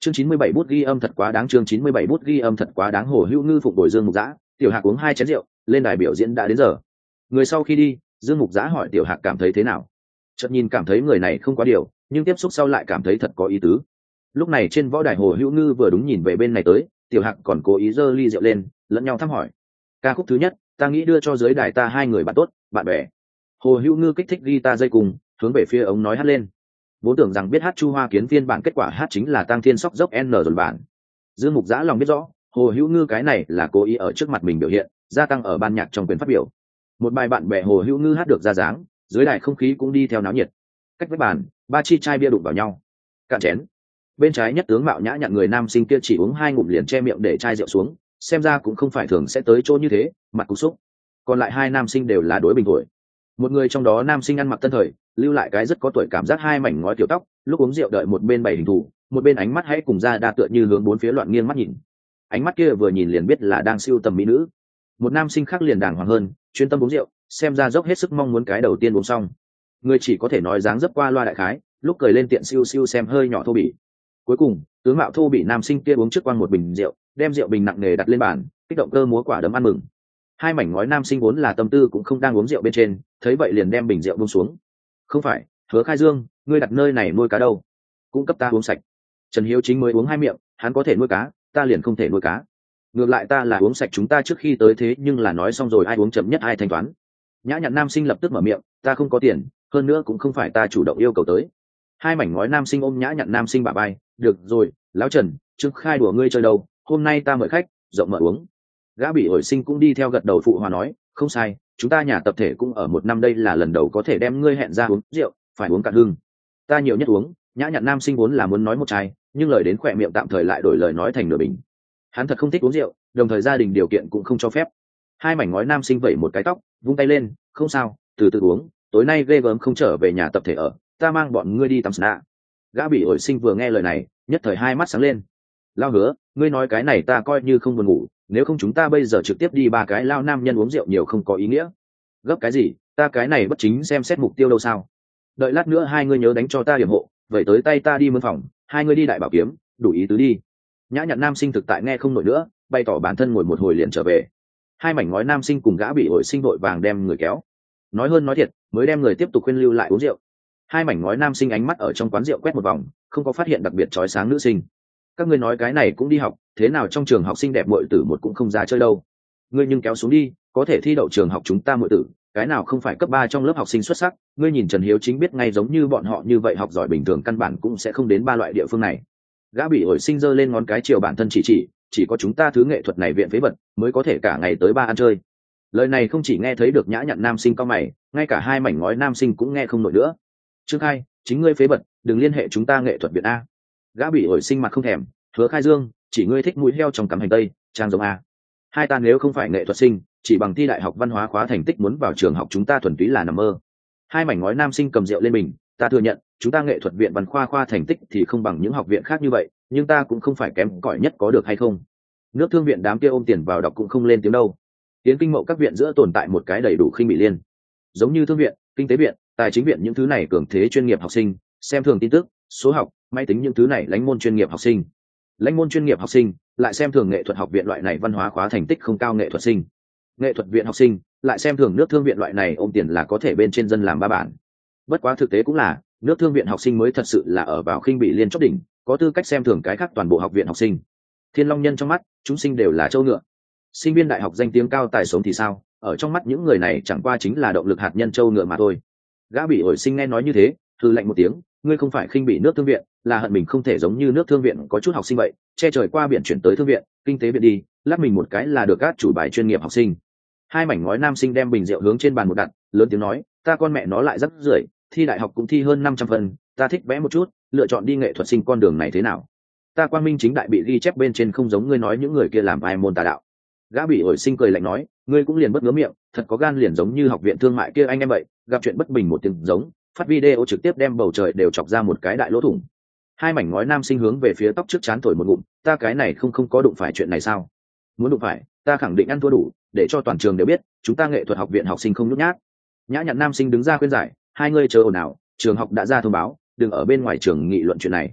Chương 97 bút ghi âm thật quá đáng, chương 97 bút ghi âm thật quá đáng. Hồ Hữu Ngư phục bồi Dương Mục Dã, Tiểu Hạc uống 2 chén rượu, lên đài biểu diễn đã đến giờ. Người sau khi đi, Dương Mục Dã hỏi Tiểu Hạc cảm thấy thế nào. Chợt nhìn cảm thấy người này không quá điều, nhưng tiếp xúc sau lại cảm thấy thật có ý tứ. Lúc này trên võ đài Hồ Hữu Ngư vừa đúng nhìn về bên này tới, Tiểu Hạc còn cố ý giơ ly rượu lên, lẫn nhau thăm hỏi. Ca khúc thứ nhất, ta nghĩ đưa cho dưới đài ta 2 người bạn tốt, bạn bè. Hồ Hữu Ngư kích thích guitar dây cùng, hướng về phía ống nói hát lên. Vốn tưởng rằng biết hát Chu Hoa Kiến phiên bản, kết quả hát chính là Tang Thiên Sóc dốc N rồi bản. Dương Mục Dã lòng biết rõ, Hồ Hữu Ngư cái này là cố ý ở trước mặt mình biểu hiện, gia tăng ở ban nhạc trong quyền phát biểu. Một bài bạn bè Hồ Hữu Ngư hát được ra dáng, dưới đài không khí cũng đi theo náo nhiệt. Cách với bàn, 3 chi chai bia đụng vào nhau. Cạn chén. Bên trái nhất tướng mạo nhã nhặn người nam sinh kia chỉ uống 2 ngụm liền che miệng để chai rượu xuống, xem ra cũng không phải thường sẽ tới chỗ như thế, mặt cục xúc. Còn lại 2 nam sinh đều là đối bình tuổi. Một người trong đó nam sinh ăn mặc tân thời, lưu lại cái rất có tuổi cảm giác 2 mảnh ngói tiểu tóc, lúc uống rượu đợi một bên bày hình thù, một bên ánh mắt hãy cùng ra đa tựa như hướng bốn phía loạn nghiêng mắt nhìn. Ánh mắt kia vừa nhìn liền biết là đang siêu tầm mỹ nữ. Một nam sinh khác liền đàng hoàng hơn, chuyên tâm uống rượu, xem ra dốc hết sức mong muốn cái đầu tiên uống xong. Người chỉ có thể nói dáng dấp qua loa đại khái, lúc cười lên tiện siêu siêu xem hơi nhỏ thô bỉ. Cuối cùng, tướng mạo thô bỉ nam sinh kia uống trước quang một bình rượu, đem rượu bình nặng nề đặt lên bàn, kích động cơ múa quả đấm ăn mừng. 2 mảnh ngói nam sinh vốn là tâm tư cũng không đang uống rượu bên trên, thấy vậy liền đem bình rượu buông xuống. Không phải, Hứa Khai Dương, ngươi đặt nơi này nuôi cá đâu? Cũng cấp ta uống sạch. Trần Hiếu Chính mới uống 2 miệng, hắn có thể nuôi cá, ta liền không thể nuôi cá. Ngược lại ta là uống sạch, chúng ta trước khi tới thế nhưng là nói xong rồi ai uống chậm nhất ai thanh toán. Nhã nhặn nam sinh lập tức mở miệng, ta không có tiền, hơn nữa cũng không phải ta chủ động yêu cầu tới. 2 mảnh ngói nam sinh ôm nhã nhặn nam sinh bả vai, được rồi, lão Trần, Trương Khai đùa ngươi chơi đâu, hôm nay ta mời khách, rộng mở uống. Gã bị ổi sinh cũng đi theo gật đầu phụ hòa nói, không sai, chúng ta nhà tập thể cũng ở 1 năm đây là lần đầu có thể đem ngươi hẹn ra uống rượu, phải uống cạn hưng. Ta nhiều nhất uống. Nhã nhặn nam sinh vốn là muốn nói một chai, nhưng lời đến khỏe miệng tạm thời lại đổi lời nói thành nửa bình. Hắn thật không thích uống rượu, đồng thời gia đình điều kiện cũng không cho phép. 2 mảnh ngói nam sinh vẩy một cái tóc, vung tay lên, không sao, từ từ uống, tối nay ghê gớm không trở về nhà tập thể ở, ta mang bọn ngươi đi tắm spa. Gã bị ổi sinh vừa nghe lời này, nhất thời 2 mắt sáng lên. Lao Hứa, ngươi nói cái này ta coi như không buồn ngủ, nếu không chúng ta bây giờ trực tiếp đi 3 cái lao nam nhân uống rượu nhiều không có ý nghĩa. Gấp cái gì, ta cái này bất chính xem xét mục tiêu đâu sao? Đợi lát nữa 2 ngươi nhớ đánh cho ta điểm hộ, vậy tới tay ta đi mướn phòng, 2 ngươi đi Đại Bảo Kiếm, đủ ý tứ đi. Nhã nhặn nam sinh thực tại nghe không nổi nữa, bày tỏ bản thân ngồi một hồi liền trở về. 2 mảnh ngói nam sinh cùng gã bị ổi sinh vội vàng đem người kéo. Nói hơn nói thiệt, mới đem người tiếp tục khuyên lưu lại uống rượu. 2 mảnh ngói nam sinh ánh mắt ở trong quán rượu quét một vòng, không có phát hiện đặc biệt chói sáng nữ sinh. Các ngươi nói cái này cũng đi học, thế nào trong trường học sinh đẹp muội tử một cũng không ra chơi đâu. Ngươi nhưng kéo xuống đi, có thể thi đậu trường học chúng ta muội tử, cái nào không phải cấp 3 trong lớp học sinh xuất sắc, ngươi nhìn Trần Hiếu Chính biết ngay giống như bọn họ như vậy học giỏi bình thường căn bản cũng sẽ không đến 3 loại địa phương này. Gã bị ổi sinh giơ lên ngón cái chiều bản thân chỉ có chúng ta thứ nghệ thuật này viện phế vật mới có thể cả ngày tới 3 ăn chơi. Lời này không chỉ nghe thấy được nhã nhặn nam sinh cao mày, ngay cả 2 mảnh ngói nam sinh cũng nghe không nổi nữa. Trương Khai, chính ngươi phế vật, đừng liên hệ chúng ta nghệ thuật viện a. Gã bị ổi sinh mặt không thèm, Hứa Khai Dương, chỉ ngươi thích mũi heo trong cắm hành tây, trang giống a. 2 ta nếu không phải nghệ thuật sinh, chỉ bằng thi đại học văn hóa khóa thành tích muốn vào trường học chúng ta thuần túy là nằm mơ. 2 mảnh ngói nam sinh cầm rượu lên mình, ta thừa nhận, chúng ta nghệ thuật viện văn khoa thành tích thì không bằng những học viện khác như vậy, nhưng ta cũng không phải kém cỏi nhất có được hay không. Nước thương viện đám kia ôm tiền vào đọc cũng không lên tiếng đâu. Tiến kinh mậu các viện giữa tồn tại một cái đầy đủ khinh bị liên. Giống như thương viện, kinh tế viện, tài chính viện những thứ này cường thế chuyên nghiệp học sinh, xem thường tin tức, số học, máy tính những thứ này lãnh môn chuyên nghiệp học sinh. Lãnh môn chuyên nghiệp học sinh lại xem thường nghệ thuật học viện loại này văn hóa khóa thành tích không cao nghệ thuật sinh. Nghệ thuật viện học sinh lại xem thường nước thương viện loại này ôm tiền là có thể bên trên dân làm ba bản. Bất quá thực tế cũng là, nước thương viện học sinh mới thật sự là ở vào khinh bị liên chót đỉnh, có tư cách xem thường cái khác toàn bộ học viện học sinh. Thiên Long Nhân trong mắt, chúng sinh đều là châu ngựa. Sinh viên đại học danh tiếng cao tài sống thì sao, ở trong mắt những người này chẳng qua chính là động lực hạt nhân châu ngựa mà thôi. Gã bị ổi sinh nghe nói như thế, hừ lạnh một tiếng, ngươi không phải khinh bị nước thương viện, là hận mình không thể giống như nước thương viện có chút học sinh vậy, che trời qua biển chuyển tới thương viện, kinh tế viện đi, lắc mình một cái là được các chủ bài chuyên nghiệp học sinh. 2 mảnh ngói nam sinh đem bình rượu hướng trên bàn một đặt, lớn tiếng nói, ta con mẹ nó lại rất rưởi, thi đại học cũng thi hơn 500 phần, ta thích vẽ một chút, lựa chọn đi nghệ thuật sinh con đường này thế nào? Ta quang minh chính đại bị ghi chép bên trên không giống ngươi nói những người kia làm ai môn tà đạo. Gã bị ổi sinh cười lạnh nói, ngươi cũng liền bất ngớ miệng, thật có gan liền giống như học viện thương mại kia anh em vậy, gặp chuyện bất bình một tiếng giống, phát video trực tiếp đem bầu trời đều chọc ra một cái đại lỗ thủng. 2 mảnh ngói nam sinh hướng về phía tóc trước trán thổi một ngụm, ta cái này không có đụng phải chuyện này sao? Muốn đụng phải, ta khẳng định ăn thua đủ, để cho toàn trường đều biết, chúng ta nghệ thuật học viện học sinh không nhút nhát. Nhã nhặn nam sinh đứng ra khuyên giải, hai ngươi chờ ồn ào, trường học đã ra thông báo, đừng ở bên ngoài trường nghị luận chuyện này.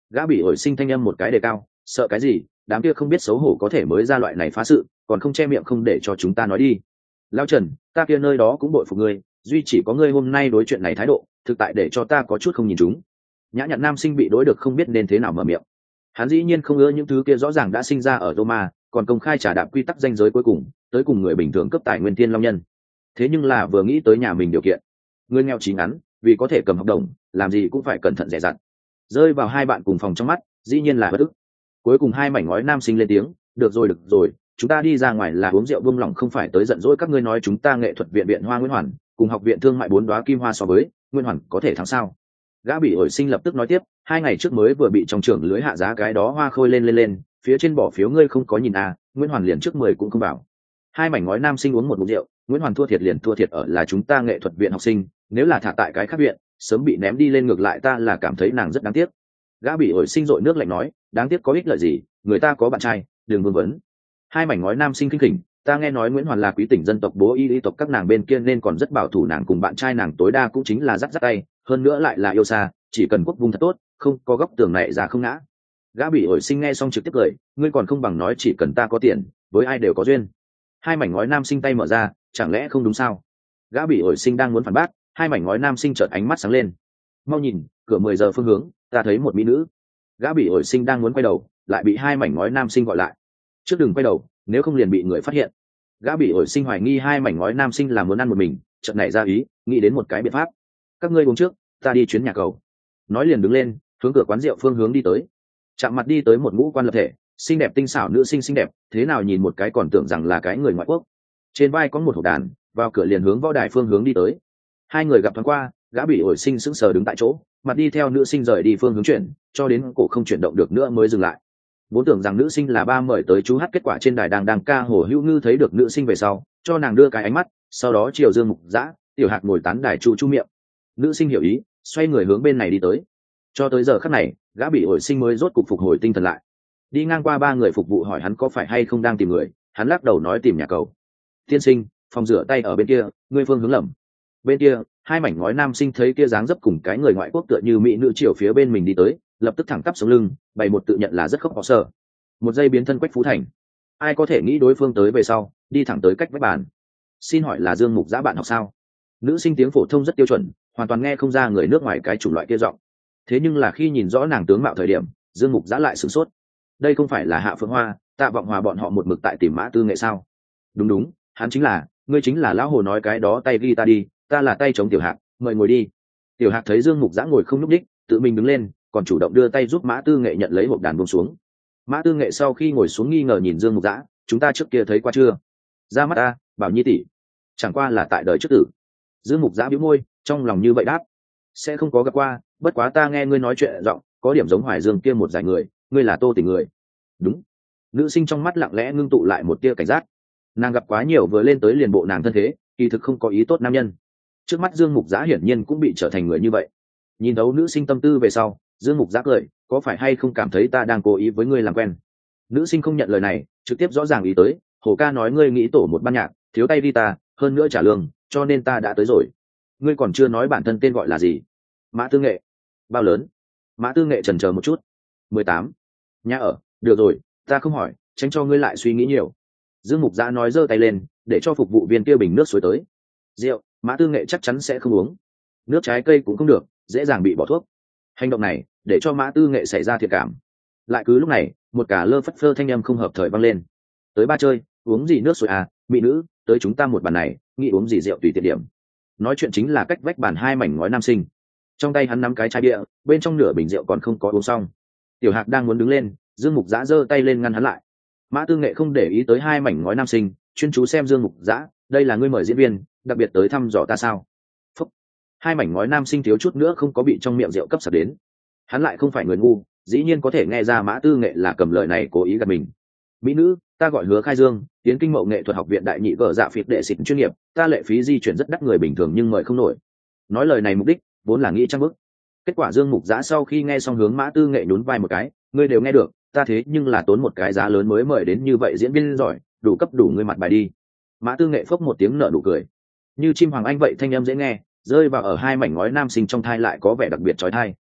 Gã bị ổi sinh thanh âm một cái đề cao, sợ cái gì, đám kia không biết xấu hổ có thể mới ra loại này phá sự, còn không che miệng không để cho chúng ta nói đi. Lão Trần, ta kia nơi đó cũng bội phục ngươi, duy chỉ có ngươi hôm nay đối chuyện này thái độ, thực tại để cho ta có chút không nhìn chúng. Nhã Nhặn nam sinh bị đối được không biết nên thế nào mở miệng. Hắn dĩ nhiên không ưa những thứ kia rõ ràng đã sinh ra ở Roma, còn công khai trả đạp quy tắc danh giới cuối cùng, tới cùng người bình thường cấp tài nguyên thiên long nhân. Thế nhưng là vừa nghĩ tới nhà mình điều kiện, người nghèo chí ngắn, vì có thể cầm hợp đồng, làm gì cũng phải cẩn thận dè dặt. Rơi vào hai bạn cùng phòng trong mắt, dĩ nhiên là bất ức. Cuối cùng hai mảnh ngói nam sinh lên tiếng, được rồi, chúng ta đi ra ngoài là uống rượu buông lỏng, không phải tới giận dỗi các ngươi nói chúng ta nghệ thuật viện viện hoa Nguyễn Hoàn cùng học viện thương mại bốn đóa kim hoa so với Nguyễn Hoàn có thể thắng sao? Gã bị ổi sinh lập tức nói tiếp, 2 ngày trước mới vừa bị trong trưởng lưới hạ giá cái đó hoa khôi lên, phía trên bỏ phiếu ngươi không có nhìn à, Nguyễn Hoàn liền trước 10 cũng không bảo. Hai mảnh ngói nam sinh uống một ngụm rượu, Nguyễn Hoàn thua thiệt ở là chúng ta nghệ thuật viện học sinh, nếu là thả tại cái khác viện, sớm bị ném đi lên, ngược lại ta là cảm thấy nàng rất đáng tiếc. Gã bị ổi sinh rội nước lạnh nói, đáng tiếc có ích lợi gì, người ta có bạn trai, đừng vương vấn. Hai mảnh ngói nam sinh kinh khỉnh, ta nghe nói Nguyễn Hoàn là quý tỉnh dân tộc bố y tộc các nàng bên kia nên còn rất bảo thủ, nàng cùng bạn trai nàng tối đa cũng chính là dắt tay, hơn nữa lại là yêu xa, chỉ cần quốc vung thật tốt, không có góc tường này ra không ngã. Gã bị ổi sinh nghe xong trực tiếp cười, ngươi còn không bằng nói chỉ cần ta có tiền, với ai đều có duyên. Hai mảnh ngói nam sinh tay mở ra, chẳng lẽ không đúng sao? Gã bị ổi sinh đang muốn phản bác, hai mảnh ngói nam sinh chợt ánh mắt sáng lên. Mau nhìn, cửa 10 giờ phương hướng, ta thấy một mỹ nữ. Gã bị ổi sinh đang muốn quay đầu, lại bị hai mảnh ngói nam sinh gọi lại. Trước đừng quay đầu, nếu không liền bị người phát hiện. Gã bị ổi sinh hoài nghi hai mảnh ngói nam sinh là muốn ăn một mình, chợt nảy ra ý, nghĩ đến một cái biện pháp. Các ngươi uống trước, ta đi chuyến nhà cầu. Nói liền đứng lên, hướng cửa quán rượu phương hướng đi tới. Chạm mặt đi tới một ngũ quan lập thể, xinh đẹp tinh xảo nữ sinh xinh đẹp, thế nào nhìn một cái còn tưởng rằng là cái người ngoại quốc. Trên vai có một hộp đàn, vào cửa liền hướng võ đài phương hướng đi tới. Hai người gặp thoáng qua, gã bị ổi sinh sững sờ đứng tại chỗ, mặt đi theo nữ sinh rời đi phương hướng chuyển, cho đến cổ không chuyển động được nữa mới dừng lại. Vốn tưởng rằng nữ sinh là ba mời tới chú hát, kết quả trên đài đang ca Hồ Hữu Ngư thấy được nữ sinh về sau, cho nàng đưa cái ánh mắt, sau đó chiều Dương Mục Dã, Tiểu Hạc ngồi tán đài chu miệng. Nữ sinh hiểu ý, xoay người hướng bên này đi tới. Cho tới giờ khắc này, gã bị ổi sinh mới rốt cục phục hồi tinh thần lại. Đi ngang qua ba người phục vụ hỏi hắn có phải hay không đang tìm người, hắn lắc đầu nói tìm nhà cầu. Tiên sinh, phòng rửa tay ở bên kia, ngươi phương hướng lầm. Bên kia, hai mảnh ngói nam sinh thấy kia dáng dấp cùng cái người ngoại quốc tựa như mỹ nữ chiều phía bên mình đi tới, lập tức thẳng tắp sống lưng, bày một tự nhận là rất khóc họ sợ. Một giây biến thân Quách Phú Thành. Ai có thể nghĩ đối phương tới về sau, đi thẳng tới cách vách bàn. Xin hỏi là Dương Mục Dã bạn học sao? Nữ sinh tiếng phổ thông rất tiêu chuẩn, hoàn toàn nghe không ra người nước ngoài cái chủng loại kia giọng. Thế nhưng là khi nhìn rõ nàng tướng mạo thời điểm, Dương Mục Dã lại sửng sốt. Đây không phải là Hạ Phượng Hoa, Tạ Vọng Hòa bọn họ một mực tại tìm Mã Tư Nghệ sao? Đúng, hắn chính là, ngươi chính là lão hồ nói cái đó tay ghi ta đi, ta là tay chống Tiểu Hạc, mời ngồi đi. Tiểu Hạc thấy Dương Mục Dã ngồi không nhúc nhích, tự mình đứng lên, còn chủ động đưa tay giúp Mã Tư Nghệ nhận lấy hộp đàn buông xuống. Mã Tư Nghệ sau khi ngồi xuống nghi ngờ nhìn Dương Mục Dã, chúng ta trước kia thấy qua chưa? Ra mắt ta, Bảo Nhi tỷ. Chẳng qua là tại đời trước tử. Dương Mục Dã bĩu môi, trong lòng như vậy đáp, sẽ không có gặp qua, bất quá ta nghe ngươi nói chuyện giọng, có điểm giống Hoài Dương kia một giải người, ngươi là Tô Tình người. Đúng. Nữ sinh trong mắt lặng lẽ ngưng tụ lại một tia cảnh giác. Nàng gặp quá nhiều vừa lên tới liền bộ nàng thân thế, kỳ thực không có ý tốt nam nhân. Trước mắt Dương Mục Dã hiển nhiên cũng bị trở thành người như vậy. Nhìn thấu nữ sinh tâm tư về sau, Dương Mục Dã cười, có phải hay không cảm thấy ta đang cố ý với ngươi làm quen? Nữ sinh không nhận lời này, trực tiếp rõ ràng ý tới, Hồ ca nói ngươi nghĩ tổ một ban nhạc, thiếu tay đi ta, hơn nữa trả lương, cho nên ta đã tới rồi. Ngươi còn chưa nói bản thân tên gọi là gì? Mã Tư Nghệ. Bao lớn? Mã Tư Nghệ chần chờ một chút. 18. Nhà ở, được rồi, ta không hỏi, tránh cho ngươi lại suy nghĩ nhiều. Dương Mục Dã nói giơ tay lên, để cho phục vụ viên kia bình nước suối tới. Rượu, Mã Tư Nghệ chắc chắn sẽ không uống. Nước trái cây cũng không được, dễ dàng bị bỏ thuốc. Hành động này để cho Mã Tư Nghệ xảy ra thiệt cảm. Lại cứ lúc này, một cả lơ phất phơ thanh âm không hợp thời vang lên. Tới ba chơi, uống gì nước suối à, mỹ nữ, tới chúng ta một bàn này, nghĩ uống gì rượu tùy tiện điểm. Nói chuyện chính là cách vách bàn hai mảnh ngói nam sinh. Trong tay hắn nắm cái chai bia, bên trong nửa bình rượu còn không có uống xong. Tiểu Hạc đang muốn đứng lên, Dương Mục Dã giơ tay lên ngăn hắn lại. Mã Tư Nghệ không để ý tới hai mảnh ngói nam sinh, chuyên chú xem Dương Mục Dã, đây là ngươi mời diễn viên, đặc biệt tới thăm dò ta sao? Phúc. Hai mảnh ngói nam sinh thiếu chút nữa không có bị trong miệng rượu cấp sặc đến. Hắn lại không phải người ngu, dĩ nhiên có thể nghe ra Mã Tư Nghệ là cầm lời này cố ý gạt mình. Mỹ nữ, ta gọi Hứa Khai Dương, tiến kinh mậu nghệ thuật học viện đại nhị vợ dạ phịt đệ xịt chuyên nghiệp, ta lệ phí di chuyển rất đắt, người bình thường nhưng mời không nổi. Nói lời này mục đích vốn là nghĩ trang bức. Kết quả Dương Mục Dã sau khi nghe xong hướng Mã Tư Nghệ nhún vai một cái, ngươi đều nghe được, ta thế nhưng là tốn một cái giá lớn mới mời đến như vậy diễn viên giỏi, đủ cấp đủ ngươi mặt bài đi. Mã Tư Nghệ phốc một tiếng nở nụ cười, như chim hoàng anh vậy, thanh âm dễ nghe, rơi vào ở hai mảnh ngói nam sinh trong thai lại có vẻ đặc biệt chói tai.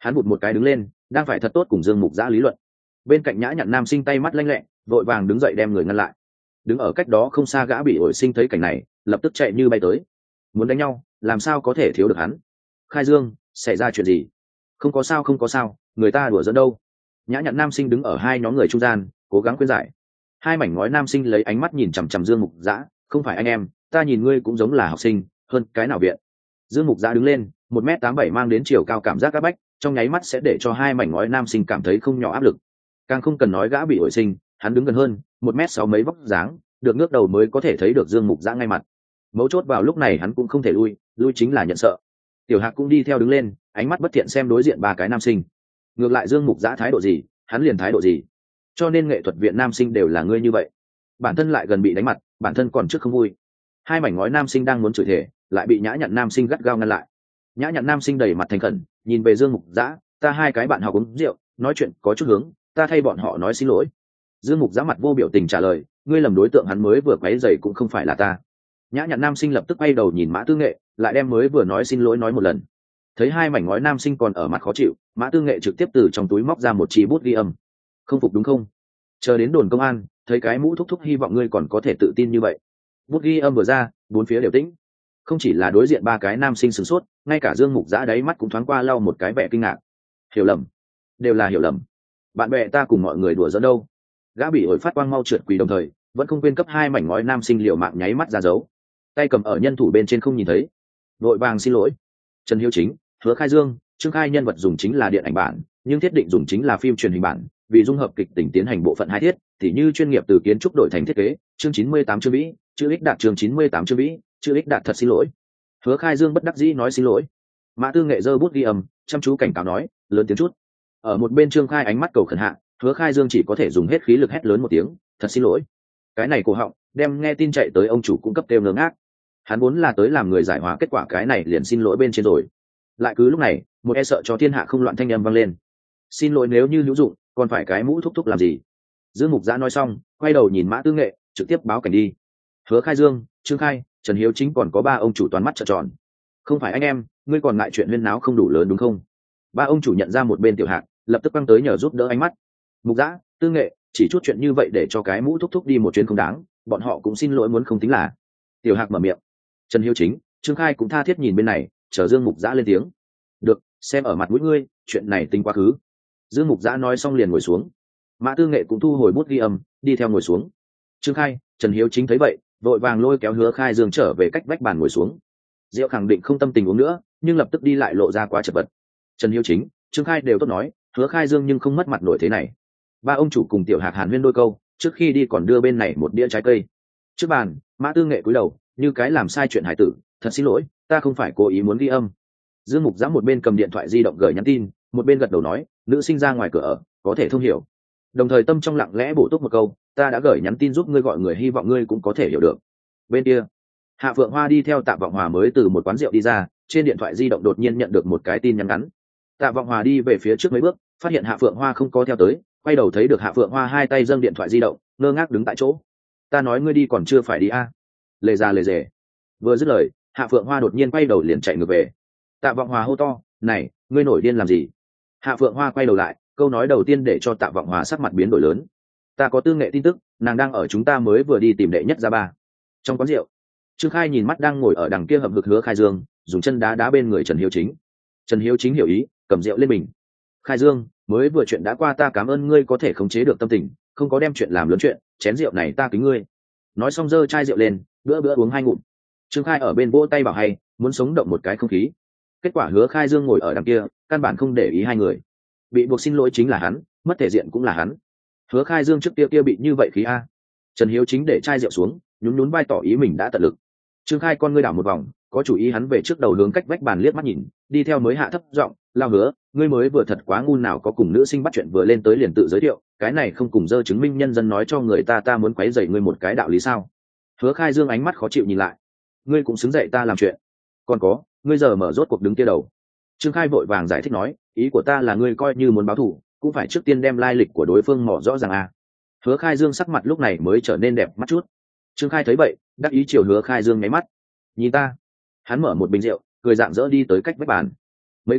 Hắn bụt một cái đứng lên, đang phải thật tốt cùng Dương Mục Giã lý luận. Bên cạnh nhã nhặn nam sinh tay mắt lanh lẹ, vội vàng đứng dậy đem người ngăn lại. Đứng ở cách đó không xa gã bị ổi sinh thấy cảnh này, lập tức chạy như bay tới. Muốn đánh nhau, làm sao có thể thiếu được hắn? Khai Dương, xảy ra chuyện gì? Không có sao, không có sao, người ta đùa giỡn đâu. Nhã nhặn nam sinh đứng ở hai nhóm người trung gian, cố gắng khuyên giải. Hai mảnh ngói nam sinh lấy ánh mắt nhìn chằm chằm Dương Mục Giã, không phải anh em, ta nhìn ngươi cũng giống là học sinh, hơn cái nào viện. Dương Mục Giã đứng lên, 1m87 mang đến chiều cao cảm giác áp bách, trong nháy mắt sẽ để cho hai mảnh ngói nam sinh cảm thấy không nhỏ áp lực. Càng không cần nói gã bị ổi sinh, hắn đứng gần hơn, 1m6 mấy vóc dáng, được ngước đầu mới có thể thấy được Dương Mục Giã ngay mặt. Mấu chốt vào lúc này hắn cũng không thể lui chính là nhận sợ. Tiểu Hạc cũng đi theo đứng lên, ánh mắt bất thiện xem đối diện ba cái nam sinh. Ngược lại Dương Mục Giã thái độ gì, hắn liền thái độ gì. Cho nên nghệ thuật viện nam sinh đều là ngươi như vậy. Bản thân lại gần bị đánh mặt, bản thân còn trước không vui. Hai mảnh ngói nam sinh đang muốn chửi thề, lại bị nhã nhặn nam sinh gắt gao ngăn lại. Nhã nhặn nam sinh đầy mặt thành khẩn, nhìn về Dương Mục Giã, ta hai cái bạn học uống rượu, nói chuyện có chút hướng, ta thay bọn họ nói xin lỗi. Dương Mục Giã mặt vô biểu tình trả lời, ngươi lầm đối tượng, hắn mới vừa quấy rầy cũng không phải là ta. Nhã nhặn nam sinh lập tức quay đầu nhìn Mã Tư Nghệ, lại đem mới vừa nói xin lỗi nói một lần. Thấy hai mảnh ngói nam sinh còn ở mặt khó chịu, Mã Tư Nghệ trực tiếp từ trong túi móc ra một chi bút ghi âm. Không phục đúng không? Chờ đến đồn công an, thấy cái mũ thúc thúc, hy vọng ngươi còn có thể tự tin như vậy. Bút ghi âm vừa ra, bốn phía đều tĩnh. Không chỉ là đối diện ba cái nam sinh sửng sốt, ngay cả Dương Mục Giã đáy mắt cũng thoáng qua lau một cái vẻ kinh ngạc. Hiểu lầm, đều là hiểu lầm. Bạn bè ta cùng mọi người đùa giỡn đâu. Gã bị ổi phát quang mau trượt quỳ đồng thời, vẫn không quên cấp hai mảnh ngói nam sinh liều mạng nháy mắt ra dấu. Tay cầm ở nhân thủ bên trên không nhìn thấy. Vội vàng xin lỗi. Trần Hiếu Chính, Hứa Khai Dương, Trương Khai nhân vật dùng chính là điện ảnh bản, nhưng thiết định dùng chính là phim truyền hình bản, vì dung hợp kịch tính tiến hành bộ phận hai thiết, thì như chuyên nghiệp từ kiến trúc đổi thành thiết kế. Chương 98 chương Vĩ, chữ ích đạt chương 98 chương Vĩ, chữ ích đạt thật xin lỗi. Hứa Khai Dương bất đắc dĩ nói xin lỗi. Mã Tư Nghệ giơ bút ghi âm, chăm chú cảnh cáo nói, lớn tiếng chút. Ở một bên Trương Khai ánh mắt cầu khẩn hạ, Hứa Khai Dương chỉ có thể dùng hết khí lực hét lớn một tiếng, thật xin lỗi. Cái này cổ họng, đem nghe tin chạy tới ông chủ cung cấp kêu ngớ ngác. Hắn vốn là tới làm người giải hòa, kết quả cái này liền xin lỗi bên trên rồi. Lại cứ lúc này, một e sợ cho thiên hạ không loạn thanh âm vang lên. Xin lỗi nếu như hữu dụng, còn phải cái mũ thúc thúc làm gì? Dương Mục Giã nói xong, quay đầu nhìn Mã Tư Nghệ, trực tiếp báo cảnh đi. Hứa Khai Dương, Trương Khai, Trần Hiếu Chính còn có ba ông chủ toàn mắt trợn tròn. Không phải anh em, ngươi còn ngại chuyện huyên náo không đủ lớn đúng không? Ba ông chủ nhận ra một bên Tiểu Hạc, lập tức quăng tới nhờ giúp đỡ ánh mắt. Mục Giã, Tư Nghệ, chỉ chút chuyện như vậy để cho cái mũ thúc thúc đi một chuyến không đáng, bọn họ cũng xin lỗi muốn không tính là. Tiểu Hạc mở miệng. Trần Hiếu Chính, Trương Khai cũng tha thiết nhìn bên này, chờ Dương Mục Giã lên tiếng. Được, xem ở mặt mũi ngươi, chuyện này tính quá khứ. Dương Mục Giã nói xong liền ngồi xuống. Mã Tư Nghệ cũng thu hồi bút ghi âm, đi theo ngồi xuống. Trương Khai, Trần Hiếu Chính thấy vậy, vội vàng lôi kéo Hứa Khai Dương trở về cách vách bàn ngồi xuống. Diệu khẳng định không tâm tình uống nữa, nhưng lập tức đi lại lộ ra quá chật vật. Trần Hiếu Chính, Trương Khai đều tốt nói, Hứa Khai Dương nhưng không mất mặt nổi thế này. Ba ông chủ cùng Tiểu Hạc hàn huyên đôi câu, trước khi đi còn đưa bên này một đĩa trái cây. Trước bàn, Mã Tư Nghệ cúi đầu, như cái làm sai chuyện hải tử, thật xin lỗi, ta không phải cố ý muốn ghi âm. Dương Mục Giã một bên cầm điện thoại di động gửi nhắn tin, một bên gật đầu nói, nữ sinh ra ngoài cửa ở, có thể thông hiểu. Đồng thời tâm trong lặng lẽ bổ túc một câu, ta đã gửi nhắn tin giúp ngươi gọi người, hy vọng ngươi cũng có thể hiểu được. Bên kia, Hạ Phượng Hoa đi theo Tạ Vọng Hòa mới từ một quán rượu đi ra, trên điện thoại di động đột nhiên nhận được một cái tin nhắn ngắn. Tạ Vọng Hòa đi về phía trước mấy bước, phát hiện Hạ Phượng Hoa không có theo tới, quay đầu thấy được Hạ Phượng Hoa hai tay dâng điện thoại di động, ngơ ngác đứng tại chỗ. Ta nói ngươi đi còn chưa phải đi a? Lề ra lề rề. Vừa dứt lời, Hạ Phượng Hoa đột nhiên quay đầu liền chạy ngược về. Tạ Vọng Hòa hô to, này, ngươi nổi điên làm gì? Hạ Phượng Hoa quay đầu lại, câu nói đầu tiên để cho Tạ Vọng Hòa sắc mặt biến đổi lớn. Ta có Tư Nghệ tin tức, nàng đang ở chúng ta mới vừa đi tìm đệ nhất ra ba. Trong quán rượu, Trương Khai nhìn mắt đang ngồi ở đằng kia hậm hực Hứa Khai Dương, dùng chân đá đá bên người Trần Hiếu Chính. Trần Hiếu Chính hiểu ý, cầm rượu lên mình. Khai Dương, mới vừa chuyện đã qua, ta cảm ơn ngươi có thể khống chế được tâm tình, không có đem chuyện làm lớn chuyện, chén rượu này ta kính ngươi. Nói xong giơ chai rượu lên, bữa uống hai ngụm. Trương Khai ở bên vỗ tay bảo hay, muốn sống động một cái không khí. Kết quả Hứa Khai Dương ngồi ở đằng kia, căn bản không để ý hai người. Bị buộc xin lỗi chính là hắn, mất thể diện cũng là hắn. Hứa Khai Dương trước kia bị như vậy khí a. Trần Hiếu Chính để chai rượu xuống, nhún vai tỏ ý mình đã tận lực. Trương Khai con ngươi đảo một vòng, có chủ ý hắn về trước đầu hướng cách vách bàn liếc mắt nhìn, đi theo mới hạ thấp giọng, lao Hứa, ngươi mới vừa thật quá ngu, nào có cùng nữ sinh bắt chuyện vừa lên tới liền tự giới thiệu, cái này không cùng dơ chứng minh nhân dân nói cho người ta muốn quấy rầy ngươi một cái đạo lý sao? Hứa Khai Dương ánh mắt khó chịu nhìn lại, ngươi cũng xứng dậy ta làm chuyện. Còn có, ngươi giờ mở rốt cuộc đứng kia đầu. Trương Khai vội vàng giải thích nói, ý của ta là ngươi coi như muốn báo thù, cũng phải trước tiên đem lai lịch của đối phương mỏ rõ ràng à. Hứa Khai Dương sắc mặt lúc này mới trở nên đẹp mắt chút. Trương Khai thấy vậy, đắc ý chiều Hứa Khai Dương nháy mắt. Nhìn ta. Hắn mở một bình rượu, cười rạng rỡ đi tới cách vách bàn. Mấy ca,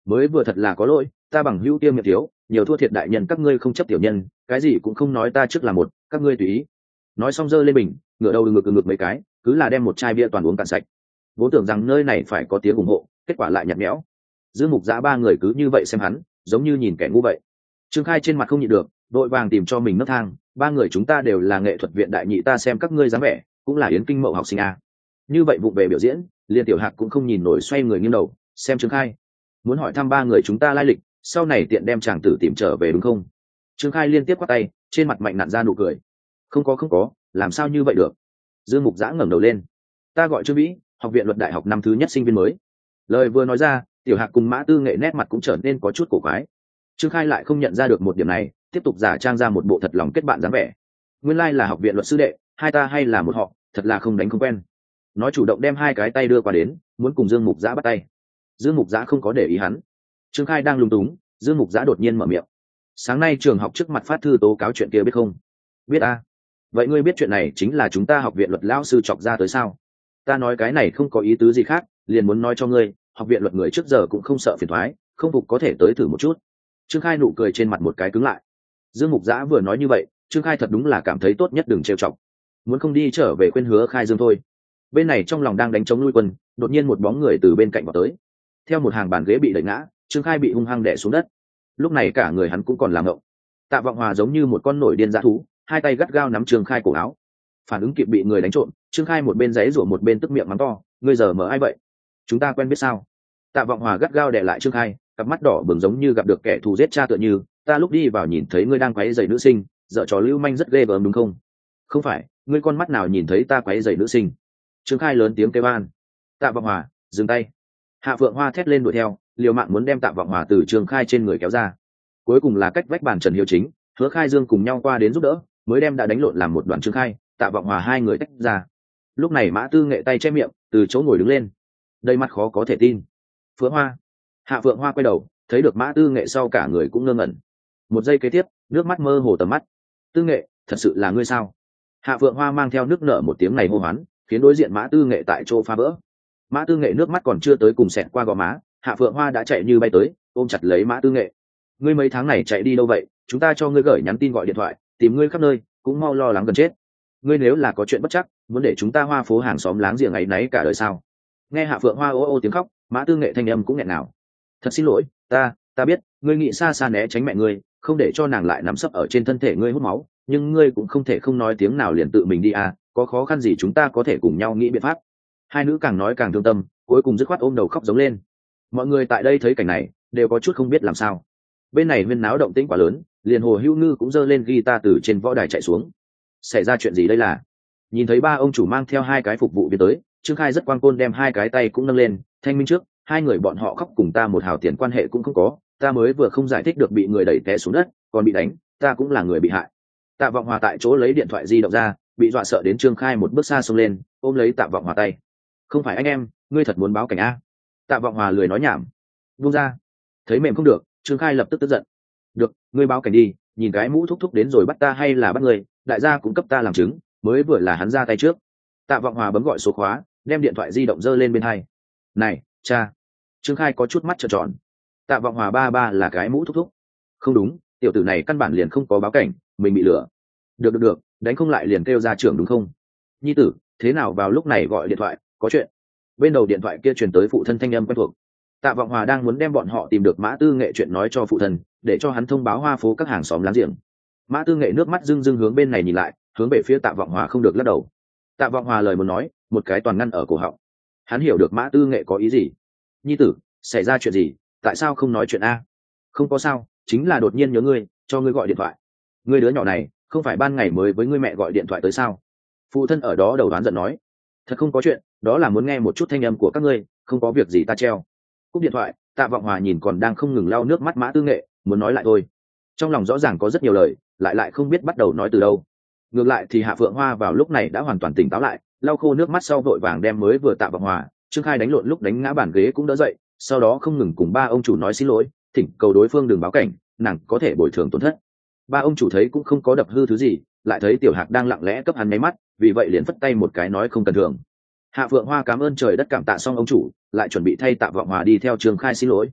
mới vừa thật là có lỗi, ta bằng hữu kia miệng thiếu, nhiều thua thiệt đại nhân các ngươi không chấp tiểu nhân, cái gì cũng không nói ta trước là một, các ngươi tùy ý. Nói xong giơ lên bình, ngửa đầu ngực mấy cái, cứ là đem một chai bia toàn uống cạn sạch. Vốn tưởng rằng nơi này phải có tiếng ủng hộ, kết quả lại nhạt nhẽo. Dương Mục Giã ba người cứ như vậy xem hắn, giống như nhìn kẻ ngu vậy. Trương Khai trên mặt không nhịn được, đội vàng tìm cho mình nấc thang. Ba người chúng ta đều là nghệ thuật viện đại nhị, ta xem các ngươi dáng vẻ cũng là Yến Kinh Mậu học sinh à. Như vậy vụng về biểu diễn, Liên Tiểu Hạc cũng không nhìn nổi, xoay người nghiêng đầu xem Trương Khai, muốn hỏi thăm ba người chúng ta lai lịch, sau này tiện đem chàng tử tìm trở về đúng không? Trương Khai liên tiếp quát tay, trên mặt mạnh nặn ra nụ cười. Không có, làm sao như vậy được? Dương Mục Giã ngẩng đầu lên. Ta gọi Trương Vĩ, học viện luật đại học năm thứ nhất sinh viên mới. Lời vừa nói ra, Tiểu Hạc cùng Mã Tư Nghệ nét mặt cũng trở nên có chút cổ quái. Trương Khai lại không nhận ra được một điểm này, tiếp tục giả trang ra một bộ thật lòng kết bạn dáng vẻ. Nguyên lai là học viện luật sư đệ, hai ta hay là một họ, thật là không đánh không quen. Nói chủ động đem hai cái tay đưa qua đến, muốn cùng Dương Mục Giã bắt tay. Dương Mục Giã không có để ý hắn. Trương Khai đang lung túng, Dương Mục Giã đột nhiên mở miệng. Sáng nay trường học trước mặt phát thư tố cáo chuyện kia biết không? Biết a. Vậy ngươi biết chuyện này chính là chúng ta học viện luật lão sư chọc ra tới sao? Ta nói cái này không có ý tứ gì khác, liền muốn nói cho ngươi, học viện luật người trước giờ cũng không sợ phiền toái, không phục có thể tới thử một chút. Trương Khai nụ cười trên mặt một cái cứng lại. Dương Mục Giã vừa nói như vậy, Trương Khai thật đúng là cảm thấy tốt nhất đừng trêu chọc. Muốn không đi trở về khuyên Hứa Khai Dương thôi. Bên này trong lòng đang đánh chống nuôi quân, đột nhiên một bóng người từ bên cạnh vào tới. Theo một hàng bàn ghế bị đẩy ngã, Trương Khai bị hung hăng đè xuống đất. Lúc này cả người hắn cũng còn làm ngộng. Tạ Vọng Hòa giống như một con nổi điên dã thú, hai tay gắt gao nắm Trương Khai cổ áo. Phản ứng kịp bị người đánh trộm, Trương Khai một bên giãy giụa một bên tức miệng mắng to, ngươi giờ mở ai vậy? Chúng ta quen biết sao? Tạ Vọng Hòa gắt gao đè lại Trương Khai, cặp mắt đỏ bừng giống như gặp được kẻ thù giết cha tựa như, ta lúc đi vào nhìn thấy ngươi đang quấy rầy nữ sinh, dở trò lưu manh rất ghê gớm đúng không? Không phải, ngươi con mắt nào nhìn thấy ta quấy rầy nữ sinh? Trương Khai lớn tiếng kêu oan. Tạ Vọng Hòa, dừng tay. Hạ Phượng Hoa thét lên đuổi theo, liều mạng muốn đem Tạ Vọng Hòa từ Trương Khai trên người kéo ra. Cuối cùng là cách vách bàn Trần Hiếu Chính, Hứa Khai Dương cùng nhau qua đến giúp đỡ, mới đem đã đánh lộn làm một đoàn Trương Khai, Tạ Vọng Hòa hai người tách ra. Lúc này Mã Tư Nghệ tay che miệng, từ chỗ ngồi đứng lên, đầy mắt khó có thể tin. Phượng Hoa. Hạ Phượng Hoa quay đầu, thấy được Mã Tư Nghệ sau cả người cũng ngơ ngẩn. Một giây kế tiếp, nước mắt mơ hồ tầm mắt. Tư Nghệ, thật sự là ngươi sao? Hạ Phượng Hoa mang theo nước nở một tiếng này hô hoán, khiến đối diện Mã Tư Nghệ tại chỗ phá vỡ. Mã Tư Nghệ nước mắt còn chưa tới cùng xẹt qua gò má, Hạ Phượng Hoa đã chạy như bay tới, ôm chặt lấy Mã Tư Nghệ. Ngươi mấy tháng này chạy đi đâu vậy? Chúng ta cho ngươi gửi nhắn tin gọi điện thoại, tìm ngươi khắp nơi, cũng mau lo lắng gần chết. Ngươi nếu là có chuyện bất chắc, muốn để chúng ta Hoa phố hàng xóm láng giềng ấy nấy cả đời sao? Nghe Hạ Phượng Hoa ô ô tiếng khóc, Mã Tư Nghệ thanh âm cũng nghẹn ngào. Thật xin lỗi, ta biết, ngươi nghĩ xa xa né tránh mẹ ngươi, không để cho nàng lại nằm sấp ở trên thân thể ngươi hút máu, nhưng ngươi cũng không thể không nói tiếng nào liền tự mình đi à, có khó khăn gì chúng ta có thể cùng nhau nghĩ biện pháp. Hai nữ càng nói càng thương tâm, cuối cùng dứt khoát ôm đầu khóc giống lên. Mọi người tại đây thấy cảnh này đều có chút không biết làm sao. Bên này huyên náo động tĩnh quá lớn, liền Hồ Hữu Ngư cũng giơ lên guitar từ trên võ đài chạy xuống. Xảy ra chuyện gì đây là? Nhìn thấy ba ông chủ mang theo hai cái phục vụ viên tới, Trương Khai rất quang côn đem hai cái tay cũng nâng lên, thanh minh trước, hai người bọn họ khóc cùng ta một hào tiền quan hệ cũng không có, ta mới vừa không giải thích được bị người đẩy té xuống đất, còn bị đánh, ta cũng là người bị hại. Tạ Vọng Hòa tại chỗ lấy điện thoại di động ra, bị dọa sợ đến Trương Khai một bước xa xông lên, ôm lấy Tạ Vọng Hòa tay. Không phải anh em, ngươi thật muốn báo cảnh a? Tạ Vọng Hòa lười nói nhảm. Buông ra. Thấy mềm không được, Trương Khai lập tức tức giận. Được, ngươi báo cảnh đi, nhìn cái mũ thúc thúc đến rồi bắt ta hay là bắt ngươi, đại gia cũng cấp ta làm chứng, mới vừa là hắn ra tay trước. Tạ Vọng Hòa bấm gọi số khóa, đem điện thoại di động giơ lên bên hai. Này, cha. Trương Khai có chút mắt trợn tròn. Tạ Vọng Hòa ba là cái mũ thúc thúc. Không đúng, tiểu tử này căn bản liền không có báo cảnh, mình bị lừa. Được, đánh không lại liền kêu ra trưởng đúng không? Nhi tử, thế nào vào lúc này gọi điện thoại, có chuyện. Bên đầu điện thoại kia truyền tới phụ thân thanh âm quen thuộc. Tạ Vọng Hòa đang muốn đem bọn họ tìm được Mã Tư Nghệ chuyện nói cho phụ thân, để cho hắn thông báo Hoa phố các hàng xóm láng giềng. Mã Tư Nghệ nước mắt rưng hướng bên này nhìn lại, hướng về phía Tạ Vọng Hòa không được lắc đầu. Tạ Vọng Hòa lời muốn nói, một cái toàn ngăn ở cổ họng. Hắn hiểu được Mã Tư Nghệ có ý gì. Nhi tử, xảy ra chuyện gì, tại sao không nói chuyện a? Không có sao, chính là đột nhiên nhớ ngươi, cho ngươi gọi điện thoại. Ngươi đứa nhỏ này, không phải ban ngày mới với ngươi mẹ gọi điện thoại tới sao? Phụ thân ở đó đầu đoán giận nói. Thật không có chuyện, đó là muốn nghe một chút thanh âm của các ngươi, không có việc gì ta treo. Cúp điện thoại, Tạ Vọng Hòa nhìn còn đang không ngừng lau nước mắt Mã Tư Nghệ, muốn nói lại thôi. Trong lòng rõ ràng có rất nhiều lời, lại không biết bắt đầu nói từ đâu. Ngược lại thì Hạ Phượng Hoa vào lúc này đã hoàn toàn tỉnh táo lại, lau khô nước mắt sau vội vàng đem mới vừa Tạ Vọng Hòa, Trương Khai đánh lộn lúc đánh ngã bàn ghế cũng đỡ dậy, sau đó không ngừng cùng ba ông chủ nói xin lỗi, thỉnh cầu đối phương đừng báo cảnh, nàng có thể bồi thường tổn thất. Ba ông chủ thấy cũng không có đập hư thứ gì, lại thấy Tiểu Hạc đang lặng lẽ cấp hắn máy mắt, vì vậy liền phất tay một cái nói không cần thường. Hạ Phượng Hoa cảm ơn trời đất cảm tạ xong ông chủ, lại chuẩn bị thay Tạ Vọng Hòa đi theo Trương Khai xin lỗi.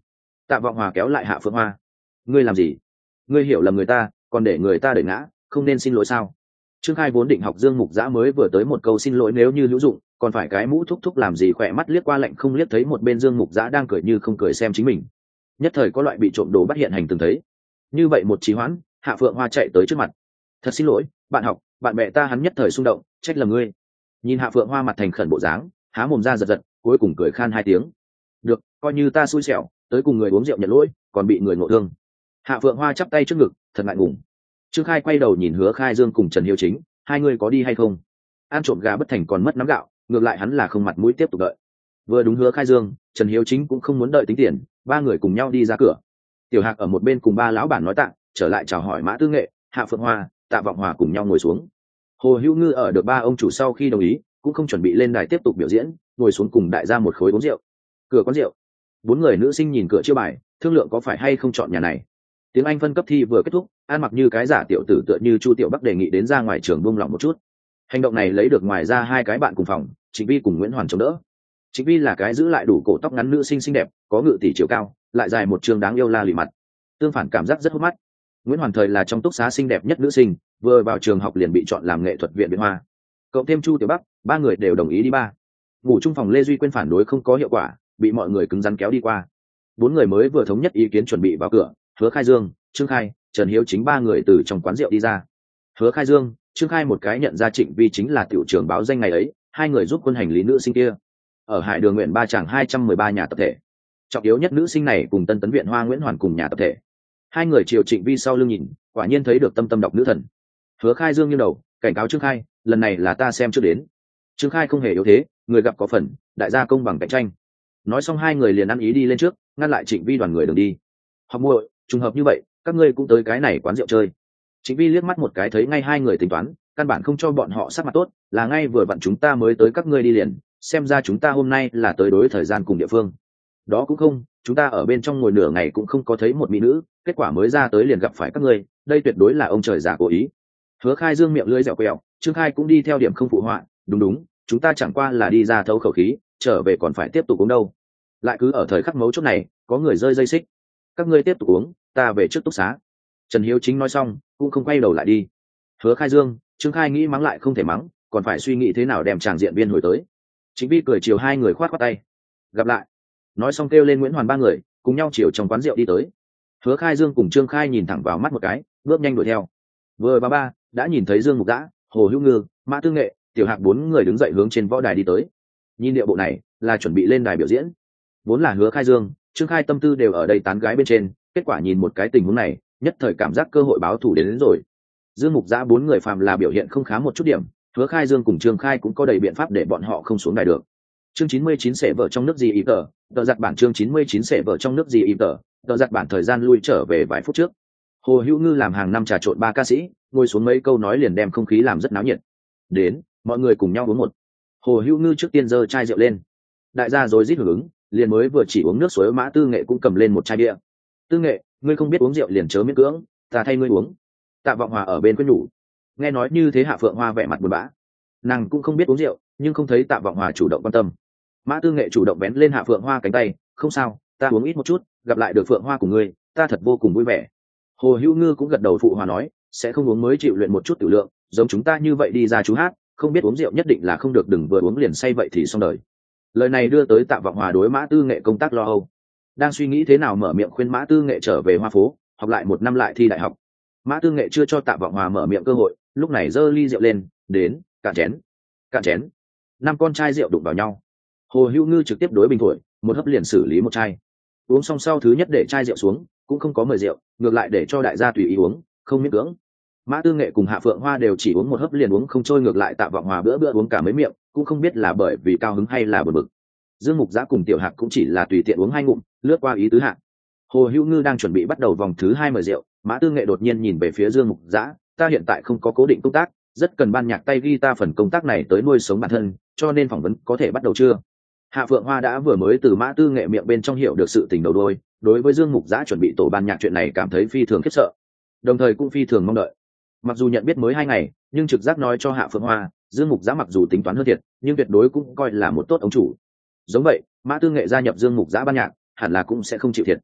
Tạ Vọng Hòa kéo lại Hạ Phượng Hoa. Ngươi làm gì? Ngươi hiểu lầm người ta, còn để người ta đẩy ngã, không nên xin lỗi sao? Trương Khai vốn định học Dương Mục Dã mới vừa tới một câu xin lỗi nếu như hữu dụng, còn phải cái mũ thúc thúc làm gì, khỏe mắt liếc qua lạnh không liếc thấy một bên Dương Mục Dã đang cười như không cười xem chính mình. Nhất thời có loại bị trộm đồ bắt hiện hành từng thấy. Như vậy một trì hoãn, Hạ Phượng Hoa chạy tới trước mặt. Thật xin lỗi, bạn học, bạn bè ta hắn nhất thời xung động, trách lầm ngươi. Nhìn Hạ Phượng Hoa mặt thành khẩn bộ dáng, há mồm ra giật giật, cuối cùng cười khan hai tiếng. Được, coi như ta xui xẻo, tới cùng người uống rượu nhận lỗi, còn bị người ngộ thương. Hạ Phượng Hoa chắp tay trước ngực, thật ngại ngùng. Trương Khai quay đầu nhìn Hứa Khai Dương cùng Trần Hiếu Chính, hai người có đi hay không? Ăn trộm gà bất thành còn mất nắm gạo, ngược lại hắn là không mặt mũi tiếp tục đợi. Vừa đúng Hứa Khai Dương, Trần Hiếu Chính cũng không muốn đợi tính tiền, ba người cùng nhau đi ra cửa. Tiểu Hạc ở một bên cùng ba lão bản nói tạ, trở lại chào hỏi Mã Tư Nghệ, Hạ Phượng Hoa, Tạ Vọng Hòa cùng nhau ngồi xuống. Hồ Hữu Ngư ở được ba ông chủ sau khi đồng ý, cũng không chuẩn bị lên đài tiếp tục biểu diễn, ngồi xuống cùng đại gia một khối uống rượu. Cửa quán rượu, bốn người nữ sinh nhìn cửa chiêu bài, thương lượng có phải hay không chọn nhà này. Tiếng Anh phân cấp thi vừa kết thúc, An mặc như cái giả tiểu tử tựa như Chu Tiểu Bắc đề nghị đến ra ngoài trường buông lỏng một chút. Hành động này lấy được ngoài ra hai cái bạn cùng phòng, Trịnh Vi cùng Nguyễn Hoàn chống đỡ. Trịnh Vi là cái giữ lại đủ cổ tóc ngắn nữ sinh xinh đẹp, có ngự tỷ chiều cao, lại dài một trường đáng yêu la lì mặt. Tương phản cảm giác rất hút mắt. Nguyễn Hoàn thời là trong túc xá xinh đẹp nhất nữ sinh, vừa vào trường học liền bị chọn làm nghệ thuật viện biện hoa. Cộng thêm Chu Tiểu Bắc, ba người đều đồng ý đi ba. Ngủ chung phòng Lê Duy Quyên phản đối không có hiệu quả, bị mọi người cứng rắn kéo đi qua. Bốn người mới vừa thống nhất ý kiến chuẩn bị vào cửa, Hứa Khai Dương, Trương Khai, Trần Hiếu Chính ba người từ trong quán rượu đi ra. Hứa Khai Dương, Trương Khai một cái nhận ra Trịnh Vi chính là tiểu trưởng báo danh ngày ấy, hai người giúp quân hành lý nữ sinh kia. Ở Hải Đường nguyện ba tràng 213 nhà tập thể. Trọng yếu nhất nữ sinh này cùng Tân Tấn viện Hoa Nguyễn Hoàn cùng nhà tập thể. Hai người chiều Trịnh Vi sau lưng nhìn, quả nhiên thấy được tâm tâm đọc nữ thần. Hứa Khai Dương nghiêng đầu, cảnh cáo Trương Khai, lần này là ta xem trước đến. Trương Khai không hề yếu thế, người gặp có phần, đại gia công bằng cạnh tranh. Nói xong hai người liền ăn ý đi lên trước, ngăn lại Trịnh Vi đoàn người đường đi. Học muội, trùng hợp như vậy, các ngươi cũng tới cái này quán rượu chơi. Trịnh Vi liếc mắt một cái thấy ngay hai người tính toán, căn bản không cho bọn họ sắc mặt tốt, là ngay vừa vặn chúng ta mới tới các ngươi đi liền, xem ra chúng ta hôm nay là tới đối thời gian cùng địa phương. Đó cũng không, chúng ta ở bên trong ngồi nửa ngày cũng không có thấy một mỹ nữ, kết quả mới ra tới liền gặp phải các ngươi, đây tuyệt đối là ông trời giả cố ý. Hứa Khai Dương miệng lưỡi dẻo quẹo, Trương Khai cũng đi theo điểm không phụ họa, đúng đúng, chúng ta chẳng qua là đi ra thấu khẩu khí, trở về còn phải tiếp tục uống đâu. Lại cứ ở thời khắc mấu chốt này, có người rơi dây xích. Các ngươi tiếp tục uống, ta về trước túc xá. Trần Hiếu Chính nói xong, cũng không quay đầu lại đi. Hứa Khai Dương, Trương Khai nghĩ mắng lại không thể mắng, còn phải suy nghĩ thế nào đem tràng diện viên hồi tới. Chính Vi cười chiều hai người khoát khoát tay. Gặp lại. Nói xong kêu lên Nguyễn Hoàn ba người, cùng nhau chiều trong quán rượu đi tới. Hứa Khai Dương cùng Trương Khai nhìn thẳng vào mắt một cái, bước nhanh đuổi theo. Vừa vào ba, đã nhìn thấy Dương Mục Dã, Hồ Hữu Ngư, Mã Tư Nghệ, Tiểu Hạc bốn người đứng dậy hướng trên võ đài đi tới. Nhìn điệu bộ này, là chuẩn bị lên đài biểu diễn. Vốn là Hứa Khai Dương, Trương Khai tâm tư đều ở đây tán gái bên trên, kết quả nhìn một cái tình huống này, nhất thời cảm giác cơ hội báo thù đến rồi. Dương Mục Dã bốn người phàm là biểu hiện không khá một chút điểm, Hứa Khai Dương cùng Trương Khai cũng có đầy biện pháp để bọn họ không xuống đài được. Chương 99 sẽ vợ trong nước gì ý tờ, tờ giặt bản chương 99 sẽ vợ trong nước gì ý tờ giặt bản thời gian lui trở về vài phút trước. Hồ Hữu Ngư làm hàng năm trà trộn ba ca sĩ, ngồi xuống mấy câu nói liền đem không khí làm rất náo nhiệt. Đến, mọi người cùng nhau uống một. Hồ Hữu Ngư trước tiên giơ chai rượu lên. Đại gia rồi rít hưởng ứng, liền mới vừa chỉ uống nước suối Mã Tư Nghệ cũng cầm lên một chai bia. Tư Nghệ, ngươi không biết uống rượu liền chớ miễn cưỡng, ta thay ngươi uống. Tạ Vọng Hòa ở bên quên nhủ. Nghe nói như thế Hạ Phượng Hoa vẻ mặt buồn bã. Nàng cũng không biết uống rượu, nhưng không thấy Tạ Vọng Hòa chủ động quan tâm. Mã Tư Nghệ chủ động bén lên Hạ Phượng Hoa cánh tay, không sao, ta uống ít một chút, gặp lại được Phượng Hoa của ngươi, ta thật vô cùng vui vẻ. Hồ Hữu Ngư cũng gật đầu phụ hòa nói, sẽ không uống mới chịu luyện một chút tiểu lượng, giống chúng ta như vậy đi ra chú hát, không biết uống rượu nhất định là không được, đừng vừa uống liền say vậy thì xong đời. Lời này đưa tới Tạ Vọng Hòa đối Mã Tư Nghệ công tác lo âu, đang suy nghĩ thế nào mở miệng khuyên Mã Tư Nghệ trở về Hoa phố, học lại một năm lại thi đại học. Mã Tư Nghệ chưa cho Tạ Vọng Hòa mở miệng cơ hội, lúc này giơ ly rượu lên, đến, cạn chén. Cạn chén. Năm con chai rượu đụng vào nhau. Hồ Hữu Ngư trực tiếp đối bình thổi, một hớp liền xử lý một chai. Uống xong sau thứ nhất để chai rượu xuống, cũng không có mời rượu, ngược lại để cho đại gia tùy ý uống, không miễn cưỡng. Mã Tư Nghệ cùng Hạ Phượng Hoa đều chỉ uống một hớp liền uống không trôi, ngược lại Tạ Vọng Hòa bữa bữa uống cả mấy miệng, cũng không biết là bởi vì cao hứng hay là bực bực. Dương Mục Dã cùng Tiểu Hạc cũng chỉ là tùy tiện uống hai ngụm, lướt qua ý tứ hạng. Hồ Hữu Ngư đang chuẩn bị bắt đầu vòng thứ 2 mời rượu, Mã Tư Nghệ đột nhiên nhìn về phía Dương Mục Dã, ta hiện tại không có cố định công tác, rất cần ban nhạc tay guitar phần công tác này tới nuôi sống bản thân, cho nên phỏng vấn có thể bắt đầu chưa? Hạ Phượng Hoa đã vừa mới từ Mã Tư Nghệ miệng bên trong hiểu được sự tình đầu đuôi, đối với Dương Mục Dã chuẩn bị tổ ban nhạc chuyện này cảm thấy phi thường khiếp sợ, đồng thời cũng phi thường mong đợi. Mặc dù nhận biết mới 2 ngày, nhưng trực giác nói cho Hạ Phượng Hoa, Dương Mục Dã mặc dù tính toán hơn thiệt, nhưng tuyệt đối cũng coi là một tốt ông chủ. Giống vậy, Mã Tư Nghệ gia nhập Dương Mục Dã ban nhạc, hẳn là cũng sẽ không chịu thiệt.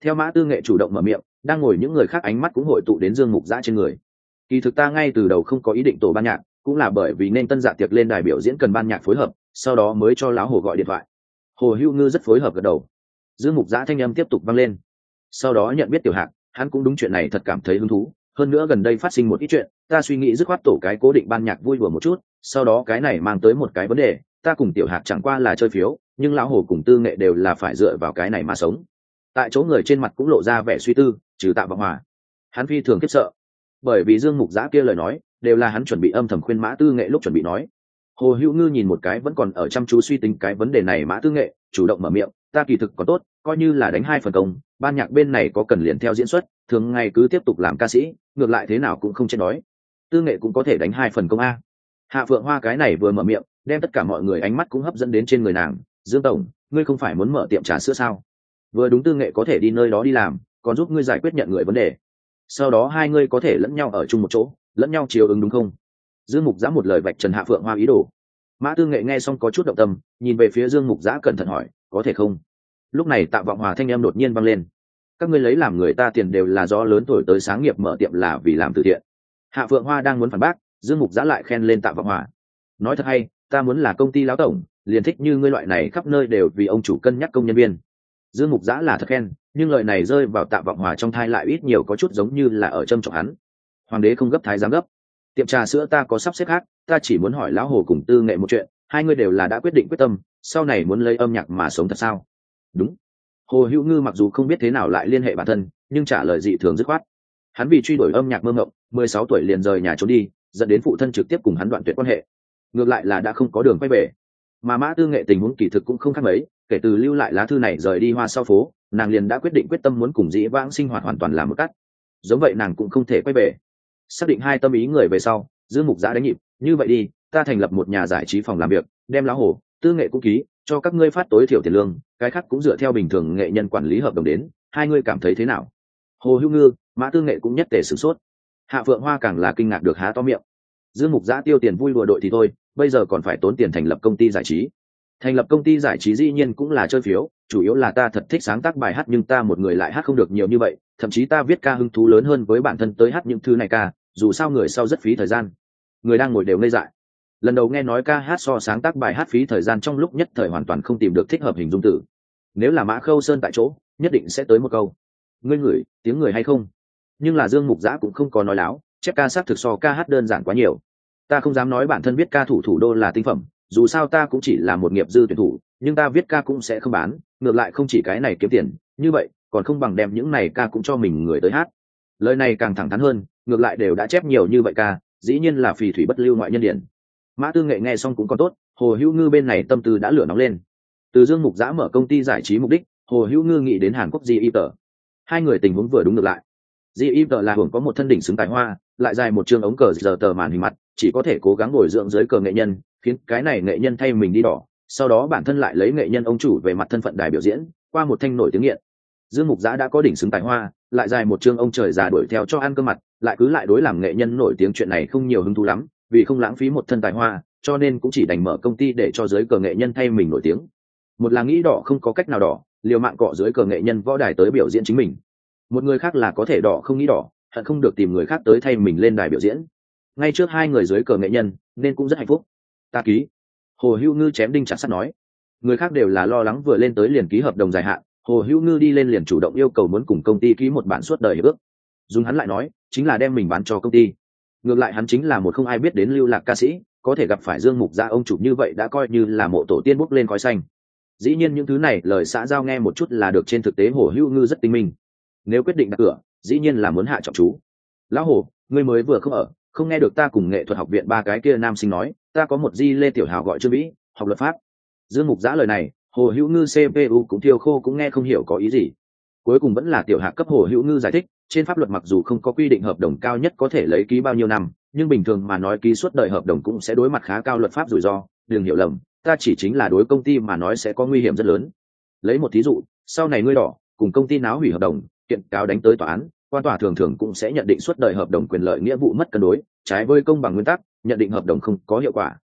Theo Mã Tư Nghệ chủ động mở miệng, đang ngồi những người khác ánh mắt cũng hội tụ đến Dương Mục Giã trên người. Kỳ thực ta ngay từ đầu không có ý định tổ ban nhạc, cũng là bởi vì nên tân dạ tiệc lên đài biểu diễn cần ban nhạc phối hợp, sau đó mới cho lão Hồ gọi điện thoại. Hồ Hữu Ngư rất phối hợp gật đầu. Dương Mục Giã thanh âm tiếp tục vang lên. Sau đó nhận biết Tiểu Hạc, hắn cũng đúng chuyện này thật cảm thấy hứng thú, hơn nữa gần đây phát sinh một ít chuyện, ta suy nghĩ dứt khoát tổ cái cố định ban nhạc vui đùa một chút, sau đó cái này mang tới một cái vấn đề, ta cùng Tiểu Hạc chẳng qua là chơi phiếu, nhưng lão Hồ cùng Tư Nghệ đều là phải dựa vào cái này mà sống. Tại chỗ người trên mặt cũng lộ ra vẻ suy tư, trừ Tạ Vọng Hòa, hắn phi thường khiếp sợ, bởi vì Dương Mục Giã kia lời nói đều là hắn chuẩn bị âm thầm khuyên Mã Tư Nghệ lúc chuẩn bị nói. Hồ Hữu Ngư nhìn một cái vẫn còn ở chăm chú suy tính cái vấn đề này Mã Tư Nghệ, chủ động mở miệng, ta kỳ thực có tốt, coi như là đánh 2 phần công, ban nhạc bên này có cần liền theo diễn xuất, thường ngày cứ tiếp tục làm ca sĩ, ngược lại thế nào cũng không chết đói. Tư Nghệ cũng có thể đánh 2 phần công a. Hạ Phượng Hoa cái này vừa mở miệng, đem tất cả mọi người ánh mắt cũng hấp dẫn đến trên người nàng. Dương tổng, ngươi không phải muốn mở tiệm trà sữa sao? Vừa đúng Tư Nghệ có thể đi nơi đó đi làm, còn giúp ngươi giải quyết nhận người vấn đề. Sau đó hai ngươi có thể lẫn nhau ở chung một chỗ, lẫn nhau chiều ứng đúng không? Dương Mục Giã một lời vạch trần Hạ Phượng Hoa ý đồ. Mã Tư Nghệ nghe xong có chút động tâm, nhìn về phía Dương Mục Giã cẩn thận hỏi, có thể không? Lúc này Tạ Vọng Hòa thanh em đột nhiên vang lên, các ngươi lấy làm người ta tiền đều là do lớn tuổi tới sáng nghiệp mở tiệm là vì làm từ thiện. Hạ Phượng Hoa đang muốn phản bác, Dương Mục Giã lại khen lên Tạ Vọng Hòa, nói thật hay, ta muốn là công ty lão tổng, liền thích như ngươi loại này khắp nơi đều vì ông chủ cân nhắc công nhân viên. Dương Mục Giã là thật khen, nhưng lời này rơi vào Tạ Vọng Hòa trong thai lại ít nhiều có chút giống như là ở châm chọc hắn. Hoàng đế không gấp thái giám gấp, tiệm trà sữa ta có sắp xếp khác, ta chỉ muốn hỏi lão Hồ cùng Tư Nghệ một chuyện, hai người đều là đã quyết định quyết tâm, sau này muốn lấy âm nhạc mà sống thật sao? Đúng. Hồ Hữu Ngư mặc dù không biết thế nào lại liên hệ bản thân, nhưng trả lời dị thường dứt khoát. Hắn vì truy đuổi âm nhạc mơ mộng, 16 tuổi liền rời nhà trốn đi, dẫn đến phụ thân trực tiếp cùng hắn đoạn tuyệt quan hệ. Ngược lại là đã không có đường quay về. Mà Mã Tư Nghệ tình huống kỳ thực cũng không khác mấy, kể từ lưu lại lá thư này rời đi Hoa Sau phố, nàng liền đã quyết định quyết tâm muốn cùng dĩ vãng sinh hoạt hoàn toàn làm một cắt. Giống vậy nàng cũng không thể quay về. Xác định hai tâm ý người về sau, Dương Mục Giã đánh nhịp, như vậy đi, ta thành lập một nhà giải trí phòng làm việc, đem lão Hồ, Tư Nghệ cũng ký, cho các ngươi phát tối thiểu tiền lương, cái khác cũng dựa theo bình thường nghệ nhân quản lý hợp đồng đến, hai ngươi cảm thấy thế nào? Hồ Hữu Ngư, Mã Tư Nghệ cũng nhất tề sửng sốt. Hạ Phượng Hoa càng là kinh ngạc được há to miệng. Dương Mục Giã tiêu tiền vui đùa đội thì thôi, bây giờ còn phải tốn tiền thành lập công ty giải trí. Thành lập công ty giải trí dĩ nhiên cũng là chơi phiếu, chủ yếu là ta thật thích sáng tác bài hát nhưng ta một người lại hát không được nhiều như vậy, thậm chí ta viết ca hứng thú lớn hơn với bản thân tới hát những thứ này ca, dù sao người sau rất phí thời gian. Người đang ngồi đều ngây dại. Lần đầu nghe nói ca hát so sáng tác bài hát phí thời gian trong lúc nhất thời hoàn toàn không tìm được thích hợp hình dung từ. Nếu là Mã Khâu Sơn tại chỗ, nhất định sẽ tới một câu: ngươi ngửi tiếng người hay không? Nhưng là Dương Mục Giã cũng không có nói láo, chép ca sát thực so ca hát đơn giản quá nhiều. Ta không dám nói bản thân viết ca thủ đô là tinh phẩm, dù sao ta cũng chỉ là một nghiệp dư tuyển thủ, nhưng ta viết ca cũng sẽ không bán, ngược lại không chỉ cái này kiếm tiền, như vậy còn không bằng đem những này ca cũng cho mình người tới hát. Lời này càng thẳng thắn hơn, ngược lại đều đã chép nhiều như vậy ca, dĩ nhiên là phì thủy bất lưu ngoại nhân điển. Mã Tư Nghệ nghe xong cũng còn tốt, Hồ Hữu Ngư bên này tâm tư đã lửa nóng lên. Từ Dương Mục Giã mở công ty giải trí mục đích, Hồ Hữu Ngư nghĩ đến Hàn Quốc G.I.T. Hai người tình huống vừa đúng ngược lại. G.I.T. là hưởng có một thân đỉnh xứng tài hoa, lại dài một chương ống cờ giờ tờ màn hình mặt, chỉ có thể cố gắng bồi dưỡng dưới cờ nghệ nhân, khiến cái này nghệ nhân thay mình đi đỏ, sau đó bản thân lại lấy nghệ nhân ông chủ về mặt thân phận đài biểu diễn, qua một thanh nổi tiếng nghiện. Dương Mục Giã đã có đỉnh xứng tài hoa, lại dài một chương ông trời già đuổi theo cho ăn cơm mặt, lại cứ lại đối làm nghệ nhân nổi tiếng chuyện này không nhiều hứng thú lắm, vì không lãng phí một thân tài hoa, cho nên cũng chỉ đành mở công ty để cho dưới cờ nghệ nhân thay mình nổi tiếng. Một là nghĩ đỏ không có cách nào đỏ, liều mạng cọ dưới cờ nghệ nhân võ đài tới biểu diễn chính mình. Một người khác là có thể đỏ không nghĩ đỏ, hận không được tìm người khác tới thay mình lên đài biểu diễn. Ngay trước hai người dưới cờ nghệ nhân, nên cũng rất hạnh phúc. Ta ký. Hồ Hữu Ngư chém đinh chặt sắt nói. Người khác đều là lo lắng vừa lên tới liền ký hợp đồng dài hạn, Hồ Hữu Ngư đi lên liền chủ động yêu cầu muốn cùng công ty ký một bản suốt đời hiệp ước. Dùng hắn lại nói, chính là đem mình bán cho công ty. Ngược lại hắn chính là một không ai biết đến lưu lạc ca sĩ, có thể gặp phải Dương Mục Giã ông chủ như vậy đã coi như là mộ tổ tiên bốc lên khói xanh. Dĩ nhiên những thứ này lời xã giao nghe một chút là được, trên thực tế Hồ Hữu Ngư rất tinh minh. Nếu quyết định đặt cửa, dĩ nhiên là muốn hạ trọng chú. Lão Hồ, ngươi mới vừa không ở, không nghe được ta cùng nghệ thuật học viện ba cái kia nam sinh nói, ta có một di lê tiểu hào gọi Trương Vĩ, học luật pháp. Dương Mục Giã lời này, Hồ Hữu Ngư CPU cũng thiêu khô cũng nghe không hiểu có ý gì. Cuối cùng vẫn là tiểu hạ cấp Hồ Hữu Ngư giải thích, trên pháp luật mặc dù không có quy định hợp đồng cao nhất có thể lấy ký bao nhiêu năm, nhưng bình thường mà nói ký suốt đời hợp đồng cũng sẽ đối mặt khá cao luật pháp rủi ro. Đừng hiểu lầm, ta chỉ chính là đối công ty mà nói sẽ có nguy hiểm rất lớn. Lấy một thí dụ, sau này ngươi đỏ cùng công ty náo hủy hợp đồng, kiện cáo đánh tới tòa án, quan tòa thường thường cũng sẽ nhận định suốt đời hợp đồng quyền lợi nghĩa vụ mất cân đối, trái với công bằng nguyên tắc, nhận định hợp đồng không có hiệu quả.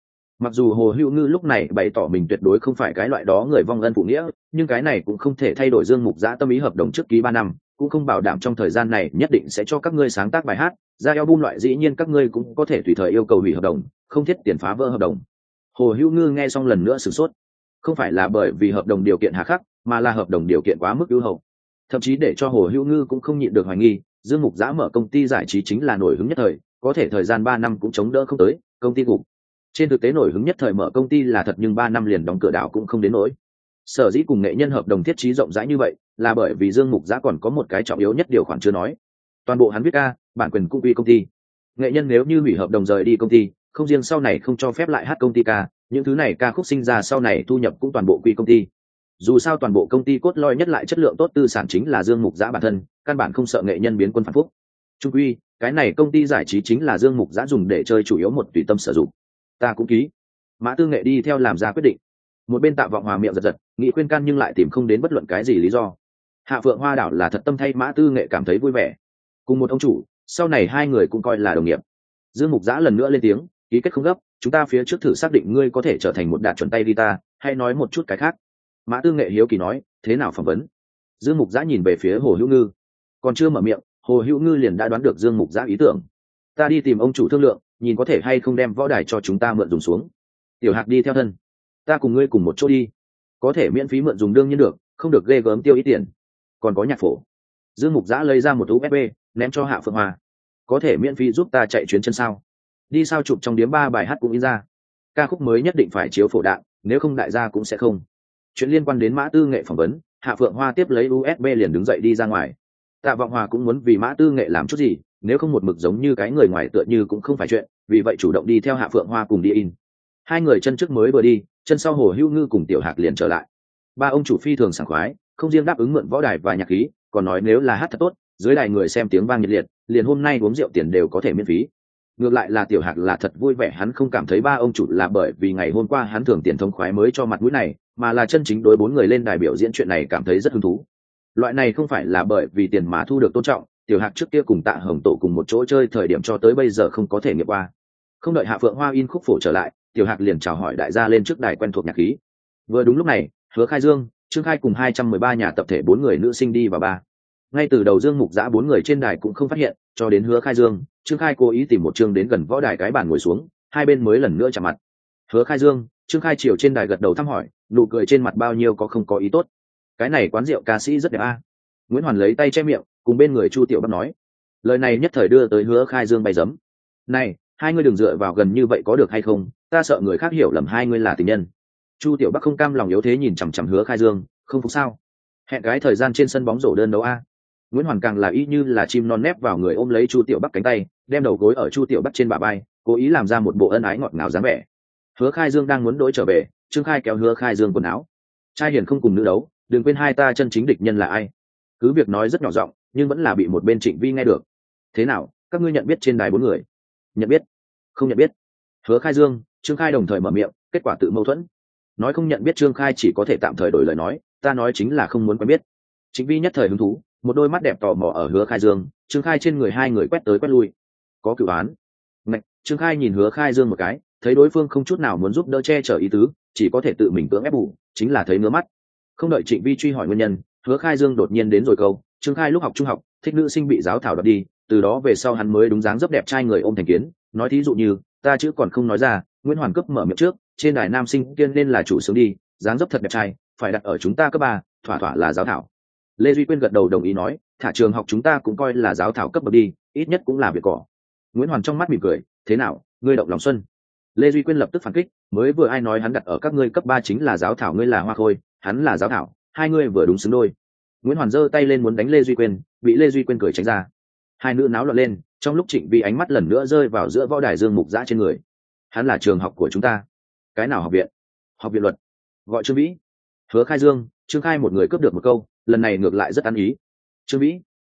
Mặc dù Hồ Hữu Ngư lúc này bày tỏ mình tuyệt đối không phải cái loại đó người vong ân phụ nghĩa, nhưng cái này cũng không thể thay đổi Dương Mục Giã tâm ý hợp đồng trước ký 3 năm, cũng không bảo đảm trong thời gian này nhất định sẽ cho các ngươi sáng tác bài hát, ra album loại, dĩ nhiên các ngươi cũng có thể tùy thời yêu cầu hủy hợp đồng, không thiết tiền phá vỡ hợp đồng. Hồ Hữu Ngư nghe xong lần nữa sửng sốt, không phải là bởi vì hợp đồng điều kiện hà khắc, mà là hợp đồng điều kiện quá mức ưu hậu. Thậm chí để cho Hồ Hữu Ngư cũng không nhịn được hoài nghi, Dương Mục Giã mở công ty giải trí chính là nổi hứng nhất thời, có thể thời gian 3 năm cũng chống đỡ không tới, công ty gục. Trên thực tế nổi hứng nhất thời mở công ty là thật, nhưng 3 năm liền đóng cửa đảo cũng không đến nỗi. Sở dĩ cùng nghệ nhân hợp đồng thiết trí rộng rãi như vậy, là bởi vì Dương Mục Giã còn có một cái trọng yếu nhất điều khoản chưa nói. Toàn bộ hắn viết ca, bản quyền cũng quy công ty. Nghệ nhân nếu như hủy hợp đồng rời đi công ty, không riêng sau này không cho phép lại hát công ty ca, những thứ này ca khúc sinh ra sau này thu nhập cũng toàn bộ quy công ty. Dù sao toàn bộ công ty cốt lõi nhất lại chất lượng tốt tư sản chính là Dương Mục Giã bản thân, căn bản không sợ nghệ nhân biến quân phản phúc. Trung quy, cái này công ty giải trí chính là Dương Mục Giã dùng để chơi chủ yếu một tùy tâm sử dụng. Ta cũng ký. Mã Tư Nghệ đi theo làm ra quyết định. Một bên Tạ Vọng Hòa miệng giật giật, nghĩ khuyên can nhưng lại tìm không đến bất luận cái gì lý do. Hạ Phượng Hoa đảo là thật tâm thay Mã Tư Nghệ cảm thấy vui vẻ. Cùng một ông chủ, sau này hai người cũng coi là đồng nghiệp. Dương Mục Giã lần nữa lên tiếng, ký kết không gấp, chúng ta phía trước thử xác định ngươi có thể trở thành một đạt chuẩn tay guitar, hay nói một chút cái khác. Mã Tư Nghệ hiếu kỳ nói, thế nào phỏng vấn? Dương Mục Giã nhìn về phía Hồ Hữu Ngư, còn chưa mở miệng, Hồ Hữu Ngư liền đã đoán được Dương Mục Giã ý tưởng. Ta đi tìm ông chủ thương lượng, nhìn có thể hay không đem võ đài cho chúng ta mượn dùng xuống. Tiểu Hạc đi theo thân, ta cùng ngươi cùng một chỗ đi, có thể miễn phí mượn dùng đương nhiên được, không được ghê gớm tiêu ít tiền. Còn có nhạc phổ. Dương Mục Giã lấy ra một USB ném cho Hạ Phượng Hoa, có thể miễn phí giúp ta chạy chuyến chân sao? Đi sao chụp trong điếm 3 bài hát cũng in ra, ca khúc mới nhất định phải chiếu phổ đạn, nếu không đại gia cũng sẽ không. Chuyện liên quan đến Mã Tư Nghệ phỏng vấn, Hạ Phượng Hoa tiếp lấy USB liền đứng dậy đi ra ngoài. Tạ Vọng Hòa cũng muốn vì Mã Tư Nghệ làm chút gì, nếu không một mực giống như cái người ngoài tựa như cũng không phải chuyện, vì vậy chủ động đi theo Hạ Phượng Hoa cùng đi in. Hai người chân trước mới vừa đi, chân sau Hồ Hữu Ngư cùng Tiểu Hạc liền trở lại. Ba ông chủ phi thường sảng khoái, không riêng đáp ứng mượn võ đài và nhạc khí, còn nói nếu là hát thật tốt, dưới đài người xem tiếng vang nhiệt liệt, liền hôm nay uống rượu tiền đều có thể miễn phí. Ngược lại là Tiểu Hạc là thật vui vẻ, hắn không cảm thấy ba ông chủ là bởi vì ngày hôm qua hắn thưởng tiền thống khoái mới cho mặt mũi này, mà là chân chính đối 4 người lên đài biểu diễn chuyện này cảm thấy rất hứng thú. Loại này không phải là bởi vì tiền mà thu được tôn trọng, Tiểu Hạc trước kia cùng Tạ Hồng Tổ cùng một chỗ chơi thời điểm cho tới bây giờ không có thể nghiệm qua. Không đợi Hạ Phượng Hoa in khúc phổ trở lại, Tiểu Hạc liền chào hỏi đại gia lên trước đài quen thuộc nhạc khí. Vừa đúng lúc này, Hứa Khai Dương, Trương Khai cùng 213 nhà tập thể 4 người nữ sinh đi vào ba. Ngay từ đầu Dương Mục Giã 4 người trên đài cũng không phát hiện, cho đến Hứa Khai Dương, Trương Khai cố ý tìm một chương đến gần võ đài cái bàn ngồi xuống, hai bên mới lần nữa chạm mặt. Hứa Khai Dương, Trương Khai chiều trên đài gật đầu thăm hỏi, nụ cười trên mặt bao nhiêu có không có ý tốt. Cái này quán rượu ca sĩ rất đẹp a. Nguyễn Hoàn lấy tay che miệng, cùng bên người Chu Tiểu Bắc nói. Lời này nhất thời đưa tới Hứa Khai Dương bay giấm. Này, hai người đừng dựa vào gần như vậy có được hay không, ta sợ người khác hiểu lầm hai người là tình nhân. Chu Tiểu Bắc không cam lòng yếu thế nhìn chằm chằm Hứa Khai Dương, không phục sao? Hẹn gái thời gian trên sân bóng rổ đơn đấu a. Nguyễn Hoàn càng là y như là chim non nép vào người ôm lấy Chu Tiểu Bắc cánh tay, đem đầu gối ở Chu Tiểu Bắc trên bả vai, cố ý làm ra một bộ ân ái ngọt ngào dáng vẻ. Hứa Khai Dương đang muốn đối trở về, Trương Khai kéo Hứa Khai Dương quần áo. Trai hiền không cùng nữ đấu, đừng quên hai ta chân chính địch nhân là ai. Cứ việc nói rất nhỏ giọng, nhưng vẫn là bị một bên Trịnh Vi nghe được. Thế nào, các ngươi nhận biết trên đài 4 người? Nhận biết? Không nhận biết. Hứa Khai Dương, Trương Khai đồng thời mở miệng, kết quả tự mâu thuẫn. Nói không nhận biết Trương Khai chỉ có thể tạm thời đổi lời nói, ta nói chính là không muốn quen biết. Trịnh Vi nhất thời hứng thú, một đôi mắt đẹp tò mò ở Hứa Khai Dương, Trương Khai trên người hai người quét tới quét lui. Có cửu án. Ngạch, Trương Khai nhìn Hứa Khai Dương một cái, thấy đối phương không chút nào muốn giúp đỡ che chở ý tứ, chỉ có thể tự mình cưỡng ép bù, chính là thấy ngứa mắt. Không đợi Trịnh Vi truy hỏi nguyên nhân, Hứa Khai Dương đột nhiên đến rồi câu, Trương Khai lúc học trung học, thích nữ sinh bị giáo thảo đoạt đi, từ đó về sau hắn mới đúng dáng dấp đẹp trai người ôm thành kiến, nói thí dụ như, ta chữ còn không nói ra, Nguyễn Hoàn cấp mở miệng trước, trên đài nam sinh tiên nên là chủ sướng đi, dáng dấp thật đẹp trai, phải đặt ở chúng ta cấp 3, thỏa thỏa là giáo thảo. Lê Duy Quyên gật đầu đồng ý nói, thả trường học chúng ta cũng coi là giáo thảo cấp bậc đi, ít nhất cũng là việc cỏ. Nguyễn Hoàn trong mắt mỉm cười, thế nào, ngươi động lòng xuân? Lê Duy Quyên lập tức phản kích, mới vừa ai nói hắn đặt ở các ngươi cấp 3 chính là giáo thảo, ngươi là hoa khôi, hắn là giáo thảo, hai ngươi vừa đúng xứng đôi. Nguyễn Hoàn giơ tay lên muốn đánh Lê Duy Quyên, bị Lê Duy Quyên cười tránh ra. Hai nữ náo loạn lên, trong lúc Trịnh Vi ánh mắt lần nữa rơi vào giữa võ đài Dương Mục Giã trên người. Hắn là trường học của chúng ta. Cái nào học viện? Học viện luật. Gọi Trương Vĩ. Hứa Khai Dương, Trương Khai một người cướp được một câu, lần này ngược lại rất ăn ý. Trương Vĩ.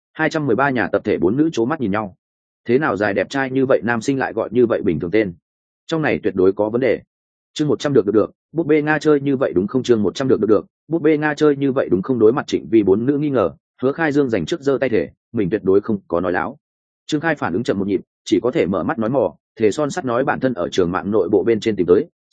213 nhà tập thể 4 nữ chố mắt nhìn nhau. Thế nào dài đẹp trai như vậy nam sinh lại gọi như vậy bình thường tên? Trong này tuyệt đối có vấn đề. Chương 100 được, búp bê Nga chơi như vậy đúng không? Chương 100 được, búp bê Nga chơi như vậy đúng không? Đối mặt Trịnh Vi 4 nữ nghi ngờ, Hứa Khai Dương giành trước giơ tay thể, mình tuyệt đối không có nói láo. Trương Khai phản ứng chậm một nhịp, chỉ có thể mở mắt nói mò, thể son sắt nói bản thân ở trường mạng nội bộ bên trên tìm tới,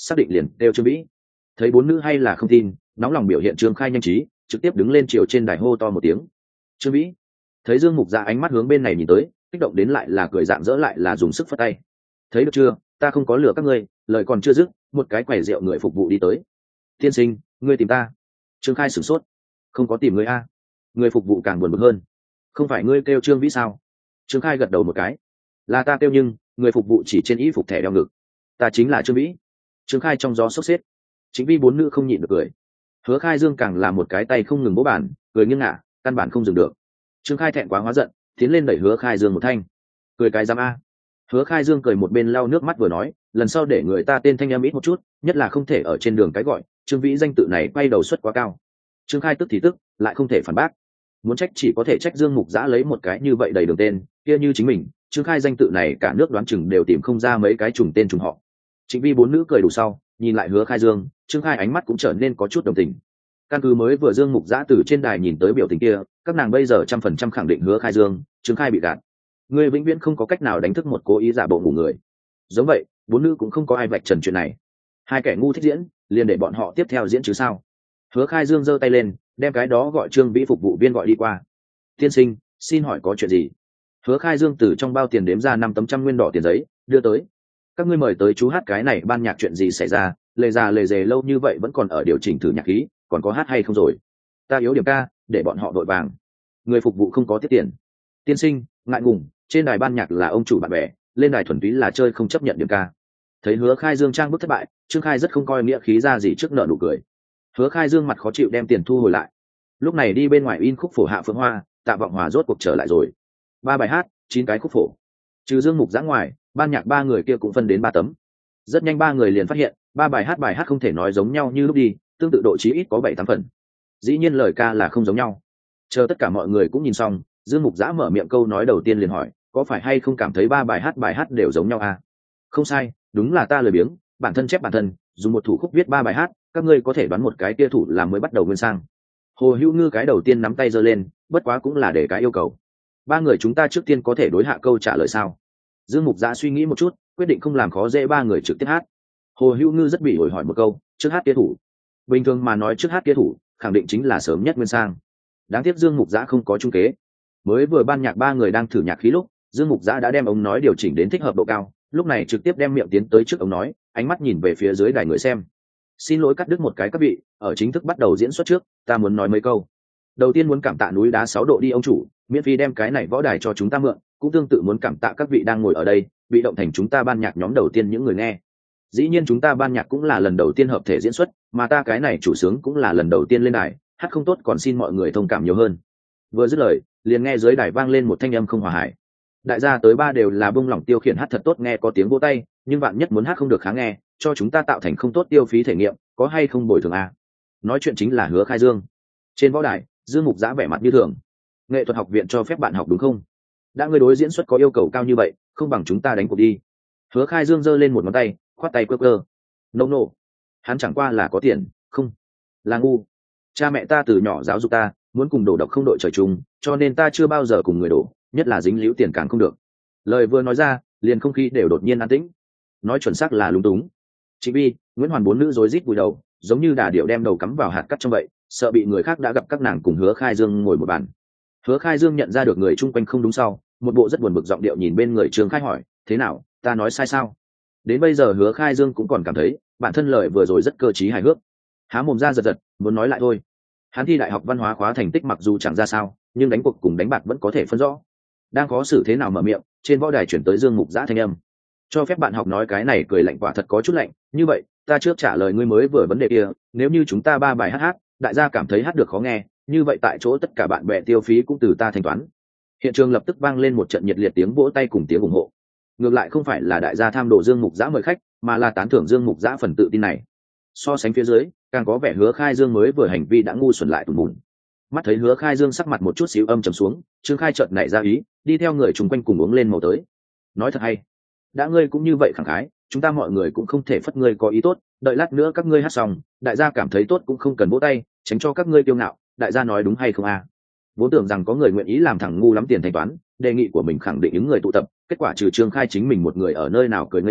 xác định liền kêu Trương Vĩ. Thấy bốn nữ hay là không tin, nóng lòng biểu hiện Trương Khai nhanh trí, trực tiếp đứng lên chiều trên đài hô to một tiếng. Trương Vĩ. Thấy Dương Mục Dạ ánh mắt hướng bên này nhìn tới, kích động đến lại là cười rạng rỡ lại là dùng sức phất tay. Thấy được chưa, ta không có lừa các ngươi, lời còn chưa dứt, một cái quầy rượu người phục vụ đi tới. Tiên sinh, ngươi tìm ta? Trương Khai sửng sốt. Không có tìm ngươi a. Người phục vụ càng buồn bực hơn. Không phải ngươi kêu Trương Vĩ sao? Trương Khai gật đầu một cái. Là ta kêu, nhưng người phục vụ chỉ trên y phục thẻ đeo ngực. Ta chính là Trương Vĩ. Trương Khai trong gió sốc xếp. Chính vì bốn nữ không nhịn được cười. Hứa Khai Dương càng là một cái tay không ngừng bố bàn, cười nghiêng ngả, căn bản không dừng được. Trương Khai thẹn quá hóa giận, tiến lên đẩy Hứa Khai Dương một thanh. Cười cái giám a. Hứa Khai Dương cười một bên lau nước mắt vừa nói, lần sau để người ta tên thanh em ít một chút, nhất là không thể ở trên đường cái gọi Trương Vĩ danh tự này quay đầu suất quá cao. Trương Khai tức thì tức, lại không thể phản bác. Muốn trách chỉ có thể trách Dương Mục Giã lấy một cái như vậy đầy đường tên, kia như chính mình, Trương Khai danh tự này cả nước đoán chừng đều tìm không ra mấy cái trùng tên trùng họ. Chính vì bốn nữ cười đủ sau, nhìn lại Hứa Khai Dương, Trương Khai ánh mắt cũng trở nên có chút đồng tình. Căn cứ mới vừa Dương Mục Giã từ trên đài nhìn tới biểu tình kia, các nàng bây giờ 100% khẳng định Hứa Khai Dương, Trương Khai bị gạt. Người vĩnh viễn không có cách nào đánh thức một cố ý giả bộ ngủ người. Giống vậy, bốn nữ cũng không có ai vạch trần chuyện này. Hai kẻ ngu thích diễn, liền để bọn họ tiếp theo diễn chứ sao. Hứa Khai Dương giơ tay lên, đem cái đó gọi Trương Vĩ phục vụ viên gọi đi qua. Tiên sinh, xin hỏi có chuyện gì? Hứa Khai Dương từ trong bao tiền đếm ra 5 tấm trăm nguyên đỏ tiền giấy, đưa tới. Các ngươi mời tới chú hát cái này ban nhạc chuyện gì xảy ra, lề già lề dề lâu như vậy vẫn còn ở điều chỉnh thử nhạc khí, còn có hát hay không rồi? Ta yếu điểm ca, để bọn họ vội vàng. Người phục vụ không có tiết tiền. Tiên sinh, ngại ngùng, trên đài ban nhạc là ông chủ bạn bè, lên đài thuần túy là chơi không chấp nhận điểm ca. Thấy Hứa Khai Dương trang bức thất bại, Trương Khai rất không coi nghĩa khí ra gì trước nợ nụ cười. Hứa Khai Dương mặt khó chịu đem tiền thu hồi lại. Lúc này đi bên ngoài in khúc phổ Hạ Phượng Hoa, Tạ Vọng Hòa rốt cuộc trở lại rồi. 3 bài hát, 9 cái khúc phổ. Trừ Dương Mục Giã ngoài, ban nhạc ba người kia cũng phân đến 3 tấm. Rất nhanh ba người liền phát hiện, 3 bài hát không thể nói giống nhau như lúc đi, tương tự độ chí ít có 7-8 phần. Dĩ nhiên lời ca là không giống nhau. Chờ tất cả mọi người cũng nhìn xong, Dương Mục Giã mở miệng câu nói đầu tiên liền hỏi, có phải hay không cảm thấy 3 bài hát đều giống nhau à? Không sai, đúng là ta lười biếng, bản thân chép bản thân, dùng một thủ khúc viết 3 bài hát, các ngươi có thể đoán một cái kia thủ là mới bắt đầu nguyên sang. Hồ Hữu Ngư cái đầu tiên nắm tay giơ lên, bất quá cũng là để cái yêu cầu. 3 người chúng ta trước tiên có thể đối hạ câu trả lời sao? Dương Mục Giã suy nghĩ một chút, quyết định không làm khó dễ 3 người trực tiếp hát. Hồ Hữu Ngư rất bị ổi hỏi một câu, trước hát kia thủ. Bình thường mà nói trước hát kia thủ, khẳng định chính là sớm nhất nguyên sang. Đáng tiếc Dương Mục Giã không có trung kế. Mới vừa ban nhạc 3 người đang thử nhạc khí lúc, Dương Mục Giã đã đem ống nói điều chỉnh đến thích hợp độ cao, lúc này trực tiếp đem miệng tiến tới trước ống nói, ánh mắt nhìn về phía dưới đài người xem. Xin lỗi cắt đứt một cái các vị, ở chính thức bắt đầu diễn xuất trước, ta muốn nói mấy câu. Đầu tiên muốn cảm tạ núi đá 6 độ đi ông chủ, miễn phí đem cái này võ đài cho chúng ta mượn, cũng tương tự muốn cảm tạ các vị đang ngồi ở đây, bị động thành chúng ta ban nhạc nhóm đầu tiên những người nghe. Dĩ nhiên chúng ta ban nhạc cũng là lần đầu tiên hợp thể diễn xuất, mà ta cái này chủ sướng cũng là lần đầu tiên lên đài, hát không tốt còn xin mọi người thông cảm nhiều hơn. Vừa dứt lời, liền nghe dưới đài vang lên một thanh âm không hòa hải. Đại gia tới 3 đều là bông lỏng tiêu khiển hát thật tốt nghe có tiếng vỗ tay, nhưng bạn nhất muốn hát không được khá nghe, cho chúng ta tạo thành không tốt tiêu phí thể nghiệm, có hay không bồi thường à? Nói chuyện chính là Hứa Khai Dương. Trên võ đài, Dương Mục Giã vẻ mặt như thường. Nghệ thuật học viện cho phép bạn học đúng không? Đã người đối diễn xuất có yêu cầu cao như vậy, không bằng chúng ta đánh cuộc đi. Hứa Khai Dương giơ lên một ngón tay, khoát tay quơ quơ. Nô. Hắn chẳng qua là có tiền, không là ngu. Cha mẹ ta từ nhỏ giáo dục ta, muốn cùng đổ độc không đội trời chung, cho nên ta chưa bao giờ cùng người đổ, nhất là dính líu tiền càng không được. Lời vừa nói ra, liền không khí đều đột nhiên an tĩnh. Nói chuẩn xác là lúng túng. Chị Vi, Nguyễn Hoàn bốn nữ rối rít vùi đầu, giống như đà điệu đem đầu cắm vào hạt cát trong vậy, sợ bị người khác đã gặp các nàng cùng Hứa Khai Dương ngồi một bàn. Hứa Khai Dương nhận ra được người chung quanh không đúng sau, một bộ rất buồn bực giọng điệu nhìn bên người Trương Khai hỏi, thế nào, ta nói sai sao? Đến bây giờ Hứa Khai Dương cũng còn cảm thấy bản thân lời vừa rồi rất cơ trí hài hước. Há mồm ra giật, muốn nói lại thôi. Hắn thi đại học văn hóa khóa thành tích mặc dù chẳng ra sao, nhưng đánh cuộc cùng đánh bạc vẫn có thể phân rõ. Đang khó xử thế nào mở miệng, trên võ đài chuyển tới Dương Mục Giã thanh âm. Cho phép bạn học nói cái này cười lạnh quả thật có chút lạnh, như vậy, ta trước trả lời ngươi mới vừa vấn đề kia, nếu như chúng ta 3 bài hát, đại gia cảm thấy hát được khó nghe, như vậy tại chỗ tất cả bạn bè tiêu phí cũng từ ta thanh toán. Hiện trường lập tức vang lên một trận nhiệt liệt tiếng vỗ tay cùng tiếng ủng hộ. Ngược lại không phải là đại gia tham đồ Dương Mục Giã mời khách, mà là tán thưởng Dương Mục Giã phần tự tin này. So sánh phía dưới, càng có vẻ Hứa Khai Dương mới vừa hành vi đã ngu xuẩn lại tủn mủn. Mắt thấy Hứa Khai Dương sắc mặt một chút xíu âm trầm xuống, Trương Khai chợt nảy ra ý, đi theo người chung quanh cùng uống lên màu tới. Nói thật hay, đã ngươi cũng như vậy khẳng khái, chúng ta mọi người cũng không thể phất ngươi có ý tốt, đợi lát nữa các ngươi hát xong, đại gia cảm thấy tốt cũng không cần vỗ tay, tránh cho các ngươi kiêu ngạo, đại gia nói đúng hay không à? Vốn tưởng rằng có người nguyện ý làm thằng ngu lắm tiền thanh toán, đề nghị của mình khẳng định những người tụ tập, kết quả trừ Trương Khai chính mình một người ở nơi nào cười ngây ngô,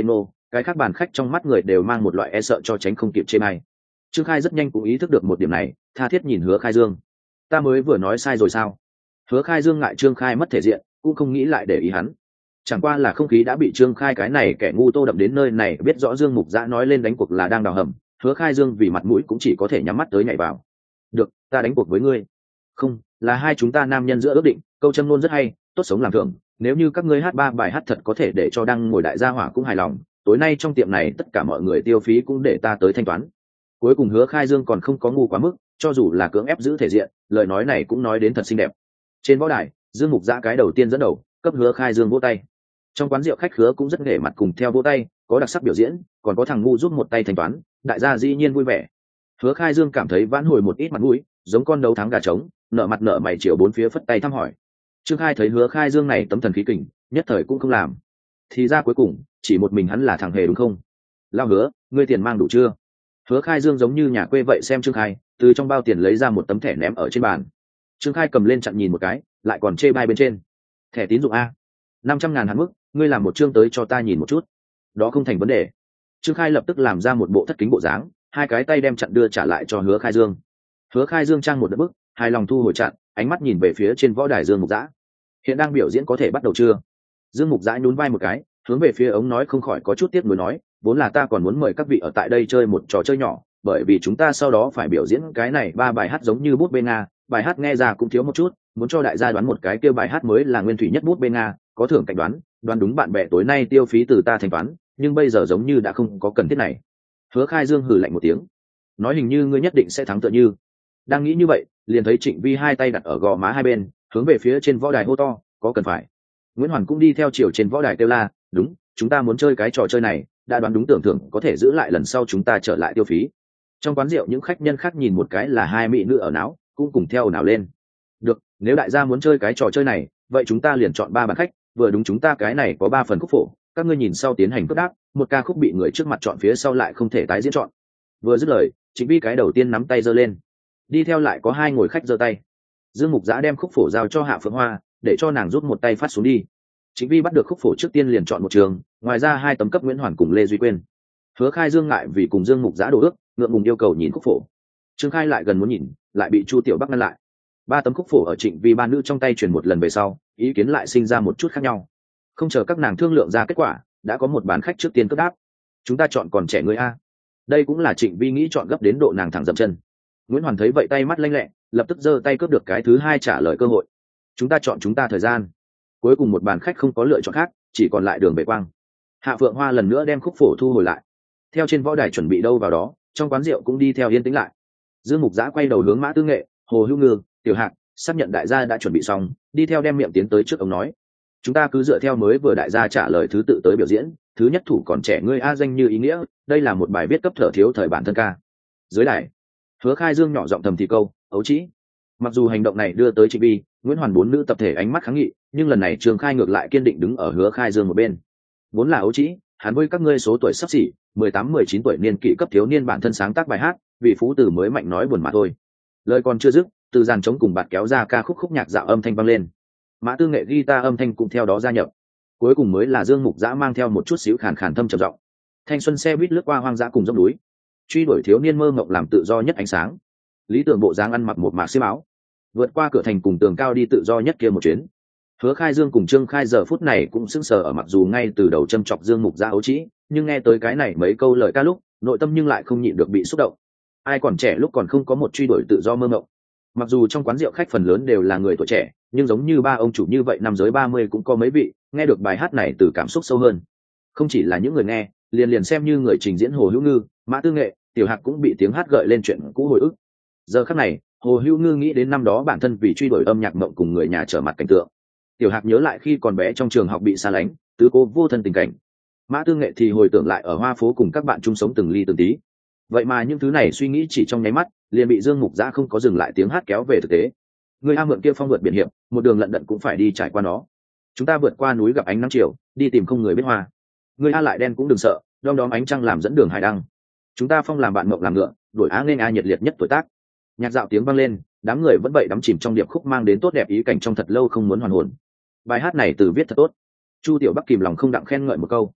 cái khác bàn khách trong mắt người đều mang một loại e sợ cho tránh không kịp chê bai. Trương Khai rất nhanh cũng ý thức được một điểm này, tha thiết nhìn Hứa Khai Dương. Ta mới vừa nói sai rồi sao? Hứa Khai Dương ngại Trương Khai mất thể diện, cũng không nghĩ lại để ý hắn. Chẳng qua là không khí đã bị Trương Khai cái này kẻ ngu tô đậm đến nơi này, biết rõ Dương Mục Dã nói lên đánh cuộc là đang đào hầm, Hứa Khai Dương vì mặt mũi cũng chỉ có thể nhắm mắt tới nhảy vào. Được, ta đánh cuộc với ngươi. Không, là hai chúng ta nam nhân giữa ước định, câu châm luôn rất hay, tốt sống làm thưởng. Nếu như các ngươi hát 3 bài hát thật có thể để cho Đăng ngồi đại gia hỏa cũng hài lòng, tối nay trong tiệm này tất cả mọi người tiêu phí cũng để ta tới thanh toán. Cuối cùng Hứa Khai Dương còn không có ngu quá mức, cho dù là cưỡng ép giữ thể diện, lời nói này cũng nói đến thật xinh đẹp. Trên võ đài, Dương Mục Dã cái đầu tiên dẫn đầu, cấp Hứa Khai Dương vỗ tay. Trong quán rượu khách khứa cũng rất nể mặt cùng theo vỗ tay, có đặc sắc biểu diễn, còn có thằng ngu giúp một tay thanh toán, đại gia dĩ nhiên vui vẻ. Hứa Khai Dương cảm thấy vãn hồi một ít mặt mũi, giống con đấu thắng gà trống, nợ mặt nợ mày chiều bốn phía phất tay thăm hỏi. Trương Khai thấy Hứa Khai Dương này tấm thần khí kình, nhất thời cũng không làm. Thì ra cuối cùng, chỉ một mình hắn là thằng hề đúng không? Lao Hứa, ngươi tiền mang đủ chưa? Hứa Khai Dương giống như nhà quê vậy xem Trương Khai, từ trong bao tiền lấy ra một tấm thẻ ném ở trên bàn. Trương Khai cầm lên chặn nhìn một cái, lại còn chê bai bên trên. Thẻ tín dụng a, 500.000 hạn mức, ngươi làm một chương tới cho ta nhìn một chút. Đó không thành vấn đề. Trương Khai lập tức làm ra một bộ thất kính bộ dáng, hai cái tay đem chặn đưa trả lại cho Hứa Khai Dương. Hứa Khai Dương trang một đợt bức, hài lòng thu hồi chặn, ánh mắt nhìn về phía trên võ đài Dương Mục Dã. Hiện đang biểu diễn có thể bắt đầu chưa? Dương Mục Dã nhún vai một cái, hướng về phía ống nói không khỏi có chút tiếc nuối nói, vốn là ta còn muốn mời các vị ở tại đây chơi một trò chơi nhỏ, bởi vì chúng ta sau đó phải biểu diễn cái này 3 bài hát giống như bút bê Nga, bài hát nghe ra cũng thiếu một chút, muốn cho đại gia đoán một cái kia bài hát mới là nguyên thủy nhất bút bê Nga, có thưởng cảnh đoán đúng bạn bè tối nay tiêu phí từ ta thanh toán, nhưng bây giờ giống như đã không có cần thiết này. Hứa Khai Dương hừ lạnh một tiếng, nói hình như ngươi nhất định sẽ thắng tựa như. Đang nghĩ như vậy, liền thấy Trịnh Vi hai tay đặt ở gò má hai bên, hướng về phía trên võ đài hô to, có cần phải. Nguyễn Hoàn cũng đi theo chiều trên võ đài kêu la, đúng, chúng ta muốn chơi cái trò chơi này, đã đoán đúng tưởng thưởng có thể giữ lại lần sau chúng ta trở lại tiêu phí. Trong quán rượu những khách nhân khác nhìn một cái là hai mỹ nữ ở náo, cũng cùng theo nào lên. Được, nếu đại gia muốn chơi cái trò chơi này, vậy chúng ta liền chọn 3 bàn khách, vừa đúng chúng ta cái này có 3 phần khúc phổ, các ngươi nhìn sau tiến hành cướp đáp, một ca khúc bị người trước mặt chọn phía sau lại không thể tái diễn chọn. Vừa dứt lời, Trịnh Vi cái đầu tiên nắm tay giơ lên, đi theo lại có 2 ngồi khách giơ tay. Dương Mục Dã đem khúc phổ giao cho Hạ Phượng Hoa, để cho nàng rút một tay phát xuống đi. Trịnh Vi bắt được khúc phổ trước tiên liền chọn một trường, ngoài ra 2 tấm cấp Nguyễn Hoàn cùng Lê Duy Quyên. Hứa Khai Dương ngại vì cùng Dương Mục Dã đổ ước, ngượng ngùng yêu cầu nhìn khúc phổ. Trương Khai lại gần muốn nhìn, lại bị Chu Tiểu Bắc ngăn lại. 3 tấm khúc phổ ở Trịnh Vi ba nữ trong tay truyền một lần về sau, ý kiến lại sinh ra một chút khác nhau. Không chờ các nàng thương lượng ra kết quả, đã có một bàn khách trước tiên cướp đáp. Chúng ta chọn còn trẻ người a. Đây cũng là Trịnh Vi nghĩ chọn gấp đến độ nàng thẳng dậm chân. Nguyễn Hoàn thấy vậy tay mắt lanh lẹ, lập tức giơ tay cướp được cái thứ 2 trả lời cơ hội. Chúng ta chọn chúng ta thời gian. Cuối cùng một bàn khách không có lựa chọn khác, chỉ còn lại Đường Bệ Quang. Hạ Phượng Hoa lần nữa đem khúc phổ thu hồi lại. Theo trên võ đài chuẩn bị đâu vào đó, trong quán rượu cũng đi theo yên tĩnh lại. Dương Mục Dã quay đầu hướng Mã Tư Nghệ, Hồ Hữu Ngư, Tiểu Hạc, xác nhận đại gia đã chuẩn bị xong, đi theo đem miệng tiến tới trước ông nói, chúng ta cứ dựa theo mới vừa đại gia trả lời thứ tự tới biểu diễn. Thứ nhất thủ còn trẻ ngươi a danh như ý nghĩa, đây là một bài viết cấp thở thiếu thời bản thân ca. Dưới đài, Hứa Khai Dương nhỏ giọng thầm thì câu, ấu trĩ. Mặc dù hành động này đưa tới Trịnh Vi, Nguyễn Hoàn 4 nữ tập thể ánh mắt kháng nghị, nhưng lần này Trương Khai ngược lại kiên định đứng ở Hứa Khai Dương một bên. Vốn là ấu trĩ, hắn với các ngươi số tuổi sắp xỉ, 18-19 tuổi niên kỷ cấp thiếu niên bản thân sáng tác bài hát, vì phú từ mới mạnh nói buồn mà thôi. Lời còn chưa dứt, từ dàn trống cùng bạt kéo ra ca khúc khúc nhạc dạo âm thanh vang lên. Mã Tư Nghệ guitar âm thanh cũng theo đó gia nhập. Cuối cùng mới là Dương Mục Dã mang theo một chút xíu khàn khàn thâm trầm giọng. Thanh xuân xe buýt lướt qua hoang dã cùng dốc núi, truy đuổi thiếu niên mơ mộng làm tự do nhất ánh sáng. Lý tưởng bộ dáng ăn mặc một mạc xiêm áo, vượt qua cửa thành cùng tường cao đi tự do nhất kia một chuyến. Hứa Khai Dương cùng Trương Khai giờ phút này cũng sững sờ ở, mặc dù ngay từ đầu châm chọc Dương Mục Dã ấu trĩ, nhưng nghe tới cái này mấy câu lời ca lúc, nội tâm nhưng lại không nhịn được bị xúc động. Ai còn trẻ lúc còn không có một truy đuổi tự do mơ mộng. Mặc dù trong quán rượu khách phần lớn đều là người tuổi trẻ, nhưng giống như ba ông chủ như vậy năm giới 30 cũng có mấy vị nghe được bài hát này từ cảm xúc sâu hơn. Không chỉ là những người nghe, liền xem như người trình diễn Hồ Hữu Ngư, Mã Tư Nghệ, Tiểu Hạc cũng bị tiếng hát gợi lên chuyện cũ hồi ức. Giờ khắc này, Hồ Hữu Ngư nghĩ đến năm đó bản thân vì truy đuổi âm nhạc mộng cùng người nhà trở mặt cảnh tượng. Tiểu Hạc nhớ lại khi còn bé trong trường học bị xa lánh, tứ cô vô thân tình cảnh. Mã Tư Nghệ thì hồi tưởng lại ở hoa phố cùng các bạn chung sống từng ly từng tí. Vậy mà những thứ này suy nghĩ chỉ trong nháy mắt, liền bị Dương Mục Dã không có dừng lại tiếng hát kéo về thực tế. Người a mượn kia phong vượt biển hiểm, một đường lận đận cũng phải đi trải qua nó. Chúng ta vượt qua núi gặp ánh nắng chiều, đi tìm không người biết hoa. Người a lại đen cũng đừng sợ, đom đóm ánh trăng làm dẫn đường hải đăng. Chúng ta phong làm bạn mộng làm ngựa, đổi á nên a nhiệt liệt nhất tuổi tác. Nhạc dạo tiếng vang lên, đám người vẫn vậy đắm chìm trong điệp khúc mang đến tốt đẹp ý cảnh trong thật lâu không muốn hoàn hồn. Bài hát này từ viết thật tốt. Chu Tiểu Bắc kìm lòng không đặng khen ngợi một câu.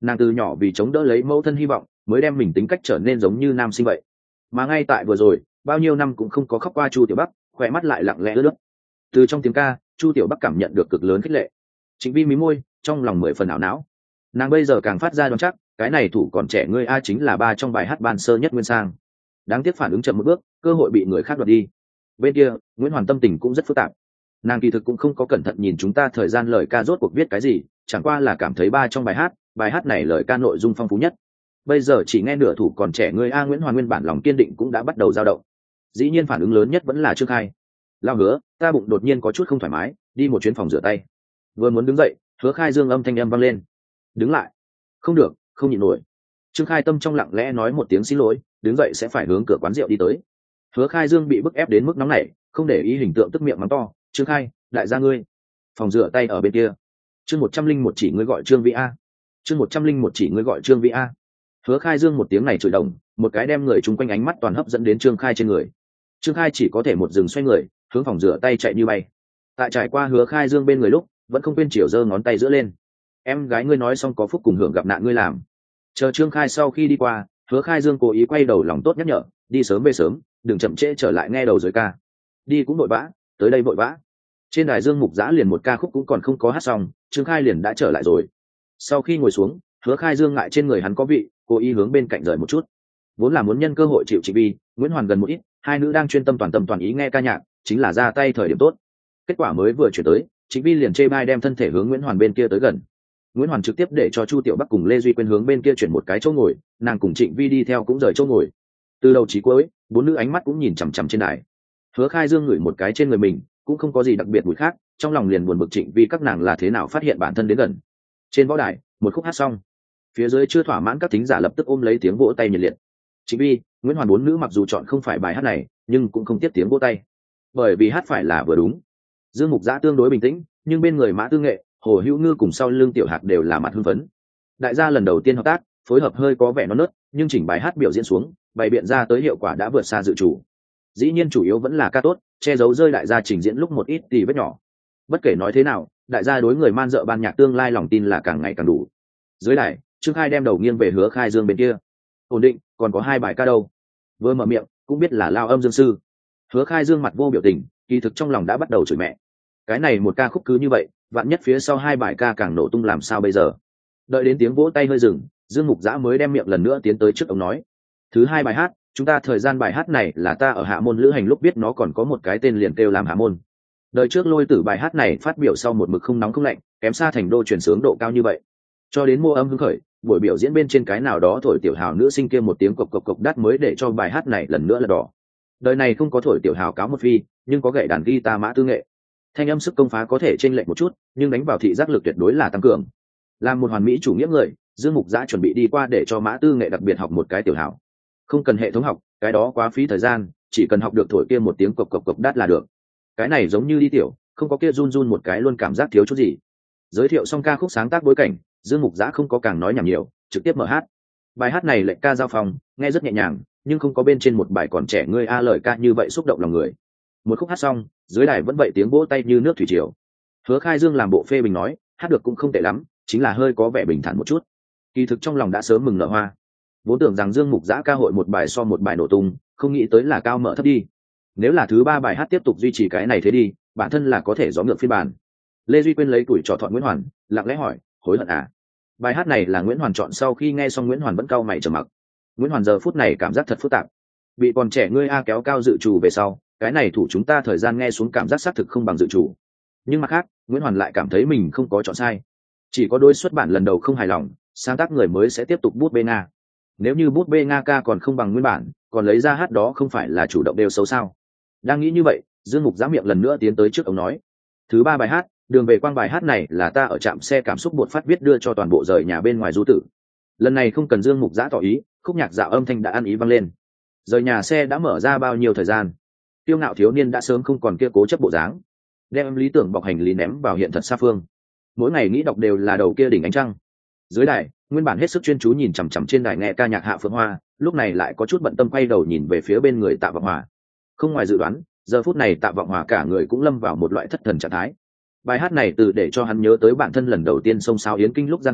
Nàng từ nhỏ vì chống đỡ lấy mẫu thân hy vọng mới đem mình tính cách trở nên giống như nam sinh vậy, mà ngay tại vừa rồi bao nhiêu năm cũng không có khóc qua Chu Tiểu Bắc khỏe mắt lại lặng lẽ ướt nước. Từ trong tiếng ca Chu Tiểu Bắc cảm nhận được cực lớn khích lệ. Trịnh Vi mí môi trong lòng 10 phần ảo não. Nàng bây giờ càng phát ra đoán chắc cái này thủ còn trẻ ngươi a chính là ba trong bài hát ban sơ nhất Nguyên Sang. Đáng tiếc phản ứng chậm một bước, cơ hội bị người khác đoạt đi. Bên kia Nguyễn Hoàn tâm tình cũng rất phức tạp. Nàng kỳ thực cũng không có cẩn thận nhìn chúng ta thời gian lời ca rốt cuộc viết cái gì, chẳng qua là cảm thấy ba trong bài hát này lời ca nội dung phong phú nhất. Bây giờ chỉ nghe nửa thủ còn trẻ ngươi a, Nguyễn Hoàn nguyên bản lòng kiên định cũng đã bắt đầu dao động. Dĩ nhiên phản ứng lớn nhất vẫn là Trương Khai. Lao Hứa, ta bụng đột nhiên có chút không thoải mái, đi một chuyến phòng rửa tay. Vừa muốn đứng dậy, Hứa Khai Dương âm thanh âm vang lên. Đứng lại. Không được, không nhịn nổi. Trương Khai Tâm trong lặng lẽ nói một tiếng xin lỗi, đứng dậy sẽ phải hướng cửa quán rượu đi tới. Hứa Khai Dương bị bức ép đến mức nóng nảy, không để ý hình tượng tức miệng mắng to, Trương Khai, đại gia ngươi, phòng rửa tay ở bên kia. Chương 101 chỉ ngươi gọi Trương Vĩ A. Chương 101 chỉ ngươi gọi Trương Vĩ A. Hứa Khai Dương một tiếng này chửi đồng, một cái đem người chung quanh ánh mắt toàn hấp dẫn đến Trương Khai trên người. Trương Khai chỉ có thể một dừng xoay người, hướng phòng rửa tay chạy như bay. Tại trải qua Hứa Khai Dương bên người lúc, vẫn không quên chiều giơ ngón tay giữa lên. Em gái ngươi nói xong có phúc cùng hưởng gặp nạn ngươi làm. Chờ Trương Khai sau khi đi qua, Hứa Khai Dương cố ý quay đầu lòng tốt nhắc nhở, đi sớm về sớm, đừng chậm trễ trở lại nghe đầu rồi ca. Đi cũng vội vã, tới đây vội vã. Trên đài Dương Mục Giã liền một ca khúc cũng còn không có hát xong, Trương Khai liền đã trở lại rồi. Sau khi ngồi xuống, Hứa Khai Dương ngại trên người hắn có vị, cố ý hướng bên cạnh rời một chút. Vốn là muốn nhân cơ hội chịu Trịnh Vi, Nguyễn Hoàn gần một ít, hai nữ đang chuyên tâm toàn ý nghe ca nhạc, chính là ra tay thời điểm tốt. Kết quả mới vừa chuyển tới, Trịnh Vi liền chê bai đem thân thể hướng Nguyễn Hoàn bên kia tới gần. Nguyễn Hoàn trực tiếp để cho Chu Tiểu Bắc cùng Lê Duy Quyên hướng bên kia chuyển một cái chỗ ngồi, nàng cùng Trịnh Vi đi theo cũng rời chỗ ngồi. Từ đầu chí cuối, bốn nữ ánh mắt cũng nhìn chằm chằm trên đài. Hứa Khai Dương ngửi một cái trên người mình, cũng không có gì đặc biệt mùi khác, trong lòng liền buồn bực Trịnh Vi các nàng là thế nào phát hiện bản thân đến gần. Trên võ đài, một khúc hát xong, phía dưới chưa thỏa mãn các thính giả lập tức ôm lấy tiếng vỗ tay nhiệt liệt. Trịnh Vi, Nguyễn Hoàn bốn nữ mặc dù chọn không phải bài hát này, nhưng cũng không tiếp tiếng vỗ tay, bởi vì hát phải là vừa đúng. Dương Mục Giã tương đối bình tĩnh, nhưng bên người Mã Tư Nghệ, Hồ Hữu Ngư cùng sau lưng Tiểu Hạc đều là mặt hưng phấn. Đại gia lần đầu tiên hợp tác, phối hợp hơi có vẻ non nớt, nhưng chỉnh bài hát biểu diễn xuống, bày biện ra tới hiệu quả đã vượt xa dự chủ. Dĩ nhiên chủ yếu vẫn là ca tốt, che giấu rơi đại gia trình diễn lúc một ít tì vết nhỏ. Bất kể nói thế nào, đại gia đối người man dợ ban nhạc tương lai lòng tin là càng ngày càng đủ. Dưới đài, Trương Khai đem đầu nghiêng về Hứa Khai Dương bên kia. Ổn định, còn có hai bài ca đâu. Vừa mở miệng, cũng biết là lao âm dương sư. Hứa Khai Dương mặt vô biểu tình, kỳ thực trong lòng đã bắt đầu chửi mẹ. Cái này một ca khúc cứ như vậy, vạn nhất phía sau hai bài ca càng nổ tung làm sao bây giờ. Đợi đến tiếng vỗ tay hơi dừng, Dương Mục Giã mới đem miệng lần nữa tiến tới trước ông nói. Thứ hai bài hát, chúng ta thời gian bài hát này là ta ở Hạ Môn lữ hành lúc biết nó còn có một cái tên liền kêu làm Hạ Môn. Đời trước Lôi Tử bài hát này phát biểu sau một mực không nóng không lạnh, kém xa Thành Đô truyền sướng độ cao như vậy. Cho đến Mô Âm hứng khởi, buổi biểu diễn bên trên cái nào đó thổi tiểu hào nữ sinh kia một tiếng cộc cộc cộc đắt mới để cho bài hát này lần nữa là đỏ. Đời này không có thổi tiểu hào cáo một phi, nhưng có gậy đàn guitar Mã Tư Nghệ. Thanh âm sức công phá có thể chênh lệch một chút, nhưng đánh vào thị giác lực tuyệt đối là tăng cường. Làm một hoàn mỹ chủ nghĩa người, Dương Mục Giã chuẩn bị đi qua để cho Mã Tư Nghệ đặc biệt học một cái tiểu hào. Không cần hệ thống học, cái đó quá phí thời gian, chỉ cần học được thổi kia một tiếng cộc cộc cộc đắt là được. Cái này giống như đi tiểu, không có kia run run một cái luôn cảm giác thiếu chút gì. Giới thiệu xong ca khúc sáng tác bối cảnh, Dương Mục Giã không có càng nói nhảm nhiều, trực tiếp mở hát. Bài hát này lệnh ca giao phòng, nghe rất nhẹ nhàng, nhưng không có bên trên một bài còn trẻ ngươi a lời ca như vậy xúc động lòng người. Một khúc hát xong, dưới đài vẫn vậy tiếng vỗ tay như nước thủy triều. Hứa Khai Dương làm bộ phê bình nói, hát được cũng không tệ lắm, chính là hơi có vẻ bình thản một chút. Kỳ thực trong lòng đã sớm mừng nở hoa. Vốn tưởng rằng Dương Mục Giã ca hội một bài so một bài nổ tung, không nghĩ tới là cao mở thấp đi. Nếu là thứ ba bài hát tiếp tục duy trì cái này thế đi, bản thân là có thể gió ngược phiên bản. Lê Duy Quyên lấy tuổi trò thọn Nguyễn Hoàn, lặng lẽ hỏi, hối hận à? Bài hát này là Nguyễn Hoàn chọn, sau khi nghe xong Nguyễn Hoàn vẫn cau mày trầm mặc. Nguyễn Hoàn giờ phút này cảm giác thật phức tạp. Bị còn trẻ ngươi a kéo cao dự trù về sau, cái này thủ chúng ta thời gian nghe xuống cảm giác xác thực không bằng dự chủ. Nhưng mặt khác, Nguyễn Hoàn lại cảm thấy mình không có chọn sai. Chỉ có đôi xuất bản lần đầu không hài lòng, sáng tác người mới sẽ tiếp tục bút bê nga. Nếu như bút bê nga ca còn không bằng nguyên bản, còn lấy ra hát đó không phải là chủ động đều xấu sao? Đang nghĩ như vậy, Dương Mục Giã miệng lần nữa tiến tới trước ông nói. Thứ ba bài hát, Đường về quang bài hát này là ta ở trạm xe cảm xúc bột phát viết đưa cho toàn bộ rời nhà bên ngoài du tử. Lần này không cần Dương Mục Giã tỏ ý, khúc nhạc dạo âm thanh đã ăn ý vang lên. Rời nhà xe đã mở ra bao nhiêu thời gian? Tiêu ngạo thiếu niên đã sớm không còn kia cố chấp bộ dáng, đem lý tưởng bọc hành lý ném vào hiện thật xa phương. Mỗi ngày nghĩ đọc đều là đầu kia đỉnh ánh trăng. Dưới đài, nguyên bản hết sức chuyên chú nhìn chằm chằm trên đài nghe ca nhạc Hạ Phượng Hoa, lúc này lại có chút bận tâm quay đầu nhìn về phía bên người Tạ Vọng Hòa. Không ngoài dự đoán, giờ phút này Tạ Vọng Hòa cả người cũng lâm vào một loại thất thần trạng thái. Bài hát này từ để cho hắn nhớ tới bản thân lần đầu tiên xông xao Yến Kinh lúc gian khổ,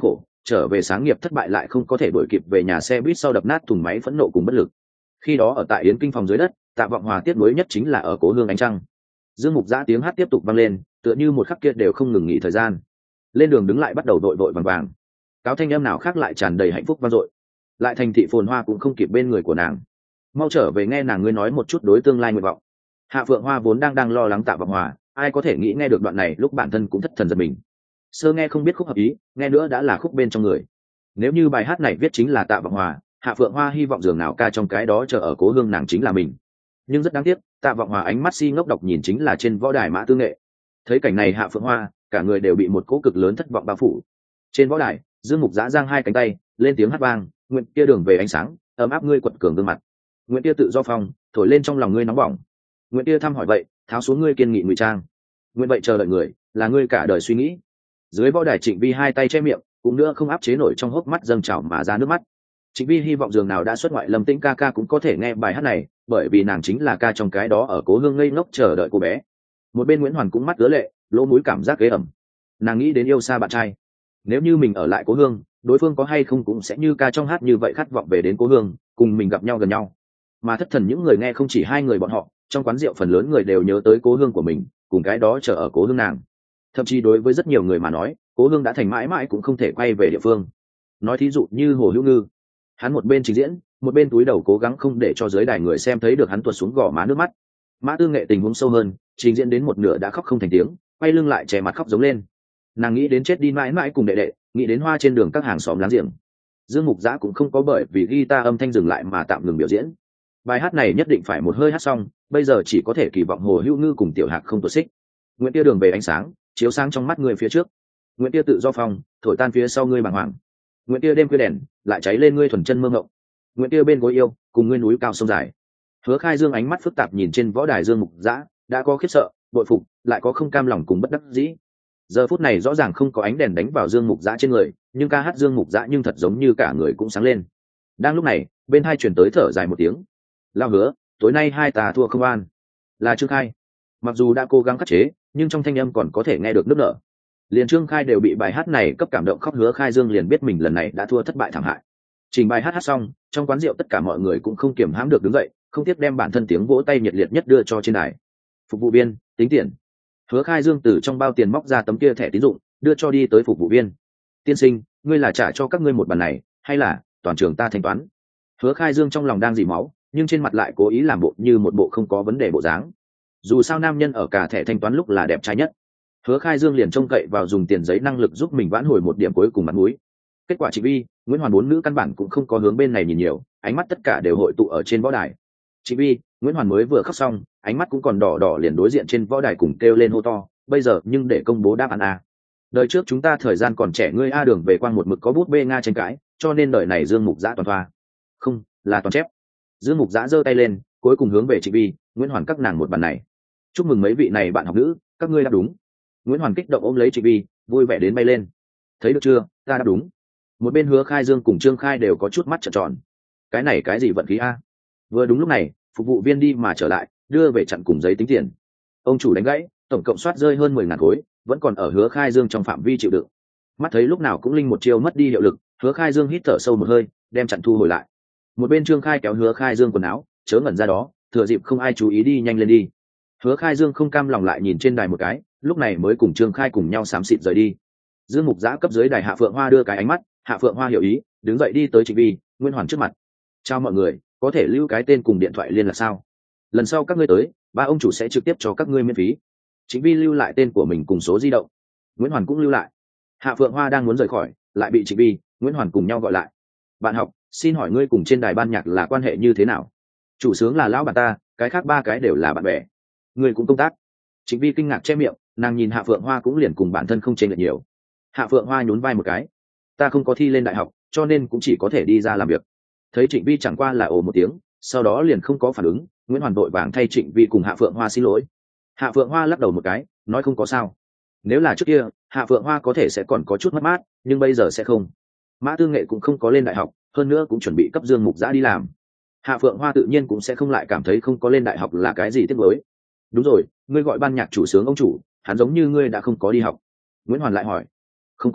trở về sáng nghiệp thất bại lại không có thể đuổi kịp về nhà xe buýt sau đập nát thùng máy phẫn nộ cùng bất lực. Khi đó ở tại Yến Kinh phòng dưới đất, Tạ Vọng Hòa tiếc nuối nhất chính là ở cố hương ánh trăng. Dương Mục Giã tiếng hát tiếp tục vang lên, tựa như một khắc kia đều không ngừng nghỉ thời gian. Lên đường đứng lại bắt đầu đội vội vàng vàng. Cáo thanh âm nào khác lại tràn đầy hạnh phúc vang dội. Lại thành thị phồn hoa cũng không kịp bên người của nàng. Mau trở về nghe nàng ngươi nói một chút đối tương lai nguyện vọng. Hạ Phượng Hoa vốn đang lo lắng Tạ Vọng Hòa, ai có thể nghĩ nghe được đoạn này lúc bản thân cũng thất thần giật mình. Sơ nghe không biết khúc hợp ý, nghe nữa đã là khúc bên trong người. Nếu như bài hát này viết chính là Tạ Vọng Hòa, Hạ Phượng Hoa hy vọng dường nào ca trong cái đó chờ ở cố hương nàng chính là mình. Nhưng rất đáng tiếc, Tạ Vọng Hòa ánh mắt si ngốc độc nhìn chính là trên võ đài Mã Tư Nghệ. Thấy cảnh này Hạ Phượng Hoa, cả người đều bị một cỗ cực lớn thất vọng bao phủ. Trên võ đài, Dương Mục Giã giang hai cánh tay, lên tiếng hát vang, nguyện kia đường về ánh sáng, ấm áp ngươi quật cường gương mặt. Nguyện kia tự do phong, thổi lên trong lòng ngươi nóng bỏng. Nguyện kia thăm hỏi vậy, tháo xuống ngươi kiên nghị ngụy trang. Nguyện vậy chờ đợi người, là ngươi cả đời suy nghĩ. Dưới võ đài Trịnh Vi hai tay che miệng, cũng nữa không áp chế nổi trong hốc mắt dâng trào mà ra nước mắt. Trịnh Vi hy vọng dường nào đã xuất ngoại Lâm Tĩnh ca ca cũng có thể nghe bài hát này, bởi vì nàng chính là ca trong cái đó ở cố hương ngây ngốc chờ đợi cô bé. Một bên Nguyễn Hoàn cũng mắt ứa lệ, lỗ mũi cảm giác ghê ẩm. Nàng nghĩ đến yêu xa bạn trai. Nếu như mình ở lại cố hương, đối phương có hay không cũng sẽ như ca trong hát như vậy khát vọng về đến cố hương, cùng mình gặp nhau gần nhau. Mà thất thần những người nghe không chỉ hai người bọn họ, trong quán rượu phần lớn người đều nhớ tới cố hương của mình, cùng cái đó chờ ở cố hương nàng. Thậm chí đối với rất nhiều người mà nói, cố hương đã thành mãi mãi cũng không thể quay về địa phương. Nói thí dụ như Hồ Hữu Ngư, hắn một bên trình diễn, một bên túi đầu cố gắng không để cho giới đài người xem thấy được hắn tuột xuống gò má nước mắt. Mã Tư Nghệ tình huống sâu hơn, trình diễn đến một nửa đã khóc không thành tiếng, quay lưng lại che mặt khóc giống lên. Nàng nghĩ đến chết đi mãi mãi cùng đệ đệ, nghĩ đến hoa trên đường các hàng xóm láng giềng. Dương Mục Giã cũng không có bởi vì guitar âm thanh dừng lại mà tạm ngừng biểu diễn. Bài hát này nhất định phải một hơi hát xong, bây giờ chỉ có thể kỳ vọng Hồ Hữu Ngư cùng Tiểu Hạc không tuột xích. Nguyện tia đường về ánh sáng, chiếu sáng trong mắt người phía trước. Nguyện tia tự do phong, thổi tan phía sau ngươi bàng hoàng. Nguyện tia đêm khuya đèn, lại cháy lên ngươi thuần chân mơ ngộng. Nguyện tia bên gối yêu, cùng ngươi núi cao sông dài. Hứa Khai Dương ánh mắt phức tạp nhìn trên võ đài Dương Mục Giã, đã có khiếp sợ, bội phục, lại có không cam lòng cùng bất đắc dĩ. Giờ phút này rõ ràng không có ánh đèn đánh vào Dương Mục Giã trên người, nhưng ca hát Dương Mục Giã nhưng thật giống như cả người cũng sáng lên. Đang lúc này, bên hai truyền tới thở dài một tiếng. Lao Hứa, tối nay hai ta thua không an. Là Trương Khai. Mặc dù đã cố gắng khắc chế, nhưng trong thanh âm còn có thể nghe được nước nở. Liền Trương Khai đều bị bài hát này cấp cảm động khóc. Hứa Khai Dương liền biết mình lần này đã thua thất bại thảm hại. Trình bài hát xong, trong quán rượu tất cả mọi người cũng không kiềm hãm được đứng dậy, không tiếc đem bản thân tiếng vỗ tay nhiệt liệt nhất đưa cho trên đài. Phục vụ viên, tính tiền. Hứa Khai Dương từ trong bao tiền móc ra tấm kia thẻ tín dụng, đưa cho đi tới phục vụ viên. Tiên sinh, ngươi là trả cho các ngươi một bàn này, hay là toàn trường ta thanh toán? Hứa Khai Dương trong lòng đang dỉ máu, nhưng trên mặt lại cố ý làm bộ như một bộ không có vấn đề bộ dáng. Dù sao nam nhân ở cả thẻ thanh toán lúc là đẹp trai nhất. Hứa Khai Dương liền trông cậy vào dùng tiền giấy năng lực giúp mình vãn hồi một điểm cuối cùng mặt mũi. Kết quả Trịnh Vi, Nguyễn Hoàn bốn nữ căn bản cũng không có hướng bên này nhìn nhiều, ánh mắt tất cả đều hội tụ ở trên võ đài. Trịnh Vi, Nguyễn Hoàn mới vừa khóc xong, ánh mắt cũng còn đỏ đỏ liền đối diện trên võ đài cùng kêu lên hô to, bây giờ nhưng để công bố đáp án a. Đời trước chúng ta thời gian còn trẻ ngươi a đường về quang một mực có bút bê nga tranh cãi, cho nên đời này Dương Mục Giã toàn thoa. Không, là toàn chép. Dương Mục Giã giơ tay lên, cuối cùng hướng về Trịnh Vi, Nguyễn Hoàn các nàng một bàn này. Chúc mừng mấy vị này bạn học nữ, các ngươi đáp đúng. Nguyễn Hoàn kích động ôm lấy Trịnh Vi, vui vẻ đến bay lên. Thấy được chưa, ta đáp đúng. Một bên Hứa Khai Dương cùng Trương Khai đều có chút mắt trợn tròn. Cái này cái gì vận khí a? Vừa đúng lúc này, phục vụ viên đi mà trở lại, đưa về chặn cùng giấy tính tiền. Ông chủ đánh gãy, tổng cộng soát rơi hơn 10.000 khối, vẫn còn ở Hứa Khai Dương trong phạm vi chịu đựng. Mắt thấy lúc nào cũng linh một chiêu mất đi hiệu lực, Hứa Khai Dương hít thở sâu một hơi, đem chặn thu hồi lại. Một bên Trương Khai kéo Hứa Khai Dương quần áo, chớ ngẩn ra đó, thừa dịp không ai chú ý đi nhanh lên đi. Hứa Khai Dương không cam lòng lại nhìn trên đài một cái, lúc này mới cùng Trương Khai cùng nhau xám xịt rời đi. Dương Mục Giã cấp dưới đài Hạ Phượng Hoa đưa cái ánh mắt, Hạ Phượng Hoa hiểu ý, đứng dậy đi tới Trịnh Vi, Nguyễn Hoàn trước mặt. Chào mọi người, có thể lưu cái tên cùng điện thoại liên lạc sao? Lần sau các ngươi tới, ba ông chủ sẽ trực tiếp cho các ngươi miễn phí. Trịnh Vi lưu lại tên của mình cùng số di động. Nguyễn Hoàn cũng lưu lại. Hạ Phượng Hoa đang muốn rời khỏi, lại bị Trịnh Vi, Nguyễn Hoàn cùng nhau gọi lại. Bạn học, xin hỏi ngươi cùng trên đài ban nhạc là quan hệ như thế nào? Chủ sướng là lão bà ta, cái khác ba cái đều là bạn bè. Ngươi cũng công tác. Trịnh Vi kinh ngạc che miệng, nàng nhìn Hạ Phượng Hoa cũng liền cùng bản thân không chênh lệch nhiều. Hạ Phượng Hoa nhún vai một cái. Ta không có thi lên đại học, cho nên cũng chỉ có thể đi ra làm việc. Thấy Trịnh Vi chẳng qua là ồ một tiếng, sau đó liền không có phản ứng. Nguyễn Hoàn vội vàng thay Trịnh Vi cùng Hạ Phượng Hoa xin lỗi. Hạ Phượng Hoa lắc đầu một cái, nói không có sao. Nếu là trước kia, Hạ Phượng Hoa có thể sẽ còn có chút mất mát, nhưng bây giờ sẽ không. Mã Tư Nghệ cũng không có lên đại học, hơn nữa cũng chuẩn bị cấp Dương Mục Giã đi làm. Hạ Phượng Hoa tự nhiên cũng sẽ không lại cảm thấy không có lên đại học là cái gì tiếc nuối. Đúng rồi, ngươi gọi ban nhạc chủ sướng ông chủ, hắn giống như ngươi đã không có đi học. Nguyễn Hoàn lại hỏi. Không có,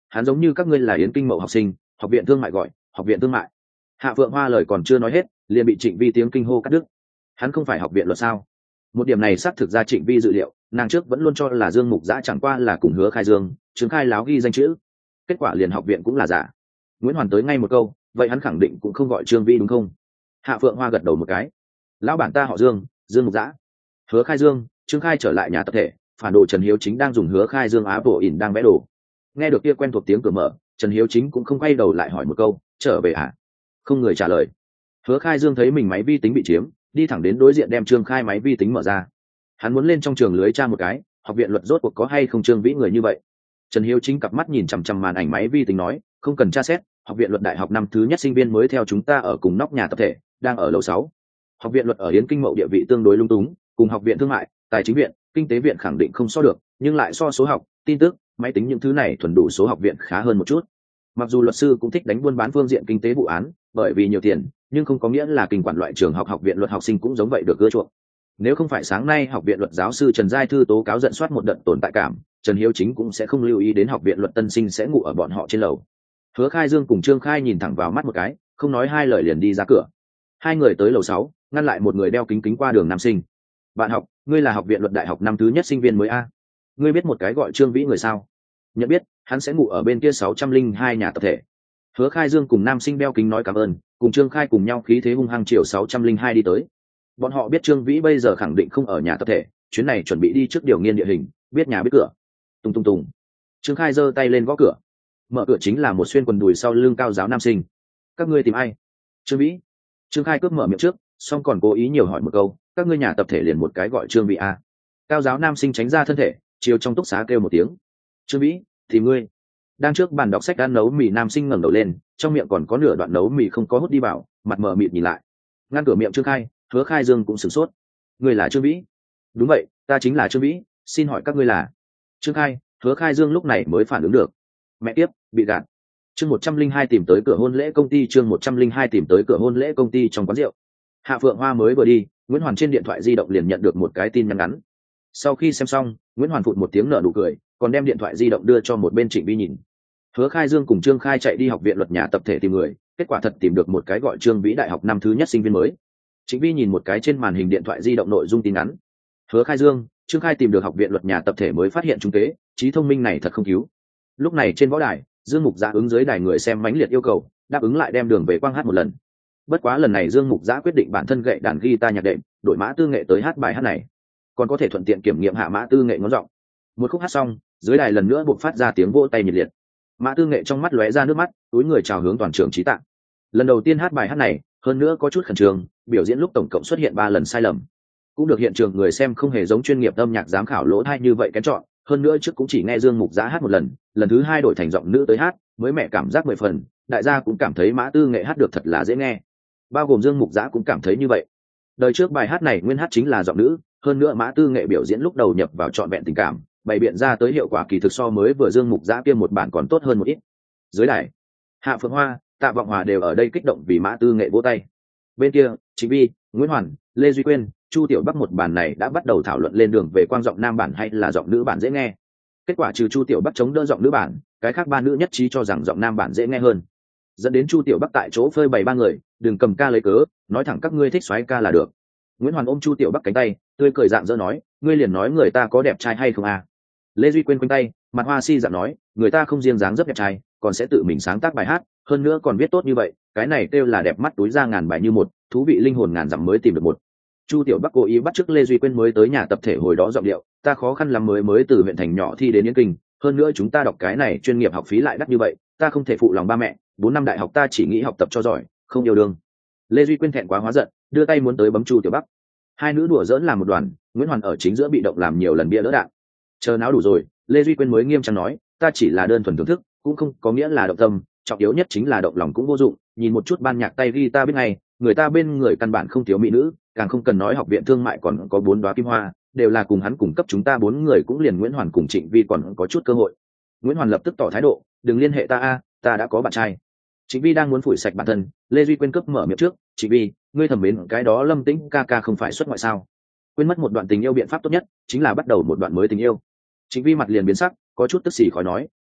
hắn giống như các ngươi là Yến Kinh Mậu học sinh, học viện thương mại gọi học viện thương mại. Hạ Phượng Hoa lời còn chưa nói hết, liền bị Trịnh Vi tiếng kinh hô cắt đứt. Hắn không phải học viện luật sao? Một điểm này xác thực ra Trịnh Vi dự liệu, nàng trước vẫn luôn cho là Dương Mục Giã chẳng qua là cùng Hứa Khai Dương, chứng khai láo ghi danh chữ. Kết quả liền học viện cũng là giả. Nguyễn Hoàn tới ngay một câu, vậy hắn khẳng định cũng không gọi Trương Vi đúng không? Hạ Phượng Hoa gật đầu một cái. Lão bản ta họ Dương, Dương Mục Giã. Hứa Khai Dương, Trương Khai trở lại nhà tập thể, phản đồ Trần Hiếu Chính đang dùng Hứa Khai Dương Apple ỉn đang vẽ đồ. Nghe được kia quen thuộc tiếng cửa mở, Trần Hiếu Chính cũng không quay đầu lại hỏi một câu, trở về à? Không người trả lời. Hứa Khai Dương thấy mình máy vi tính bị chiếm, đi thẳng đến đối diện đem Trương Khai máy vi tính mở ra. Hắn muốn lên trong trường lưới tra một cái, học viện luật rốt cuộc có hay không Trương Vĩ người như vậy. Trần Hiếu Chính cặp mắt nhìn chằm chằm màn ảnh máy vi tính nói, không cần tra xét, học viện luật đại học năm thứ nhất sinh viên mới theo chúng ta ở cùng nóc nhà tập thể, đang ở lầu 6. Học viện luật ở Yến Kinh Mậu địa vị tương đối lung túng, cùng học viện thương mại, tài chính viện, kinh tế viện khẳng định không so được, nhưng lại so số học, tin tức, máy tính những thứ này thuần đủ số học viện khá hơn một chút. Mặc dù luật sư cũng thích đánh buôn bán phương diện kinh tế vụ án, bởi vì nhiều tiền, nhưng không có nghĩa là kinh quản loại trường học học viện luật học sinh cũng giống vậy được ưa chuộng. Nếu không phải sáng nay học viện luật giáo sư Trần Giai Thư tố cáo giận soát một đợt tồn tại cảm, Trần Hiếu Chính cũng sẽ không lưu ý đến học viện luật tân sinh sẽ ngủ ở bọn họ trên lầu. Hứa Khai Dương cùng Trương Khai nhìn thẳng vào mắt một cái, không nói hai lời liền đi ra cửa. Hai người tới lầu 6, ngăn lại một người đeo kính kính qua đường nam sinh. Bạn học, ngươi là học viện luật đại học năm thứ nhất sinh viên mới a? Ngươi biết một cái gọi Trương Vĩ người sao? Nhận biết, hắn sẽ ngủ ở bên kia 602 nhà tập thể. Hứa Khai Dương cùng nam sinh đeo kính nói cảm ơn, cùng Trương Khai cùng nhau khí thế hung hăng chiều 602 đi tới. Bọn họ biết Trương Vĩ bây giờ khẳng định không ở nhà tập thể, chuyến này chuẩn bị đi trước điều nghiên địa hình, biết nhà biết cửa. Tùng tùng tùng. Trương Khai giơ tay lên gõ cửa. Mở cửa chính là một xuyên quần đùi sau lưng cao giáo nam sinh. Các ngươi tìm ai? Trương Vĩ. Trương Khai cướp mở miệng trước, xong còn cố ý nhiều hỏi một câu, các ngươi nhà tập thể liền một cái gọi Trương Vĩ a? Cao giáo nam sinh tránh ra thân thể, chiều trong túc xá kêu một tiếng. Trương Vĩ, thì ngươi. Đang trước bàn đọc sách ăn nấu mì nam sinh ngẩng đầu lên, trong miệng còn có nửa đoạn nấu mì không có hút đi vào, mặt mờ mịt nhìn lại. Ngăn cửa miệng Trương Khai, Hứa Khai Dương cũng sửng sốt. Ngươi là Trương Vĩ? Đúng vậy, ta chính là Trương Vĩ, xin hỏi các ngươi là? Trương Khai, Hứa Khai Dương lúc này mới phản ứng được. Mẹ tiếp, bị gạt. Chương 102 tìm tới cửa hôn lễ công ty, chương 102 tìm tới cửa hôn lễ công ty trong quán rượu. Hạ Phượng Hoa mới vừa đi, Nguyễn Hoàn trên điện thoại di động liền nhận được một cái tin nhắn ngắn. Sau khi xem xong, Nguyễn Hoàn phụt một tiếng nở nụ cười, còn đem điện thoại di động đưa cho một bên Trịnh Vi nhìn. Hứa Khai Dương cùng Trương Khai chạy đi học viện luật nhà tập thể tìm người, kết quả thật tìm được một cái gọi Trương Vĩ đại học năm thứ nhất sinh viên mới. Trịnh Vi nhìn một cái trên màn hình điện thoại di động nội dung tin ngắn. Hứa Khai Dương, Trương Khai tìm được học viện luật nhà tập thể mới phát hiện trung kế, trí thông minh này thật không cứu. Lúc này trên võ đài, Dương Mục Giã ứng dưới đài người xem mãnh liệt yêu cầu, đáp ứng lại đem đường về quang hát một lần. Bất quá lần này Dương Mục Giã quyết định bản thân gậy đàn guitar nhạc đệm, đổi Mã Tư Nghệ tới hát bài hát này, còn có thể thuận tiện kiểm nghiệm hạ Mã Tư Nghệ ngón giọng. Một khúc hát xong, dưới đài lần nữa buộc phát ra tiếng vỗ tay nhiệt liệt. Mã Tư Nghệ trong mắt lóe ra nước mắt, túi người chào hướng toàn trường trí tạng. Lần đầu tiên hát bài hát này, hơn nữa có chút khẩn trương, biểu diễn lúc tổng cộng xuất hiện 3 lần sai lầm. Cũng được hiện trường người xem không hề giống chuyên nghiệp âm nhạc giám khảo lỗ tai như vậy kén chọn, hơn nữa trước cũng chỉ nghe Dương Mục Giã hát một lần, lần thứ 2 đổi thành giọng nữ tới hát, mới mẹ cảm giác 10 phần, đại gia cũng cảm thấy Mã Tư Nghệ hát được thật là dễ nghe. Bao gồm Dương Mục Giã cũng cảm thấy như vậy. Đời trước bài hát này nguyên hát chính là giọng nữ, hơn nữa Mã Tư Nghệ biểu diễn lúc đầu nhập vào trọn vẹn tình cảm, bày biện ra tới hiệu quả kỳ thực so mới vừa Dương Mục Giã kia một bản còn tốt hơn một ít. Dưới đài, Hạ Phượng Hoa, Tạ Vọng Hòa đều ở đây kích động vì Mã Tư Nghệ vỗ tay. Bên kia, Trịnh Vi, Nguyễn Hoàn, Lê Duy Quyên, Chu Tiểu Bắc một bản này đã bắt đầu thảo luận lên đường về quang giọng nam bản hay là giọng nữ bản dễ nghe. Kết quả trừ Chu Tiểu Bắc chống đỡ giọng nữ bản, cái khác 3 nữ nhất trí cho rằng giọng nam bản dễ nghe hơn. Dẫn đến Chu Tiểu Bắc tại chỗ phơi bày 3 người, đừng cầm ca lấy cớ, nói thẳng các ngươi thích xoáy ca là được. Nguyễn Hoàn ôm Chu Tiểu Bắc cánh tay, tươi cười dạng dỡ nói, ngươi liền nói người ta có đẹp trai hay không à? Lê Duy Quyên quanh tay, mặt hoa si dạng nói, người ta không riêng dáng dấp đẹp trai, còn sẽ tự mình sáng tác bài hát, hơn nữa còn viết tốt như vậy, cái này kêu là đẹp mắt túi ra ngàn bài như một, thú vị linh hồn ngàn dặm mới tìm được một. Chu Tiểu Bắc cố ý bắt chước Lê Duy Quyên mới tới nhà tập thể hồi đó giọng điệu, ta khó khăn lắm mới từ huyện thành nhỏ thi đến Yến Kinh, hơn nữa chúng ta đọc cái này chuyên nghiệp học phí lại đắt như vậy, ta không thể phụ lòng ba mẹ, 4 năm đại học ta chỉ nghĩ học tập cho giỏi, không yêu đương. Lê Duy Quyên thẹn quá hóa giận, đưa tay muốn tới bấm Chu Tiểu Bắc. Hai nữ đùa giỡn làm một đoàn, Nguyễn Hoàn ở chính giữa bị động làm nhiều lần bia đỡ đạn. Chờ náo đủ rồi, Lê Duy Quyên mới nghiêm trang nói, ta chỉ là đơn thuần thưởng thức, cũng không có nghĩa là động tâm, trọng yếu nhất chính là động lòng cũng vô dụng, nhìn một chút ban nhạc tay guitar biết ngay, người ta bên người căn bản không thiếu mỹ nữ, càng không cần nói học viện thương mại còn có 4 đóa kim hoa, đều là cùng hắn cung cấp chúng ta 4 người cũng liền Nguyễn Hoàn cùng Trịnh Vi còn có chút cơ hội. Nguyễn Hoàn lập tức tỏ thái độ, đừng liên hệ ta a, ta đã có bạn trai. Trịnh Vi đang muốn phủi sạch bản thân, Lê Duy Quyên cấp mở miệng trước, Trịnh Vi, ngươi thầm mến cái đó Lâm Tĩnh ca ca không phải xuất ngoại sao? Quên mất một đoạn tình yêu biện pháp tốt nhất chính là bắt đầu một đoạn mới tình yêu. Trịnh Vi mặt liền biến sắc, có chút tức xì khỏi nói,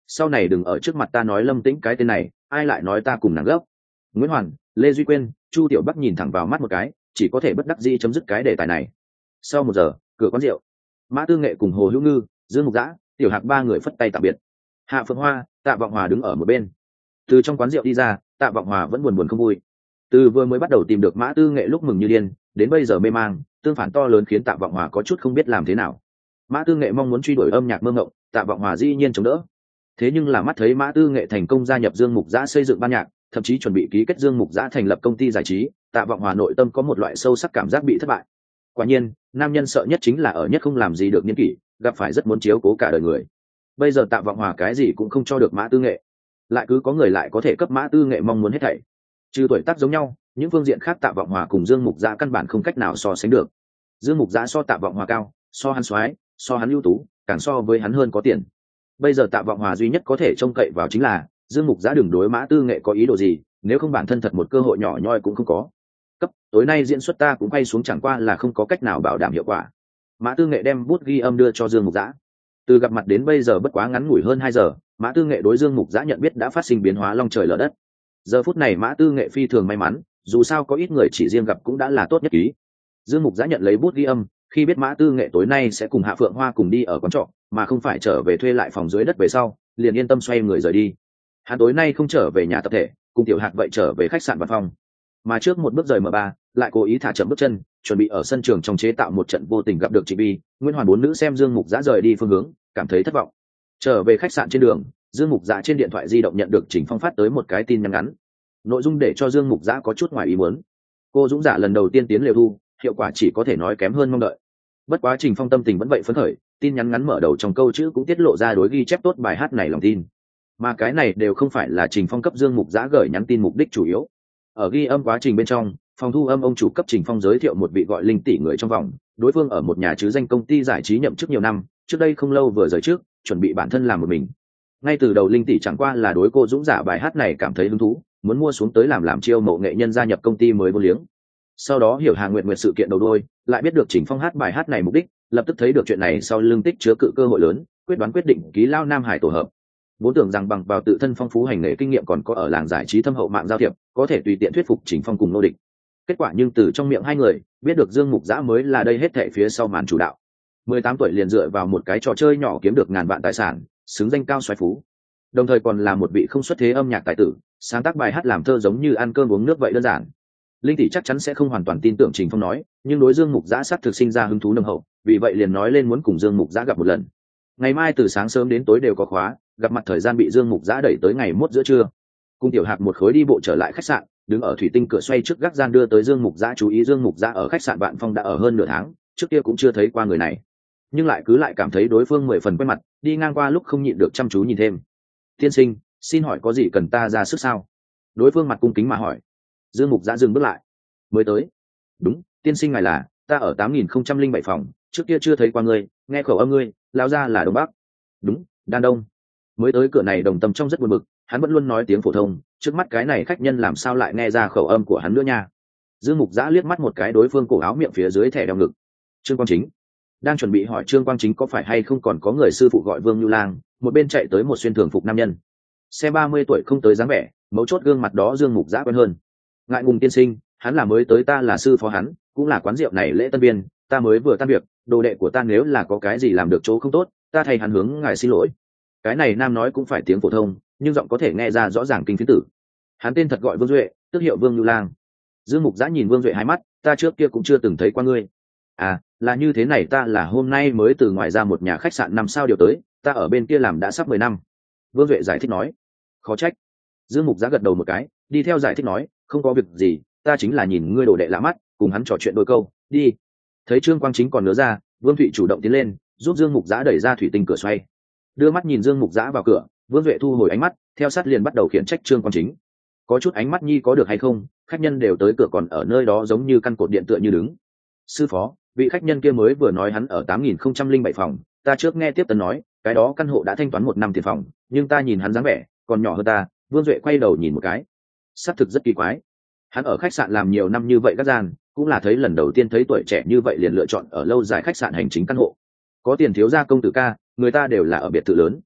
sau này đừng ở trước mặt ta nói Lâm Tĩnh cái tên này, ai lại nói ta cùng nàng gốc. Nguyễn Hoàn, Lê Duy Quyên, Chu Tiểu Bắc nhìn thẳng vào mắt một cái, chỉ có thể bất đắc dĩ chấm dứt cái đề tài này. Sau 1 giờ, cửa quán rượu, Mã Tư Nghệ cùng Hồ Hữu Ngư, Dương Mục Dã, Tiểu Hạc 3 người phất tay tạm biệt. Hạ Phượng Hoa, Tạ Vọng Hòa đứng ở một bên. Từ trong quán rượu đi ra, Tạ Vọng Hòa vẫn buồn không vui. Từ vừa mới bắt đầu tìm được Mã Tư Nghệ lúc mừng như điên, đến bây giờ mê mang, tương phản to lớn khiến Tạ Vọng Hòa có chút không biết làm thế nào. Mã Tư Nghệ mong muốn truy đuổi âm nhạc mơ ngộng, Tạ Vọng Hòa dĩ nhiên chống đỡ. Thế nhưng là mắt thấy Mã Tư Nghệ thành công gia nhập Dương Mục Dã xây dựng ban nhạc, thậm chí chuẩn bị ký kết Dương Mục Dã thành lập công ty giải trí, Tạ Vọng Hòa nội tâm có một loại sâu sắc cảm giác bị thất bại. Quả nhiên, nam nhân sợ nhất chính là ở nhất không làm gì được niên kỷ, gặp phải rất muốn chiếu cố cả đời người. Bây giờ Tạ Vọng Hòa cái gì cũng không cho được Mã Tư Nghệ, lại cứ có người lại có thể cấp Mã Tư Nghệ mong muốn hết thảy. Trừ tuổi tác giống nhau, những phương diện khác Tạ Vọng Hòa cùng Dương Mục Dã căn bản không cách nào so sánh được. Dương Mục Dã so Tạ Vọng Hòa cao, so hắn soái, so hắn ưu tú, càng so với hắn hơn có tiền. Bây giờ Tạ Vọng Hòa duy nhất có thể trông cậy vào chính là Dương Mục Dã đừng đối Mã Tư Nghệ có ý đồ gì, nếu không bản thân thật một cơ hội nhỏ nhoi cũng không có. Cấp, tối nay diễn xuất ta cũng quay xuống chẳng qua là không có cách nào bảo đảm hiệu quả. Mã Tư Nghệ đem bút ghi âm đưa cho Dương Mục Dã. Từ gặp mặt đến bây giờ bất quá ngắn ngủi hơn 2 giờ, Mã Tư Nghệ đối Dương Mục Dã nhận biết đã phát sinh biến hóa long trời lở đất. Giờ phút này Mã Tư Nghệ phi thường may mắn, dù sao có ít người chỉ riêng gặp cũng đã là tốt nhất ký. Dương Mục Dã nhận lấy bút ghi âm, khi biết Mã Tư Nghệ tối nay sẽ cùng Hạ Phượng Hoa cùng đi ở quán trọ, mà không phải trở về thuê lại phòng dưới đất về sau, liền yên tâm xoay người rời đi. Hắn tối nay không trở về nhà tập thể, cùng Tiểu Hạc vậy trở về khách sạn Văn Phong. Mà trước một bước rời M3, lại cố ý thả chậm bước chân, chuẩn bị ở sân trường trong chế tạo một trận vô tình gặp được chị Bi, Nguyễn Hoàn 4 nữ xem Dương Mục Dã rời đi phương hướng, cảm thấy thất vọng. Trở về khách sạn trên đường, Dương Mục Dã trên điện thoại di động nhận được Trình Phong phát tới một cái tin nhắn ngắn. Nội dung để cho Dương Mục Dã có chút ngoài ý muốn. Cô Dũng Giả lần đầu tiên tiến lều thu, hiệu quả chỉ có thể nói kém hơn mong đợi. Bất quá Trình Phong tâm tình vẫn vậy phấn khởi, tin nhắn ngắn mở đầu trong câu chữ cũng tiết lộ ra đối ghi chép tốt bài hát này lòng tin. Mà cái này đều không phải là Trình Phong cấp Dương Mục Dã gửi nhắn tin mục đích chủ yếu. Ở ghi âm quá trình bên trong, phòng thu âm ông chủ cấp Trình Phong giới thiệu một vị gọi Linh Tỷ người trong vòng, đối phương ở một nhà chứ danh công ty giải trí nhậm chức nhiều năm, trước đây không lâu vừa rời trước, chuẩn bị bản thân làm một mình. Ngay từ đầu Linh Tỷ chẳng qua là đối cô Dũng Giả bài hát này cảm thấy hứng thú, muốn mua xuống tới làm chiêu mộ nghệ nhân gia nhập công ty mới vô liếng. Sau đó hiểu Hà Nguyệt Nguyệt sự kiện đầu đuôi, lại biết được Trình Phong hát bài hát này mục đích, lập tức thấy được chuyện này sau lưng tích chứa cự cơ hội lớn, quyết định ký lao Nam Hải tổ hợp. Vốn tưởng rằng bằng vào tự thân phong phú hành nghề kinh nghiệm còn có ở làng giải trí thâm hậu mạng giao thiệp, có thể tùy tiện thuyết phục Trình Phong cùng Nô Địch. Kết quả nhưng từ trong miệng hai người, biết được Dương Mục Dã mới là đây hết thảy phía sau màn chủ đạo. 18 tuổi liền dựa vào một cái trò chơi nhỏ kiếm được ngàn vạn tài sản, xứng danh cao soái phú. Đồng thời còn là một vị không xuất thế âm nhạc tài tử, sáng tác bài hát làm thơ giống như ăn cơm uống nước vậy đơn giản. Linh Tỷ chắc chắn sẽ không hoàn toàn tin tưởng Trình Phong nói, nhưng đối Dương Mục Dã sát thực sinh ra hứng thú nồng hậu, vì vậy liền nói lên muốn cùng Dương Mục Dã gặp một lần. Ngày mai từ sáng sớm đến tối đều có khóa, gặp mặt thời gian bị Dương Mục Dã đẩy tới ngày mốt giữa trưa. Cùng Tiểu Hạc một khối đi bộ trở lại khách sạn, đứng ở thủy tinh cửa xoay trước gác gian đưa tới Dương Mục Dã chú ý. Dương Mục Dã ở khách sạn Vạn Phong đã ở hơn nửa tháng, trước kia cũng chưa thấy qua người này, nhưng lại cứ lại cảm thấy đối phương 10 phần quen mặt, đi ngang qua lúc không nhịn được chăm chú nhìn thêm. Tiên sinh, xin hỏi có gì cần ta ra sức sao? Đối phương mặt cung kính mà hỏi. Dương Mục Dã dừng bước lại. Mới tới? Đúng, tiên sinh ngài là, ta ở 8007 phòng, trước kia chưa thấy qua ngươi, nghe khẩu âm ngươi, lao ra là Đông Bắc. Đúng, Đan Đông. Mới tới cửa này Đồng Tâm trong rất buồn bực, hắn vẫn luôn nói tiếng phổ thông, trước mắt cái này khách nhân làm sao lại nghe ra khẩu âm của hắn nữa nha. Dương Mục Dã liếc mắt một cái đối phương cổ áo miệng phía dưới thẻ đeo ngực. Trương Quang Chính. Đang chuẩn bị hỏi Trương Quang Chính có phải hay không còn có người sư phụ gọi Vương Nhu Lang, một bên chạy tới một xuyên thường phục nam nhân. Xe 30 tuổi không tới dáng vẻ, mấu chốt gương mặt đó Dương Mục Dã quen hơn. Ngại ngùng tiên sinh, hắn là mới tới, ta là sư phó hắn, cũng là quán rượu này lễ tân viên, ta mới vừa tan việc, đồ đệ của ta nếu là có cái gì làm được chỗ không tốt, ta thay hắn hướng ngài xin lỗi. Cái này nam nói cũng phải tiếng phổ thông, nhưng giọng có thể nghe ra rõ ràng kinh phiến tử. Hắn tên thật gọi Vương Duệ, tước hiệu Vương Nhu Lang. Dương Mục Dã nhìn Vương Duệ hai mắt, ta trước kia cũng chưa từng thấy qua ngươi. À, là như thế này, ta là hôm nay mới từ ngoài ra một nhà khách sạn 5 sao điều tới, ta ở bên kia làm đã sắp 10 năm. Vương Duệ giải thích nói. Khó trách. Dương Mục Dã gật đầu một cái, đi theo giải thích nói, không có việc gì, ta chính là nhìn ngươi đồ đệ lạ mắt, cùng hắn trò chuyện đôi câu, đi. Thấy Trương Quang Chính còn nứa ra, Vương Thụy chủ động tiến lên, giúp Dương Mục Dã đẩy ra thủy tinh cửa xoay. Đưa mắt nhìn Dương Mục Dã vào cửa, Vương Duệ thu hồi ánh mắt, theo sát liền bắt đầu khiển trách Trương Quang Chính. Có chút ánh mắt nhi có được hay không, khách nhân đều tới cửa còn ở nơi đó giống như căn cột điện tựa như đứng. Sư phó, vị khách nhân kia mới vừa nói hắn ở 8007 phòng, ta trước nghe tiếp tân nói, cái đó căn hộ đã thanh toán 1 năm tiền phòng, nhưng ta nhìn hắn dáng vẻ, còn nhỏ hơn ta. Vương Duệ quay đầu nhìn một cái, xác thực rất kỳ quái. Hắn ở khách sạn làm nhiều năm như vậy gác gian, cũng là thấy lần đầu tiên thấy tuổi trẻ như vậy liền lựa chọn ở lâu dài khách sạn hành chính căn hộ. Có tiền thiếu gia công tử ca, người ta đều là ở biệt thự lớn.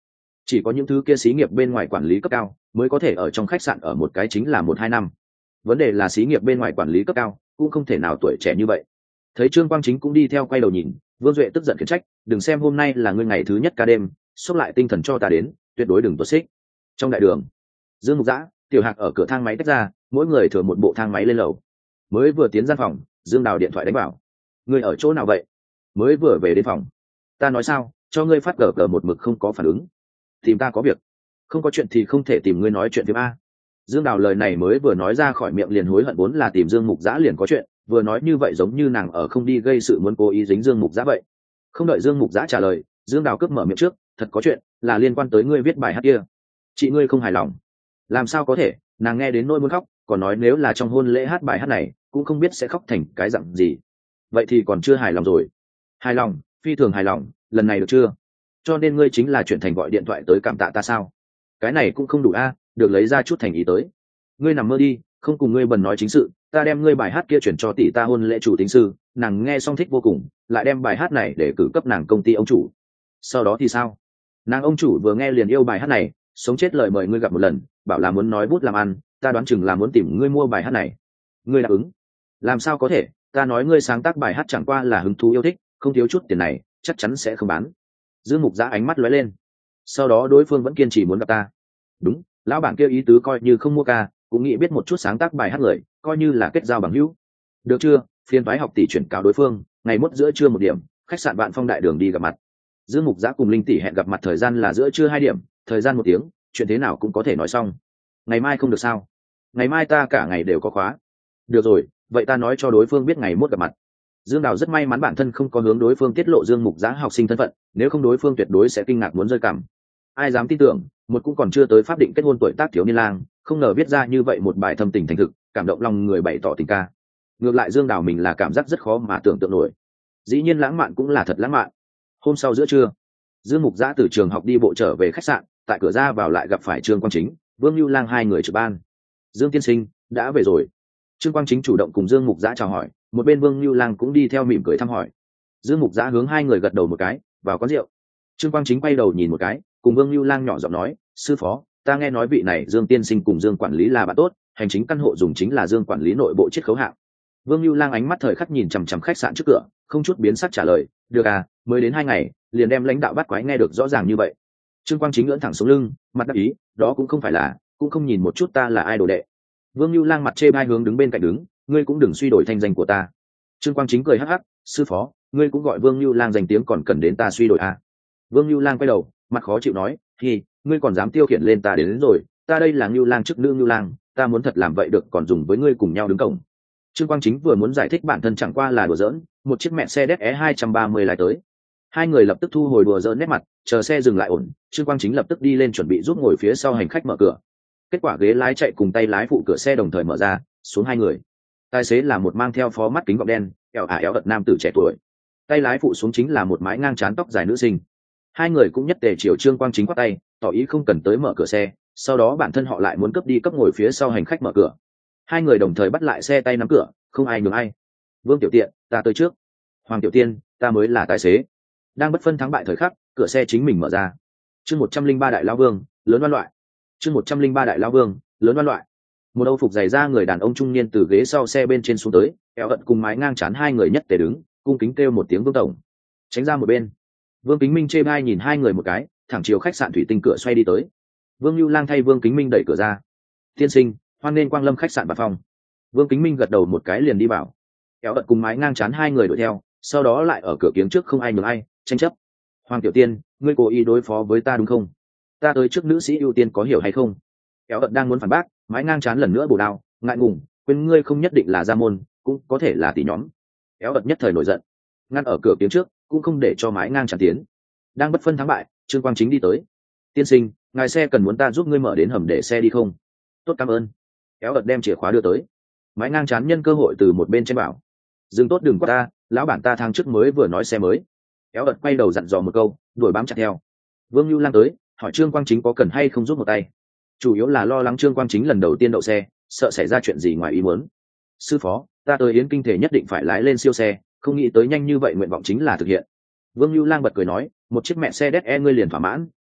chỉ có những thứ kia xí nghiệp bên ngoài quản lý cấp cao mới có thể ở trong khách sạn ở một cái chính là 1-2 năm. Vấn đề là xí nghiệp bên ngoài quản lý cấp cao cũng không thể nào tuổi trẻ như vậy. Thấy Trương Quang Chính cũng đi theo quay đầu nhìn, Vương Duệ tức giận khiển trách, đừng xem hôm nay là ngươi ngày thứ nhất ca đêm, xốc lại tinh thần cho ta đến, tuyệt đối đừng tuột xích. Trong đại đường, Dương Mục Dã, Tiểu Hạc ở cửa thang máy tách ra, mỗi người thừa một bộ thang máy lên lầu. Mới vừa tiến gian phòng, Dương Đào điện thoại đánh bảo, ngươi ở chỗ nào vậy? Mới vừa về đến phòng. Ta nói sao, cho ngươi phát gờ một mực không có phản ứng. Tìm ta có việc. Không có chuyện thì không thể tìm ngươi nói chuyện phim a. Dương Đào lời này mới vừa nói ra khỏi miệng liền hối hận, vốn là tìm Dương Mục Dã liền có chuyện, vừa nói như vậy giống như nàng ở không đi gây sự muốn cố ý dính Dương Mục Dã vậy. Không đợi Dương Mục Dã trả lời, Dương Đào cướp mở miệng trước, thật có chuyện, là liên quan tới ngươi viết bài hát kia. Chị ngươi không hài lòng? Làm sao có thể, nàng nghe đến nỗi muốn khóc, còn nói nếu là trong hôn lễ hát bài hát này, cũng không biết sẽ khóc thành cái dặn gì. Vậy thì còn chưa hài lòng rồi. Hài lòng, phi thường hài lòng, lần này được chưa? Cho nên ngươi chính là chuyển thành gọi điện thoại tới cảm tạ ta sao? Cái này cũng không đủ a, được lấy ra chút thành ý tới. Ngươi nằm mơ đi, không cùng ngươi bần nói chính sự, ta đem ngươi bài hát kia chuyển cho tỷ ta hôn lễ chủ tính sư, nàng nghe xong thích vô cùng, lại đem bài hát này để cử cấp nàng công ty ông chủ. Sau đó thì sao? Nàng ông chủ vừa nghe liền yêu bài hát này, sống chết lời mời ngươi gặp một lần, bảo là muốn nói bút làm ăn, ta đoán chừng là muốn tìm ngươi mua bài hát này. Ngươi đáp ứng? Làm sao có thể, ta nói ngươi sáng tác bài hát chẳng qua là hứng thú yêu thích, không thiếu chút tiền này, chắc chắn sẽ không bán. Dương Mục Dã ánh mắt lóe lên. Sau đó đối phương vẫn kiên trì muốn gặp ta. Đúng, lão bản kia ý tứ coi như không mua ca, cũng nghĩ biết một chút sáng tác bài hát người, coi như là kết giao bằng hữu. Được chưa? Phiên phái học tỷ chuyển cáo đối phương, ngày mốt giữa trưa 1 điểm, khách sạn Vạn Phong đại đường đi gặp mặt. Dương Mục Dã cùng Linh tỷ hẹn gặp mặt thời gian là giữa trưa 2 điểm, thời gian 1 tiếng, chuyện thế nào cũng có thể nói xong. Ngày mai không được sao? Ngày mai ta cả ngày đều có khóa. Được rồi, vậy ta nói cho đối phương biết ngày mốt gặp mặt. Dương Đào rất may mắn bản thân không có hướng đối phương tiết lộ Dương Mục Dã học sinh thân phận, nếu không đối phương tuyệt đối sẽ kinh ngạc muốn rơi cằm. Ai dám tin tưởng, một cũng còn chưa tới pháp định kết hôn tuổi tác thiếu niên lang, không ngờ viết ra như vậy một bài thâm tình thành thực, cảm động lòng người bày tỏ tình ca. Ngược lại Dương Đào mình là cảm giác rất khó mà tưởng tượng nổi. Dĩ nhiên lãng mạn cũng là thật lãng mạn. Hôm sau giữa trưa, Dương Mục Dã từ trường học đi bộ trở về khách sạn, tại cửa ra vào lại gặp phải Trương Quang Chính, Vương Nưu Lang hai người trực ban. Dương tiên sinh đã về rồi. Trương Quang Chính chủ động cùng Dương Mục Dã chào hỏi, một bên Vương Nưu Lang cũng đi theo mỉm cười thăm hỏi. Dương Mục Dã hướng hai người gật đầu một cái, vào quán rượu. Trương Quang Chính quay đầu nhìn một cái, cùng Vương Nưu Lang nhỏ giọng nói, sư phó, ta nghe nói vị này Dương tiên sinh cùng Dương quản lý là bạn tốt, hành chính căn hộ dùng chính là Dương quản lý nội bộ chiết khấu hạng. Vương Nưu Lang ánh mắt thời khắc nhìn chằm chằm khách sạn trước cửa, không chút biến sắc trả lời, được à, mới đến 2 ngày, liền đem lãnh đạo bắt quái nghe được rõ ràng như vậy. Trương Quang Chính ngẩng thẳng xuống lưng, mặt đắc ý, đó cũng không phải là, cũng không nhìn một chút ta là ai đồ đệ. Vương Nưu Lang mặt chê bai hướng đứng bên cạnh đứng, ngươi cũng đừng suy đổi thanh danh của ta. Trương Quang Chính cười hắc hắc, sư phó, ngươi cũng gọi Vương Nưu Lang danh tiếng còn cần đến ta suy đổi à? Vương Nưu Lang quay đầu, mặt khó chịu nói, thì ngươi còn dám tiêu khiển lên ta đến rồi, ta đây là Nưu Lang chức nữ Nưu Lang, ta muốn thật làm vậy được còn dùng với ngươi cùng nhau đứng cổng. Trương Quang Chính vừa muốn giải thích bản thân chẳng qua là đùa giỡn, một chiếc Mercedes E230 lại tới. Hai người lập tức thu hồi đùa giỡn nét mặt, chờ xe dừng lại ổn, Trương Quang Chính lập tức đi lên chuẩn bị giúp ngồi phía sau hành khách mở cửa. Kết quả ghế lái chạy cùng tay lái phụ cửa xe đồng thời mở ra, xuống 2 người. Tài xế là một mang theo phó mắt kính gọng đen, ẻo ợt nam tử trẻ tuổi. Tay lái phụ xuống chính là một mái ngang trán tóc dài nữ sinh. Hai người cũng nhất tề chiều Trương Quang Chính quát tay, tỏ ý không cần tới mở cửa xe, sau đó bản thân họ lại muốn cấp đi cấp ngồi phía sau hành khách mở cửa. Hai người đồng thời bắt lại xe tay nắm cửa, không ai nhường ai. Vương tiểu tiện, ta tới trước. Hoàng tiểu tiên, ta mới là tài xế. Đang bất phân thắng bại thời khắc, cửa xe chính mình mở ra. Chương 103 đại lao vương, lớn oan loại. Chương 103 đại lao vương, lớn oan loại. Một âu phục dày da người đàn ông trung niên từ ghế sau xe bên trên xuống tới, eo ợt cùng mái ngang chán hai người nhất tề đứng, cung kính kêu một tiếng Vương tổng. Tránh ra một bên. Vương Kính Minh chê bai nhìn hai người một cái, thẳng chiều khách sạn thủy tinh cửa xoay đi tới. Vương Nưu Lang thay Vương Kính Minh đẩy cửa ra. Tiên sinh, hoan nên quang lâm khách sạn Vạn Phong. Vương Kính Minh gật đầu một cái liền đi vào. Kéo ợt cùng mái ngang chán hai người đuổi theo, sau đó lại ở cửa kiếng trước không ai nhường ai, tranh chấp. Hoàng tiểu tiên, ngươi cố ý đối phó với ta đúng không? Ta tới trước nữ sĩ ưu tiên có hiểu hay không? Kéo ợt đang muốn phản bác, mái ngang chán lần nữa bổ đao, ngại ngùng, quên ngươi không nhất định là gia môn, cũng có thể là tỷ nhóm. Kéo ợt nhất thời nổi giận, ngăn ở cửa kiếng trước, cũng không để cho mái ngang chán tiến. Đang bất phân thắng bại, Trương Quang Chính đi tới. Tiên sinh, ngài xe cần muốn ta giúp ngươi mở đến hầm để xe đi không? Tốt, cảm ơn. Kéo ợt đem chìa khóa đưa tới. Mái ngang chán nhân cơ hội từ một bên trên bảo, dừng tốt đừng qua ta, lão bản ta tháng trước mới vừa nói xe mới. Kéo ợt quay đầu dặn dò một câu, đuổi bám chặt theo. Vương Nưu Lang tới, hỏi Trương Quang Chính có cần hay không giúp một tay. Chủ yếu là lo lắng Trương Quang Chính lần đầu tiên đậu xe, sợ xảy ra chuyện gì ngoài ý muốn. Sư phó, ta tới Yến Kinh thể nhất định phải lái lên siêu xe, không nghĩ tới nhanh như vậy nguyện vọng chính là thực hiện. Vương Nưu Lang bật cười nói, một chiếc mẹ xe đét e ngươi liền thỏa mãn,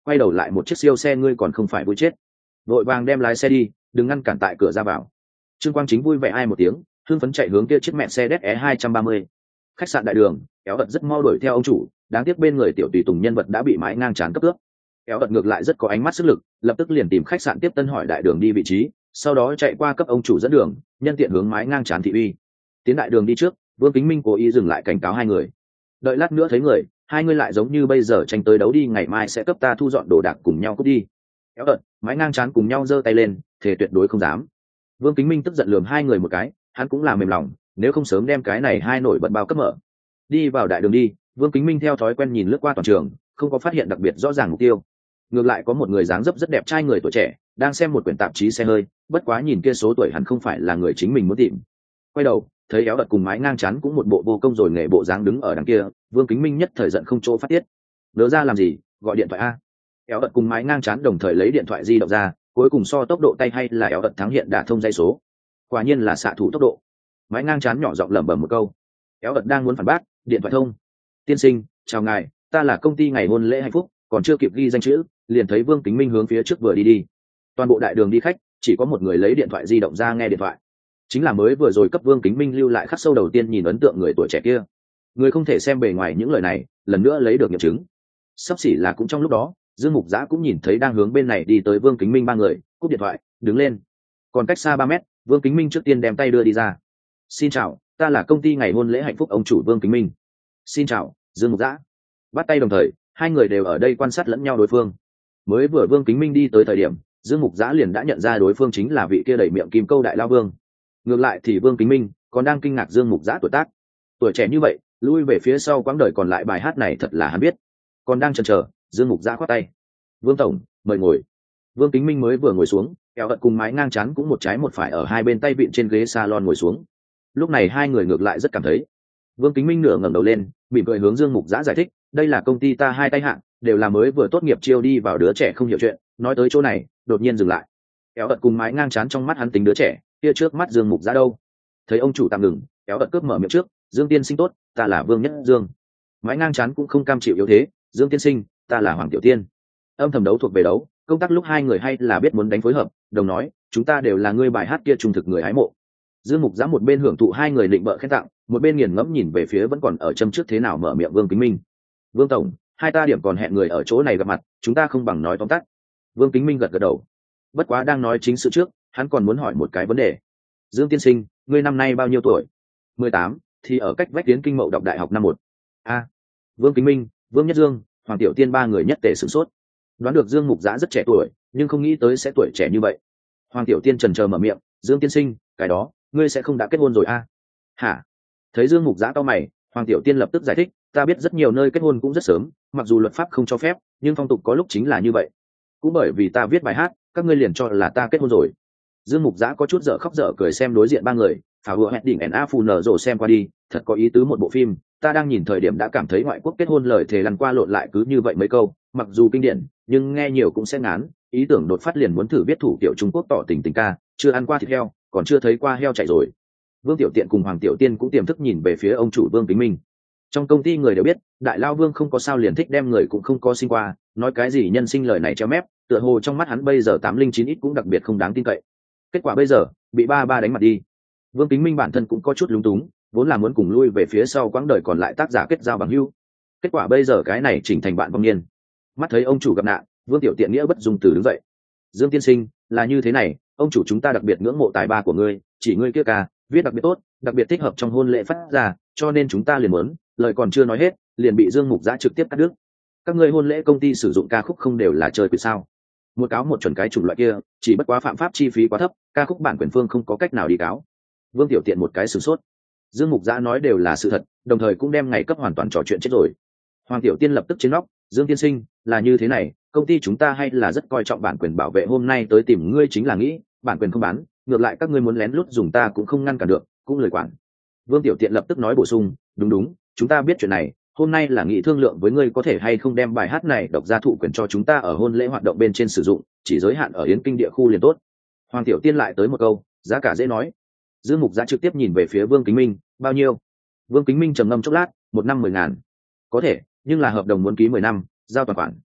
quay đầu lại một chiếc siêu xe ngươi còn không phải vui chết. Vội vàng đem lái xe đi, đừng ngăn cản tại cửa ra vào. Trương Quang Chính vui vẻ ai một tiếng, hưng phấn chạy hướng kia chiếc Mercedes E230. Khách sạn đại đường, Kéo Ật rất mau đuổi theo ông chủ, đáng tiếc bên người tiểu tùy tùng nhân vật đã bị mái ngang chán cấp cướp. Kéo Ật ngược lại rất có ánh mắt sức lực, lập tức liền tìm khách sạn tiếp tân hỏi đại đường đi vị trí, sau đó chạy qua cấp ông chủ dẫn đường, nhân tiện hướng mái ngang chán thị uy. Tiến đại đường đi trước, Vương Kính Minh cố ý dừng lại cảnh cáo hai người. Đợi lát nữa thấy người, hai người lại giống như bây giờ tranh tới đấu đi, ngày mai sẽ cấp ta thu dọn đồ đạc cùng nhau cút đi. Kéo Ật, mái ngang chán cùng nhau giơ tay lên, thề tuyệt đối không dám. Vương Kính Minh tức giận lườm hai người một cái, hắn cũng là mềm lòng, nếu không sớm đem cái này hai nổi bật bao cấp mở. Đi vào đại đường đi, Vương Kính Minh theo thói quen nhìn lướt qua toàn trường, không có phát hiện đặc biệt rõ ràng mục tiêu. Ngược lại có một người dáng dấp rất đẹp trai người tuổi trẻ, đang xem một quyển tạp chí xe hơi, bất quá nhìn kia số tuổi hẳn không phải là người chính mình muốn tìm. Quay đầu, thấy Éo Đật cùng mái ngang chán cũng một bộ vô công rồi nghề bộ dáng đứng ở đằng kia, Vương Kính Minh nhất thời giận không chỗ phát tiết. Đỡ ra làm gì, gọi điện thoại a. Éo Đật cùng mái ngang chán đồng thời lấy điện thoại di động ra, cuối cùng so tốc độ tay hay là Éo Đật thắng hiện đả thông dây số. Quả nhiên là xạ thủ tốc độ. Mái ngang chán nhỏ giọng lẩm bẩm một câu. Éo Đật đang muốn phản bác, điện thoại thông. Tiên sinh, chào ngài, ta là công ty ngày hôn lễ hạnh phúc, còn chưa kịp ghi danh chữ, liền thấy Vương Kính Minh hướng phía trước vừa đi. Toàn bộ đại đường đi khách, chỉ có một người lấy điện thoại di động ra nghe điện thoại, chính là mới vừa rồi cấp Vương Kính Minh lưu lại khắc sâu đầu tiên nhìn ấn tượng người tuổi trẻ kia. Người không thể xem bề ngoài những lời này, lần nữa lấy được nghiệm chứng. Sắp xỉ là cũng trong lúc đó, Dương Mục Giã cũng nhìn thấy đang hướng bên này đi tới Vương Kính Minh ba người, cúp điện thoại, đứng lên. Còn cách xa 3 mét, Vương Kính Minh trước tiên đem tay đưa đi ra. Xin chào, ta là công ty ngày hôn lễ hạnh phúc ông chủ Vương Kính Minh. Xin chào, Dương Mục Giã. Bắt tay đồng thời, hai người đều ở đây quan sát lẫn nhau đối phương. Mới vừa Vương Kính Minh đi tới thời điểm, Dương Mục Giã liền đã nhận ra đối phương chính là vị kia đẩy miệng kim câu đại lao vương. Ngược lại thì Vương Kính Minh còn đang kinh ngạc Dương Mục Giã tuổi tác. Tuổi trẻ như vậy, lui về phía sau quãng đời còn lại bài hát này thật là hắn biết. Còn đang chần chờ, Dương Mục Giã khoát tay. Vương tổng, mời ngồi. Vương Kính Minh mới vừa ngồi xuống, Kéo Ật cùng mái ngang chán cũng một trái một phải ở hai bên tay vịn trên ghế salon ngồi xuống. Lúc này hai người ngược lại rất cảm thấy. Vương Kính Minh nửa ngẩng đầu lên, mỉm cười hướng Dương Mục Giã giải thích, đây là công ty ta hai tay hạng, đều là mới vừa tốt nghiệp chiêu đi vào đứa trẻ không hiểu chuyện. Nói tới chỗ này, đột nhiên dừng lại. Kéo Ật cùng mái ngang chán trong mắt hắn tính đứa trẻ, kia trước mắt Dương Mục Giã đâu. Thấy ông chủ tạm ngừng, Kéo Ật cướp mở miệng trước, Dương tiên sinh tốt, ta là Vương Nhất Dương. Mái ngang chán cũng không cam chịu yếu thế, Dương tiên sinh, ta là Hoàng Tiểu Tiên. Âm thầm đấu thuộc về đấu, công tác lúc hai người hay là biết muốn đánh phối hợp, đồng nói, chúng ta đều là người bài hát kia trung thực người hái mộ. Dương Mục Giã một bên hưởng thụ hai người định bợ khen tặng, một bên nghiền ngẫm nhìn về phía vẫn còn ở châm trước thế nào mở miệng Vương Kính Minh. Vương tổng, hai ta điểm còn hẹn người ở chỗ này gặp mặt, chúng ta không bằng nói tóm tắt. Vương Kính Minh gật gật đầu. Bất quá đang nói chính sự trước, hắn còn muốn hỏi một cái vấn đề. Dương tiên sinh, ngươi năm nay bao nhiêu tuổi? 18, thì ở cách vách Tiến Kinh Mậu đọc đại học năm 1. Vương Kính Minh, Vương Nhất Dương, Hoàng Tiểu Tiên ba người nhất tề sửng sốt. Đoán được Dương Mục Giã rất trẻ tuổi, nhưng không nghĩ tới sẽ tuổi trẻ như vậy. Hoàng Tiểu Tiên chần chờ mở miệng, Dương tiên sinh, cái đó, ngươi sẽ không đã kết hôn rồi a? Hả? Thấy Dương Mục Giã cau mày, Hoàng Tiểu Tiên lập tức giải thích, ta biết rất nhiều nơi kết hôn cũng rất sớm, mặc dù luật pháp không cho phép, nhưng phong tục có lúc chính là như vậy. Cũng bởi vì ta viết bài hát, các ngươi liền cho là ta kết hôn rồi. Dương Mục Giã có chút dở khóc dở cười xem đối diện ba người, phá vừa hẹn đỉnh a phù nở rộ xem qua đi, thật có ý tứ một bộ phim, ta đang nhìn thời điểm đã cảm thấy ngoại quốc kết hôn lời thề lăn qua lộn lại cứ như vậy mấy câu, mặc dù kinh điển, nhưng nghe nhiều cũng sẽ ngán, ý tưởng đột phát liền muốn thử viết thủ kiểu Trung Quốc tỏ tình tình ca, chưa ăn qua thịt heo, còn chưa thấy qua heo chạy rồi. Vương Tiểu Tiện cùng Hoàng Tiểu Tiên cũng tiềm thức nhìn về phía ông chủ Vương Kính Minh. Trong công ty người đều biết, đại lao Vương không có sao liền thích đem người cũng không có sinh qua, nói cái gì nhân sinh lời này treo mép, tựa hồ trong mắt hắn bây giờ 809 ít cũng đặc biệt không đáng tin cậy. Kết quả bây giờ, bị ba đánh mặt đi. Vương Kính Minh bản thân cũng có chút lúng túng, vốn là muốn cùng lui về phía sau quãng đời còn lại tác giả kết giao bằng hữu. Kết quả bây giờ cái này chỉnh thành bạn vong niên. Mắt thấy ông chủ gặp nạn, Vương Tiểu Tiện nghĩa bất dung từ đứng dậy. Dương tiên sinh, là như thế này, ông chủ chúng ta đặc biệt ngưỡng mộ tài ba của ngươi, chỉ ngươi kia ca viết đặc biệt tốt, đặc biệt thích hợp trong hôn lễ phát ra, cho nên chúng ta liền muốn, lời còn chưa nói hết, liền bị Dương Mục Giã trực tiếp cắt đứt. Các ngươi hôn lễ công ty sử dụng ca khúc không đều là chơi quỷ sao? Một cáo một chuẩn cái chủng loại kia, chỉ bất quá phạm pháp chi phí quá thấp, ca khúc bản quyền phương không có cách nào đi cáo. Vương Tiểu Tiện một cái sửng sốt. Dương Mục Giã nói đều là sự thật, đồng thời cũng đem ngày cấp hoàn toàn trò chuyện chết rồi. Hoàng Tiểu Tiên lập tức chiến nóc, Dương tiên sinh, là như thế này, công ty chúng ta hay là rất coi trọng bản quyền bảo vệ, hôm nay tới tìm ngươi chính là nghĩ, bản quyền không bán, ngược lại các ngươi muốn lén lút dùng ta cũng không ngăn cản được, cũng lời quản. Vương Tiểu Tiện lập tức nói bổ sung, đúng, chúng ta biết chuyện này, hôm nay là nghị thương lượng với ngươi có thể hay không đem bài hát này độc ra thụ quyền cho chúng ta ở hôn lễ hoạt động bên trên sử dụng, chỉ giới hạn ở Yến Kinh địa khu liền tốt. Hoàng Tiểu Tiên lại tới một câu, giá cả dễ nói. Dương Mục Giã trực tiếp nhìn về phía Vương Kính Minh, bao nhiêu? Vương Kính Minh trầm ngâm chốc lát, 1 năm 10.000. Có thể, nhưng là hợp đồng muốn ký 10 năm, giao toàn khoản.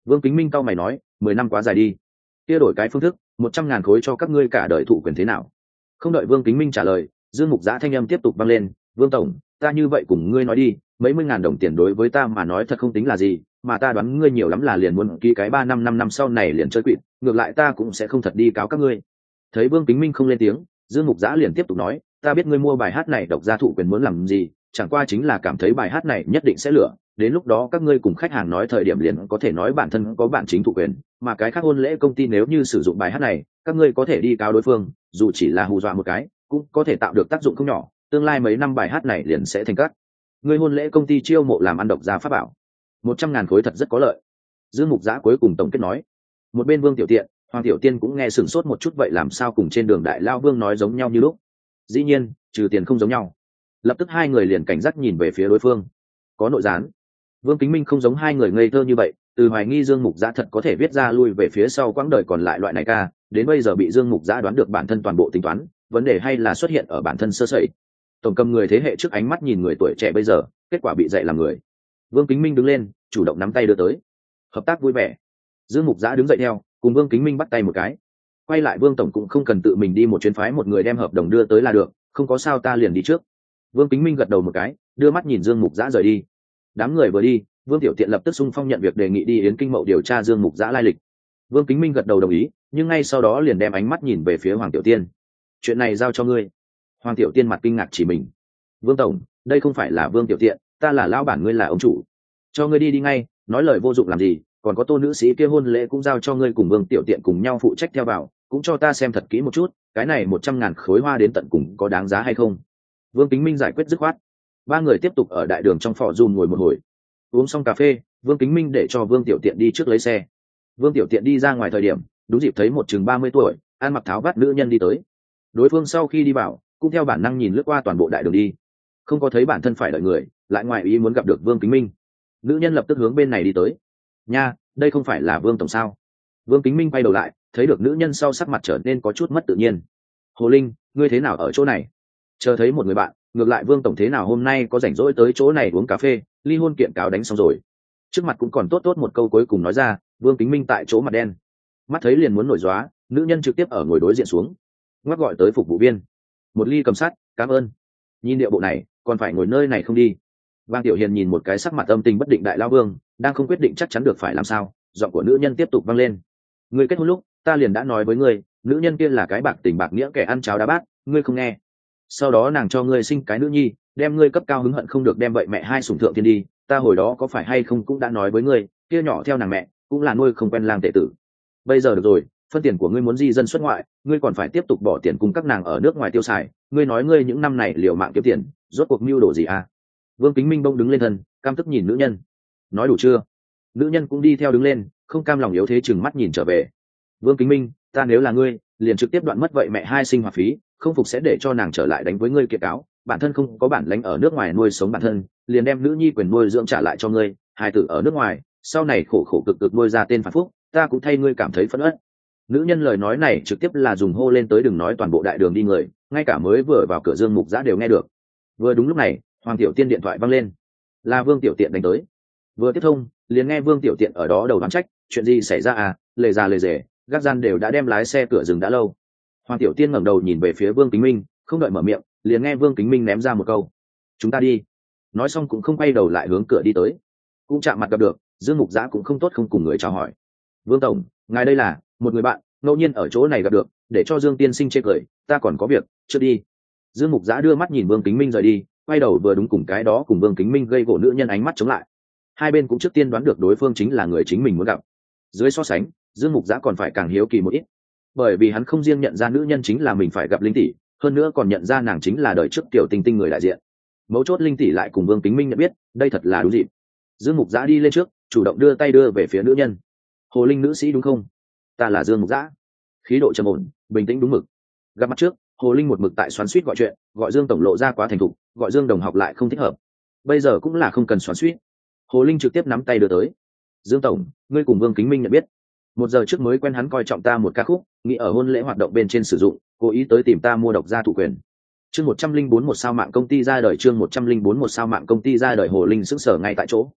Vương Kính Minh cau mày nói, 10 năm quá dài đi, kia đổi cái phương thức, 100.000 khối cho các ngươi cả đời thụ quyền thế nào? Không đợi Vương Kính Minh trả lời, Dương Mục Giã thanh âm tiếp tục vang lên, Vương tổng, ta như vậy cùng ngươi nói đi, mấy mươi ngàn đồng tiền đối với ta mà nói thật không tính là gì, mà ta đoán ngươi nhiều lắm là liền muốn ký cái 3 năm sau này liền chơi quỵt, ngược lại ta cũng sẽ không thật đi cáo các ngươi. Thấy Vương Kính Minh không lên tiếng, Dương Mục Giã liền tiếp tục nói, ta biết ngươi mua bài hát này độc gia thụ quyền muốn làm gì, chẳng qua chính là cảm thấy bài hát này nhất định sẽ lửa, đến lúc đó các ngươi cùng khách hàng nói thời điểm liền có thể nói bản thân có bản chính thụ quyền, mà cái khác hôn lễ công ty nếu như sử dụng bài hát này, các ngươi có thể đi cáo đối phương, dù chỉ là hù dọa một cái, cũng có thể tạo được tác dụng không nhỏ, tương lai mấy năm bài hát này liền sẽ thành các ngươi hôn lễ công ty chiêu mộ làm ăn độc gia pháp bảo. 100.000 khối thật rất có lợi. Dương Mục Giã cuối cùng tổng kết nói. Một bên Vương Tiểu Tiện, Hoàng Tiểu Tiên cũng nghe sửng sốt một chút, vậy làm sao cùng trên đường đại lao Vương nói giống nhau như lúc? Dĩ nhiên, trừ tiền không giống nhau. Lập tức hai người liền cảnh giác nhìn về phía đối phương. Có nội gián. Vương Kính Minh không giống hai người ngây thơ như vậy, từ hoài nghi Dương Mục Giã thật có thể viết ra lui về phía sau quãng đời còn lại loại này ca, đến bây giờ bị Dương Mục Giã đoán được bản thân toàn bộ tính toán, vấn đề hay là xuất hiện ở bản thân sơ sẩy. Tổng cầm người thế hệ trước ánh mắt nhìn người tuổi trẻ bây giờ, kết quả bị dạy làm người. Vương Kính Minh đứng lên, chủ động nắm tay đưa tới. Hợp tác vui vẻ. Dương Mục Giã đứng dậy theo, cùng Vương Kính Minh bắt tay một cái. Quay lại Vương tổng cũng không cần tự mình đi một chuyến, phái một người đem hợp đồng đưa tới là được, không có sao ta liền đi trước. Vương Kính Minh gật đầu một cái, đưa mắt nhìn Dương Mục Giã rời đi. Đám người vừa đi, Vương Tiểu Tiện lập tức xung phong nhận việc đề nghị đi Yến Kinh Mậu điều tra Dương Mục Giã lai lịch. Vương Kính Minh gật đầu đồng ý, nhưng ngay sau đó liền đem ánh mắt nhìn về phía Hoàng Tiểu Tiên. Chuyện này giao cho ngươi. Hoàng Tiểu Tiên mặt kinh ngạc chỉ mình. Vương tổng, đây không phải là Vương Tiểu Tiện, ta là lão bản, ngươi là ông chủ. Cho ngươi đi đi ngay, nói lời vô dụng làm gì, còn có Tô nữ sĩ kia hôn lễ cũng giao cho ngươi cùng Vương Tiểu Tiện cùng nhau phụ trách theo vào, cũng cho ta xem thật kỹ một chút, cái này 100.000 khối hoa đến tận cùng có đáng giá hay không. Vương Kính Minh giải quyết dứt khoát. Ba người tiếp tục ở đại đường trong phò dùm ngồi một hồi. Uống xong cà phê, Vương Kính Minh để cho Vương Tiểu Tiện đi trước lấy xe. Vương Tiểu Tiện đi ra ngoài thời điểm, đúng dịp thấy một chừng 30 tuổi, ăn mặc tháo vát nữ nhân đi tới. Đối phương sau khi đi vào, cũng theo bản năng nhìn lướt qua toàn bộ đại đường đi, không có thấy bản thân phải đợi người, lại ngoài ý muốn gặp được Vương Kính Minh. Nữ nhân lập tức hướng bên này đi tới. Nha, đây không phải là Vương tổng sao? Vương Kính Minh quay đầu lại, thấy được nữ nhân sau sắc mặt trở nên có chút mất tự nhiên. Hồ Linh, ngươi thế nào ở chỗ này? Chờ thấy một người bạn, ngược lại Vương tổng thế nào hôm nay có rảnh rỗi tới chỗ này uống cà phê, ly hôn kiện cáo đánh xong rồi. Trước mặt cũng còn tốt tốt một câu cuối cùng nói ra, Vương Kính Minh tại chỗ mặt đen. Mắt thấy liền muốn nổi gióa, nữ nhân trực tiếp ở ngồi đối diện xuống, ngoắc gọi tới phục vụ viên. Một ly cầm sắt, cảm ơn. Nhìn điệu bộ này, còn phải ngồi nơi này không đi. Vang Tiểu Hiền nhìn một cái sắc mặt âm tình bất định đại lao Vương, đang không quyết định chắc chắn được phải làm sao, giọng của nữ nhân tiếp tục vang lên. Ngươi kết hôn lúc, ta liền đã nói với ngươi, nữ nhân kia là cái bạc tình bạc nghĩa kẻ ăn cháo đá bát, ngươi không nghe. Sau đó nàng cho ngươi sinh cái nữ nhi, đem ngươi cấp cao hứng hận không được đem vậy mẹ hai sủng thượng thiên đi, ta hồi đó có phải hay không cũng đã nói với ngươi, kia nhỏ theo nàng mẹ, cũng là nuôi không quen lang tệ tử. Bây giờ được rồi, phân tiền của ngươi muốn di dân xuất ngoại, ngươi còn phải tiếp tục bỏ tiền cùng các nàng ở nước ngoài tiêu xài, ngươi nói ngươi những năm này liều mạng kiếm tiền, rốt cuộc mưu đồ gì à? Vương Kính Minh bông đứng lên thân, cam tức nhìn nữ nhân. Nói đủ chưa? Nữ nhân cũng đi theo đứng lên, không cam lòng yếu thế chừng mắt nhìn trở về. Vương Kính Minh, ta nếu là ngươi, liền trực tiếp đoạn mất vậy mẹ hai sinh hoạt phí, không phục sẽ để cho nàng trở lại đánh với ngươi kiện cáo, bản thân không có bản lãnh ở nước ngoài nuôi sống bản thân, liền đem nữ nhi quyền nuôi dưỡng trả lại cho ngươi, hài tử ở nước ngoài, sau này khổ khổ cực cực nuôi ra tên phản phúc, ta cũng thay ngươi cảm thấy phẫn uất. Nữ nhân lời nói này trực tiếp là dùng hô lên tới, đừng nói toàn bộ đại đường đi người, ngay cả mới vừa vào cửa Dương Mục Giã đều nghe được. Vừa đúng lúc này, Hoàng Tiểu Tiên điện thoại văng lên, là Vương Tiểu Tiện đánh tới. Vừa tiếp thông, liền nghe Vương Tiểu Tiện ở đó đầu đoán trách, chuyện gì xảy ra à, lề già lề rề, gác gian đều đã đem lái xe cửa dừng đã lâu. Hoàng Tiểu Tiên ngẩng đầu nhìn về phía Vương Kính Minh, không đợi mở miệng, liền nghe Vương Kính Minh ném ra một câu: chúng ta đi. Nói xong cũng không quay đầu lại hướng cửa đi tới. Cũng chạm mặt gặp được, Dương Mục Giã cũng không tốt không cùng người chào hỏi. Vương tổng, ngài đây là một người bạn ngẫu nhiên ở chỗ này gặp được, để cho Dương tiên sinh chê cười, ta còn có việc, chưa đi. Dương Mục Giã đưa mắt nhìn Vương Kính Minh rời đi, quay đầu vừa đúng cùng cái đó cùng Vương Kính Minh gây gỗ nữ nhân ánh mắt chống lại. Hai bên cũng trước tiên đoán được đối phương chính là người chính mình muốn gặp. Dưới so sánh, Dương Mục Giã còn phải càng hiếu kỳ một ít, bởi vì hắn không riêng nhận ra nữ nhân chính là mình phải gặp Linh tỷ, hơn nữa còn nhận ra nàng chính là đời trước Tiểu Tinh Tinh người đại diện. Mấu chốt Linh tỷ lại cùng Vương Kính Minh nhận biết, đây thật là đúng dịp. Dương Mục Giã đi lên trước, chủ động đưa tay đưa về phía nữ nhân. Hồ Linh nữ sĩ đúng không? Ta là Dương Mục Giã. Khí độ trầm ổn, bình tĩnh đúng mực. Gặp mặt trước, Hồ Linh một mực tại xoắn xuýt gọi chuyện, gọi Dương tổng lộ ra quá thành thục, gọi Dương đồng học lại không thích hợp. Bây giờ cũng là không cần xoắn xuýt. Hồ Linh trực tiếp nắm tay đưa tới. Dương tổng, ngươi cùng Vương Kính Minh nhận biết. 1 giờ trước mới quen hắn, coi trọng ta một ca khúc, nghĩ ở hôn lễ hoạt động bên trên sử dụng, cố ý tới tìm ta mua độc gia thụ quyền. Chương 104 một sao mạng công ty ra đời, chương 104 một sao mạng công ty ra đời. Hồ Linh sững sờ ngay tại chỗ.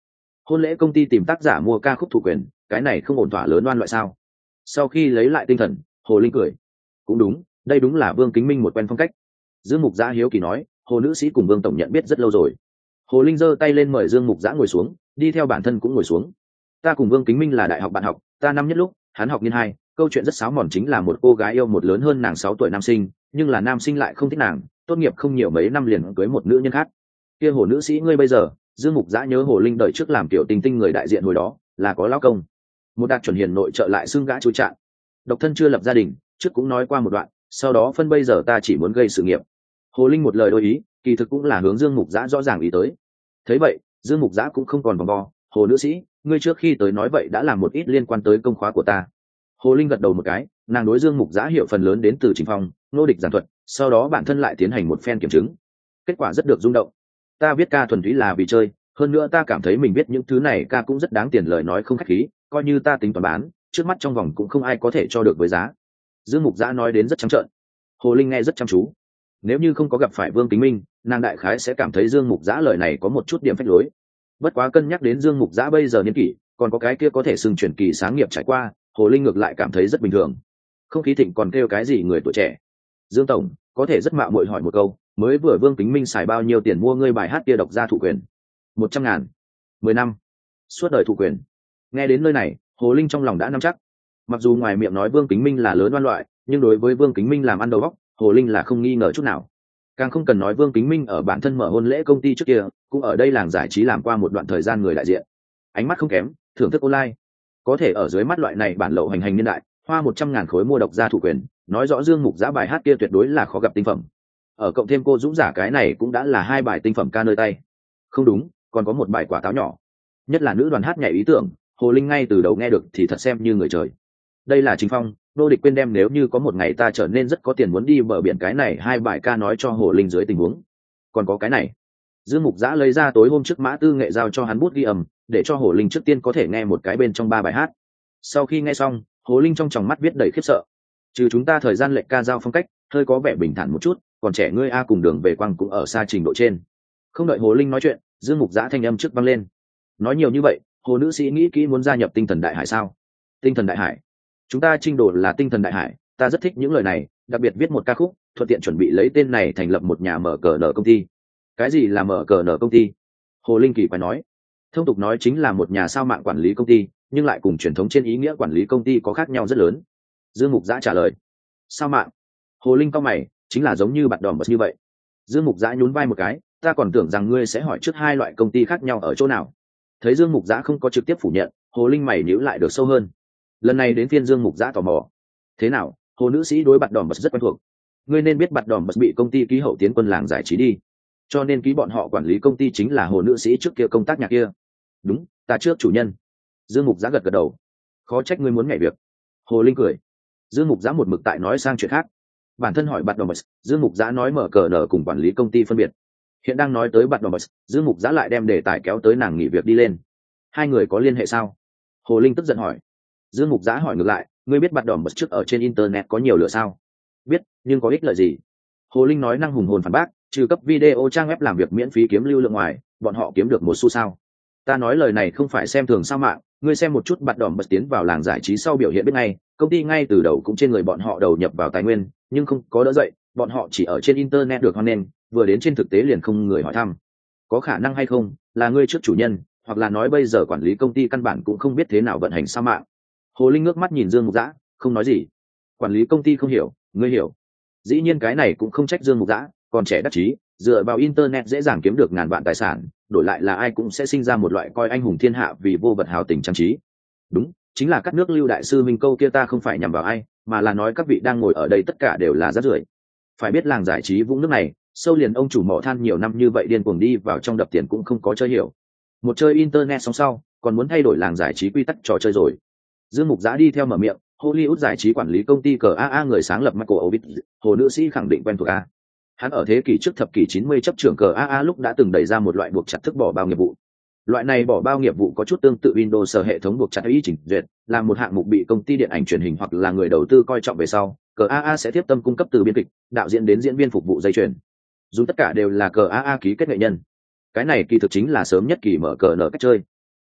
hôn lễ công ty tìm tác giả mua ca khúc thủ quyền, cái này không ổn thỏa lớn oan loại sao? Sau khi lấy lại tinh thần, Hồ Linh cười. Cũng đúng, đây đúng là Vương Kính Minh một quen phong cách. Dương Mục Giã hiếu kỳ nói, Hồ nữ sĩ cùng Vương tổng nhận biết rất lâu rồi. Hồ Linh giơ tay lên mời Dương Mục Giã ngồi xuống, đi theo bản thân cũng ngồi xuống. Ta cùng Vương Kính Minh là đại học bạn học, ta năm nhất lúc, hắn học niên 2, câu chuyện rất sáo mòn chính là một cô gái yêu một lớn hơn nàng 6 tuổi nam sinh, nhưng là nam sinh lại không thích nàng, tốt nghiệp không nhiều mấy năm liền cưới một nữ nhân khác. Kia Hồ nữ sĩ ngươi bây giờ, Dương Mục Giã nhớ Hồ Linh đời trước làm tiểu tình tinh người đại diện hồi đó, là có lão công. Một đạt chuẩn hiền nội trợ lại xưng gã chui trạng. Độc thân chưa lập gia đình, trước cũng nói qua một đoạn, sau đó phân bây giờ ta chỉ muốn gây sự nghiệp. Hồ Linh một lời đôi ý, kỳ thực cũng là hướng Dương Mục Giã rõ ràng ý tới. Thấy vậy, Dương Mục Giã cũng không còn vòng vo, Hồ nữ sĩ, ngươi trước khi tới nói vậy đã làm một ít liên quan tới công khóa của ta. Hồ Linh gật đầu một cái, nàng đối Dương Mục Giã hiểu phần lớn đến từ Trình Phong, nô địch giảng thuật, sau đó bản thân lại tiến hành một phen kiểm chứng. Kết quả rất được rung động. Ta viết ca thuần túy là vì chơi, hơn nữa ta cảm thấy mình viết những thứ này ca cũng rất đáng tiền, lời nói không khách khí, coi như ta tính toán bán, trước mắt trong vòng cũng không ai có thể cho được với giá. Dương Mục Giã nói đến rất trắng trợn. Hồ Linh nghe rất chăm chú. Nếu như không có gặp phải Vương Kính Minh, nàng đại khái sẽ cảm thấy Dương Mục Giã lời này có một chút điểm phách lối. Bất quá cân nhắc đến Dương Mục Giã bây giờ niên kỷ, còn có cái kia có thể xưng truyền kỳ sáng nghiệp trải qua, Hồ Linh ngược lại cảm thấy rất bình thường. Không khí thịnh còn kêu cái gì người tuổi trẻ. Dương tổng, có thể rất mạo muội hỏi một câu, mới vừa Vương Kính Minh xài bao nhiêu tiền mua ngươi bài hát kia độc ra thụ quyền? 100.000. 10 năm. Suốt đời thụ quyền. Nghe đến nơi này, Hồ Linh trong lòng đã nắm chắc. Mặc dù ngoài miệng nói Vương Kính Minh là lớn oan loại, nhưng đối với Vương Kính Minh làm ăn đầu óc, Hồ Linh là không nghi ngờ chút nào. Càng không cần nói Vương Kính Minh ở bản thân mở hôn lễ công ty trước kia, cũng ở đây làng giải trí làm qua một đoạn thời gian người đại diện. Ánh mắt không kém, thưởng thức online. Có thể ở dưới mắt loại này bản lậu hành niên đại, hoa 100.000 khối mua độc gia thủ quyền, nói rõ Dương Mục Giã bài hát kia tuyệt đối là khó gặp tinh phẩm. Ở cộng thêm cô Dũng giả cái này cũng đã là 2 bài tinh phẩm ca nơi tay. Không đúng, còn có một bài quả táo nhỏ. Nhất là nữ đoàn hát nhảy ý tưởng, Hồ Linh ngay từ đầu nghe được thì thật xem như người trời. Đây là Trình Phong, nô địch quên đem nếu như có một ngày ta trở nên rất có tiền muốn đi bờ biển, cái này 2 bài ca nói cho Hồ Linh dưới tình huống. Còn có cái này. Dương Mục Giã lấy ra tối hôm trước Mã Tư Nghệ giao cho hắn bút ghi âm, để cho Hồ Linh trước tiên có thể nghe một cái bên trong 3 bài hát. Sau khi nghe xong, Hồ Linh trong tròng mắt viết đầy khiếp sợ. Trừ chúng ta thời gian lệch ca giao phong cách, hơi có vẻ bình thản một chút, còn trẻ ngươi A cùng đường về quang cũng ở xa trình độ trên. Không đợi Hồ Linh nói chuyện, Dương Mục Giã thanh âm trước vang lên. Nói nhiều như vậy, Hồ nữ sĩ nghĩ kỹ muốn gia nhập Tinh Thần Đại Hải sao? Tinh Thần Đại Hải? Chúng ta Trinh Đồ là Tinh Thần Đại Hải, ta rất thích những lời này, đặc biệt viết một ca khúc, thuận tiện chuẩn bị lấy tên này thành lập một nhà mở cờ nở công ty. Cái gì là mở cờ nở công ty? Hồ Linh kỳ quái nói. Thông tục nói chính là một nhà sao mạng quản lý công ty, nhưng lại cùng truyền thống trên ý nghĩa quản lý công ty có khác nhau rất lớn. Dương Mục Giã trả lời. Sao mạng? Hồ Linh cau mày, chính là giống như bạn đòn bật như vậy. Dương Mục Giã nhún vai một cái, ta còn tưởng rằng ngươi sẽ hỏi trước 2 loại công ty khác nhau ở chỗ nào. Thấy Dương Mục Giã không có trực tiếp phủ nhận, Hồ Linh mày nhíu lại được sâu hơn. Lần này đến phiên Dương Mục Giã tò mò. Thế nào, Hồ nữ sĩ đối bạn đòn bật rất quen thuộc. Ngươi nên biết bạn đòn bật bị công ty ký hậu tiến quân làng giải trí đi, cho nên ký bọn họ quản lý công ty chính là Hồ nữ sĩ trước kia công tác nhà kia. Đúng, ta trước chủ nhân. Dương Mục Giã gật gật đầu. Khó trách ngươi muốn nhảy việc. Hồ Linh cười. Dương Mục Giã một mực tại nói sang chuyện khác. Bản thân hỏi bạn đòn bật, Dương Mục Giã nói mở cờ nở cùng quản lý công ty phân biệt. Hiện đang nói tới bạn đòn bật, Dương Mục Giã lại đem đề tài kéo tới nàng nghỉ việc đi lên. 2 người có liên hệ sao? Hồ Linh tức giận hỏi. Dương Mục Giã hỏi ngược lại, ngươi biết bạn đòn bật trước ở trên internet có nhiều lửa sao? Biết, nhưng có ích lợi gì? Hồ Linh nói năng hùng hồn phản bác, trừ cấp video trang web làm việc miễn phí kiếm lưu lượng ngoài, bọn họ kiếm được 1 xu sao? Ta nói lời này không phải xem thường sao mạng, ngươi xem một chút bạn đòn bật tiến vào làng giải trí sau biểu hiện biết ngay, công ty ngay từ đầu cũng trên người bọn họ đầu nhập vào tài nguyên, nhưng không có đỡ dậy, bọn họ chỉ ở trên internet được hoan nghênh, vừa đến trên thực tế liền không người hỏi thăm. Có khả năng hay không là ngươi trước chủ nhân, hoặc là nói bây giờ quản lý công ty căn bản cũng không biết thế nào vận hành sao mạng. Hồ Linh ngước mắt nhìn Dương Mục Giã, không nói gì. Quản lý công ty không hiểu, ngươi hiểu. Dĩ nhiên cái này cũng không trách Dương Mục Giã, còn trẻ đắc chí, dựa vào internet dễ dàng kiếm được ngàn vạn tài sản, đổi lại là ai cũng sẽ sinh ra một loại coi anh hùng thiên hạ vì vô vật hào tình trang trí. Đúng, chính là cắt nước Lưu đại sư Minh câu kia ta không phải nhằm vào ai, mà là nói các vị đang ngồi ở đây tất cả đều là rác rưởi. Phải biết làng giải trí vũng nước này, sâu liền ông chủ mỏ than nhiều năm như vậy điên cuồng đi vào trong đập tiền cũng không có chơi hiểu. Một chơi internet xong sau, còn muốn thay đổi làng giải trí quy tắc trò chơi rồi. Dương Mục Giã đi theo mở miệng, Hollywood giải trí quản lý công ty cờ AA người sáng lập Michael Ovid, Hồ nữ sĩ khẳng định quen thuộc A. Hắn ở thế kỷ trước thập kỷ 90 chấp trưởng cờ AA lúc đã từng đẩy ra một loại buộc chặt thức bỏ bao nghiệp vụ. Loại này bỏ bao nghiệp vụ có chút tương tự Windows hệ thống buộc chặt ý chỉnh duyệt, là một hạng mục bị công ty điện ảnh truyền hình hoặc là người đầu tư coi trọng về sau, cờ AA sẽ tiếp tâm cung cấp từ biên kịch, đạo diễn đến diễn viên phục vụ dây chuyền. Dù tất cả đều là cờ AA ký kết nghệ nhân. Cái này kỳ thực chính là sớm nhất kỳ mở cờ nở cách chơi.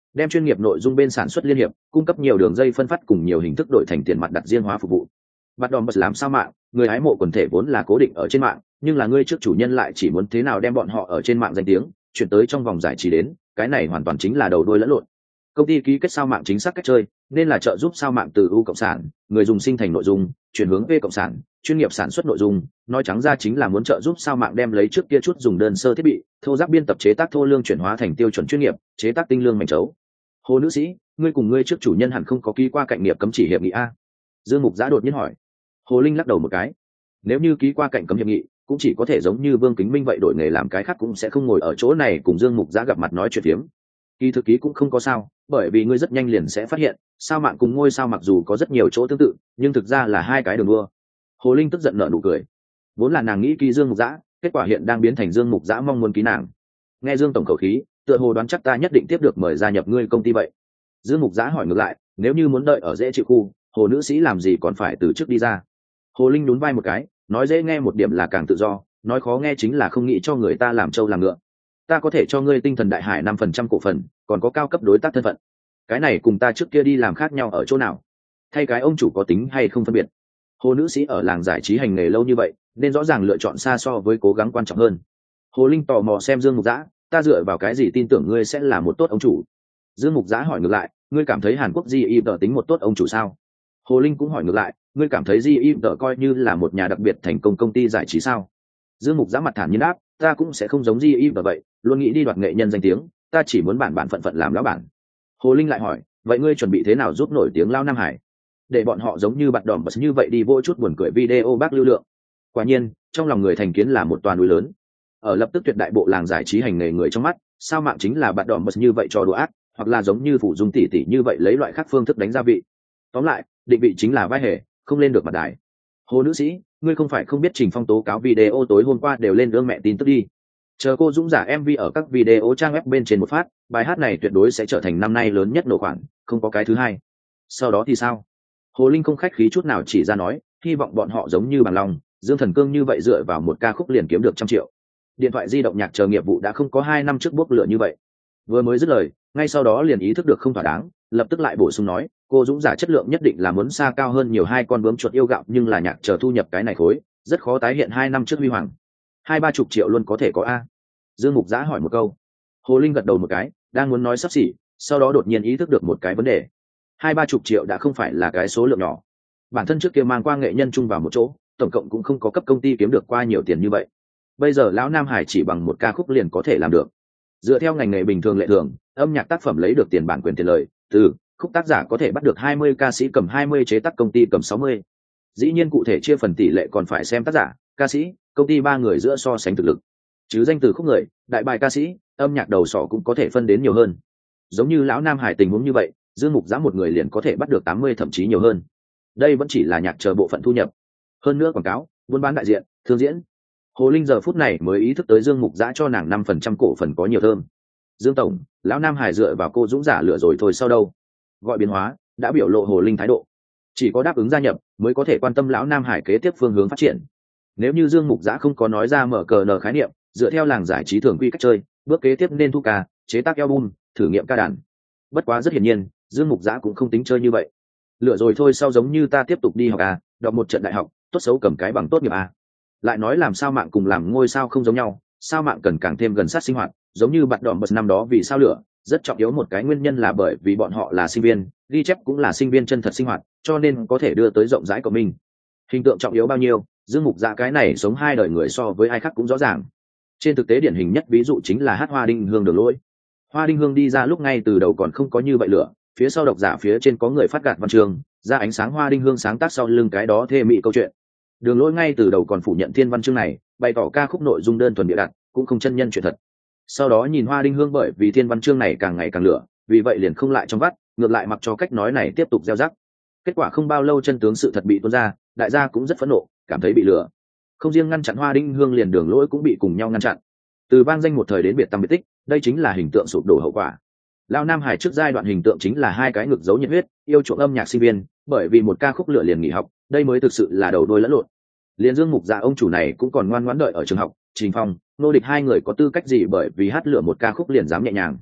đem chuyên nghiệp nội dung bên sản xuất liên hiệp cung cấp nhiều đường dây phân phát cùng nhiều hình thức đổi thành tiền mặt đặt riêng hóa phục vụ. Bắt đòn bật làm sao mạng, người hái mộ quần thể vốn là cố định ở trên mạng, nhưng là ngươi trước chủ nhân lại chỉ muốn thế nào đem bọn họ ở trên mạng danh tiếng chuyển tới trong vòng giải trí đến, cái này hoàn toàn chính là đầu đuôi lẫn lộn. Công ty ký kết sao mạng chính xác cách chơi, nên là trợ giúp sao mạng từ U cộng sản, người dùng sinh thành nội dung, chuyển hướng V cộng sản, chuyên nghiệp sản xuất nội dung, nói trắng ra chính là muốn trợ giúp sao mạng đem lấy trước kia chút dùng đơn sơ thiết bị, thô ráp biên tập chế tác thô lương chuyển hóa thành tiêu chuẩn chuyên nghiệp, chế tác tinh lương mảnh chấu. Hồ nữ sĩ, ngươi cùng ngươi trước chủ nhân hẳn không có ký qua cạnh nghiệp cấm chỉ hiệp nghị a? Dương Mục Giã đột nhiên hỏi. Hồ Linh lắc đầu một cái. Nếu như ký qua cạnh cấm hiệp nghị, cũng chỉ có thể giống như Vương Kính Minh vậy đổi nghề làm cái khác, cũng sẽ không ngồi ở chỗ này cùng Dương Mục Giã gặp mặt nói chuyện phiếm. Kỳ thực ký cũng không có sao, bởi vì ngươi rất nhanh liền sẽ phát hiện, sao mạng cùng ngôi sao mặc dù có rất nhiều chỗ tương tự, nhưng thực ra là hai cái đường đua. Hồ Linh tức giận nở nụ cười. Vốn là nàng nghĩ ký Dương Mục Giã, kết quả hiện đang biến thành Dương Mục Giã mong muốn ký nàng. Nghe Dương tổng khẩu khí, tựa hồ đoán chắc ta nhất định tiếp được mời gia nhập ngươi công ty vậy. Dương Mục Giã hỏi ngược lại, nếu như muốn đợi ở dễ chịu khu, Hồ nữ sĩ làm gì còn phải từ trước đi ra? Hồ Linh nhún vai một cái, nói dễ nghe một điểm là càng tự do, nói khó nghe chính là không nghĩ cho người ta làm trâu làm ngựa. Ta có thể cho ngươi Tinh Thần Đại Hải 5% cổ phần, còn có cao cấp đối tác thân phận. Cái này cùng ta trước kia đi làm khác nhau ở chỗ nào? Thay cái ông chủ có tính hay không phân biệt? Hồ nữ sĩ ở làng giải trí hành nghề lâu như vậy, nên rõ ràng lựa chọn xa so với cố gắng quan trọng hơn. Hồ Linh tò mò xem Dương Mục Giã, ta dựa vào cái gì tin tưởng ngươi sẽ là một tốt ông chủ? Dương Mục Giã hỏi ngược lại, ngươi cảm thấy Hàn Quốc GE tính một tốt ông chủ sao? Hồ Linh cũng hỏi ngược lại, ngươi cảm thấy GE coi như là một nhà đặc biệt thành công công ty giải trí sao? Dương Mục Giã mặt thản nhiên đáp, ta cũng sẽ không giống GE vậy, luôn nghĩ đi đoạt nghệ nhân danh tiếng, ta chỉ muốn bản phận làm lão bản. Hồ Linh lại hỏi, vậy ngươi chuẩn bị thế nào giúp nổi tiếng Lao Nam Hải? Để bọn họ giống như bạn đòn bật như vậy đi vô chút buồn cười video bác lưu lượng. Quả nhiên, trong lòng người thành kiến là một toàn núi lớn. Ở lập tức tuyệt đại bộ làng giải trí hành nghề người trong mắt, sao mạng chính là bạn đòn bật như vậy cho đùa ác, hoặc là giống như phụ dung tỷ tỷ như vậy lấy loại khác phương thức đánh gia vị. Tóm lại, định vị chính là vai hề, không lên được mặt đài. Hồ nữ sĩ, ngươi không phải không biết Trình Phong tố cáo video tối hôm qua đều lên đương mẹ tin tức đi. Chờ cô Dũng giả MV ở các video trang web bên trên một phát, bài hát này tuyệt đối sẽ trở thành năm nay lớn nhất nổ khoản, không có cái thứ hai. Sau đó thì sao? Hồ Linh không khách khí chút nào chỉ ra nói, hy vọng bọn họ giống như Bằng Long, Dương Thần Cương như vậy dựa vào một ca khúc liền kiếm được 100 triệu. Điện thoại di động nhạc chờ nghiệp vụ đã không có 2 năm trước bốc lửa như vậy. Vừa mới dứt lời, ngay sau đó liền ý thức được không thỏa đáng, lập tức lại bổ sung nói, cô Dũng giả chất lượng nhất định là muốn xa cao hơn nhiều hai con bướm chuột yêu gạo, nhưng là nhạc chờ thu nhập cái này khối, rất khó tái hiện 2 năm trước huy hoàng. 20-30 triệu luôn có thể có a? Dương Mục Giã hỏi một câu. Hồ Linh gật đầu một cái, đang muốn nói sắp xỉ, sau đó đột nhiên ý thức được một cái vấn đề. 20-30 triệu đã không phải là cái số lượng nhỏ. Bản thân trước kia mang qua nghệ nhân chung vào một chỗ, tổng cộng cũng không có cấp công ty kiếm được qua nhiều tiền như vậy. Bây giờ lão Nam Hải chỉ bằng một ca khúc liền có thể làm được. Dựa theo ngành nghề bình thường lệ thường, âm nhạc tác phẩm lấy được tiền bản quyền tiền lời, từ khúc tác giả có thể bắt được 20 ca sĩ cầm 20, chế tác công ty cầm 60. Dĩ nhiên cụ thể chia phần tỷ lệ còn phải xem tác giả, ca sĩ, công ty ba người giữa so sánh thực lực. Chứ danh từ khúc người, đại bài ca sĩ, âm nhạc đầu sỏ cũng có thể phân đến nhiều hơn. Giống như lão Nam Hải tình huống như vậy, Dương Mục Giã một người liền có thể bắt được 80 thậm chí nhiều hơn. Đây vẫn chỉ là nhạc chờ bộ phận thu nhập. Hơn nữa quảng cáo, buôn bán đại diện, thương diễn. Hồ Linh giờ phút này mới ý thức tới Dương Mục Giã cho nàng 5% cổ phần có nhiều thơm. Dương tổng, lão Nam Hải dựa vào cô Dũng giả lựa rồi thôi sau đâu? Gọi biến hóa, đã biểu lộ Hồ Linh thái độ. Chỉ có đáp ứng gia nhập mới có thể quan tâm lão Nam Hải kế tiếp phương hướng phát triển. Nếu như Dương Mục Giã không có nói ra mở cờ nở khái niệm, dựa theo làng giải trí thường quy cách chơi, bước kế tiếp nên thu ca, chế tác album, thử nghiệm ca đàn. Bất quá rất hiển nhiên, Dương Mục Giã cũng không tính chơi như vậy. Lựa rồi thôi sau giống như ta tiếp tục đi học à, đọc một trận đại học, tốt xấu cầm cái bằng tốt nghiệp à. Lại nói làm sao mạng cùng làm ngôi sao không giống nhau, sao mạng cần càng thêm gần sát sinh hoạt, giống như bạn đòn bật năm đó vì sao lửa, rất trọng yếu một cái nguyên nhân là bởi vì bọn họ là sinh viên, ghi chép cũng là sinh viên chân thật sinh hoạt, cho nên có thể đưa tới rộng rãi của mình. Hình tượng trọng yếu bao nhiêu, Dương Mục Giã cái này sống hai đời người so với ai khác cũng rõ ràng. Trên thực tế điển hình nhất ví dụ chính là hát Hoa Đinh Hương Đường Lỗi. Hoa Đinh Hương đi ra lúc ngay từ đầu còn không có như vậy lửa, phía sau độc giả phía trên có người phát gạt văn chương, ra ánh sáng Hoa Đinh Hương sáng tác sau lưng cái đó thê mị câu chuyện. Đường Lỗi ngay từ đầu còn phủ nhận thiên văn chương này, bày tỏ ca khúc nội dung đơn thuần bịa đặt, cũng không chân nhân chuyện thật. Sau đó nhìn Hoa Đinh Hương bởi vì thiên văn chương này càng ngày càng lửa, vì vậy liền không lại trong vắt, ngược lại mặc cho cách nói này tiếp tục gieo rắc. Kết quả không bao lâu chân tướng sự thật bị tuôn ra, đại gia cũng rất phẫn nộ, cảm thấy bị lừa. Không riêng ngăn chặn Hoa Đinh Hương, liền Đường Lỗi cũng bị cùng nhau ngăn chặn. Từ vang danh một thời đến biệt tăm biệt tích, đây chính là hình tượng sụp đổ hậu quả. Lão Nam Hải trước giai đoạn hình tượng chính là hai cái ngực giấu nhiệt huyết, yêu chuộng âm nhạc sinh viên, bởi vì một ca khúc lửa liền nghỉ học, đây mới thực sự là đầu đuôi lẫn lộn. Liên Dương Mục Dạ ông chủ này cũng còn ngoan ngoãn đợi ở trường học, Trình Phong, Nô Địch hai người có tư cách gì bởi vì hát lửa một ca khúc liền dám nhẹ nhàng.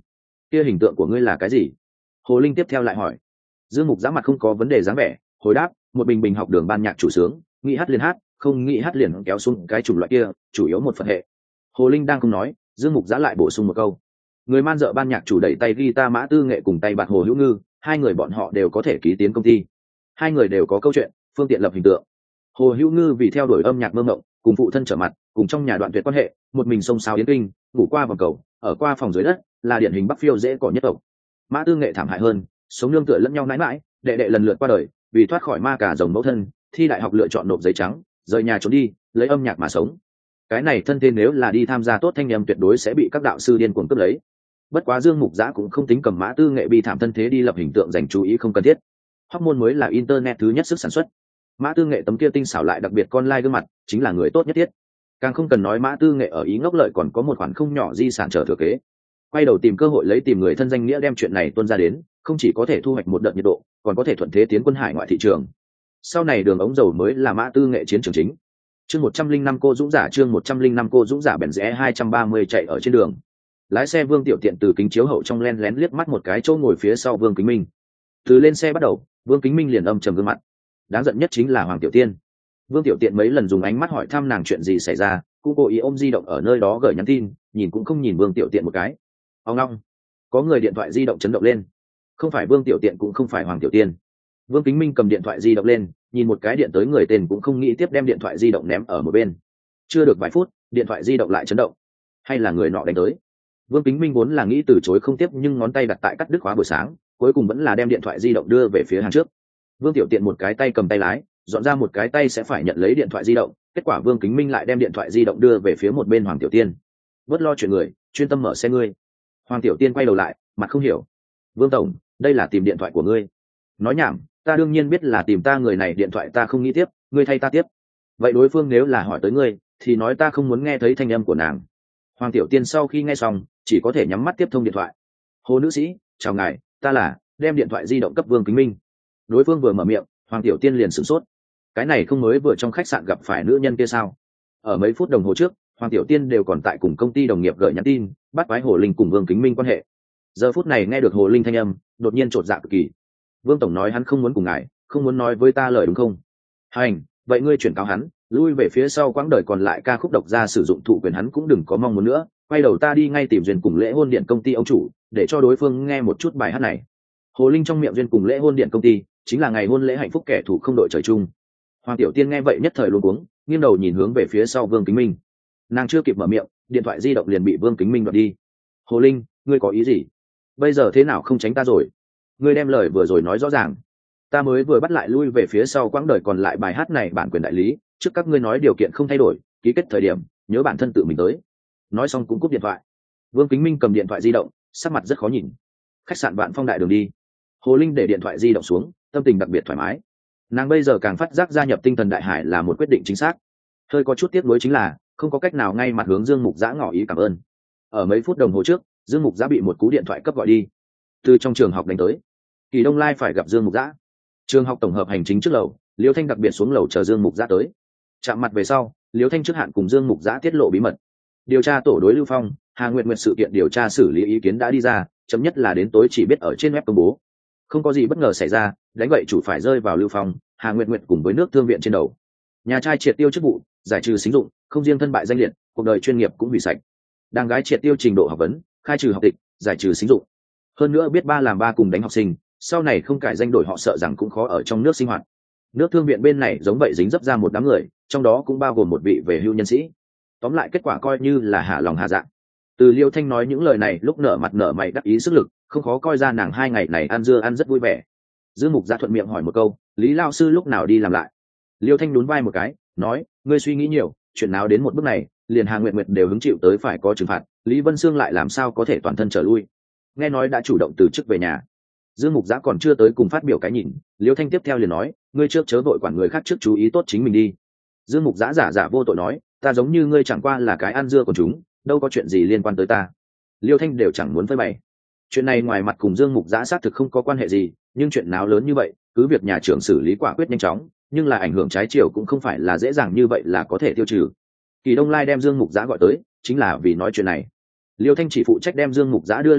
kia hình tượng của ngươi là cái gì? Hồ Linh tiếp theo lại hỏi. Dương Mục Giã mặt không có vấn đề dáng vẻ, hồi đáp, một bình bình học đường ban nhạc chủ sướng, nghĩ hát liền hát, không nghĩ hát liền kéo xuống cái chủng loại kia, chủ yếu một phần hệ. Hồ Linh đang không nói, Dương Mục Giã lại bổ sung một câu. Người man dợ ban nhạc chủ đẩy tay guitar Mã Tư Nghệ cùng tay bạt Hồ Hữu Ngư, hai người bọn họ đều có thể ký tiến công ty. Hai người đều có câu chuyện, phương tiện lập hình tượng. Hồ Hữu Ngư vì theo đuổi âm nhạc mơ mộng, cùng phụ thân trở mặt, cùng trong nhà đoạn tuyệt quan hệ, một mình xông xao yến kinh, ngủ qua vòng cầu, ở qua phòng dưới đất, là điển hình Bắc Phiêu dễ cỏ nhất tộc. Mã Tư Nghệ thảm hại hơn, sống nương tựa lẫn nhau mãi mãi, đệ đệ lần lượt qua đời, vì thoát khỏi ma cà rồng mẫu thân, thi đại học lựa chọn nộp giấy trắng, rời nhà trốn đi, lấy âm nhạc mà sống. Cái này thân tên nếu là đi tham gia tốt thanh nhầm tuyệt đối sẽ bị các đạo sư điên cuồng cướp lấy. Bất quá Dương Mục Giã cũng không tính cầm Mã Tư Nghệ bi thảm thân thế đi lập hình tượng dành chú ý không cần thiết. Hormone mới là internet thứ nhất sức sản xuất. Mã Tư Nghệ tấm kia tinh xảo lại đặc biệt con lai gương mặt, chính là người tốt nhất thiết. Càng không cần nói Mã Tư Nghệ ở ý ngốc lợi còn có một khoản không nhỏ di sản chờ thừa kế. Quay đầu tìm cơ hội lấy tìm người thân danh nghĩa đem chuyện này tuôn ra đến, không chỉ có thể thu hoạch một đợt nhiệt độ, còn có thể thuận thế tiến quân hải ngoại thị trường. Sau này đường ống dầu mới là Mã Tư Nghệ chiến trường chính. Chương 105 cô Dũng giả chương 105 cô Dũng giả bèn rẽ 230 chạy ở trên đường. Lái xe Vương Tiểu Tiện từ kính chiếu hậu trong len lén liếc mắt một cái chỗ ngồi phía sau Vương Kính Minh. Từ lên xe bắt đầu, Vương Kính Minh liền âm trầm gương mặt. Đáng giận nhất chính là Hoàng Tiểu Tiên. Vương Tiểu Tiện mấy lần dùng ánh mắt hỏi thăm nàng chuyện gì xảy ra, cũng cố ý ôm di động ở nơi đó gửi nhắn tin, nhìn cũng không nhìn Vương Tiểu Tiện một cái. Ông long, có người điện thoại di động chấn động lên. Không phải Vương Tiểu Tiện cũng không phải Hoàng Tiểu Tiên. Vương Kính Minh cầm điện thoại di động lên, nhìn một cái điện tới người tên cũng không nghĩ tiếp đem điện thoại di động ném ở một bên. Chưa được vài phút, điện thoại di động lại chấn động. Hay là người nọ đánh tới? Vương Kính Minh vốn là nghĩ từ chối không tiếp nhưng ngón tay đặt tại cắt đứt khóa buổi sáng, cuối cùng vẫn là đem điện thoại di động đưa về phía hàng trước. Vương Tiểu Tiện một cái tay cầm tay lái, dọn ra một cái tay sẽ phải nhận lấy điện thoại di động, kết quả Vương Kính Minh lại đem điện thoại di động đưa về phía một bên Hoàng Tiểu Tiên. Bớt lo chuyện người, chuyên tâm mở xe ngươi. Hoàng Tiểu Tiên quay đầu lại, mặt không hiểu. Vương tổng, đây là tìm điện thoại của ngươi. Nói nhảm, ta đương nhiên biết là tìm ta, người này điện thoại ta không nghĩ tiếp, ngươi thay ta tiếp. Vậy đối phương nếu là hỏi tới ngươi, thì nói ta không muốn nghe thấy thanh âm của nàng. Hoàng Tiểu Tiên sau khi nghe xong, chỉ có thể nhắm mắt tiếp thông điện thoại. Hồ nữ sĩ, chào ngài, ta là, đem điện thoại di động cấp Vương Kính Minh. Đối phương vừa mở miệng, Hoàng Tiểu Tiên liền sửng sốt. Cái này không mới vừa trong khách sạn gặp phải nữ nhân kia sao? Ở mấy phút đồng hồ trước, Hoàng Tiểu Tiên đều còn tại cùng công ty đồng nghiệp gửi nhắn tin, bắt quái Hồ Linh cùng Vương Kính Minh quan hệ. Giờ phút này nghe được Hồ Linh thanh âm, đột nhiên chột dạ cực kỳ. Vương tổng nói hắn không muốn cùng ngài, không muốn nói với ta lời đúng không? Hành, vậy ngươi chuyển cáo hắn, lui về phía sau quãng đời còn lại ca khúc độc ra sử dụng thụ quyền hắn cũng đừng có mong muốn nữa, quay đầu ta đi ngay tìm duyên cùng lễ hôn điện công ty ông chủ, để cho đối phương nghe một chút bài hát này. Hồ Linh trong miệng duyên cùng lễ hôn điện công ty, chính là ngày hôn lễ hạnh phúc kẻ thù không đội trời chung. Hoàng Tiểu Tiên nghe vậy nhất thời luống cuống, nghiêng đầu nhìn hướng về phía sau Vương Kính Minh. Nàng chưa kịp mở miệng, điện thoại di động liền bị Vương Kính Minh đoạt đi. Hồ Linh, ngươi có ý gì? Bây giờ thế nào không tránh ta rồi? Ngươi đem lời vừa rồi nói rõ ràng. Ta mới vừa bắt lại lui về phía sau quãng đời còn lại bài hát này bản quyền đại lý, trước các ngươi nói điều kiện không thay đổi, ký kết thời điểm nhớ bản thân tự mình tới. Nói xong cũng cúp điện thoại. Vương Kính Minh cầm điện thoại di động, sắc mặt rất khó nhìn. Khách sạn Vạn Phong đại đường đi. Hồ Linh để điện thoại di động xuống, tâm tình đặc biệt thoải mái. Nàng bây giờ càng phát giác gia nhập Tinh Thần Đại Hải là một quyết định chính xác. Hơi có chút tiếc nuối chính là không có cách nào ngay mặt hướng Dương Mục Giã ngỏ ý cảm ơn. Ở mấy phút đồng hồ trước, Dương Mục Giã bị một cú điện thoại cấp gọi đi, từ trong trường học đánh tới. Kỳ Đông Lai phải gặp Dương Mục Giã. Trường học tổng hợp hành chính trước lầu, Liêu Thanh đặc biệt xuống lầu chờ Dương Mục Giã tới. Chạm mặt về sau, Liêu Thanh trước hạn cùng Dương Mục Giã tiết lộ bí mật. Điều tra tổ đối Lưu Phong, Hà Nguyệt Nguyệt sự kiện điều tra xử lý ý kiến đã đi ra, chậm nhất là đến tối chỉ biết ở trên web công bố. Không có gì bất ngờ xảy ra, đánh vậy chủ phải rơi vào Lưu Phong, Hà Nguyệt Nguyệt cùng với nước thương viện trên đầu. Nhà trai triệt tiêu chức vụ, giải trừ xính dụng, không riêng thân bại danh liệt, cuộc đời chuyên nghiệp cũng hủy sạch. Đàn gái triệt tiêu trình độ học vấn, khai trừ học tịch, giải trừ xính dụng. Hơn nữa biết ba làm ba cùng đánh học sinh, sau này không cải danh đổi họ sợ rằng cũng khó ở trong nước sinh hoạt. Nước thương viện bên này giống vậy dính dấp ra một đám người, trong đó cũng bao gồm một vị về hưu nhân sĩ. Tóm lại kết quả coi như là hạ lòng hạ dạ. Từ Liêu Thanh nói những lời này lúc nở mặt nở mày đắc ý sức lực, không khó coi ra nàng 2 ngày này ăn dưa ăn rất vui vẻ. Dương Mục Giã thuận miệng hỏi một câu, Lý lao sư lúc nào đi làm lại? Liêu Thanh nhún vai một cái, nói, ngươi suy nghĩ nhiều, chuyện nào đến một bước này, liền Hà Nguyệt Nguyệt đều hứng chịu tới phải có trừng phạt, Lý Vân Sương lại làm sao có thể toàn thân trở lui? Nghe nói đã chủ động từ chức về nhà. Dương Mục Giã còn chưa tới cùng phát biểu cái nhìn, Liêu Thanh tiếp theo liền nói, ngươi trước chớ vội quản người khác trước chú ý tốt chính mình đi. Dương Mục Giã giả vô tội nói, ta giống như ngươi chẳng qua là cái ăn dưa của chúng, đâu có chuyện gì liên quan tới ta. Liêu Thanh đều chẳng muốn phơi bày. Chuyện này ngoài mặt cùng Dương Mục Giã xác thực không có quan hệ gì, nhưng chuyện nào lớn như vậy, cứ việc nhà trưởng xử lý quả quyết nhanh chóng, nhưng là ảnh hưởng trái chiều cũng không phải là dễ dàng như vậy là có thể tiêu trừ. Kỳ Đông Lai đem Dương Mục Giã gọi tới, chính là vì nói chuyện này. Liêu Thanh chỉ phụ trách đem Dương Mục Giã đưa lên lầu,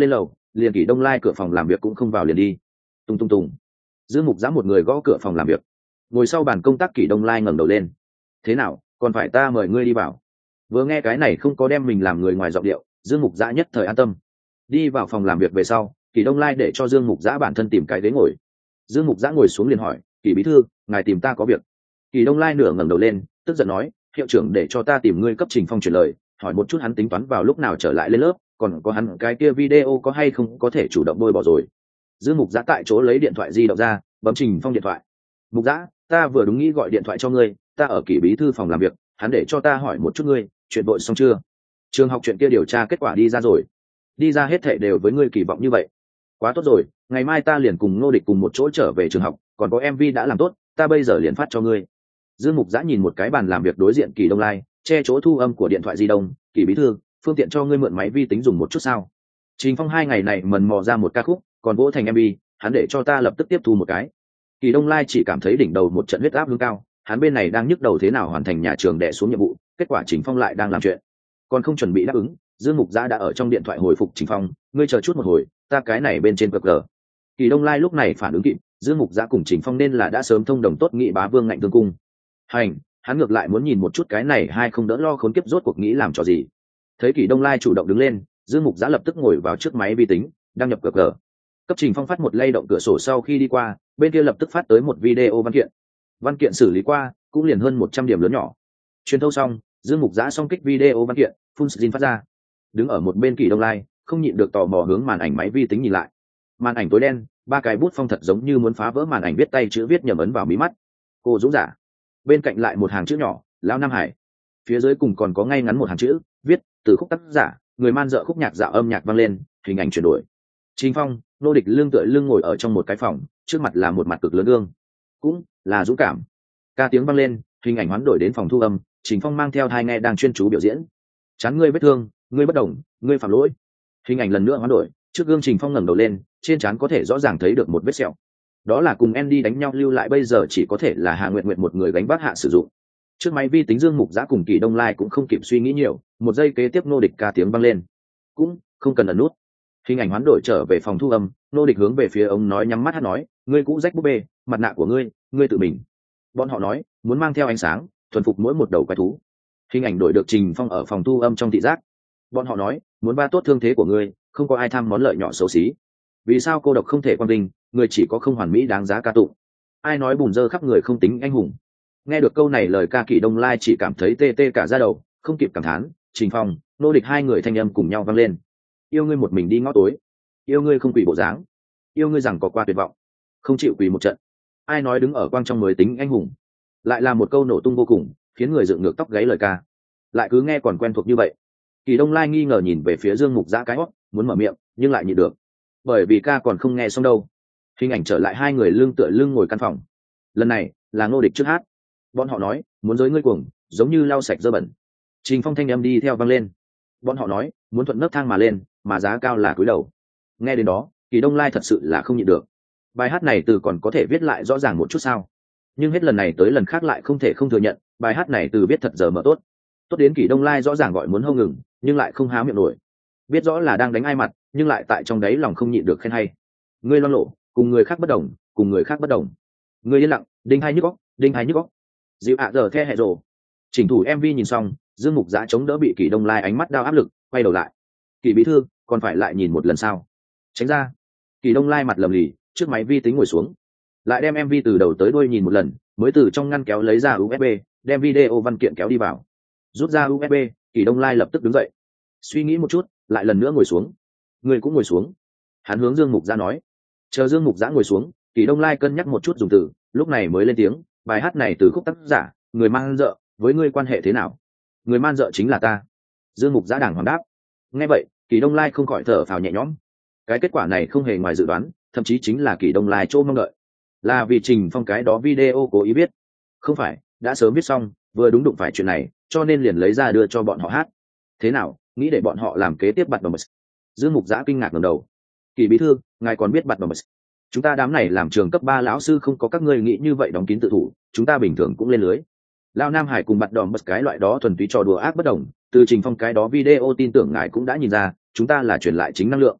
liền Kỷ Đông Lai cửa phòng làm việc cũng không vào liền đi. Tung tung tùng. Dương Mục Giã một người gõ cửa phòng làm việc. Ngồi sau bàn công tác Kỷ Đông Lai ngẩng đầu lên. Thế nào, còn phải ta mời ngươi đi vào? Vừa nghe cái này không có đem mình làm người ngoài giọng điệu, Dương Mục Giã nhất thời an tâm. Đi vào phòng làm việc về sau, Kỷ Đông Lai để cho Dương Mục Giã bản thân tìm cái ghế ngồi. Dương Mục Giã ngồi xuống liền hỏi, Kỷ bí thư, ngài tìm ta có việc? Kỷ Đông Lai nửa ngẩng đầu lên, tức giận nói, hiệu trưởng để cho ta tìm ngươi cấp Trình Phong chuyển lời, hỏi một chút hắn tính toán vào lúc nào trở lại lên lớp, còn có hắn cái kia video có hay không có thể chủ động bôi bỏ rồi. Dương Mục Giã tại chỗ lấy điện thoại di động ra, bấm Trình Phong điện thoại. Mục Giã, ta vừa đúng nghĩ gọi điện thoại cho ngươi, ta ở Kỷ bí thư phòng làm việc, hắn để cho ta hỏi một chút ngươi, chuyện vội xong chưa? Trường học chuyện kia điều tra kết quả đi ra rồi. Đi ra hết thảy đều với ngươi kỳ vọng như vậy. Quá tốt rồi, ngày mai ta liền cùng Ngô Địch cùng một chỗ trở về trường học, còn có MV đã làm tốt, ta bây giờ liền phát cho ngươi. Dương Mục Giã nhìn một cái bàn làm việc đối diện Kỷ Đông Lai, che chỗ thu âm của điện thoại di động, Kỷ bí thư, phương tiện cho ngươi mượn máy vi tính dùng một chút sao? Trình Phong 2 ngày này mần mò ra một ca khúc, còn vỗ thành MV, hắn để cho ta lập tức tiếp thu một cái. Kỷ Đông Lai chỉ cảm thấy đỉnh đầu một trận huyết áp hướng cao, hắn bên này đang nhức đầu thế nào hoàn thành nhà trường đè xuống nhiệm vụ, kết quả Trình Phong lại đang làm chuyện, còn không chuẩn bị đáp ứng. Dương Mục Giã đã ở trong điện thoại hồi phục Trình Phong, ngươi chờ chút một hồi, ta cái này bên trên cờ. Kỷ Đông Lai lúc này phản ứng kịp, Dương Mục Giã cùng Trình Phong nên là đã sớm thông đồng tốt nghị bá vương ngạnh tương cung. Hành, hắn ngược lại muốn nhìn một chút cái này hai không đỡ lo khốn kiếp rốt cuộc nghĩ làm trò gì. Thấy Kỷ Đông Lai chủ động đứng lên, Dương Mục Giã lập tức ngồi vào trước máy vi tính, đăng nhập cờ. Cấp Trình Phong phát một lay động cửa sổ sau khi đi qua, bên kia lập tức phát tới một video văn kiện. Văn kiện xử lý qua, cũng liền hơn 100 điểm lớn nhỏ. Truyền thâu xong, Dương Mục Giã xong kích video văn kiện, full screen phát ra. Đứng ở một bên Kỷ Đông Lai, không nhịn được tò mò hướng màn ảnh máy vi tính nhìn lại. Màn ảnh tối đen, 3 cái bút phong thật giống như muốn phá vỡ màn ảnh, viết tay chữ viết nhầm ấn vào mí mắt. Cô Dũng giả. Bên cạnh lại một hàng chữ nhỏ, Lão Nam Hải. Phía dưới cùng còn có ngay ngắn một hàng chữ, viết từ khúc tác giả, người man dợ khúc nhạc dạo âm nhạc vang lên, hình ảnh chuyển đổi. Trình Phong, Nô Địch lưng tựa lưng ngồi ở trong một cái phòng, trước mặt là một mặt cực lớn gương, cũng là dũng cảm. Ca tiếng vang lên, hình ảnh hoán đổi đến phòng thu âm, Trình Phong mang theo 2 nghe đang chuyên chú biểu diễn. Chán ngươi vết thương, ngươi bất đồng, ngươi phạm lỗi. Hình ảnh lần nữa hoán đổi, trước gương Trình Phong ngẩng đầu lên, trên trán có thể rõ ràng thấy được một vết sẹo. Đó là cùng Andy đánh nhau lưu lại, bây giờ chỉ có thể là Hà Nguyệt Nguyệt một người gánh vác hạ sử dụng. Trước máy vi tính Dương Mục Giã cùng Kỷ Đông Lai cũng không kịp suy nghĩ nhiều, một giây kế tiếp Nô Địch ca tiếng vang lên. Cũng không cần ấn nút. Hình ảnh hoán đổi trở về phòng thu âm, Nô Địch hướng về phía ông nói, nhắm mắt hát nói, ngươi cũ rách búp bê, mặt nạ của ngươi tự mình. Bọn họ nói, muốn mang theo ánh sáng, thuần phục mỗi một đầu quái thú. Hình ảnh đổi được Trình Phong ở phòng thu âm trong thị giác. Bọn họ nói, muốn ba tốt thương thế của ngươi, không có ai tham món lợi nhỏ xấu xí. Vì sao cô độc không thể quang vinh, người chỉ có không hoàn mỹ đáng giá ca tụng. Ai nói bùn dơ khắp người không tính anh hùng. Nghe được câu này lời ca, Kỷ Đông Lai chỉ cảm thấy tê tê cả da đầu, không kịp cảm thán. Trình Phong, Nô Địch hai người thanh âm cùng nhau vang lên. Yêu ngươi một mình đi ngõ tối, yêu ngươi không quỳ bộ dáng, yêu ngươi rằng có qua tuyệt vọng, không chịu quỳ một trận. Ai nói đứng ở quang trong mới tính anh hùng. Lại là một câu nổ tung vô cùng, khiến người dựng ngược tóc gáy lời ca. Lại cứ nghe còn quen thuộc như vậy. Kỷ Đông Lai nghi ngờ nhìn về phía Dương Mục Giã cái hót, muốn mở miệng nhưng lại nhịn được, bởi vì ca còn không nghe xong đâu. Hình ảnh trở lại, hai người lưng tựa lưng ngồi căn phòng. Lần này là Ngô Địch trước hát. Bọn họ nói, muốn giới ngươi cuồng, giống như lau sạch dơ bẩn. Trình Phong thanh âm đi theo vang lên. Bọn họ nói, muốn thuận nấc thang mà lên, mà giá cao là cúi đầu. Nghe đến đó, Kỷ Đông Lai thật sự là không nhịn được. Bài hát này từ còn có thể viết lại rõ ràng một chút sao? Nhưng hết lần này tới lần khác lại không thể không thừa nhận, bài hát này từ viết thật giờ mở tốt. Tốt đến Kỷ Đông Lai rõ ràng gọi muốn hô ngừng, nhưng lại không há miệng nổi. Biết rõ là đang đánh ai mặt, nhưng lại tại trong đấy lòng không nhịn được khen hay. Ngươi loan lộ, cùng người khác bất đồng, cùng người khác bất đồng. Ngươi yên lặng, đinh hai nhức óc, đinh hai nhức óc. Dịu ạ giờ the hẹ rồ. Chỉnh thủ MV nhìn xong, Dương Mục Giã chống đỡ bị Kỷ Đông Lai ánh mắt đao áp lực, quay đầu lại. Kỷ bí thư, còn phải lại nhìn một lần sao? Tránh ra. Kỷ Đông Lai mặt lầm lì, trước máy vi tính ngồi xuống, lại đem MV từ đầu tới đuôi nhìn một lần, mới từ trong ngăn kéo lấy ra USB, đem video văn kiện kéo đi vào. Rút ra USB, Kỷ Đông Lai lập tức đứng dậy, suy nghĩ một chút, lại lần nữa ngồi xuống. Người cũng ngồi xuống. Hắn hướng Dương Mục Giã nói. Chờ Dương Mục Giã ngồi xuống, Kỷ Đông Lai cân nhắc một chút dùng từ, lúc này mới lên tiếng, bài hát này từ khúc tác giả, người man dợ, với ngươi quan hệ thế nào? Người man dợ chính là ta. Dương Mục Giã đàng hoàng đáp. Nghe vậy, Kỷ Đông Lai không khỏi thở phào nhẹ nhõm. Cái kết quả này không hề ngoài dự đoán, thậm chí chính là Kỷ Đông Lai chỗ mong đợi. Là vì Trình Phong cái đó video cố ý viết? Không phải, đã sớm viết xong, vừa đúng đụng phải chuyện này, cho nên liền lấy ra đưa cho bọn họ hát. Thế nào, nghĩ để bọn họ làm kế tiếp Bạt Bầm. Dương Mục Giã kinh ngạc ngẩng đầu. Kỷ bí thư, ngài còn biết Bạt Bầm? Chúng ta đám này làm trường cấp 3 lão sư không có các ngươi nghĩ như vậy đóng kín tự thủ, chúng ta bình thường cũng lên lưới. Lao Nam Hải cùng Bạt Bầm cái loại đó thuần túy trò đùa ác bất đồng, từ Trình Phong cái đó video tin tưởng ngài cũng đã nhìn ra, chúng ta là truyền lại chính năng lượng.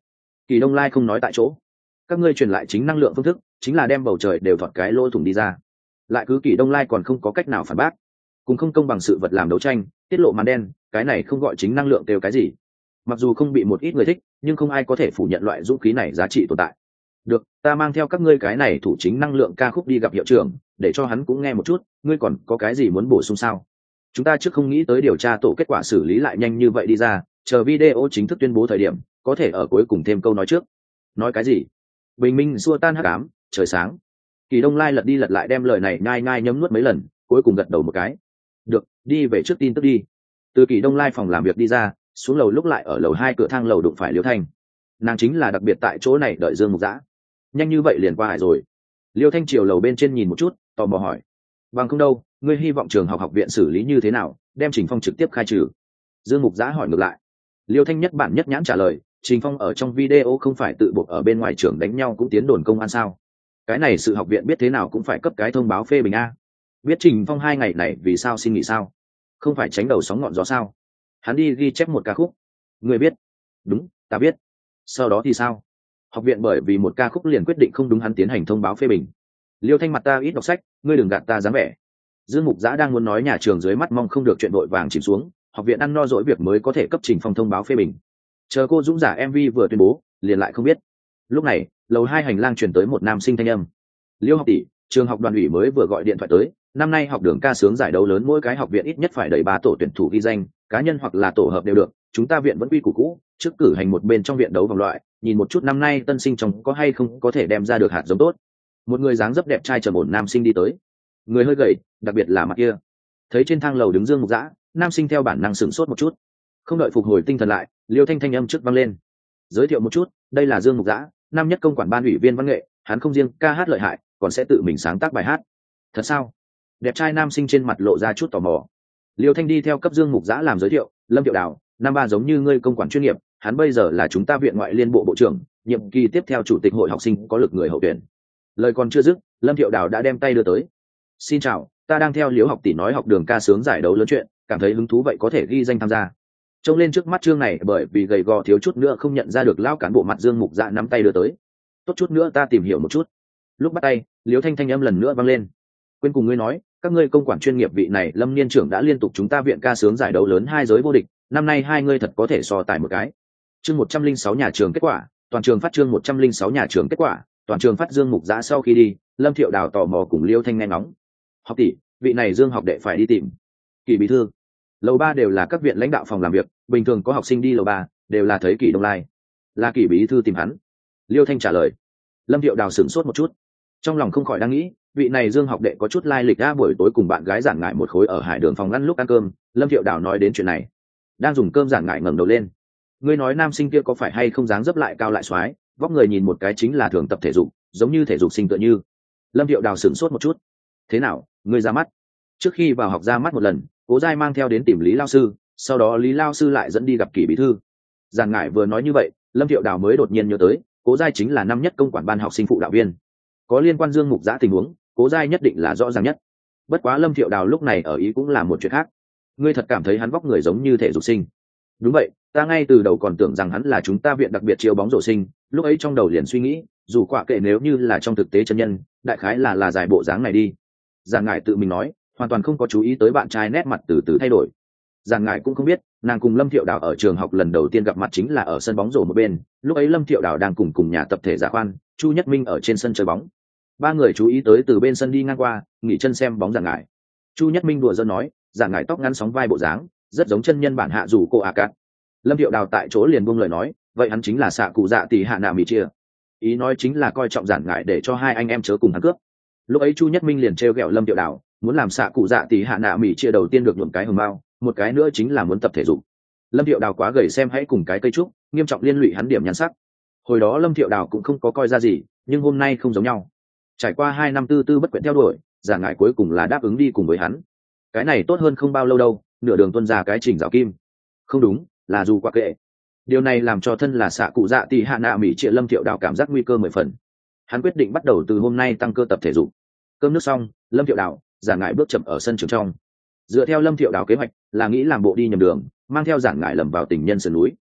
Kỳ Đông Lai không nói tại chỗ. Các ngươi truyền lại chính năng lượng phương thức chính là đem bầu trời đều thọt cái lỗ thủng đi ra, lại cứ Kỳ Đông Lai còn không có cách nào phản bác, cũng không công bằng sự vật làm đấu tranh, tiết lộ màn đen, cái này không gọi chính năng lượng đều cái gì. Mặc dù không bị một ít người thích, nhưng không ai có thể phủ nhận loại dũng khí này giá trị tồn tại. Được, ta mang theo các ngươi cái này thủ chính năng lượng ca khúc đi gặp hiệu trưởng, để cho hắn cũng nghe một chút. Ngươi còn có cái gì muốn bổ sung sao? Chúng ta trước không nghĩ tới điều tra tổ kết quả xử lý lại nhanh như vậy đi ra, chờ video chính thức tuyên bố thời điểm, có thể ở cuối cùng thêm câu nói trước. Nói cái gì? Bình minh xua tan hắc ám, trời sáng. Kỳ Đông Lai lật đi lật lại đem lời này nhai nhai nhấm nuốt mấy lần, cuối cùng gật đầu một cái. Được, đi về trước tin tức đi. Từ Kỳ Đông Lai phòng làm việc đi ra, xuống lầu lúc lại ở lầu 2 cửa thang lầu đụng phải Liêu Thanh. Nàng chính là đặc biệt tại chỗ này đợi Dương Mục Dã. Nhanh như vậy liền qua hải rồi. Liêu Thanh chiều lầu bên trên nhìn một chút, tò mò hỏi: bằng không đâu, ngươi hy vọng trường học học viện xử lý như thế nào, đem Trình Phong trực tiếp khai trừ? Dương Mục Dã hỏi ngược lại. Liêu Thanh nhất bản nhất nhãn trả lời: Trình Phong ở trong video không phải tự buộc ở bên ngoài trường đánh nhau cũng tiến đồn công an sao? Cái này sự học viện biết thế nào cũng phải cấp cái thông báo phê bình a. Biết Trình Phong 2 ngày này vì sao xin nghỉ sao? Không phải tránh đầu sóng ngọn gió sao? Hắn đi ghi chép một ca khúc. Ngươi biết? Đúng, ta biết. Sau đó thì sao? Học viện bởi vì một ca khúc liền quyết định không đúng hắn tiến hành thông báo phê bình. Liêu Thanh mặt ta ít đọc sách, ngươi đừng gạt ta dáng vẻ. Dương Mục Dã đang muốn nói nhà trường dưới mắt mong không được chuyện vội vàng chìm xuống, học viện ăn no dỗi việc mới có thể cấp Trình Phong thông báo phê bình. Chờ cô Dũng giả MV vừa tuyên bố, liền lại không biết. Lúc này, lầu 2 hành lang truyền tới một nam sinh thanh âm. Liêu học tỷ, trường học đoàn ủy mới vừa gọi điện thoại tới, năm nay học đường ca sướng giải đấu lớn mỗi cái học viện ít nhất phải đẩy 3 tổ tuyển thủ ghi danh, cá nhân hoặc là tổ hợp đều được, chúng ta viện vẫn quy củ cũ, trước cử hành một bên trong viện đấu vòng loại, nhìn một chút năm nay tân sinh trong có hay không có thể đem ra được hạt giống tốt. Một người dáng dấp đẹp trai trầm ổn nam sinh đi tới, người hơi gầy, đặc biệt là mặt kia. Thấy trên thang lầu đứng Dương Mục Dã, nam sinh theo bản năng sửng sốt một chút, không đợi phục hồi tinh thần lại, Liêu Thanh thanh âm trước vang lên: giới thiệu một chút, đây là Dương Mục Dã, năm nhất công quản ban ủy viên văn nghệ, hắn không riêng ca hát lợi hại, còn sẽ tự mình sáng tác bài hát. Thật sao? Đẹp trai nam sinh trên mặt lộ ra chút tò mò. Liêu Thanh đi theo cấp Dương Mục Dã làm giới thiệu: Lâm Thiệu Đào, năm ba giống như ngươi công quản chuyên nghiệp, hắn bây giờ là chúng ta viện ngoại liên bộ bộ trưởng, nhiệm kỳ tiếp theo chủ tịch hội học sinh có lực người hậu tuyển. Lời còn chưa dứt, Lâm Thiệu Đào đã đem tay đưa tới. Xin chào, ta đang theo Liễu học tỷ nói học đường ca sướng giải đấu lớn chuyện, cảm thấy hứng thú vậy có thể ghi danh tham gia. Trông lên trước mắt chương này bởi vì gầy gò thiếu chút nữa không nhận ra được lão cán bộ mặt Dương Mục Dã nắm tay đưa tới. Tốt chút nữa ta tìm hiểu một chút. Lúc bắt tay, Liễu Thanh thanh âm lần nữa vang lên. Quên cùng ngươi nói, các ngươi công quản chuyên nghiệp vị này Lâm niên trưởng đã liên tục chúng ta viện ca sướng giải đấu lớn 2 giới vô địch, năm nay 2 ngươi thật có thể so tài một cái. Chương 106 nhà trường kết quả, toàn trường phát chương 106 nhà trường kết quả, toàn trường phát Dương Mục Dã sau khi đi, Lâm Thiệu Đào tò mò cùng Liêu Thanh nghe ngóng. Học tỷ, vị này Dương học đệ phải đi tìm. Kỳ bí thư. Lầu 3 đều là các viện lãnh đạo phòng làm việc, bình thường có học sinh đi lầu 3, đều là thấy Kỳ Đông Lai. Là Kỳ bí thư tìm hắn. Liêu Thanh trả lời. Lâm Thiệu Đào sửng sốt một chút, trong lòng không khỏi đang nghĩ, vị này Dương học đệ có chút lai lịch. Buổi tối cùng bạn gái Giản Ngải một khối ở Hải Đường phòng ngăn lúc ăn cơm, Lâm Thiệu Đào nói đến chuyện này. Đang dùng cơm Giản Ngải ngẩng đầu lên. Ngươi nói nam sinh kia có phải hay không dáng dấp lại cao lại xoái, vóc người nhìn một cái chính là thường tập thể dục, giống như thể dục sinh tựa như. Lâm Thiệu Đào sửng sốt một chút. Thế nào, ngươi ra mắt? Trước khi vào học ra mắt một lần, Cố Giai mang theo đến tìm Lý lao sư, sau đó Lý lao sư lại dẫn đi gặp Kỳ bí thư. Giản Ngải vừa nói như vậy, Lâm Thiệu Đào mới đột nhiên nhớ tới, Cố Giai chính là năm nhất công quản ban học sinh phụ đạo viên, có liên quan Dương Mục Dã tình huống, Cố Giai nhất định là rõ ràng nhất. Bất quá Lâm Thiệu Đào lúc này ở ý cũng là một chuyện khác. Ngươi thật cảm thấy hắn vóc người giống như thể dục sinh? Đúng vậy, ta ngay từ đầu còn tưởng rằng hắn là chúng ta viện đặc biệt chiếu bóng rổ sinh, lúc ấy trong đầu liền suy nghĩ, dù quả kệ nếu như là trong thực tế chân nhân, đại khái là dài bộ dáng này đi. Giản Ngải tự mình nói, hoàn toàn không có chú ý tới bạn trai nét mặt từ từ thay đổi. Giản Ngải cũng không biết, nàng cùng Lâm Thiệu Đào ở trường học lần đầu tiên gặp mặt chính là ở sân bóng rổ một bên, lúc ấy Lâm Thiệu Đào đang cùng nhà tập thể Giả Khoan, Chu Nhất Minh ở trên sân chơi bóng. 3 người chú ý tới từ bên sân đi ngang qua, nghỉ chân xem bóng Giản Ngải. Chu Nhất Minh đùa giỡn nói, Giản Ngải tóc ngắn sóng vai bộ dáng, rất giống chân nhân bản hạ dù cô cạn. Lâm Thiệu Đào tại chỗ liền buông lời nói, vậy hắn chính là xạ cụ dạ tỷ hạ nạ mì chia. Ý nói chính là coi trọng Giản Ngải để cho 2 anh em chớ cùng hắn cướp. Lúc ấy Chu Nhất Minh liền trêu ghẹo Lâm Thiệu Đào, muốn làm xạ cụ dạ tỷ hạ nạ mì chia đầu tiên được nhuộm cái hồng bao, một cái nữa chính là muốn tập thể dục. Lâm Thiệu Đào quá gầy xem hãy cùng cái cây trúc, nghiêm trọng liên lụy hắn điểm nhan sắc. Hồi đó Lâm Thiệu Đào cũng không có coi ra gì, nhưng hôm nay không giống nhau. Trải qua 2 năm tư tư bất quyện theo đuổi, Giản Ngải cuối cùng là đáp ứng đi cùng với hắn. Cái này tốt hơn không bao lâu đâu, nửa đường tuân ra cái trình rào kim. Không đúng, là dù quả kệ. Điều này làm cho thân là xạ cụ dạ tỷ hạ nạ mỹ triệu Lâm Thiệu Đào cảm giác nguy cơ 10 phần. Hắn quyết định bắt đầu từ hôm nay tăng cơ tập thể dục. Cơm nước xong, Lâm Thiệu Đào, Giản Ngải bước chậm ở sân trường trong. Dựa theo Lâm Thiệu Đào kế hoạch, là nghĩ làm bộ đi nhầm đường, mang theo Giản Ngải lầm vào tình nhân sườn núi.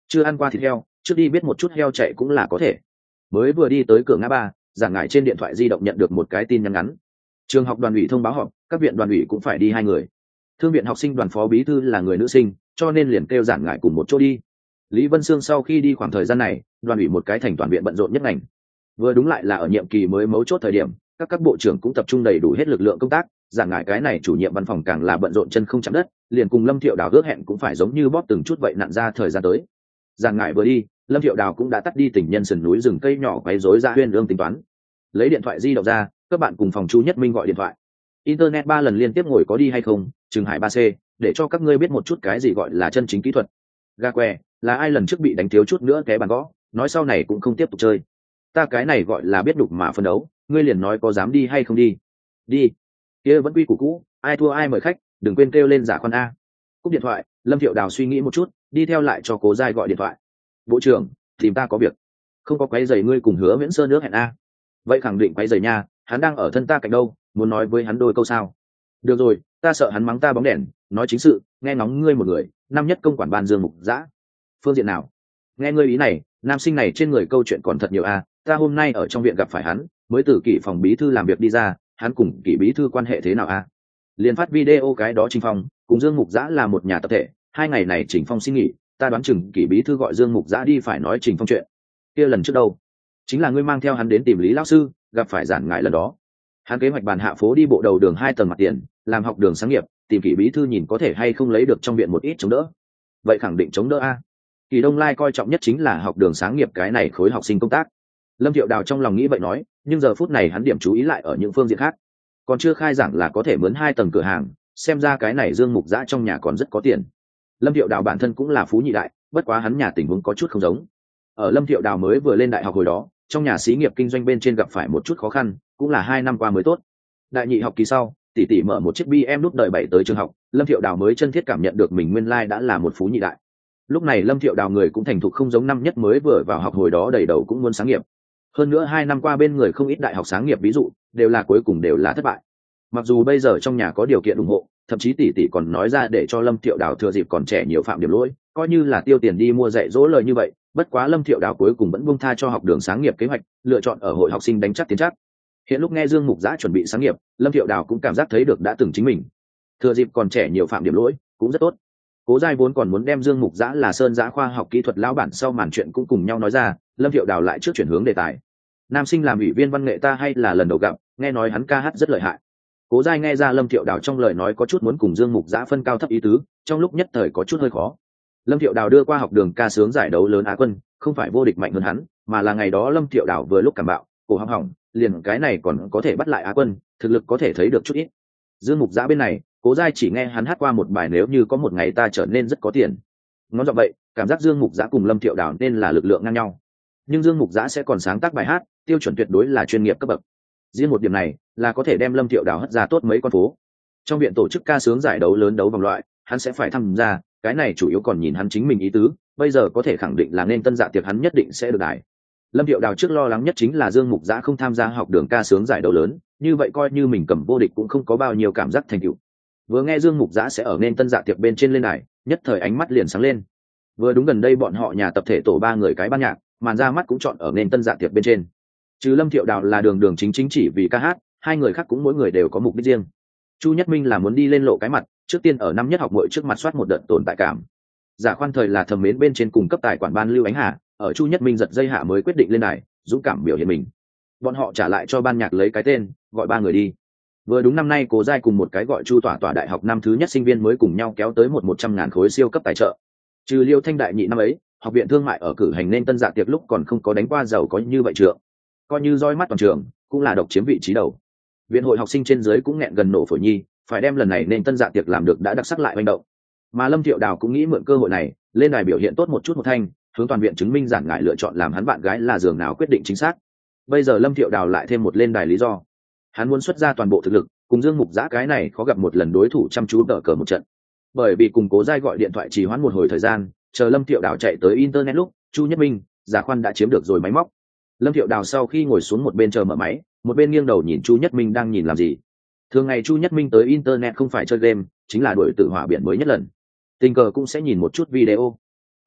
chưa ăn qua thịt heo, trước đi biết một chút heo chạy cũng là có thể. Mới vừa đi tới cửa ngã ba, Giản Ngải trên điện thoại di động nhận được một cái tin nhắn ngắn. Trường học đoàn ủy thông báo họp, các viện đoàn ủy cũng phải đi 2 người. Thương viện học sinh đoàn phó bí thư là người nữ sinh, cho nên liền kêu Giản Ngải cùng một chỗ đi. Lý Vân Sương sau khi đi khoảng thời gian này, đoàn ủy một cái thành toàn viện bận rộn nhất ngành. Vừa đúng lại là ở nhiệm kỳ mới mấu chốt thời điểm, các bộ trưởng cũng tập trung đầy đủ hết lực lượng công tác. Giản Ngải cái này chủ nhiệm văn phòng càng là bận rộn chân không chạm đất, liền cùng Lâm Thiệu Đào ước hẹn cũng phải giống như bóp từng chút vậy nặn ra thời gian tới. Giản Ngải vừa đi, Lâm Thiệu Đào cũng đã tắt đi tình nhân sườn núi rừng cây nhỏ quấy rối ra huyên ương tính toán. Lấy điện thoại di động ra, các bạn cùng phòng Chu Nhất Minh gọi điện thoại. Internet 3 lần liên tiếp ngồi có đi hay không, Trường Hải 3C, để cho các ngươi biết một chút cái gì gọi là chân chính kỹ thuật. Ga que, là ai lần trước bị đánh thiếu chút nữa té bàn gõ, nói sau này cũng không tiếp tục chơi. Ta cái này gọi là biết đục mà phân đấu, ngươi liền nói có dám đi hay không đi. Đi. Kia vẫn quy củ cũ, ai thua ai mời khách, đừng quên kêu lên giả khoan a. Cúp điện thoại, Lâm Thiệu Đào suy nghĩ một chút, đi theo lại cho Cố Giai gọi điện thoại. Bộ trưởng, tìm ta có việc. Không có quấy rầy ngươi cùng Hứa Viễn Sơn nước hẹn a. Vậy khẳng định quấy rầy nha, hắn đang ở thân ta cạnh đâu, muốn nói với hắn đôi câu sao. Được rồi, ta sợ hắn mắng ta bóng đèn, nói chính sự, nghe ngóng ngươi một người, năm nhất công quản ban Dương Mục Dã. Phương diện nào? Nghe ngươi ý này, nam sinh này trên người câu chuyện còn thật nhiều a. Ta hôm nay ở trong viện gặp phải hắn, mới từ Kỷ phòng bí thư làm việc đi ra, hắn cùng Kỷ bí thư quan hệ thế nào a? Liên phát video cái đó Trình Phong cùng Dương Mục Dã là một nhà tập thể, 2 ngày này Trình Phong xin nghỉ, ta đoán chừng Kỷ bí thư gọi Dương Mục Dã đi phải nói Trình Phong chuyện. Kia lần trước đâu? Chính là ngươi mang theo hắn đến tìm Lý lão sư, gặp phải Giản Ngải lần đó. Hắn kế hoạch bàn hạ phố đi bộ đầu đường 2 tầng mặt tiền, làm học đường sáng nghiệp, tìm Kỷ bí thư nhìn có thể hay không lấy được trong viện một ít chống đỡ. Vậy khẳng định chống đỡ a. Kỳ Đông Lai coi trọng nhất chính là học đường sáng nghiệp cái này khối học sinh công tác. Lâm Thiệu Đào trong lòng nghĩ vậy nói, nhưng giờ phút này hắn điểm chú ý lại ở những phương diện khác. Còn chưa khai giảng là có thể mướn 2 tầng cửa hàng, xem ra cái này Dương Mục Dã trong nhà còn rất có tiền. Lâm Thiệu Đào bản thân cũng là phú nhị đại, bất quá hắn nhà tình huống có chút không giống. Ở Lâm Thiệu Đào mới vừa lên đại học hồi đó, trong nhà xí nghiệp kinh doanh bên trên gặp phải một chút khó khăn, cũng là 2 năm qua mới tốt. Đại nhị học kỳ sau, tỷ tỷ mở một chiếc BM nút đời 7 tới trường học, Lâm Thiệu Đào mới chân thiết cảm nhận được mình nguyên lai đã là một phú nhị đại. Lúc này Lâm Thiệu Đào người cũng thành thục không giống năm nhất mới vừa vào học hồi đó đầy đầu cũng muốn sáng nghiệp. Hơn nữa 2 năm qua bên người không ít đại học sáng nghiệp ví dụ, đều là cuối cùng đều là thất bại. Mặc dù bây giờ trong nhà có điều kiện ủng hộ, thậm chí tỷ tỷ còn nói ra để cho Lâm Thiệu Đào thừa dịp còn trẻ nhiều phạm điểm lỗi, coi như là tiêu tiền đi mua dạy dỗ lời như vậy, bất quá Lâm Thiệu Đào cuối cùng vẫn buông tha cho học đường sáng nghiệp kế hoạch, lựa chọn ở hội học sinh đánh chắc tiến chắc. Hiện lúc nghe Dương Mục Dã chuẩn bị sáng nghiệp, Lâm Thiệu Đào cũng cảm giác thấy được đã từng chính mình. Thừa dịp còn trẻ nhiều phạm điểm lỗi, cũng rất tốt. Cố Giai vốn còn muốn đem Dương Mục Dã là Sơn Dã khoa học kỹ thuật lão bản sau màn chuyện cũng cùng nhau nói ra, Lâm Thiệu Đào lại trước chuyển hướng đề tài. Nam sinh làm ủy viên văn nghệ ta hay là lần đầu gặp, nghe nói hắn ca hát rất lợi hại. Cố Giai nghe ra Lâm Thiệu Đào trong lời nói có chút muốn cùng Dương Mục Dã phân cao thấp ý tứ, trong lúc nhất thời có chút hơi khó. Lâm Thiệu Đào đưa qua học đường ca sướng giải đấu lớn Á quân, không phải vô địch mạnh hơn hắn, mà là ngày đó Lâm Thiệu Đào vừa lúc cảm bạo, cổ họng hỏng, liền cái này còn có thể bắt lại Á quân, thực lực có thể thấy được chút ít. Dương Mục Dã bên này, Cố Giai chỉ nghe hắn hát qua một bài nếu như có một ngày ta trở nên rất có tiền. Nói giọng vậy, cảm giác Dương Mục Dã cùng Lâm Thiệu Đào nên là lực lượng ngang nhau. Nhưng Dương Mục Dã sẽ còn sáng tác bài hát, tiêu chuẩn tuyệt đối là chuyên nghiệp cấp bậc. Riêng một điểm này là có thể đem Lâm Thiệu Đào hất ra tốt mấy con phố. Trong viện tổ chức ca sướng giải đấu lớn đấu vòng loại, hắn sẽ phải tham gia, cái này chủ yếu còn nhìn hắn chính mình ý tứ, bây giờ có thể khẳng định là nên tân dạ tiệc hắn nhất định sẽ được đài. Lâm Thiệu Đào trước lo lắng nhất chính là Dương Mục Dã không tham gia học đường ca sướng giải đấu lớn, như vậy coi như mình cầm vô địch cũng không có bao nhiêu cảm giác thành tựu. Vừa nghe Dương Mục Dã sẽ ở nên tân dạ tiệc bên trên lên đài, nhất thời ánh mắt liền sáng lên. Vừa đúng gần đây bọn họ nhà tập thể tổ 3 người cái ban nhạc, màn ra mắt cũng chọn ở nên tân dạ tiệc bên trên. Trừ Lâm Thiệu Đào là đường đường chính chính chỉ vì ca hát, 2 người khác cũng mỗi người đều có mục đích riêng. Chu Nhất Minh là muốn đi lên lộ cái mặt, trước tiên ở năm nhất học muội trước mặt soát một đợt tồn tại cảm. Giả Khoan thời là thầm mến bên trên cùng cấp tài quản ban Lưu Ánh Hà, ở Chu Nhất Minh giật dây hạ mới quyết định lên đài, dũng cảm biểu hiện mình. Bọn họ trả lại cho ban nhạc lấy cái tên, gọi 3 người đi. Vừa đúng năm nay Cố Giai cùng một cái gọi Chu Tỏa Tỏa đại học năm thứ nhất sinh viên mới cùng nhau kéo tới 100.000 khối siêu cấp tài trợ. Trừ Liêu Thanh đại nhị năm ấy, học viện thương mại ở cử hành nên tân dạ tiệc lúc còn không có đánh qua giàu có như vậy trượng. Coi như roi mắt toàn trường, cũng là độc chiếm vị trí đầu. Viện hội học sinh trên dưới cũng nghẹn gần nổ phổi nhi, phải đem lần này nên tân dạ tiệc làm được đã đặc sắc lại manh động. Mà Lâm Thiệu Đào cũng nghĩ mượn cơ hội này, lên đài biểu hiện tốt một chút một thanh, hướng toàn viện chứng minh Giản Ngải lựa chọn làm hắn bạn gái là giường nào quyết định chính xác. Bây giờ Lâm Thiệu Đào lại thêm một lên đài lý do, hắn muốn xuất ra toàn bộ thực lực, cùng Dương Mục Dã cái này khó gặp một lần đối thủ chăm chú đỡ cờ một trận. Bởi vì cùng Cố Giai gọi điện thoại trì hoãn một hồi thời gian, chờ Lâm Thiệu Đào chạy tới internet lúc, Chu Nhất Minh, Giả Khoan đã chiếm được rồi máy móc. Lâm Thiệu Đào sau khi ngồi xuống một bên chờ mở máy, một bên nghiêng đầu nhìn Chu Nhất Minh đang nhìn làm gì. Thường ngày Chu Nhất Minh tới internet không phải chơi game, chính là đuổi tử hỏa biển mới nhất lần. Tình cờ cũng sẽ nhìn một chút video.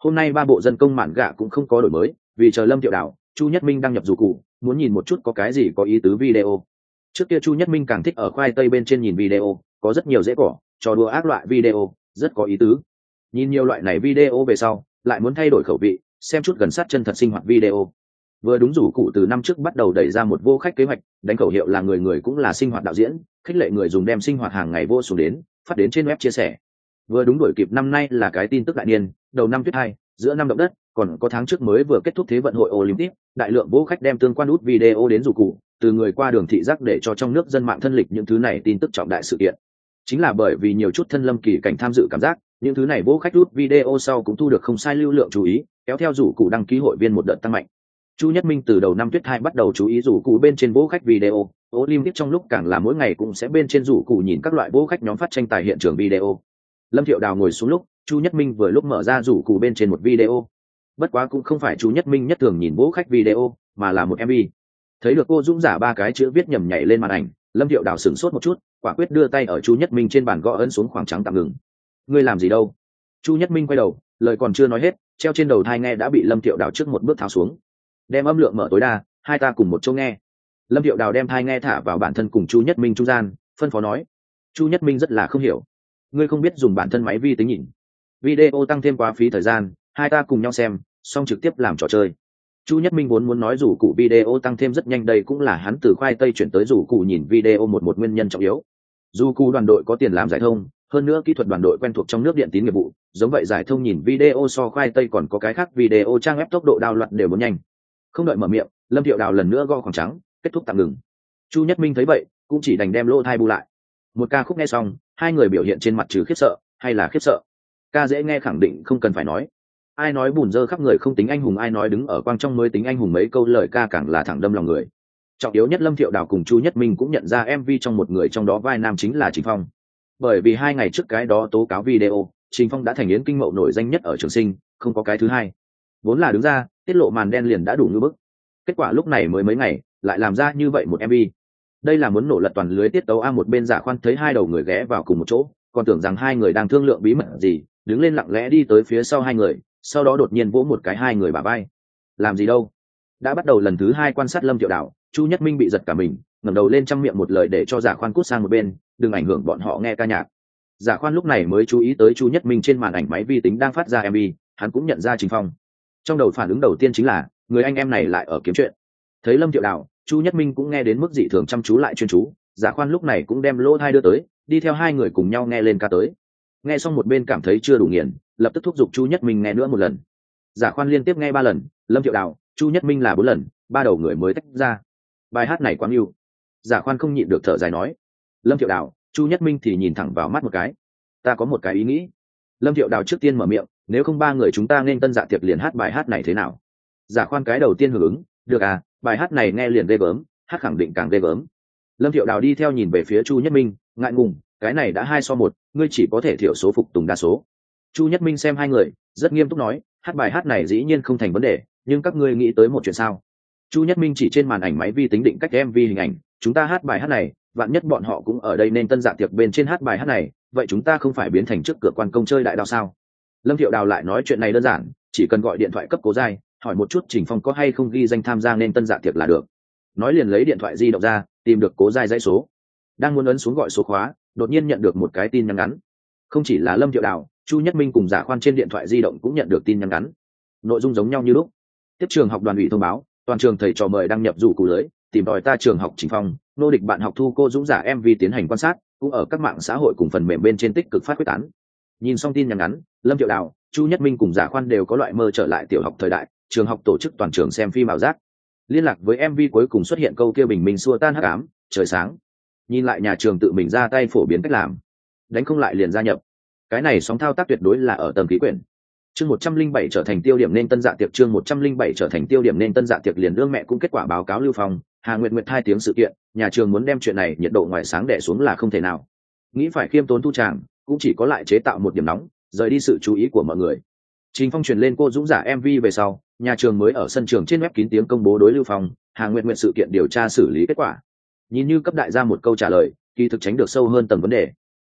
Hôm nay ba bộ dân công mạn gạ cũng không có đổi mới, vì chờ Lâm Thiệu Đào, Chu Nhất Minh đăng nhập dù cụ, muốn nhìn một chút có cái gì có ý tứ video. Trước kia Chu Nhất Minh càng thích ở khoai tây bên trên nhìn video, có rất nhiều dễ cỏ, trò đùa ác loại video, rất có ý tứ. Nhìn nhiều loại này video về sau, lại muốn thay đổi khẩu vị, xem chút gần sát chân thật sinh hoạt video. Vừa đúng rủ cụ từ năm trước bắt đầu đẩy ra một vô khách kế hoạch, đánh khẩu hiệu là người người cũng là sinh hoạt đạo diễn, khích lệ người dùng đem sinh hoạt hàng ngày vô xuống đến, phát đến trên web chia sẻ. Vừa đúng đổi kịp năm nay là cái tin tức đại niên, đầu năm tuyết hai, giữa năm động đất, còn có tháng trước mới vừa kết thúc thế vận hội Olympic, đại lượng vô khách đem tương quan út video đến rủ cụ, từ người qua đường thị giác để cho trong nước dân mạng thân lịch những thứ này tin tức trọng đại sự kiện. Chính là bởi vì nhiều chút thân lâm kỳ cảnh tham dự cảm giác, những thứ này vô khách rút video sau cũng thu được không sai lưu lượng chú ý, kéo theo rủ cụ đăng ký hội viên một đợt tăng mạnh. Chu Nhất Minh từ đầu năm tuyết hai bắt đầu chú ý rủ cụ bên trên vô khách video, Olympic trong lúc càng là mỗi ngày cũng sẽ bên trên rủ cụ nhìn các loại vô khách nhóm phát tranh tài hiện trường video. Lâm Thiệu Đào ngồi xuống lúc, Chu Nhất Minh vừa lúc mở ra rủ cụ bên trên một video. Bất quá cũng không phải Chu Nhất Minh nhất thường nhìn vô khách video, mà là một MV. Thấy được cô Dũng giả ba cái chữ viết nhầm nhảy lên màn ảnh, Lâm Thiệu Đào sửng sốt một chút, quả quyết đưa tay ở Chu Nhất Minh trên bàn gõ ấn xuống khoảng trắng tạm ngừng. Ngươi làm gì đâu? Chu Nhất Minh quay đầu, lời còn chưa nói hết, treo trên đầu thai nghe đã bị Lâm Thiệu Đào trước một bước tháo xuống. Đem âm lượng mở tối đa, hai ta cùng một chỗ nghe. Lâm Thiệu Đào đem thai nghe thả vào bản thân cùng Chu Nhất Minh trung gian, phân phó nói. Chu Nhất Minh rất là không hiểu. Ngươi không biết dùng bản thân máy vi tính nhìn. Video tăng thêm quá phí thời gian, hai ta cùng nhau xem, xong trực tiếp làm trò chơi. Chu Nhất Minh vốn muốn nói rủ cụ video tăng thêm rất nhanh, đây cũng là hắn từ khoai tây chuyển tới rủ cụ nhìn video một nguyên nhân trọng yếu. Dù cụ đoàn đội có tiền làm giải thông, hơn nữa kỹ thuật đoàn đội quen thuộc trong nước điện tín nghiệp vụ, giống vậy giải thông nhìn video so khoai tây còn có cái khác video trang web tốc độ đao loạn đều muốn nhanh. Không đợi mở miệng, Lâm Thiệu Đào lần nữa gõ khoảng trắng, kết thúc tạm ngừng. Chu Nhất Minh thấy vậy, cũng chỉ đành đem lỗ thai bu lại. Một ca khúc nghe xong, hai người biểu hiện trên mặt trừ khiếp sợ hay là khiếp sợ. Ca dễ nghe khẳng định không cần phải nói. Ai nói bùn dơ khắp người không tính anh hùng, ai nói đứng ở quang trong mới tính anh hùng, mấy câu lời ca càng là thẳng đâm lòng người. Trọng yếu nhất Lâm Thiệu Đào cùng Chu Nhất Minh cũng nhận ra MV trong một người trong đó vai nam chính là Trình Phong. Bởi vì 2 ngày trước cái đó tố cáo video, Trình Phong đã thành yến kinh mậu nổi danh nhất ở Trường Sinh, không có cái thứ hai. Vốn là đứng ra, tiết lộ màn đen liền đã đủ ngư bức. Kết quả lúc này mới mấy ngày, lại làm ra như vậy một MV. Đây là muốn nổ lật toàn lưới tiết tấu a. Một bên Giả Khoan thấy hai đầu người ghé vào cùng một chỗ, còn tưởng rằng hai người đang thương lượng bí mật gì, đứng lên lặng lẽ đi tới phía sau hai người, sau đó đột nhiên vỗ một cái hai người bả vai. Làm gì đâu? Đã bắt đầu lần thứ 2 quan sát Lâm Thiệu Đào, Chu Nhất Minh bị giật cả mình, ngẩng đầu lên trong miệng một lời để cho Giả Khoan cút sang một bên, đừng ảnh hưởng bọn họ nghe ca nhạc. Giả Khoan lúc này mới chú ý tới Chu Nhất Minh trên màn ảnh máy vi tính đang phát ra MV, hắn cũng nhận ra Trình Phong. Trong đầu phản ứng đầu tiên chính là người anh em này lại ở kiếm chuyện. Thấy Lâm Thiệu Đào, Chu Nhất Minh cũng nghe đến mức dị thường chăm chú lại chuyên chú, Giả Khoan lúc này cũng đem lỗ tai đưa tới, đi theo hai người cùng nhau nghe lên ca tới. Nghe xong một bên cảm thấy chưa đủ nghiền, lập tức thúc giục Chu Nhất Minh nghe nữa một lần. Giả Khoan liên tiếp nghe 3 lần, Lâm Thiệu Đào, Chu Nhất Minh là 4 lần, 3 đầu người mới tách ra. Bài hát này quá yêu. Giả Khoan không nhịn được thở dài nói. Lâm Thiệu Đào, Chu Nhất Minh thì nhìn thẳng vào mắt một cái. Ta có một cái ý nghĩ. Lâm Thiệu Đào trước tiên mở miệng, nếu không 3 người chúng ta nên tân dạ tiệc liền hát bài hát này thế nào? Giả Khoan cái đầu tiên hưởng ứng, được à, bài hát này nghe liền ghê gớm, hát khẳng định càng ghê gớm. Lâm Thiệu Đào đi theo nhìn về phía Chu Nhất Minh, ngại ngùng, cái này đã 2 so 1, ngươi chỉ có thể thiểu số phục tùng đa số. Chu Nhất Minh xem hai người, rất nghiêm túc nói, hát bài hát này dĩ nhiên không thành vấn đề, nhưng các ngươi nghĩ tới một chuyện sao? Chu Nhất Minh chỉ trên màn ảnh máy vi tính định cách MV hình ảnh, chúng ta hát bài hát này, vạn nhất bọn họ cũng ở đây nên tân dạ tiệc bên trên hát bài hát này, vậy chúng ta không phải biến thành trước cửa quan công chơi đại đao sao? Lâm Thiệu Đào lại nói chuyện này đơn giản, chỉ cần gọi điện thoại cấp Cố Giai, hỏi một chút Trình Phong có hay không ghi danh tham gia nên tân dạ tiệc là được. Nói liền lấy điện thoại di động ra, tìm được Cố Giai dãy số. Đang muốn ấn xuống gọi số khóa, đột nhiên nhận được một cái tin nhắn ngắn. Không chỉ là Lâm Thiệu Đào, Chu Nhất Minh cùng Giả Khoan trên điện thoại di động cũng nhận được tin nhắn ngắn. Nội dung giống nhau như lúc. Tiếp trường học đoàn ủy thông báo, toàn trường thầy trò mời đăng nhập rủ cụ lưới, tìm tòi ta trường học Trình Phong, nô địch bạn học thu cô Dũng giả MV tiến hành quan sát, cũng ở các mạng xã hội cùng phần mềm bên trên tích cực phát quyết tán. Nhìn xong tin nhắn ngắn, Lâm Thiệu Đào, Chu Nhất Minh cùng Giả Khoan đều có loại mơ trở lại tiểu học thời đại, trường học tổ chức toàn trường xem phim ảo giác. Liên lạc với MV cuối cùng xuất hiện câu kia bình minh xua tan hắc ám, trời sáng. Nhìn lại nhà trường tự mình ra tay phổ biến cách làm, đánh không lại liền gia nhập. Cái này sóng thao tác tuyệt đối là ở tầm khí quyển. Chương 107 trở thành tiêu điểm nên tân dạ tiệc, chương 107 trở thành tiêu điểm nên tân dạ tiệc liền đương mẹ cũng kết quả báo cáo Lưu Phong, Hà Nguyệt Nguyệt 2 tiếng sự kiện, nhà trường muốn đem chuyện này nhiệt độ ngoài sáng đè xuống là không thể nào. Nghĩ phải khiêm tốn thu tràng, cũng chỉ có lại chế tạo một điểm nóng, rời đi sự chú ý của mọi người. Trình Phong truyền lên cô Dũng giả MV về sau, nhà trường mới ở sân trường trên web kín tiếng công bố đối Lưu Phong, Hà Nguyệt Nguyệt sự kiện điều tra xử lý kết quả. Nhìn như cấp đại ra một câu trả lời, kỳ thực tránh được sâu hơn tầng vấn đề.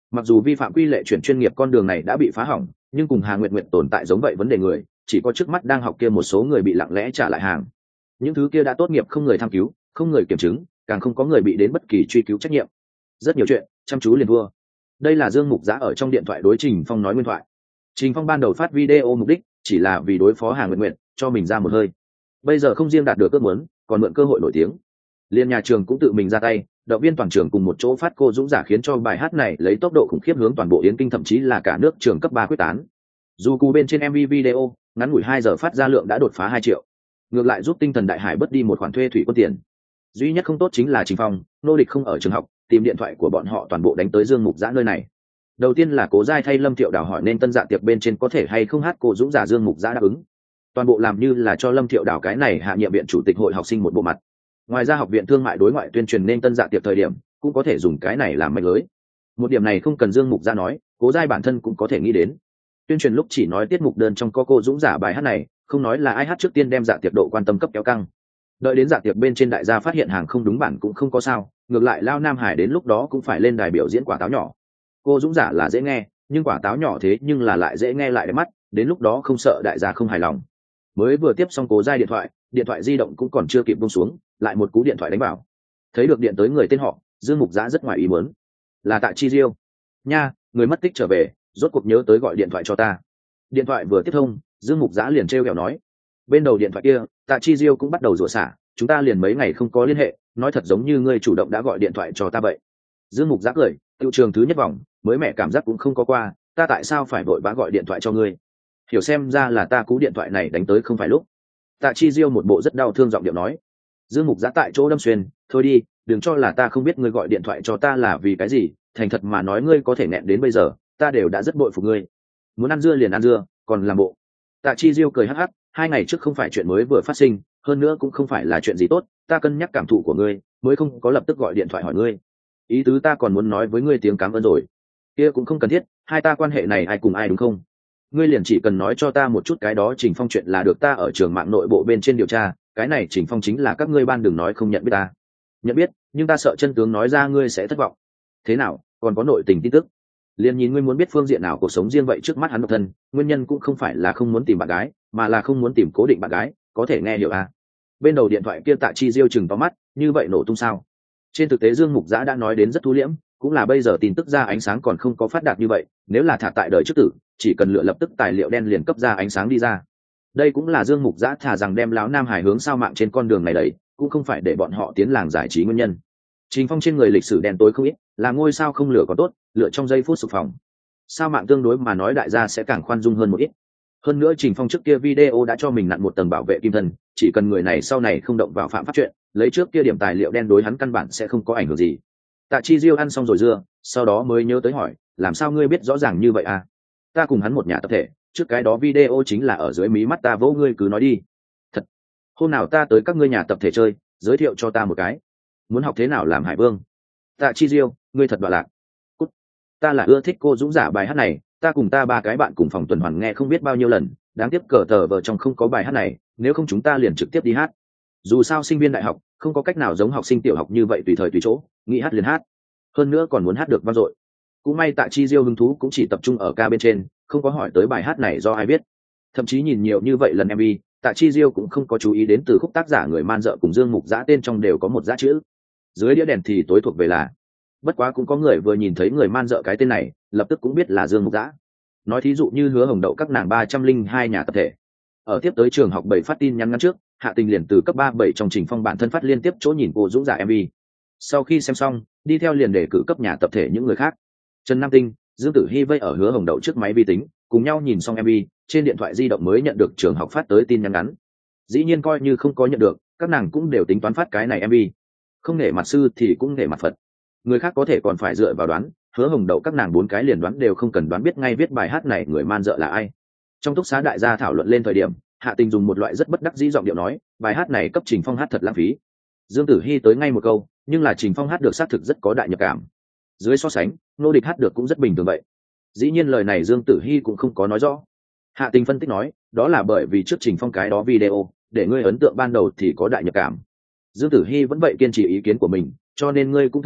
Mặc dù vi phạm quy lệ chuyển chuyên nghiệp con đường này đã bị phá hỏng, nhưng cùng Hà Nguyệt Nguyệt tồn tại giống vậy vấn đề người, chỉ có trước mắt đang học kia một số người bị lặng lẽ trả lại hàng. Những thứ kia đã tốt nghiệp không người tham cứu, không người kiểm chứng, càng không có người bị đến bất kỳ truy cứu trách nhiệm. Rất nhiều chuyện, chăm chú liền thua. Đây là Dương Mục Giã ở trong điện thoại đối Trình Phong nói nguyên thoại. Trình Phong ban đầu phát video mục đích chỉ là vì đối phó Hà Nguyệt Nguyệt, cho mình ra một hơi. Bây giờ không riêng đạt được ước muốn, còn mượn cơ hội nổi tiếng. Liên nhà trường cũng tự mình ra tay, động viên toàn trường cùng một chỗ phát cô dũng giả, khiến cho bài hát này lấy tốc độ khủng khiếp hướng toàn bộ Yến Kinh, thậm chí là cả nước trường cấp 3 quyết tán. Dù cú bên trên MV video, ngắn ngủi 2 giờ phát ra lượng đã đột phá 2 triệu. Ngược lại giúp Tinh Thần Đại Hải bớt đi một khoản thuê thủy quân tiền. Duy nhất không tốt chính là Trình Phong, nô địch không ở trường học, tìm điện thoại của bọn họ toàn bộ đánh tới Dương Mục Giã nơi này. Đầu tiên là Cố Giai thay Lâm Thiệu Đào hỏi nên tân dạ tiệc bên trên có thể hay không hát cô dũng giả, Dương Mục Giã đáp ứng. Toàn bộ làm như là cho Lâm Thiệu Đào cái này hạ nhiệm viện chủ tịch hội học sinh một bộ mặt. Ngoài ra học viện thương mại đối ngoại tuyên truyền nên tân dạ tiệc thời điểm cũng có thể dùng cái này làm mạch lưới. Một điểm này không cần Dương Mục Giã nói, Cố Giai bản thân cũng có thể nghĩ đến. Tuyên truyền lúc chỉ nói tiết mục đơn trong có cô dũng giả bài hát này, không nói là ai hát trước tiên đem dạ tiệc độ quan tâm cấp kéo căng. Đợi đến dạ tiệc bên trên đại gia phát hiện hàng không đúng bản cũng không có sao, ngược lại Lao Nam Hải đến lúc đó cũng phải lên đài biểu diễn quả táo nhỏ. Cô dũng giả là dễ nghe, nhưng quả táo nhỏ thế nhưng là lại dễ nghe lại đẹp mắt, đến lúc đó không sợ đại gia không hài lòng. Mới vừa tiếp xong Cố Giai điện thoại di động cũng còn chưa kịp buông xuống, lại một cú điện thoại đánh vào. Thấy được điện tới người tên họ, Dương Mục Giã rất ngoài ý muốn. Là Tạ Chi Diêu. Nha, người mất tích trở về, rốt cuộc nhớ tới gọi điện thoại cho ta. Điện thoại vừa tiếp thông, Dương Mục Giã liền trêu ghẹo nói. Bên đầu điện thoại kia, Tạ Chi Diêu cũng bắt đầu rủa xả, chúng ta liền mấy ngày không có liên hệ, nói thật giống như ngươi chủ động đã gọi điện thoại cho ta vậy. Dương Mục Giã cười, tiêu trường thứ nhất vòng, mới mẹ cảm giác cũng không có qua, ta tại sao phải vội vã gọi điện thoại cho ngươi? Hiểu xem ra là ta cú điện thoại này đánh tới không phải lúc. Tạ Chi Diêu một bộ rất đau thương giọng điệu nói. Dương Mục Giã tại chỗ đâm xuyên, thôi đi, đừng cho là ta không biết ngươi gọi điện thoại cho ta là vì cái gì, thành thật mà nói ngươi có thể nghẹn đến bây giờ, ta đều đã rất bội phục ngươi. Muốn ăn dưa liền ăn dưa, còn làm bộ. Tạ Chi Diêu cười hắc hắc, 2 ngày trước không phải chuyện mới vừa phát sinh, hơn nữa cũng không phải là chuyện gì tốt, ta cân nhắc cảm thụ của ngươi, mới không có lập tức gọi điện thoại hỏi ngươi. Ý tứ ta còn muốn nói với ngươi tiếng cảm ơn rồi. Kia cũng không cần thiết, hai ta quan hệ này ai cùng ai đúng không? Ngươi liền chỉ cần nói cho ta một chút cái đó Trình Phong chuyện là được, ta ở trường mạng nội bộ bên trên điều tra, cái này Trình Phong chính là các ngươi ban đừng nói không nhận biết ta. Nhận biết, nhưng ta sợ chân tướng nói ra ngươi sẽ thất vọng. Thế nào, còn có nội tình tin tức? Liền nhìn ngươi muốn biết phương diện nào cuộc sống riêng vậy, trước mắt hắn độc thân, nguyên nhân cũng không phải là không muốn tìm bạn gái, mà là không muốn tìm cố định bạn gái, có thể nghe hiểu à? Bên đầu điện thoại kia Tạ Chi Diêu chừng to mắt, như vậy nổ tung sao? Trên thực tế Dương Mục Giã đã nói đến rất thu liễm, cũng là bây giờ tin tức ra ánh sáng còn không có phát đạt như vậy, nếu là thả tại đời trước tử, chỉ cần lựa lập tức tài liệu đen liền cấp ra ánh sáng đi ra. Đây cũng là Dương Mục Giã thả rằng đem Lão Nam Hải hướng sao mạng trên con đường này đẩy, cũng không phải để bọn họ tiến làng giải trí nguyên nhân. Trình Phong trên người lịch sử đen tối không ít, là ngôi sao không lửa còn tốt, lựa trong giây phút sụp phòng. Sao mạng tương đối mà nói đại gia sẽ càng khoan dung hơn một ít. Hơn nữa Trình Phong trước kia video đã cho mình nặn một tầng bảo vệ kim thân, chỉ cần người này sau này không động vào phạm pháp chuyện, lấy trước kia điểm tài liệu đen đối hắn căn bản sẽ không có ảnh hưởng gì. Tạ Chi Diêu ăn xong rồi dưa, sau đó mới nhớ tới hỏi, làm sao ngươi biết rõ ràng như vậy à? Ta cùng hắn một nhà tập thể, trước cái đó video chính là ở dưới mí mắt ta vỗ, ngươi cứ nói đi. Thật, hôm nào ta tới các ngươi nhà tập thể chơi, giới thiệu cho ta một cái. Muốn học thế nào làm Hải Vương? Tạ Chi Diêu, ngươi thật đoạn lạc. Cút. Ta là ưa thích cô dũng giả bài hát này, ta cùng ta 3 cái bạn cùng phòng tuần hoàn nghe không biết bao nhiêu lần, đáng tiếc cờ tờ vợ chồng không có bài hát này, nếu không chúng ta liền trực tiếp đi hát. Dù sao sinh viên đại học không có cách nào giống học sinh tiểu học như vậy tùy thời tùy chỗ, nghĩ hát liền hát. Hơn nữa còn muốn hát được vang dội. Cũng may Tạ Chi Diêu hứng thú cũng chỉ tập trung ở ca bên trên, không có hỏi tới bài hát này do ai viết. Thậm chí nhìn nhiều như vậy lần MV, Tạ Chi Diêu cũng không có chú ý đến từ khúc tác giả người man dợ cùng Dương Mục Giã tên trong đều có một dã chữ. Dưới đĩa đèn thì tối thuộc về là. Bất quá cũng có người vừa nhìn thấy người man dợ cái tên này, lập tức cũng biết là Dương Mục Giã. Nói thí dụ như Hứa Hồng Đậu các nàng 302 nhà tập thể. Ở tiếp tới trường học 7 phát tin nhắn ngắn trước, Hạ Tình liền từ cấp 37 trong Trình Phong bản thân phát liên tiếp chỗ nhìn cô dũng giả MV. Sau khi xem xong, đi theo liền để cử cấp nhà tập thể những người khác. Trần Nam Tinh, Dương Tử Hi vây ở Hứa Hồng Đậu trước máy vi tính, cùng nhau nhìn xong MV, trên điện thoại di động mới nhận được trường học phát tới tin nhắn ngắn. Dĩ nhiên coi như không có nhận được, các nàng cũng đều tính toán phát cái này MV. Không nể mặt sư thì cũng nể mặt Phật. Người khác có thể còn phải dựa vào đoán, Hứa Hồng Đậu các nàng 4 cái liền đoán đều không cần đoán biết ngay viết bài hát này người man dợ là ai. Trong túc xá đại gia thảo luận lên thời điểm, Hạ Tình dùng một loại rất bất đắc dĩ giọng điệu nói, bài hát này cấp Trình Phong hát thật lãng phí. Dương Tử Hi tới ngay một câu, nhưng là Trình Phong hát được xác thực rất có đại nhập cảm. Dưới so sánh, nô địch hát được cũng rất bình thường vậy. Dĩ nhiên lời này Dương Tử Hi cũng không có nói rõ. Hạ Tình phân tích nói, đó là bởi vì trước Trình Phong cái đó video, để ngươi ấn tượng ban đầu thì có đại nhập cảm. Dương Tử Hi vẫn vậy kiên trì ý kiến của mình, cho nên ngươi cũng thừa nhận,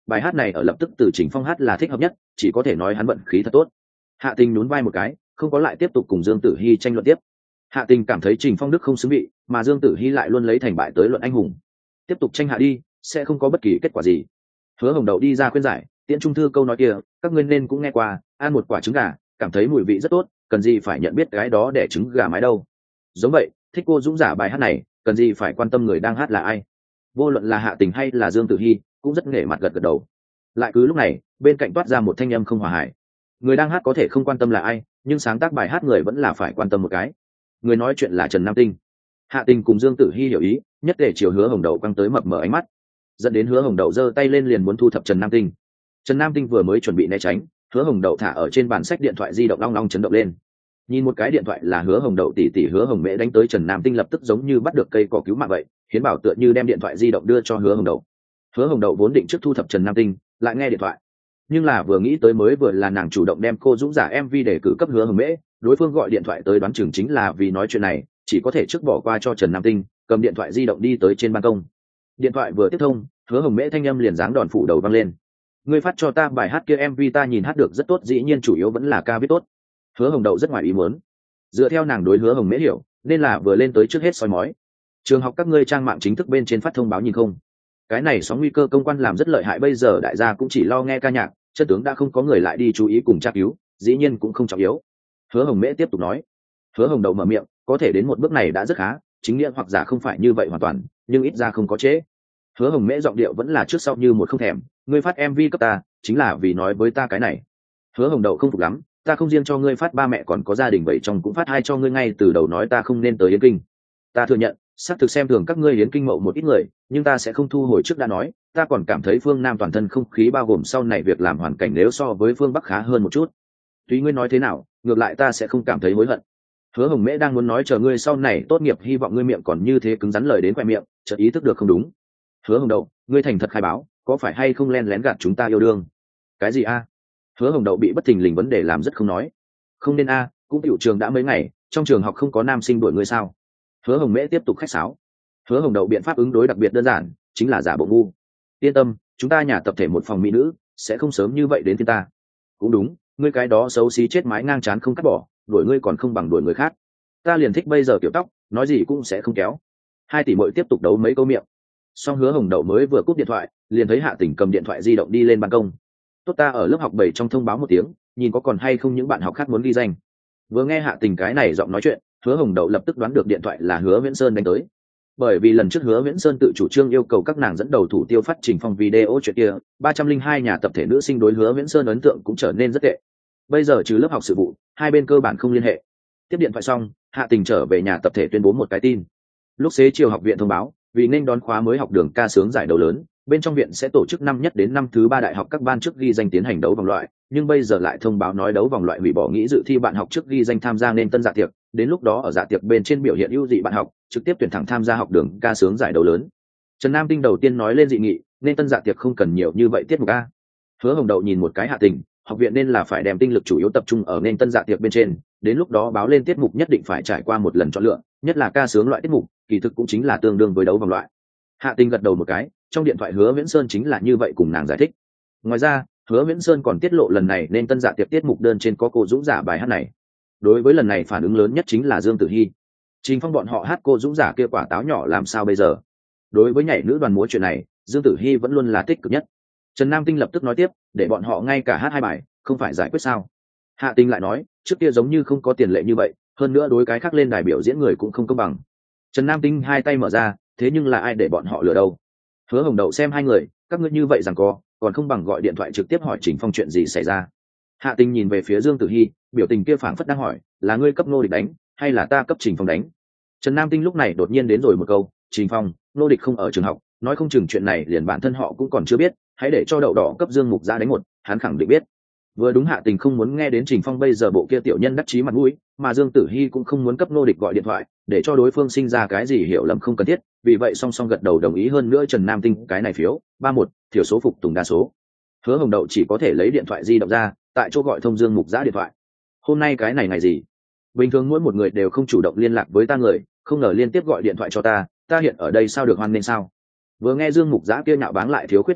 bài hát này ở lập tức từ Trình Phong hát là thích hợp nhất, chỉ có thể nói hắn vận khí thật tốt. Hạ Tình nhún vai một cái, không có lại tiếp tục cùng Dương Tử Hi tranh luận tiếp. Hạ Tình cảm thấy Trình Phong đức không xứng vị, mà Dương Tử Hi lại luôn lấy thành bại tới luận anh hùng. Tiếp tục tranh hạ đi, sẽ không có bất kỳ kết quả gì. Hứa Hồng Đậu đi ra khuyên giải, tiễn trung thư câu nói kia, các ngươi nên cũng nghe qua, ăn một quả trứng gà, cảm thấy mùi vị rất tốt, cần gì phải nhận biết cái đó để trứng gà mái đâu. Giống vậy, thích cô dũng giả bài hát này, cần gì phải quan tâm người đang hát là ai. Vô luận là Hạ Tình hay là Dương Tử Hi, cũng rất nể mặt gật gật đầu. Lại cứ lúc này, bên cạnh toát ra một thanh âm không hòa hài. Người đang hát có thể không quan tâm là ai, nhưng sáng tác bài hát người vẫn là phải quan tâm một cái. Người nói chuyện là Trần Nam Tinh. Hạ Tình cùng Dương Tử Hi hiểu ý, nhất để chiều Hứa Hồng Đậu quăng tới mập mờ ánh mắt, dẫn đến Hứa Hồng Đậu giơ tay lên liền muốn thu thập Trần Nam Tinh. Trần Nam Tinh vừa mới chuẩn bị né tránh, Hứa Hồng Đậu thả ở trên bàn sách điện thoại di động long long chấn động lên. Nhìn một cái điện thoại là Hứa Hồng Đậu tỷ tỷ Hứa Hồng Mễ đánh tới, Trần Nam Tinh lập tức giống như bắt được cây cỏ cứu mạng vậy, hiến bảo tựa như đem điện thoại di động đưa cho Hứa Hồng Đậu. Hứa Hồng Đậu vốn định trước thu thập Trần Nam Tinh, lại nghe điện thoại, nhưng là vừa nghĩ tới mới vừa là nàng chủ động đem cô dũng giả MV để cử cấp Hứa Hồng Mễ, đối phương gọi điện thoại tới đoán chừng chính là vì nói chuyện này, chỉ có thể trước bỏ qua cho Trần Nam Tinh, cầm điện thoại di động đi tới trên ban công. Điện thoại vừa tiếp thông, Hứa Hồng Mễ thanh âm liền giáng đòn phủ đầu vang lên. Ngươi phát cho ta bài hát kia MV ta nhìn hát được rất tốt, dĩ nhiên chủ yếu vẫn là ca viết tốt. Hứa Hồng Đậu rất ngoài ý muốn. Dựa theo nàng đối Hứa Hồng Mễ hiểu, nên là vừa lên tới trước hết soi mói. Trường học các ngươi trang mạng chính thức bên trên phát thông báo nhìn không? Cái này sóng nguy cơ công quan làm rất lợi hại, bây giờ đại gia cũng chỉ lo nghe ca nhạc, chân tướng đã không có người lại đi chú ý cùng tra cứu, dĩ nhiên cũng không trọng yếu. Hứa Hồng Mễ tiếp tục nói. Hứa Hồng Đậu mở miệng, có thể đến một bước này đã rất khá, chính nghĩa hoặc giả không phải như vậy hoàn toàn, nhưng ít ra không có trễ. Hứa Hồng Mễ giọng điệu vẫn là trước sau như một không thèm, ngươi phát MV cấp ta chính là vì nói với ta cái này. Hứa Hồng Đậu không phục lắm, ta không riêng cho ngươi phát, ba mẹ còn có gia đình vậy trong cũng phát hai cho ngươi, ngay từ đầu nói ta không nên tới Yến Kinh. Ta thừa nhận xác thực xem thường các ngươi Yến Kinh mậu một ít người, nhưng ta sẽ không thu hồi trước đã nói, ta còn cảm thấy phương Nam toàn thân không khí bao gồm sau này việc làm hoàn cảnh nếu so với phương Bắc khá hơn một chút. Tùy ngươi nói thế nào, ngược lại ta sẽ không cảm thấy hối hận. Hứa Hồng Mễ đang muốn nói chờ ngươi sau này tốt nghiệp hy vọng ngươi miệng còn như thế cứng rắn lời đến khoe miệng, chợt ý thức được không đúng. Hứa Hồng Đậu, ngươi thành thật khai báo, có phải hay không len lén gạt chúng ta yêu đương? Cái gì a? Hứa Hồng Đậu bị bất thình lình vấn đề làm rất không nói. Không nên a, cũng tiểu trường đã mấy ngày, trong trường học không có nam sinh đuổi ngươi sao? Hứa Hồng Mễ tiếp tục khách sáo. Hứa Hồng Đậu biện pháp ứng đối đặc biệt đơn giản, chính là giả bộ ngu. Yên tâm, chúng ta nhà tập thể một phòng mỹ nữ, sẽ không sớm như vậy đến thiên ta. Cũng đúng, ngươi cái đó xấu xí chết mái ngang chán không cắt bỏ, đuổi ngươi còn không bằng đuổi người khác. Ta liền thích bây giờ kiểu tóc, nói gì cũng sẽ không kéo. Hai tỷ muội tiếp tục đấu mấy câu miệng. Song Hứa Hồng Đậu mới vừa cúp điện thoại, liền thấy Hạ Tình cầm điện thoại di động đi lên ban công. Tốt, ta ở lớp học 7 trong thông báo một tiếng, nhìn có còn hay không những bạn học khác muốn ghi danh. Vừa nghe Hạ Tình cái này giọng nói chuyện, Hứa Hồng Đậu lập tức đoán được điện thoại là Hứa Viễn Sơn đánh tới. Bởi vì lần trước Hứa Viễn Sơn tự chủ trương yêu cầu các nàng dẫn đầu thủ tiêu phát trình phong video chuyện kia, 302 nhà tập thể nữ sinh đối Hứa Viễn Sơn ấn tượng cũng trở nên rất tệ. Bây giờ trừ lớp học sự vụ, hai bên cơ bản không liên hệ. Tiếp điện thoại xong, Hạ Tình trở về nhà tập thể tuyên bố một cái tin. Lúc xế chiều học viện thông báo, vì nên đón khóa mới học đường ca sướng giải đấu lớn, bên trong viện sẽ tổ chức năm nhất đến năm thứ 3 đại học các ban trước ghi danh tiến hành đấu vòng loại, nhưng bây giờ lại thông báo nói đấu vòng loại hủy bỏ, nghĩ dự thi bạn học trước ghi danh tham gia nên tân dạ tiệc, đến lúc đó ở dạ tiệc bên trên biểu hiện ưu dị bạn học, trực tiếp tuyển thẳng tham gia học đường ca sướng giải đấu lớn. Trần Nam Tinh đầu tiên nói lên dị nghị, nên tân dạ tiệc không cần nhiều như vậy tiết mục a. Hứa Hồng Đậu nhìn một cái Hạ Tình, học viện nên là phải đem tinh lực chủ yếu tập trung ở nên tân dạ tiệc bên trên, đến lúc đó báo lên tiết mục nhất định phải trải qua một lần chọn lựa, nhất là ca sướng loại tiết mục, kỳ thực cũng chính là tương đương với đấu vòng loại. Hạ Tình gật đầu một cái, trong điện thoại Hứa Viễn Sơn chính là như vậy cùng nàng giải thích. Ngoài ra, Hứa Viễn Sơn còn tiết lộ lần này nên tân dạ tiệc tiết mục đơn trên có cô dũng giả bài hát này. Đối với lần này phản ứng lớn nhất chính là Dương Tử Hi. Trình Phong bọn họ hát cô dũng giả kia quả táo nhỏ làm sao bây giờ? Đối với nhảy nữ đoàn múa chuyện này, Dương Tử Hi vẫn luôn là tích cực nhất. Trần Nam Tinh lập tức nói tiếp, để bọn họ ngay cả hát hai bài, không phải giải quyết sao? Hạ Tinh lại nói, trước kia giống như không có tiền lệ như vậy, hơn nữa đối cái khác lên đài biểu diễn người cũng không công bằng. Trần Nam Tinh hai tay mở ra, thế nhưng là ai để bọn họ lừa đâu? Hứa Hồng Đậu xem hai người, các ngươi như vậy rằng còn không bằng gọi điện thoại trực tiếp hỏi Trình Phong chuyện gì xảy ra. Hạ Tinh nhìn về phía Dương Tử Hi, biểu tình kia phảng phất đang hỏi, là ngươi cấp Nô Địch đánh, hay là ta cấp Trình Phong đánh? Trần Nam Tinh lúc này đột nhiên đến rồi một câu, Trình Phong, Nô Địch không ở trường học, nói không chừng chuyện này liền bản thân họ cũng còn chưa biết, hãy để cho Đậu Đỏ cấp Dương Mục Giã đánh một, hắn khẳng định biết. Vừa đúng Hạ Tình không muốn nghe đến Trình Phong bây giờ bộ kia tiểu nhân đắc chí mặt mũi, mà Dương Tử Hi cũng không muốn cấp Nô Địch gọi điện thoại, để cho đối phương sinh ra cái gì hiểu lầm không cần thiết, vì vậy song song gật đầu đồng ý. Hơn nữa Trần Nam Tinh cái này phiếu 3-1, thiểu số phục tùng đa số. Hứa Hồng Đậu chỉ có thể lấy điện thoại di động ra, tại chỗ gọi thông Dương Mục Giã điện thoại. Hôm nay cái này ngày gì? Bình thường mỗi một người đều không chủ động liên lạc với ta người, không ngờ liên tiếp gọi điện thoại cho ta hiện ở đây sao được hoan nghênh sao? Vừa nghe Dương Mục Giã kia nhạo báng lại thiếu khuyết giọng điệu,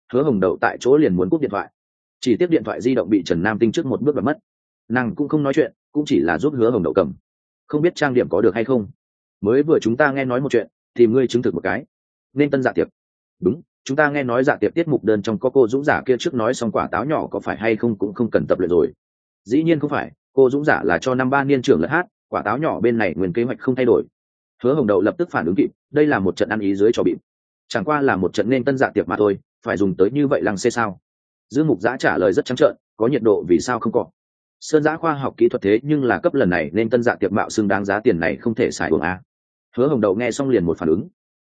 Hứa Hồng Đậu tại chỗ liền muốn cúp điện thoại, chỉ tiếp điện thoại di động bị Trần Nam Tinh trước một bước và mất. Nàng cũng không nói chuyện, cũng chỉ là giúp Hứa Hồng Đậu cầm. Không biết trang điểm có được hay không, mới vừa chúng ta nghe nói một chuyện, tìm ngươi chứng thực một cái. Nên tân dạ tiệc. Đúng, chúng ta nghe nói dạ tiệc tiết mục đơn trong có cô Dũng giả kia trước nói xong quả táo nhỏ có phải hay không cũng không cần tập luyện rồi. Dĩ nhiên không phải, cô Dũng giả là cho năm ba niên trưởng lật hát, quả táo nhỏ bên này nguyên kế hoạch không thay đổi. Hứa Hồng Đậu lập tức phản ứng kịp, đây là một trận ăn ý dưới trò bịp, chẳng qua là một trận nên tân dạ tiệc mà thôi, phải dùng tới như vậy lăng xê sao? Dương Mục Giã trả lời rất trắng trợn, có nhiệt độ vì sao không có. Sơn Giã khoa học kỹ thuật thế nhưng là cấp lần này nên tân dạ tiệc mạo xưng đáng giá tiền này không thể xài uổng a. Hứa Hồng Đậu nghe xong liền một phản ứng.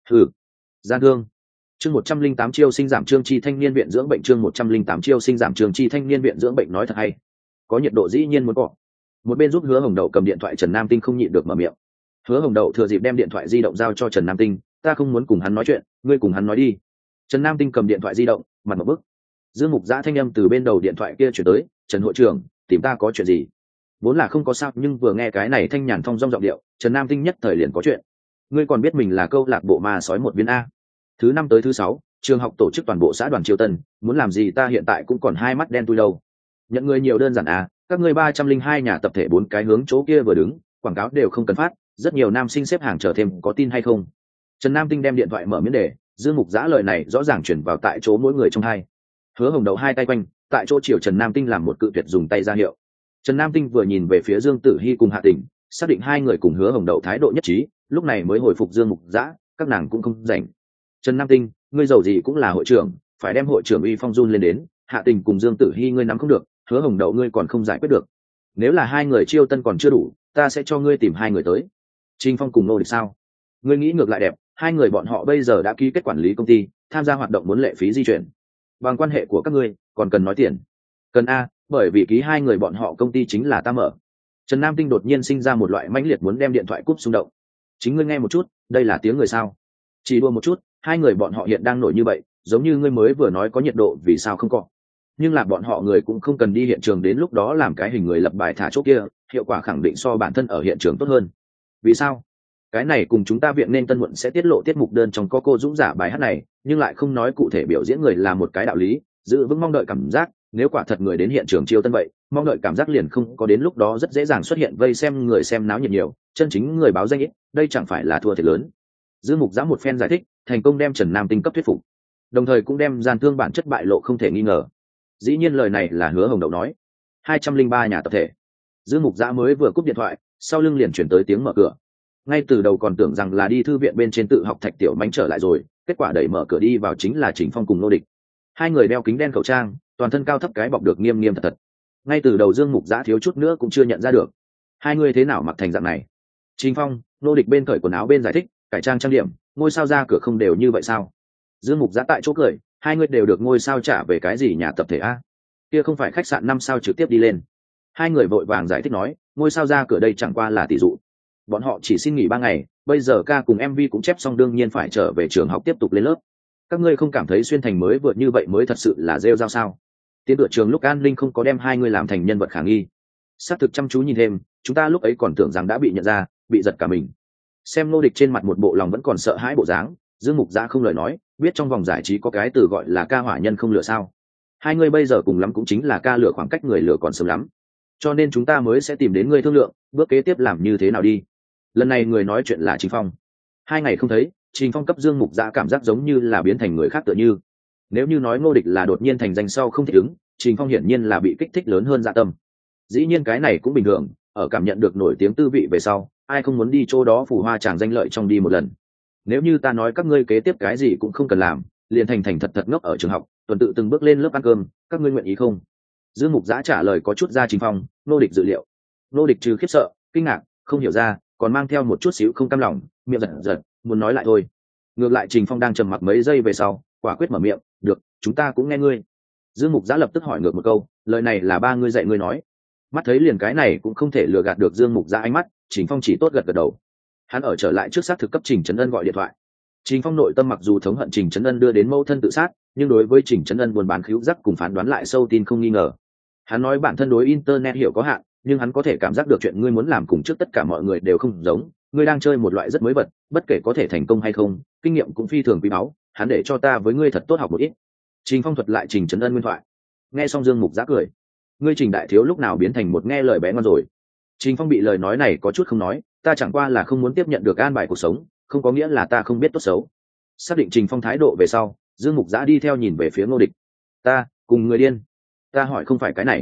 Gian thương. Chương 108 chiêu sinh giảm chương chi thanh niên viện dưỡng bệnh chương 108 chiêu sinh giảm chương chi thanh niên viện dưỡng bệnh nói thật hay. Có nhiệt độ dĩ nhiên muốn có. Một bên giúp Hứa Hồng Đậu cầm điện thoại Trần Nam Tinh không nhịn được mở miệng. Hứa Hồng Đậu thừa dịp đem điện thoại di động giao cho Trần Nam Tinh, ta không muốn cùng hắn nói chuyện, ngươi cùng hắn nói đi. Trần Nam Tinh cầm điện thoại di động, mặt một bức. Dương Mục Giã thanh âm từ bên đầu điện thoại kia chuyển tới, Trần hội trưởng, tìm ta có chuyện gì? Vốn là không có sao, nhưng vừa nghe cái này thanh nhàn thong dong giọng điệu, Trần Nam Tinh nhất thời liền có chuyện. Ngươi còn biết mình là câu lạc bộ ma sói một viên a? Thứ 5 tới thứ 6, trường học tổ chức toàn bộ xã đoàn Triều Tân, muốn làm gì ta hiện tại cũng còn hai mắt đen tui đâu. Nhận người nhiều đơn giản à, các ngươi 302 nhà tập thể 4 cái hướng chỗ kia vừa đứng, quảng cáo đều không cần phát, rất nhiều nam sinh xếp hàng chờ thêm, có tin hay không? Trần Nam Tinh đem điện thoại mở miễn đề, Dương Mục Giã lời này rõ ràng chuyển vào tại chỗ mỗi người trong hai. Hứa Hồng Đậu hai tay quanh, tại chỗ chiều Trần Nam Tinh làm một cự tuyệt dùng tay ra hiệu. Trần Nam Tinh vừa nhìn về phía Dương Tử Hi cùng Hạ Tình, xác định hai người cùng Hứa Hồng Đậu thái độ nhất trí, lúc này mới hồi phục Dương Mục Giã, các nàng cũng không rảnh. Trần Nam Tinh, ngươi giàu gì cũng là hội trưởng, phải đem hội trưởng uy phong run lên đến. Hạ Tình cùng Dương Tử Hi ngươi nắm không được, Hứa Hồng Đậu ngươi còn không giải quyết được. Nếu là hai người chiêu tân còn chưa đủ, ta sẽ cho ngươi tìm hai người tới. Trình Phong cùng Nô Địch sao? Ngươi nghĩ ngược lại đẹp, hai người bọn họ bây giờ đã ký kết quản lý công ty, tham gia hoạt động muốn lệ phí di chuyển. Bằng quan hệ của các ngươi, còn cần nói tiền? Cần a, bởi vì ký hai người bọn họ công ty chính là ta mở. Trần Nam Tinh đột nhiên sinh ra một loại mãnh liệt muốn đem điện thoại cúp xung động. Chính ngươi nghe một chút, đây là tiếng người sao? Chỉ đua một chút, hai người bọn họ hiện đang nổi như vậy, giống như ngươi mới vừa nói có nhiệt độ vì sao không có. Nhưng là bọn họ người cũng không cần đi hiện trường đến lúc đó làm cái hình người lập bài thả chỗ kia, hiệu quả khẳng định so bản thân ở hiện trường tốt hơn. Vì sao? Cái này cùng chúng ta viện nên tân muộn sẽ tiết lộ tiết mục đơn trong có cô Dũng giả bài hát này, nhưng lại không nói cụ thể biểu diễn người là một cái đạo lý, giữ vững mong đợi cảm giác, nếu quả thật người đến hiện trường chiêu tân vậy, mong đợi cảm giác liền không có đến lúc đó rất dễ dàng xuất hiện vây xem người xem náo nhiệt nhiều, chân chính người báo danh ít, đây chẳng phải là thua thiệt lớn. Dương Mục Giã một phen giải thích, thành công đem Trần Nam Tinh cấp thuyết phục, đồng thời cũng đem gian thương bản chất bại lộ không thể nghi ngờ. Dĩ nhiên lời này là Hứa Hồng Đậu nói. 203 nhà tập thể. Dương Mục Giã mới vừa cúp điện thoại, sau lưng liền chuyển tới tiếng mở cửa. Ngay từ đầu còn tưởng rằng là đi thư viện bên trên tự học Thạch Tiểu Mánh trở lại rồi, kết quả đẩy mở cửa đi vào chính là Trình Phong cùng Nô Địch. Hai người đeo kính đen khẩu trang, toàn thân cao thấp cái bọc được nghiêm nghiêm thật thật. Ngay từ đầu Dương Mục Giã thiếu chút nữa cũng chưa nhận ra được hai người thế nào mặc thành dạng này. Trình Phong, Nô Địch bên cởi quần áo bên giải thích, cải trang trang điểm, ngôi sao ra cửa không đều như vậy sao? Dương Mục Giã tại chỗ cười, hai người đều được ngôi sao trả về cái gì nhà tập thể a? Kia không phải khách sạn 5 sao trực tiếp đi lên. Hai người vội vàng giải thích nói, ngôi sao ra cửa đây chẳng qua là tỷ dụ. Bọn họ chỉ xin nghỉ 3 ngày, bây giờ ca cùng MV cũng chép xong đương nhiên phải trở về trường học tiếp tục lên lớp. Các ngươi không cảm thấy xuyên thành mới vượt như vậy mới thật sự là rêu rao sao? Tiến cửa trường lúc an ninh không có đem hai người làm thành nhân vật khả nghi. Xác thực chăm chú nhìn thêm, chúng ta lúc ấy còn tưởng rằng đã bị nhận ra, bị giật cả mình. Xem Nô Địch trên mặt một bộ lòng vẫn còn sợ hãi bộ dáng, Dương Mục Giã không lời nói, biết trong vòng giải trí có cái từ gọi là ca hỏa nhân không lựa sao. Hai người bây giờ cùng lắm cũng chính là ca lựa khoảng cách người lựa còn sớm lắm. Cho nên chúng ta mới sẽ tìm đến ngươi thương lượng, bước kế tiếp làm như thế nào đi. Lần này người nói chuyện là Trình Phong. 2 ngày không thấy, Trình Phong cấp Dương Mục Giã cảm giác giống như là biến thành người khác tựa như. Nếu như nói Ngô Địch là đột nhiên thành danh sau không thích ứng, Trình Phong hiển nhiên là bị kích thích lớn hơn dạ tâm. Dĩ nhiên cái này cũng bình thường, ở cảm nhận được nổi tiếng tư vị về sau, ai không muốn đi chỗ đó phù hoa chàng danh lợi trong đi một lần. Nếu như ta nói các ngươi kế tiếp cái gì cũng không cần làm, liền thành thành thật thật ngốc ở trường học, tuần tự từng bước lên lớp ăn cơm, các ngươi nguyện ý không? Dương Mục Giã trả lời có chút ra Trình Phong, Ngô Địch dự liệu. Ngô Địch trừ khiếp sợ, kinh ngạc, không hiểu ra, còn mang theo một chút xíu không cam lòng, miệng giật giật, muốn nói lại thôi. Ngược lại Trình Phong đang trầm mặc mấy giây về sau, quả quyết mở miệng, được, chúng ta cũng nghe ngươi. Dương Mục Giã lập tức hỏi ngược một câu, lời này là ba ngươi dạy ngươi nói? Mắt thấy liền cái này cũng không thể lừa gạt được Dương Mục Giã ánh mắt, Trình Phong chỉ tốt gật gật đầu. Hắn ở trở lại trước xác thực cấp Trình Trấn Ân gọi điện thoại. Trình Phong nội tâm mặc dù thống hận Trình Trấn Ân đưa đến mâu thân tự sát, nhưng đối với Trình Trấn Ân buôn bán khíu giác cùng phán đoán lại sâu tin không nghi ngờ. Hắn nói bản thân đối internet hiểu có hạn, nhưng hắn có thể cảm giác được chuyện ngươi muốn làm cùng trước tất cả mọi người đều không giống, ngươi đang chơi một loại rất mới vật, bất kể có thể thành công hay không, kinh nghiệm cũng phi thường quý báu, hắn để cho ta với ngươi thật tốt học một ít. Trình Phong thuật lại Trình Trấn Ân nguyên thoại. Nghe xong Dương Mục Giã cười, ngươi Trình đại thiếu lúc nào biến thành một nghe lời bé ngon rồi? Trình Phong bị lời nói này có chút không nói, ta chẳng qua là không muốn tiếp nhận được an bài cuộc sống, không có nghĩa là ta không biết tốt xấu. Xác định Trình Phong thái độ về sau, Dương Mục Giã đi theo nhìn về phía Ngô Địch. Ta cùng người điên? Ta hỏi không phải cái này.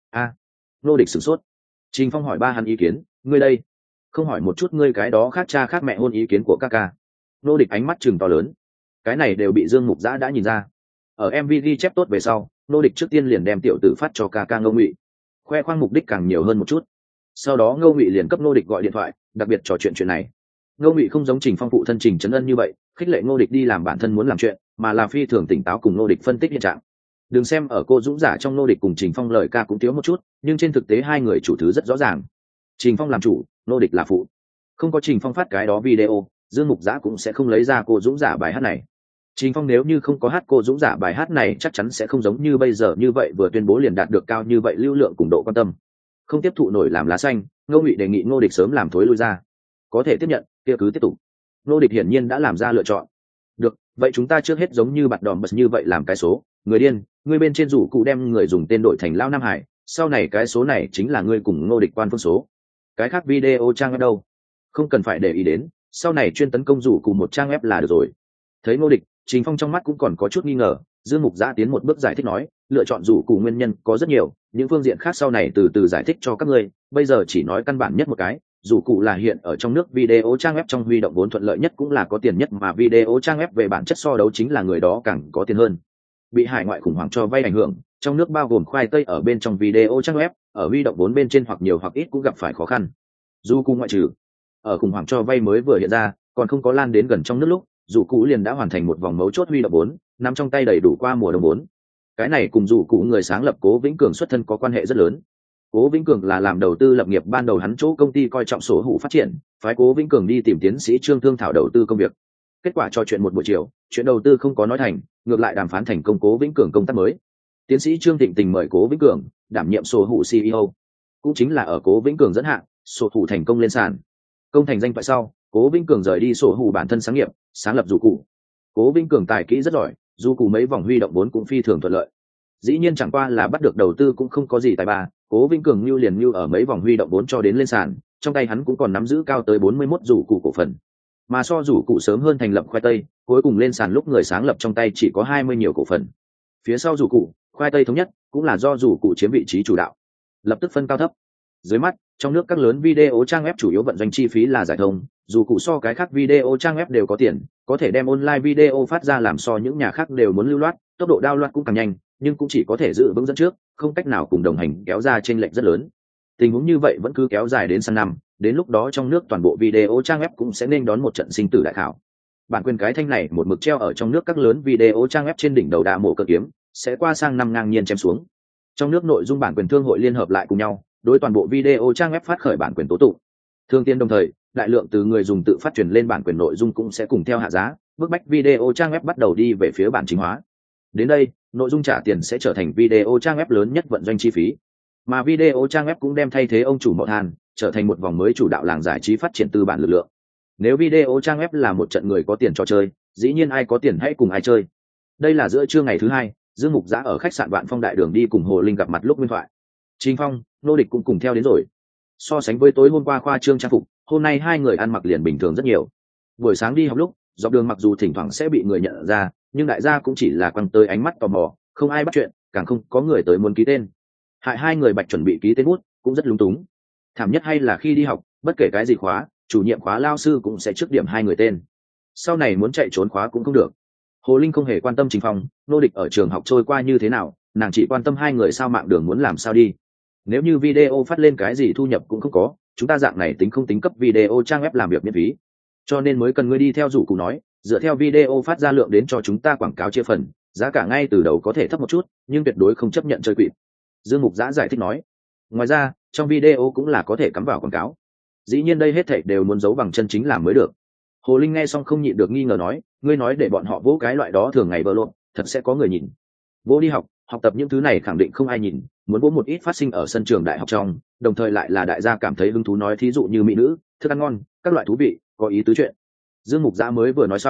Ngô Địch sửng sốt. Trình Phong hỏi ba hắn ý kiến, ngươi đây không hỏi một chút ngươi cái đó khác cha khác mẹ hôn ý kiến của ca ca. Ngô Địch ánh mắt trừng to lớn, cái này đều bị Dương Mục Giã đã nhìn ra. Ở MV ghi chép tốt về sau, Ngô Địch trước tiên liền đem tiểu tử phát cho ca ca Ngô Ngụy, khoe khoang mục đích càng nhiều hơn một chút. Sau đó Ngô Ngụy liền cấp Ngô Địch gọi điện thoại, đặc biệt trò chuyện này. Ngô Ngụy không giống Trình Phong phụ thân Trình Trấn Ân như vậy khích lệ Ngô Địch đi làm bản thân muốn làm chuyện, mà là phi thường tỉnh táo cùng Ngô Địch phân tích hiện trạng. Đừng xem ở cô dũng giả trong Ngô Địch cùng Trình Phong lời ca cũng thiếu một chút, nhưng trên thực tế hai người chủ thứ rất rõ ràng. Trình Phong làm chủ, Ngô Địch là phụ. Không có Trình Phong phát cái đó video, Dương Mục Giã cũng sẽ không lấy ra cô dũng giả bài hát này. Trình Phong nếu như không có hát cô dũng giả bài hát này chắc chắn sẽ không giống như bây giờ như vậy vừa tuyên bố liền đạt được cao như vậy lưu lượng cùng độ quan tâm. Không tiếp thụ nổi làm lá xanh, Ngô Ngụy đề nghị Ngô Địch sớm làm thối lui ra. Có thể tiếp nhận, kia cứ tiếp tục. Ngô Địch hiển nhiên đã làm ra lựa chọn. Được, vậy chúng ta trước hết giống như bạt đòn bật như vậy làm cái số, người điên, ngươi bên trên rủ cụ đem người dùng tên đổi thành Lao Nam Hải, sau này cái số này chính là ngươi cùng Ngô Địch quan phương số. Cái khác video trang web đâu? Không cần phải để ý đến, sau này chuyên tấn công rủ cụ một trang web là được rồi. Thấy Ngô Địch, Trình Phong trong mắt cũng còn có chút nghi ngờ, Dương Mục Giã tiến một bước giải thích nói, lựa chọn rủ cụ nguyên nhân có rất nhiều, những phương diện khác sau này từ từ giải thích cho các ngươi, bây giờ chỉ nói căn bản nhất một cái, rủ cụ là hiện ở trong nước video trang web trong huy động vốn thuận lợi nhất cũng là có tiền nhất, mà video trang web về bản chất so đấu chính là người đó càng có tiền hơn. Bị hải ngoại khủng hoảng cho vay ảnh hưởng, trong nước bao gồm khoai tây ở bên trong video trang web, ở huy động vốn bên trên hoặc nhiều hoặc ít cũng gặp phải khó khăn. Dù cụ ngoại trừ, ở khủng hoảng cho vay mới vừa hiện ra, còn không có lan đến gần trong nước lúc, dù cụ liền đã hoàn thành một vòng mấu chốt huy động vốn, nắm trong tay đầy đủ qua mùa đồng vốn. Cái này cùng dù cụ người sáng lập Cố Vĩnh Cường xuất thân có quan hệ rất lớn. Cố Vĩnh Cường là làm đầu tư lập nghiệp ban đầu hắn chỗ công ty coi trọng sổ hữu phát triển, phái Cố Vĩnh Cường đi tìm tiến sĩ Trương Thương thảo đầu tư công việc. Kết quả trò chuyện một buổi chiều, chuyện đầu tư không có nói thành, ngược lại đàm phán thành công Cố Vĩnh Cường công tác mới. Tiến sĩ Trương Thịnh Tình mời Cố Vĩnh Cường đảm nhiệm sổ hữu CEO, cũng chính là ở Cố Vĩnh Cường dẫn hạ, sổ hữu thành công lên sàn. Công thành danh toại sau, Cố Vĩnh Cường rời đi sổ hữu bản thân sáng nghiệp, sáng lập dù cụ. Cố Vĩnh Cường tài kỹ rất giỏi, dù cụ mấy vòng huy động vốn cũng phi thường thuận lợi. Dĩ nhiên chẳng qua là bắt được đầu tư cũng không có gì tài ba, Cố Vĩnh Cường lưu liền lưu ở mấy vòng huy động vốn cho đến lên sàn, trong tay hắn cũng còn nắm giữ cao tới 41 rủ cụ cổ phần. Mà so rủ cụ sớm hơn thành lập khoai tây, cuối cùng lên sàn lúc người sáng lập trong tay chỉ có 20 nhiều cổ phần. Phía sau rủ cụ, khoai tây thống nhất, cũng là do rủ cụ chiếm vị trí chủ đạo. Lập tức phân cao thấp. Dưới mắt, trong nước các lớn video trang web chủ yếu vận doanh chi phí là giải thông, dù cụ so cái khác video trang web đều có tiền, có thể đem online video phát ra làm so những nhà khác đều muốn lưu loát, tốc độ download cũng càng nhanh, nhưng cũng chỉ có thể giữ vững dẫn trước, không cách nào cùng đồng hành kéo ra chênh lệch rất lớn. Tình huống như vậy vẫn cứ kéo dài đến sang năm, đến lúc đó trong nước toàn bộ video trang web cũng sẽ nên đón một trận sinh tử đại khảo. Bản quyền cái thanh này một mực treo ở trong nước các lớn video trang web trên đỉnh đầu đà mổ cờ kiếm, sẽ qua sang năm ngang nhiên chém xuống. Trong nước nội dung bản quyền thương hội liên hợp lại cùng nhau, đối toàn bộ video trang web phát khởi bản quyền tố tụng. Thương tiên đồng thời, đại lượng từ người dùng tự phát truyền lên bản quyền nội dung cũng sẽ cùng theo hạ giá, bức bách video trang web bắt đầu đi về phía bản chính hóa. Đến đây, nội dung trả tiền sẽ trở thành video trang web lớn nhất vận doanh chi phí. Mà video trang web cũng đem thay thế ông chủ Mậu Hàn, trở thành một vòng mới chủ đạo làng giải trí phát triển tư bản lực lượng. Nếu video trang web là một trận người có tiền trò chơi, dĩ nhiên ai có tiền hãy cùng ai chơi. Đây là giữa trưa ngày thứ hai, Dương Mục Giã ở khách sạn Vạn Phong đại đường đi cùng Hồ Linh gặp mặt lúc nguyên thoại. Trình Phong, Nô Địch cũng cùng theo đến rồi. So sánh với tối hôm qua khoa trương trang phục, hôm nay hai người ăn mặc liền bình thường rất nhiều. Buổi sáng đi học lúc, dọc đường mặc dù thỉnh thoảng sẽ bị người nhận ra, nhưng đại gia cũng chỉ là quăng tới ánh mắt tò mò, không ai bắt chuyện, càng không có người tới muốn ký tên. Hại hai người bạch chuẩn bị ký tên bút, cũng rất lúng túng. Thảm nhất hay là khi đi học, bất kể cái gì khóa, chủ nhiệm khóa lao sư cũng sẽ trước điểm hai người tên. Sau này muốn chạy trốn khóa cũng không được. Hồ Linh không hề quan tâm Trình Phong, Nô Địch ở trường học trôi qua như thế nào, nàng chỉ quan tâm hai người sao mạng đường muốn làm sao đi. Nếu như video phát lên cái gì thu nhập cũng không có, chúng ta dạng này tính không tính cấp video trang web làm việc miễn phí, cho nên mới cần ngươi đi theo rủ cụ nói, dựa theo video phát ra lượng đến cho chúng ta quảng cáo chia phần, giá cả ngay từ đầu có thể thấp một chút, nhưng tuyệt đối không chấp nhận chơi quỵt. Dương Mục Giã giải thích nói. Ngoài ra, trong video cũng là có thể cắm vào quảng cáo. Dĩ nhiên đây hết thảy đều muốn giấu bằng chân chính làm mới được. Hồ Linh nghe xong không nhịn được nghi ngờ nói, ngươi nói để bọn họ vỗ cái loại đó thường ngày vơ lộn, thật sẽ có người nhìn. Vỗ đi học, học tập những thứ này khẳng định không ai nhìn, muốn vỗ một ít phát sinh ở sân trường đại học trong, đồng thời lại là đại gia cảm thấy hứng thú nói thí dụ như mỹ nữ, thức ăn ngon, các loại thú vị, có ý tứ chuyện. Dương Mục Giã mới vừa nói xong,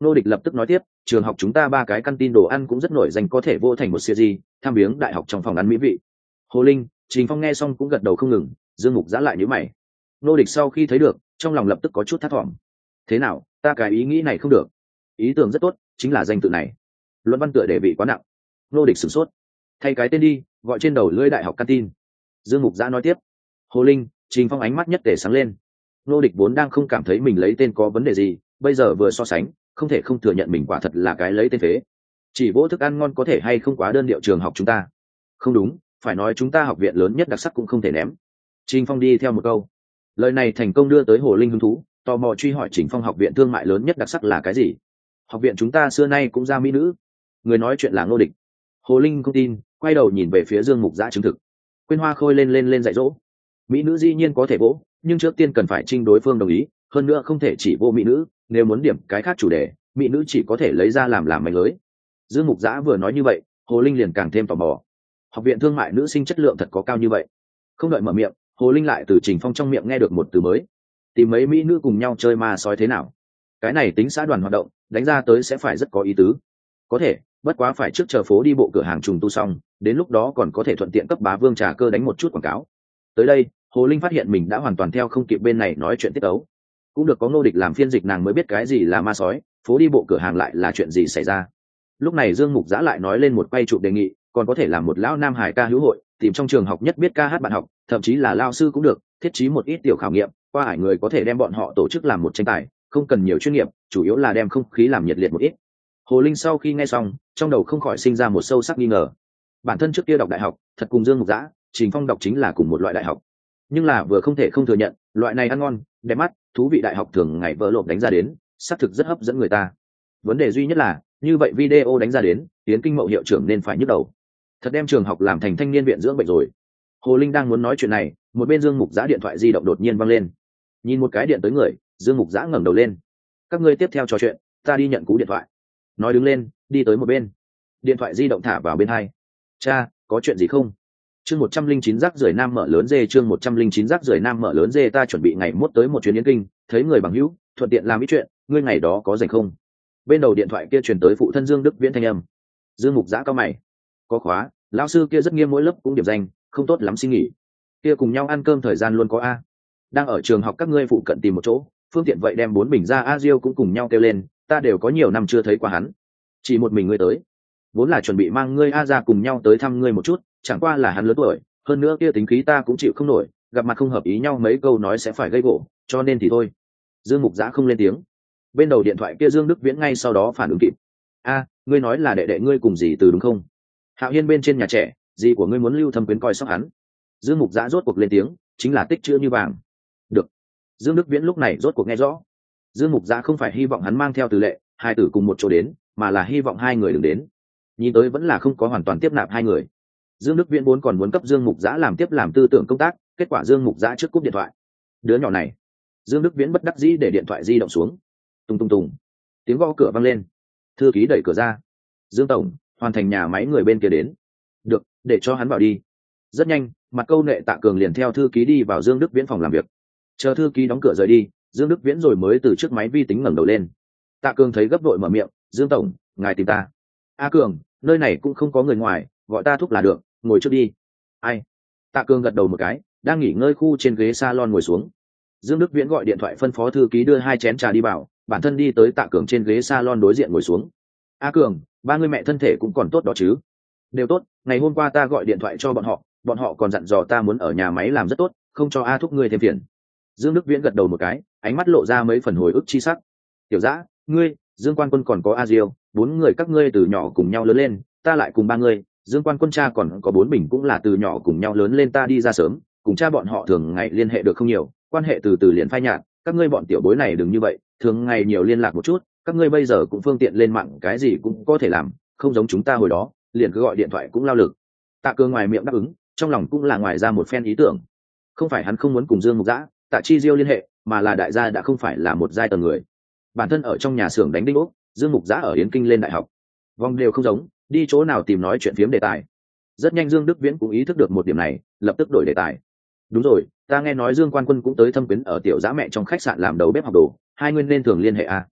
Nô Địch lập tức nói tiếp, trường học chúng ta 3 cái căn tin đồ ăn cũng rất nổi danh, có thể vô thành một series tham viếng đại học trong phòng ăn mỹ vị. Hồ Linh, Trình Phong nghe xong cũng gật đầu không ngừng. Dương Mục Giã lại nhíu mày. Nô Địch sau khi thấy được, trong lòng lập tức có chút thất vọng. Thế nào, ta cái ý nghĩ này không được? Ý tưởng rất tốt, chính là danh tự này. Luận văn tựa đề vị quá nặng. Nô Địch sửng sốt. Thay cái tên đi, gọi trên đầu lưỡi đại học căn tin. Dương Mục Giã nói tiếp. Hồ Linh, Trình Phong ánh mắt nhất tề sáng lên. Nô Địch vốn đang không cảm thấy mình lấy tên có vấn đề gì, bây giờ vừa so sánh, không thể không thừa nhận mình quả thật là cái lấy tên phế. Chỉ vỗ thức ăn ngon có thể hay không quá đơn điệu trường học chúng ta. Không đúng, phải nói chúng ta học viện lớn nhất đặc sắc cũng không thể ném. Trình Phong đi theo một câu. Lời này thành công đưa tới Hồ Linh hứng thú, tò mò truy hỏi Trình Phong học viện thương mại lớn nhất đặc sắc là cái gì. Học viện chúng ta xưa nay cũng ra mỹ nữ. Người nói chuyện là Ngô Địch. Hồ Linh không tin, quay đầu nhìn về phía Dương Mục Giã chứng thực. Quyên Hoa Khôi lên dạy dỗ. Mỹ nữ dĩ nhiên có thể vỗ, nhưng trước tiên cần phải trinh đối phương đồng ý, hơn nữa không thể chỉ vô mỹ nữ, nếu muốn điểm cái khác chủ đề, mỹ nữ chỉ có thể lấy ra làm mánh lưới. Dương Mục Giã vừa nói như vậy, Hồ Linh liền càng thêm tò mò. Học viện thương mại nữ sinh chất lượng thật có cao như vậy? Không đợi mở miệng, Hồ Linh lại từ Trình Phong trong miệng nghe được một từ mới. Tìm mấy mỹ nữ cùng nhau chơi ma sói thế nào? Cái này tính xã đoàn hoạt động, đánh ra tới sẽ phải rất có ý tứ. Có thể, bất quá phải trước chờ phố đi bộ cửa hàng trùng tu xong, đến lúc đó còn có thể thuận tiện cấp bá vương trà cơ đánh một chút quảng cáo. Tới đây, Hồ Linh phát hiện mình đã hoàn toàn theo không kịp bên này nói chuyện tiết ấu. Cũng được có Ngô Địch làm phiên dịch nàng mới biết cái gì là ma sói, phố đi bộ cửa hàng lại là chuyện gì xảy ra. Lúc này Dương Mục Giã lại nói lên một quay chụp đề nghị, còn có thể làm một lão nam hải ca hữu hội, tìm trong trường học nhất biết ca hát bạn học, thậm chí là lao sư cũng được, thiết trí một ít tiểu khảo nghiệm, qua hải người có thể đem bọn họ tổ chức làm một tranh tài, không cần nhiều chuyên nghiệp, chủ yếu là đem không khí làm nhiệt liệt một ít. Hồ Linh sau khi nghe xong, trong đầu không khỏi sinh ra một sâu sắc nghi ngờ. Bản thân trước kia đọc đại học, thật cùng Dương Mục Giã, Trình Phong đọc chính là cùng một loại đại học, nhưng là vừa không thể không thừa nhận, loại này ăn ngon, đẹp mắt, thú vị đại học thường ngày vỡ lộp đánh ra đến, xác thực rất hấp dẫn người ta. Vấn đề duy nhất là, như vậy video đánh ra đến, Tiến Kinh Mậu hiệu trưởng nên phải nhức đầu. Thật đem trường học làm thành thanh niên viện dưỡng bệnh rồi. Hồ Linh đang muốn nói chuyện này, một bên Dương Mục Giã điện thoại di động đột nhiên văng lên. Nhìn một cái điện tới người, Dương Mục Giã ngẩng đầu lên. Các ngươi tiếp theo trò chuyện, ta đi nhận cú điện thoại. Nói đứng lên, đi tới một bên. Điện thoại di động thả vào bên hai. Cha, có chuyện gì không? Chương 109 rác rưởi nam mở lớn dê, chương 109 rác rưởi nam mở lớn dê, ta chuẩn bị ngày mốt tới một chuyến Yến Kinh, thấy người bằng hữu, thuận tiện làm ít chuyện, ngươi ngày đó có rảnh không? Bên đầu điện thoại kia truyền tới phụ thân Dương Đức Viễn thanh âm. Dương Mục Giã cao mày. Có khóa, lão sư kia rất nghiêm, mỗi lớp cũng điểm danh, không tốt lắm xin nghỉ. Kia cùng nhau ăn cơm thời gian luôn có a. Đang ở trường học các ngươi phụ cận tìm một chỗ, phương tiện vậy đem 4 bình ra a Diêu cũng cùng nhau kêu lên, ta đều có nhiều năm chưa thấy qua hắn. Chỉ một mình ngươi tới. Vốn là chuẩn bị mang ngươi a ra cùng nhau tới thăm ngươi một chút, chẳng qua là hắn lớn tuổi, hơn nữa kia tính khí ta cũng chịu không nổi, gặp mặt không hợp ý nhau mấy câu nói sẽ phải gây gổ, cho nên thì thôi. Dương Mục Giã không lên tiếng. Bên đầu điện thoại kia Dương Đức Viễn ngay sau đó phản ứng kịp. A, ngươi nói là đệ đệ ngươi cùng dì Từ đúng không? Hạo Hiên bên trên nhà trẻ, dì của ngươi muốn lưu thâm quyến coi sóc hắn. Dương Mục Giã rốt cuộc lên tiếng, chính là tích chữ như vàng. Được. Dương Đức Viễn lúc này rốt cuộc nghe rõ. Dương Mục Giã không phải hy vọng hắn mang theo Từ Lệ, hai tử cùng một chỗ đến, mà là hy vọng hai người đừng đến. Nhìn tới vẫn là không có hoàn toàn tiếp nạp hai người. Dương Đức Viễn vốn còn muốn cấp Dương Mục Giã làm tiếp làm tư tưởng công tác, kết quả Dương Mục Giã trước cúp điện thoại. Đứa nhỏ này. Dương Đức Viễn bất đắc dĩ để điện thoại di động xuống. Tùng tùng tùng. Tiếng gõ cửa vang lên. Thư ký đẩy cửa ra. Dương tổng, hoàn thành nhà máy người bên kia đến. Được, để cho hắn vào đi. Rất nhanh, mặt câu nệ Tạ Cường liền theo thư ký đi vào Dương Đức Viễn phòng làm việc. Chờ thư ký đóng cửa rời đi, Dương Đức Viễn rồi mới từ trước máy vi tính ngẩng đầu lên. Tạ Cường thấy gấp đội mở miệng, Dương tổng, ngài tìm ta. A Cường, nơi này cũng không có người ngoài, gọi ta thúc là được, ngồi trước đi. Ai? Tạ Cường gật đầu một cái, đang nghỉ ngơi khu trên ghế salon ngồi xuống. Dương Đức Viễn gọi điện thoại phân phó thư ký đưa 2 chén trà đi vào, bản thân đi tới Tạ Cường trên ghế salon đối diện ngồi xuống. A Cường, ba người mẹ thân thể cũng còn tốt đó chứ? Đều tốt, ngày hôm qua ta gọi điện thoại cho bọn họ còn dặn dò ta muốn ở nhà máy làm rất tốt, không cho A thúc ngươi thêm phiền. Dương Đức Viễn gật đầu một cái, ánh mắt lộ ra mấy phần hồi ức chi sắc. Tiểu Dã, ngươi, Dương Quan Quân còn có A Diêu, 4 người các ngươi từ nhỏ cùng nhau lớn lên, ta lại cùng 3 người, Dương Quan Quân cha còn có 4 bình cũng là từ nhỏ cùng nhau lớn lên, ta đi ra sớm, cùng cha bọn họ thường ngày liên hệ được không nhiều, quan hệ từ từ liền phai nhạt, các ngươi bọn tiểu bối này đừng như vậy, thường ngày nhiều liên lạc một chút, các ngươi bây giờ cũng phương tiện lên mạng, cái gì cũng có thể làm, không giống chúng ta hồi đó, liền cứ gọi điện thoại cũng lao lực. Tạ Cường ngoài miệng đáp ứng, trong lòng cũng là ngoài ra một phen ý tưởng. Không phải hắn không muốn cùng Dương Mục Giã, Tạ Chi Diêu liên hệ, mà là đại gia đã không phải là một giai tầng người. Bản thân ở trong nhà xưởng đánh đinh ốc, Dương Mục Giã ở Yến Kinh lên đại học, vòng đều không giống, đi chỗ nào tìm nói chuyện phiếm đề tài. Rất nhanh Dương Đức Viễn cũng ý thức được một điểm này, lập tức đổi đề tài. Đúng rồi, ta nghe nói Dương Quan Quân cũng tới thâm quyến ở Tiểu Dã mẹ trong khách sạn làm đầu bếp học đồ, hai nguyên nên thường liên hệ à?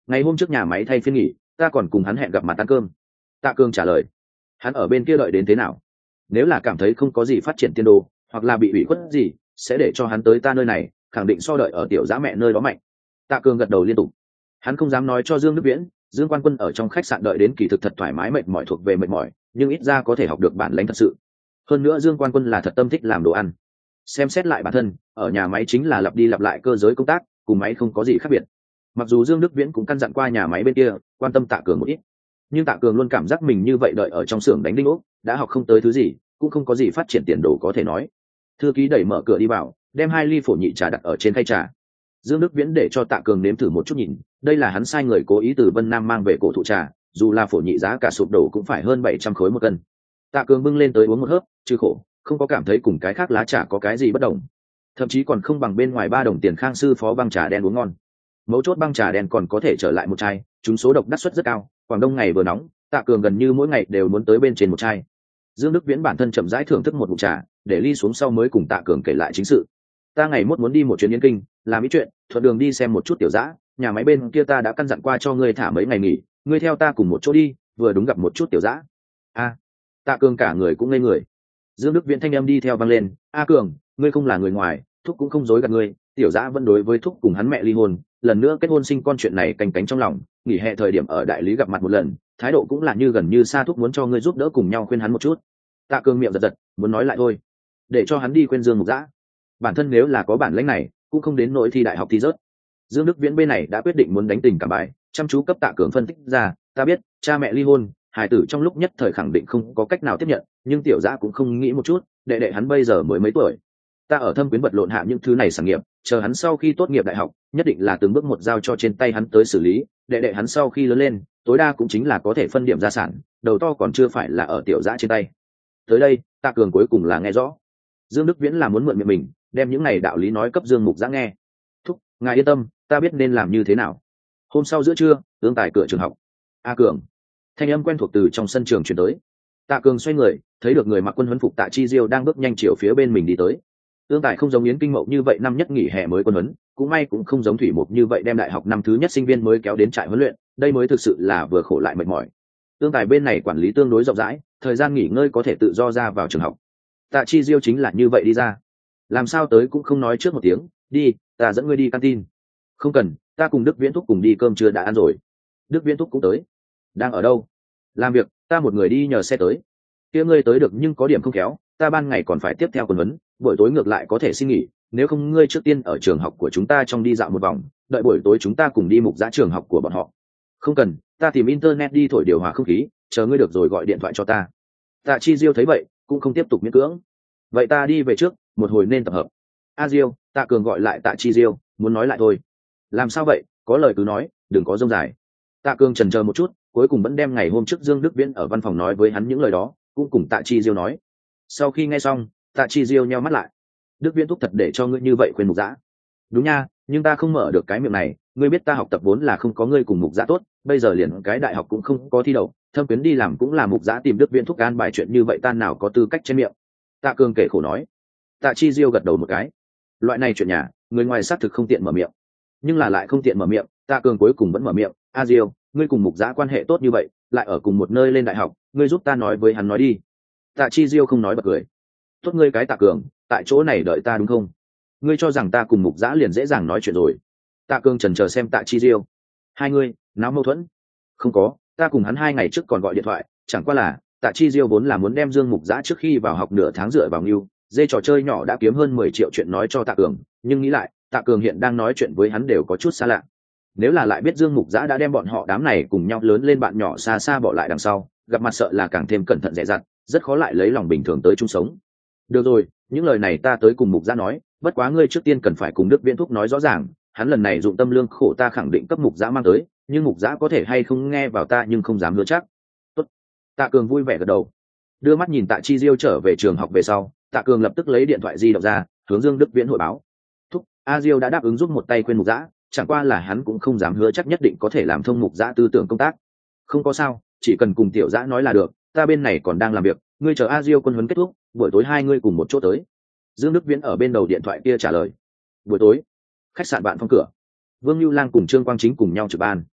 Ngày hôm trước nhà máy thay phiên nghỉ, ta còn cùng hắn hẹn gặp mặt ăn cơm. Tạ Cương trả lời. Hắn ở bên kia đợi đến thế nào? Nếu là cảm thấy không có gì phát triển tiên đồ, hoặc là bị ủy khuất gì, sẽ để cho hắn tới ta nơi này, khẳng định so đợi ở tiểu dã mẹ nơi đó mạnh. Tạ Cương gật đầu liên tục. Hắn không dám nói cho Dương Đức Viễn, Dương Quan Quân ở trong khách sạn đợi đến kỳ thực thật thoải mái, mệt mỏi thuộc về mệt mỏi, nhưng ít ra có thể học được bản lĩnh thật sự. Hơn nữa Dương Quan Quân là thật tâm thích làm đồ ăn. Xem xét lại bản thân, ở nhà máy chính là lặp đi lặp lại cơ giới công tác, cùng máy không có gì khác biệt. Mặc dù Dương Đức Viễn cũng căn dặn qua nhà máy bên kia quan tâm Tạ Cường một ít, nhưng Tạ Cường luôn cảm giác mình như vậy đợi ở trong xưởng đánh đinh ốc, đã học không tới thứ gì, cũng không có gì phát triển tiền đồ có thể nói. Thư ký đẩy mở cửa đi vào, đem 2 ly phổ nhị trà đặt ở trên khay trà. Dương Đức Viễn để cho Tạ Cường nếm thử một chút nhìn, đây là hắn sai người cố ý từ Vân Nam mang về cổ thụ trà, dù là phổ nhị giá cả sụp đổ cũng phải hơn 700 khối một cân. Tạ Cường bưng lên tới uống một hớp, chứ khổ, không có cảm thấy cùng cái khác lá trà có cái gì bất đồng, thậm chí còn không bằng bên ngoài 3 đồng tiền Khang Sư Phó băng trà đen uống ngon. Mấu chốt băng trà đen còn có thể trở lại một chai, chúng số độc đắc suất rất cao, Quảng Đông ngày vừa nóng, Tạ Cường gần như mỗi ngày đều muốn tới bên trên một chai. Dương Đức Viễn bản thân chậm rãi thưởng thức một ngụm trà, để ly xuống sau mới cùng Tạ Cường kể lại chính sự. Ta ngày mốt muốn đi một chuyến Yên Kinh, làm ý chuyện, thuận đường đi xem một chút tiểu dã, nhà máy bên kia ta đã căn dặn qua cho ngươi thả mấy ngày nghỉ, ngươi theo ta cùng một chỗ đi, vừa đúng gặp một chút tiểu dã. A, Tạ Cường cả người cũng ngây người. Dương Đức Viễn thanh âm đi theo vang lên, A Cường, ngươi không là người ngoài, thúc cũng không dối gạt ngươi, tiểu dã vẫn đối với thúc cùng hắn mẹ ly hôn, lần nữa kết hôn sinh con chuyện này canh cánh trong lòng, nghỉ hè thời điểm ở đại lý gặp mặt một lần, thái độ cũng là như gần như xa thúc muốn cho ngươi giúp đỡ cùng nhau khuyên hắn một chút. Tạ Cường miệng giật giật, muốn nói lại thôi, để cho hắn đi khuyên Dương Mục Dã. Bản thân nếu là có bản lĩnh này, cũng không đến nỗi thi đại học thi rớt. Dương Đức Viễn bên này đã quyết định muốn đánh tình cả bài, chăm chú cấp Tạ Cường phân tích ra, ta biết, cha mẹ ly hôn, hài tử trong lúc nhất thời khẳng định không có cách nào tiếp nhận, nhưng tiểu dã cũng không nghĩ một chút, đệ đệ hắn bây giờ mới mấy tuổi. Ta ở Thâm Quyến vật lộn hạ những thứ này sản nghiệp, chờ hắn sau khi tốt nghiệp đại học, nhất định là từng bước một giao cho trên tay hắn tới xử lý, đệ đệ hắn sau khi lớn lên, tối đa cũng chính là có thể phân điểm gia sản, đầu to còn chưa phải là ở tiểu dã trên tay. Tới đây, Tạ Cường cuối cùng là nghe rõ. Dương Đức Viễn là muốn mượn miệng mình, đem những này đạo lý nói cấp Dương Mục Dã nghe. Thúc, ngài yên tâm, ta biết nên làm như thế nào. Hôm sau giữa trưa, Ương Tài cửa trường học. A Cường, thanh âm quen thuộc từ trong sân trường truyền tới. Tạ Cường xoay người, thấy được người mặc quân huấn phục Tạ Chi Diêu đang bước nhanh chiều phía bên mình đi tới. Ương Tài không giống Yến Kinh Mậu như vậy năm nhất nghỉ hè mới quân huấn, cũng may cũng không giống Thủy Mục như vậy đem đại học năm thứ nhất sinh viên mới kéo đến trại huấn luyện, đây mới thực sự là vừa khổ lại mệt mỏi. Ương Tài bên này quản lý tương đối rộng rãi, thời gian nghỉ ngơi có thể tự do ra vào trường học. Tạ Chi Diêu chính là như vậy đi ra. Làm sao tới cũng không nói trước một tiếng, đi, ta dẫn ngươi đi canteen. Không cần, ta cùng Đức Viễn Thúc cùng đi cơm trưa đã ăn rồi. Đức Viễn Thúc cũng tới. Đang ở đâu? Làm việc, ta một người đi nhờ xe tới. Kia ngươi tới được nhưng có điểm không khéo, ta ban ngày còn phải tiếp theo quân huấn, buổi tối ngược lại có thể xin nghỉ, nếu không ngươi trước tiên ở trường học của chúng ta trong đi dạo một vòng, đợi buổi tối chúng ta cùng đi Mục Dã trường học của bọn họ. Không cần, ta tìm internet đi thổi điều hòa không khí, chờ ngươi được rồi gọi điện thoại cho ta. Tạ Chi Diêu thấy vậy, cũng không tiếp tục miễn cưỡng. Vậy ta đi về trước, một hồi nên tập hợp. A Diêu, Tạ Cường gọi lại Tạ Chi Diêu, muốn nói lại thôi. Làm sao vậy, có lời cứ nói, đừng có rông dài. Tạ Cường chần chờ một chút, cuối cùng vẫn đem ngày hôm trước Dương Đức Viễn ở văn phòng nói với hắn những lời đó, cũng cùng Tạ Chi Diêu nói. Sau khi nghe xong, Tạ Chi Diêu nheo mắt lại. Đức Viễn Thúc thật để cho ngươi như vậy khuyên Mục Dã? Đúng nha, nhưng ta không mở được cái miệng này, ngươi biết ta học tập vốn là không có ngươi cùng Mục Dã tốt, bây giờ liền cái đại học cũng không có thi đậu, Thâm Quyến đi làm cũng là Mục Dã tìm Đức Viễn Thúc an bài chuyện như vậy ta nào có tư cách trên miệng. Tạ Cường kể khổ nói. Tạ Chi Diêu gật đầu một cái. Loại này chuyện nhà, người ngoài xác thực không tiện mở miệng, nhưng là lại không tiện mở miệng, Tạ Cường cuối cùng vẫn mở miệng. A Diêu, ngươi cùng Mục Dã quan hệ tốt như vậy, lại ở cùng một nơi lên đại học, ngươi giúp ta nói với hắn nói đi. Tạ Chi Diêu không nói bật cười. Tốt ngươi cái Tạ Cường, tại chỗ này đợi ta đúng không? Ngươi cho rằng ta cùng Mục Dã liền dễ dàng nói chuyện rồi? Tạ Cường chần chờ xem Tạ Chi Diêu. Hai ngươi náo mâu thuẫn? Không có, ta cùng hắn 2 ngày trước còn gọi điện thoại, chẳng qua là Tạ Chi Diêu vốn là muốn đem Dương Mục Dã trước khi vào học nửa tháng dựa vào Ngưu, dê trò chơi nhỏ đã kiếm hơn 10 triệu chuyện nói cho Tạ Cường, nhưng nghĩ lại, Tạ Cường hiện đang nói chuyện với hắn đều có chút xa lạ. Nếu là lại biết Dương Mục Dã đã đem bọn họ đám này cùng nhau lớn lên bạn nhỏ xa xa bỏ lại đằng sau, gặp mặt sợ là càng thêm cẩn thận dè dặt, rất khó lại lấy lòng bình thường tới chung sống. Được rồi, những lời này ta tới cùng Mục Dã nói, bất quá ngươi trước tiên cần phải cùng Đức Viễn Thúc nói rõ ràng, hắn lần này dụng tâm lương khổ ta khẳng định cấp Mục Dã mang tới, nhưng Mục Dã có thể hay không nghe vào ta nhưng không dám hứa chắc. Tốt. Tạ Cường vui vẻ gật đầu. Đưa mắt nhìn Tạ Chi Diêu trở về trường học về sau, Tạ Cường lập tức lấy điện thoại di động ra, hướng Dương Đức Viễn hội báo. Thúc, A Diêu đã đáp ứng giúp một tay khuyên Mục Dã, chẳng qua là hắn cũng không dám hứa chắc nhất định có thể làm thông Mục Dã tư tưởng công tác. Không có sao, chỉ cần cùng tiểu Dã nói là được, ta bên này còn đang làm việc, ngươi chờ A Diêu quân huấn kết thúc, buổi tối 2 ngươi cùng một chỗ tới. Dương Đức Viễn ở bên đầu điện thoại kia trả lời. Buổi tối, khách sạn Vạn Phong cửa, Vương Nưu Lang cùng Trương Quang Chính cùng nhau trực ban.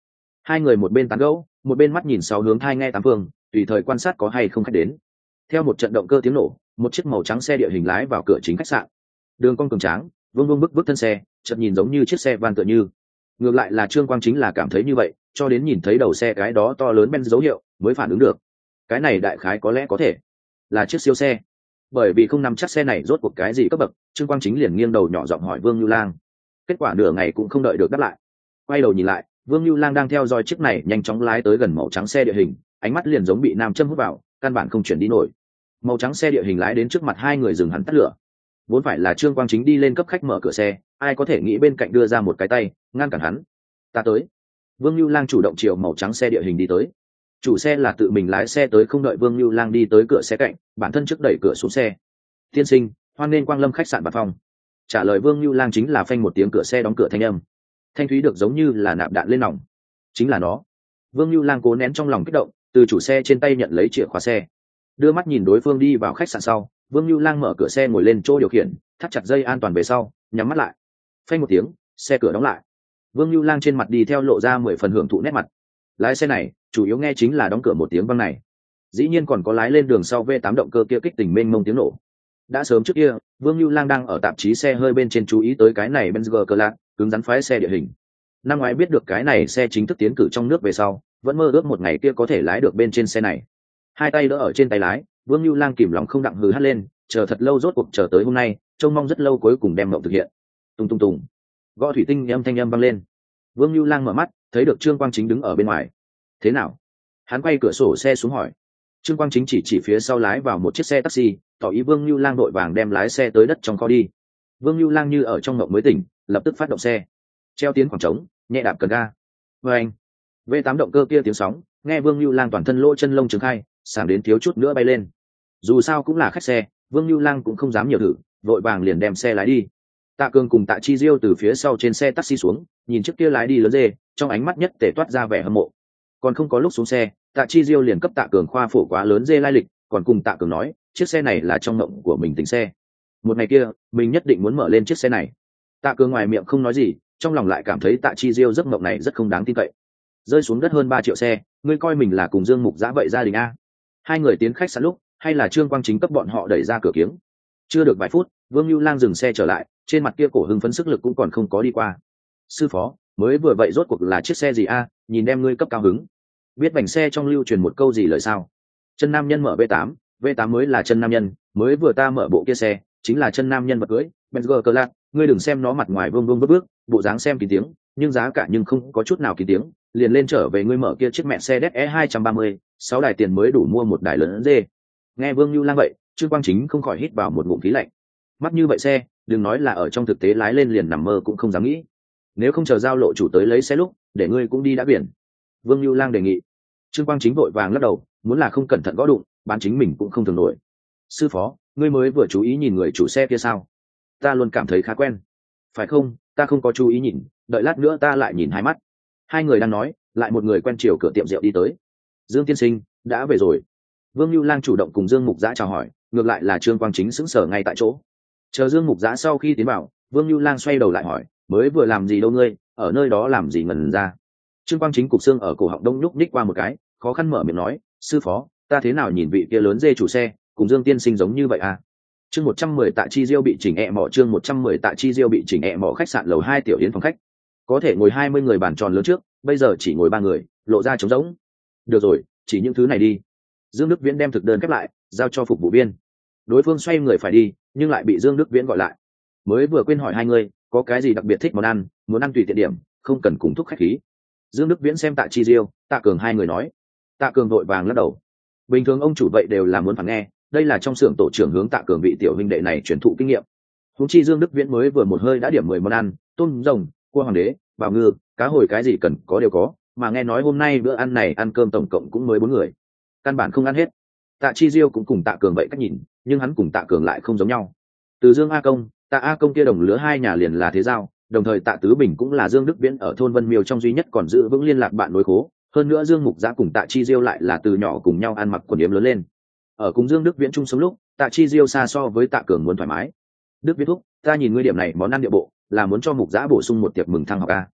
Hai người một bên tán gẫu một bên mắt nhìn sáu hướng thai nghe tám phương, tùy thời quan sát có hay không khách đến. Theo một trận động cơ tiếng nổ, một chiếc màu trắng xe địa hình lái vào cửa chính khách sạn. Đường cong cường tráng, vương vương bức thân xe, chợt nhìn giống như chiếc xe van tựa như. Ngược lại là Trương Quang chính là cảm thấy như vậy, cho đến nhìn thấy đầu xe cái đó to lớn Benz dấu hiệu mới phản ứng được. Cái này đại khái có lẽ có thể là chiếc siêu xe, bởi vì không nắm chắc xe này rốt cuộc cái gì cấp bậc. Trương Quang chính liền nghiêng đầu nhỏ giọng hỏi Vương Nưu Lang. Kết quả nửa ngày cũng không đợi được đáp lại. Quay đầu nhìn lại, Vương Nưu Lang đang theo dõi chiếc này nhanh chóng lái tới gần màu trắng xe địa hình, ánh mắt liền giống bị nam châm hút vào, căn bản không chuyển đi nổi. Màu trắng xe địa hình lái đến trước mặt hai người dừng hẳn tắt lửa. Vốn phải là Trương Quang chính đi lên cấp khách mở cửa xe, ai có thể nghĩ bên cạnh đưa ra một cái tay ngăn cản hắn. Ta tới. Vương Nưu Lang chủ động chiều màu trắng xe địa hình đi tới. Chủ xe là tự mình lái xe tới, không đợi Vương Nưu Lang đi tới cửa xe cạnh, bản thân trước đẩy cửa xuống xe. Tiên sinh, hoan nghênh quang lâm khách sạn Bạt Phong. Trả lời Vương Nưu Lang chính là phanh một tiếng cửa xe đóng cửa thanh âm. Thanh thúy được giống như là nạp đạn lên nòng. Chính là nó. Vương Nưu Lang cố nén trong lòng kích động, từ chủ xe trên tay nhận lấy chìa khóa xe, đưa mắt nhìn đối phương đi vào khách sạn sau. Vương Nưu Lang mở cửa xe ngồi lên chỗ điều khiển, thắt chặt dây an toàn về sau, nhắm mắt lại. Phanh một tiếng, xe cửa đóng lại. Vương Nưu Lang trên mặt đi theo lộ ra 10 phần hưởng thụ nét mặt. Lái xe này chủ yếu nghe chính là đóng cửa một tiếng vang này, dĩ nhiên còn có lái lên đường sau V8 động cơ kia kích tình mênh mông tiếng nổ. Đã sớm trước kia, Vương Nưu Lang đang ở tạp chí xe hơi bên trên chú ý tới cái này Benz G-Class cứng rắn phái xe địa hình. Năm ngoái biết được cái này xe chính thức tiến cử trong nước về sau, vẫn mơ ước một ngày kia có thể lái được bên trên xe này. Hai tay đỡ ở trên tay lái, Vương Nưu Lang kìm lòng không đặng hừ hắt lên, chờ thật lâu rốt cuộc chờ tới hôm nay, trông mong rất lâu cuối cùng đem mộng thực hiện. Tung tung tung, gõ thủy tinh âm thanh âm vang lên. Vương Nưu Lang mở mắt, thấy được Trương Quang Chính đứng ở bên ngoài. Thế nào? Hắn quay cửa sổ xe xuống hỏi. Trương Quang Chính chỉ phía sau lái vào một chiếc xe taxi, tỏ ý Vương Nưu Lang đội vàng đem lái xe tới đất trong kho đi. Vương Nưu Lang như ở trong mộng mới tỉnh, lập tức phát động xe, treo tiến khoảng trống, nhẹ đạp cần ga. Vâng. V8 động cơ kia tiếng sóng, nghe Vương Nưu Lang toàn thân lỗ chân lông trừng khai, sảng đến thiếu chút nữa bay lên. Dù sao cũng là khách xe, Vương Nưu Lang cũng không dám nhiều thử, vội vàng liền đem xe lái đi. Tạ Cường cùng Tạ Chi Diêu từ phía sau trên xe taxi xuống, nhìn chiếc kia lái đi lớn dê, trong ánh mắt nhất tề toát ra vẻ hâm mộ. Còn không có lúc xuống xe, Tạ Chi Diêu liền cấp Tạ Cường khoa phổ quá lớn dê lai lịch, còn cùng Tạ Cường nói, chiếc xe này là trong mộng của mình tính xe. Một ngày kia, mình nhất định muốn mở lên chiếc xe này. Tạ Cường ngoài miệng không nói gì, trong lòng lại cảm thấy Tạ Chi Diêu giấc mộng này rất không đáng tin cậy. Rơi xuống đất hơn 3 triệu xe, ngươi coi mình là cùng Dương Mục Giã vậy gia đình a? Hai người tiến khách sạn lúc, hay là Trương Quang Chính cấp bọn họ đẩy ra cửa kiếng. Chưa được vài phút, Vương Nưu Lang dừng xe trở lại, trên mặt kia cổ hưng phấn sức lực cũng còn không có đi qua. Sư phó, mới vừa vậy rốt cuộc là chiếc xe gì a? Nhìn đem ngươi cấp cao hứng. Biết bánh xe trong lưu truyền một câu gì lời sao? Chân nam nhân mở V8, V8 mới là chân nam nhân, mới vừa ta mở bộ kia xe, chính là chân nam nhân vật cưới, Benz G-Class, ngươi đừng xem nó mặt ngoài vương vương bước, bộ dáng xem kín tiếng, nhưng giá cả nhưng không có chút nào kín tiếng, liền lên trở về ngươi mở kia chiếc Mercedes E230, 6 đài tiền mới đủ mua một đài lớn dê. Nghe Vương Nưu Lang vậy, Trương Quang Chính không khỏi hít vào một ngụm khí lạnh. Mắt như vậy xe, đừng nói là ở trong thực tế lái lên liền nằm mơ cũng không dám nghĩ. Nếu không chờ giao lộ chủ tới lấy xe lúc, để ngươi cũng đi đã biển. Vương Nưu Lang đề nghị. Trương Quang Chính vội vàng lắc đầu, muốn là không cẩn thận gõ đụng, bán chính mình cũng không thường nổi. Sư phó, ngươi mới vừa chú ý nhìn người chủ xe kia sao? Ta luôn cảm thấy khá quen. Phải không? Ta không có chú ý nhìn, đợi lát nữa ta lại nhìn hai mắt. Hai người đang nói, lại một người quen chiều cửa tiệm rượu đi tới. Dương tiên sinh, đã về rồi. Vương Nưu Lang chủ động cùng Dương Mục Giã chào hỏi, ngược lại là Trương Quang Chính sững sờ ngay tại chỗ. Chờ Dương Mục Giã sau khi tiến vào, Vương Nưu Lang xoay đầu lại hỏi, mới vừa làm gì đâu ngươi, ở nơi đó làm gì ngẩn ra? Trương Quang Chính cục xương ở cổ họng đông nhúc nhích qua một cái, khó khăn mở miệng nói, sư phó, ta thế nào nhìn vị kia lớn dê chủ xe, cùng Dương tiên sinh giống như vậy à? Chương 110 Tạ Chi Diêu bị chỉnh ẹ mỏ, chương 110 Tạ Chi Diêu bị chỉnh ẹ mỏ. Khách sạn lầu 2 tiểu yến phòng khách, có thể ngồi 20 người bàn tròn lớn trước, bây giờ chỉ ngồi 3 người, lộ ra trống rỗng. Được rồi, chỉ những thứ này đi. Dương Đức Viễn đem thực đơn khép lại, giao cho phục vụ viên. Đối phương xoay người phải đi, nhưng lại bị Dương Đức Viễn gọi lại. Mới vừa quên hỏi hai người, có cái gì đặc biệt thích món ăn, muốn ăn tùy tiện điểm, không cần cùng thúc khách khí. Dương Đức Viễn xem Tạ Chi Diêu, Tạ Cường hai người nói. Tạ Cường vội vàng lắc đầu. Bình thường ông chủ vậy đều là muốn phản nghe, đây là trong xưởng tổ trưởng hướng Tạ Cường vị tiểu huynh đệ này truyền thụ kinh nghiệm. Huống chi Dương Đức Viễn mới vừa một hơi đã điểm 10 món ăn, tôm rồng, cua hoàng đế, bào ngư, cá hồi cái gì cần có đều có, mà nghe nói hôm nay bữa ăn này ăn cơm tổng cộng cũng mới 4 người, căn bản không ăn hết. Tạ Chi Diêu cũng cùng Tạ Cường vậy cách nhìn, nhưng hắn cùng Tạ Cường lại không giống nhau. Từ Dương A Công, Tạ A Công kia đồng lứa hai nhà liền là thế giao, đồng thời Tạ Tứ Bình cũng là Dương Đức Viễn ở thôn Vân Miêu trong duy nhất còn giữ vững liên lạc bạn nối khố. Hơn nữa Dương Mục Giã cùng Tạ Chi Diêu lại là từ nhỏ cùng nhau ăn mặc quần yếm lớn lên. Ở cùng Dương Đức Viễn chung sống lúc, Tạ Chi Diêu xa so với Tạ Cường muốn thoải mái. Đức Viễn thúc, ta nhìn ngươi điểm này món ăn địa bộ, là muốn cho Mục Giã bổ sung một tiệc mừng thăng học a.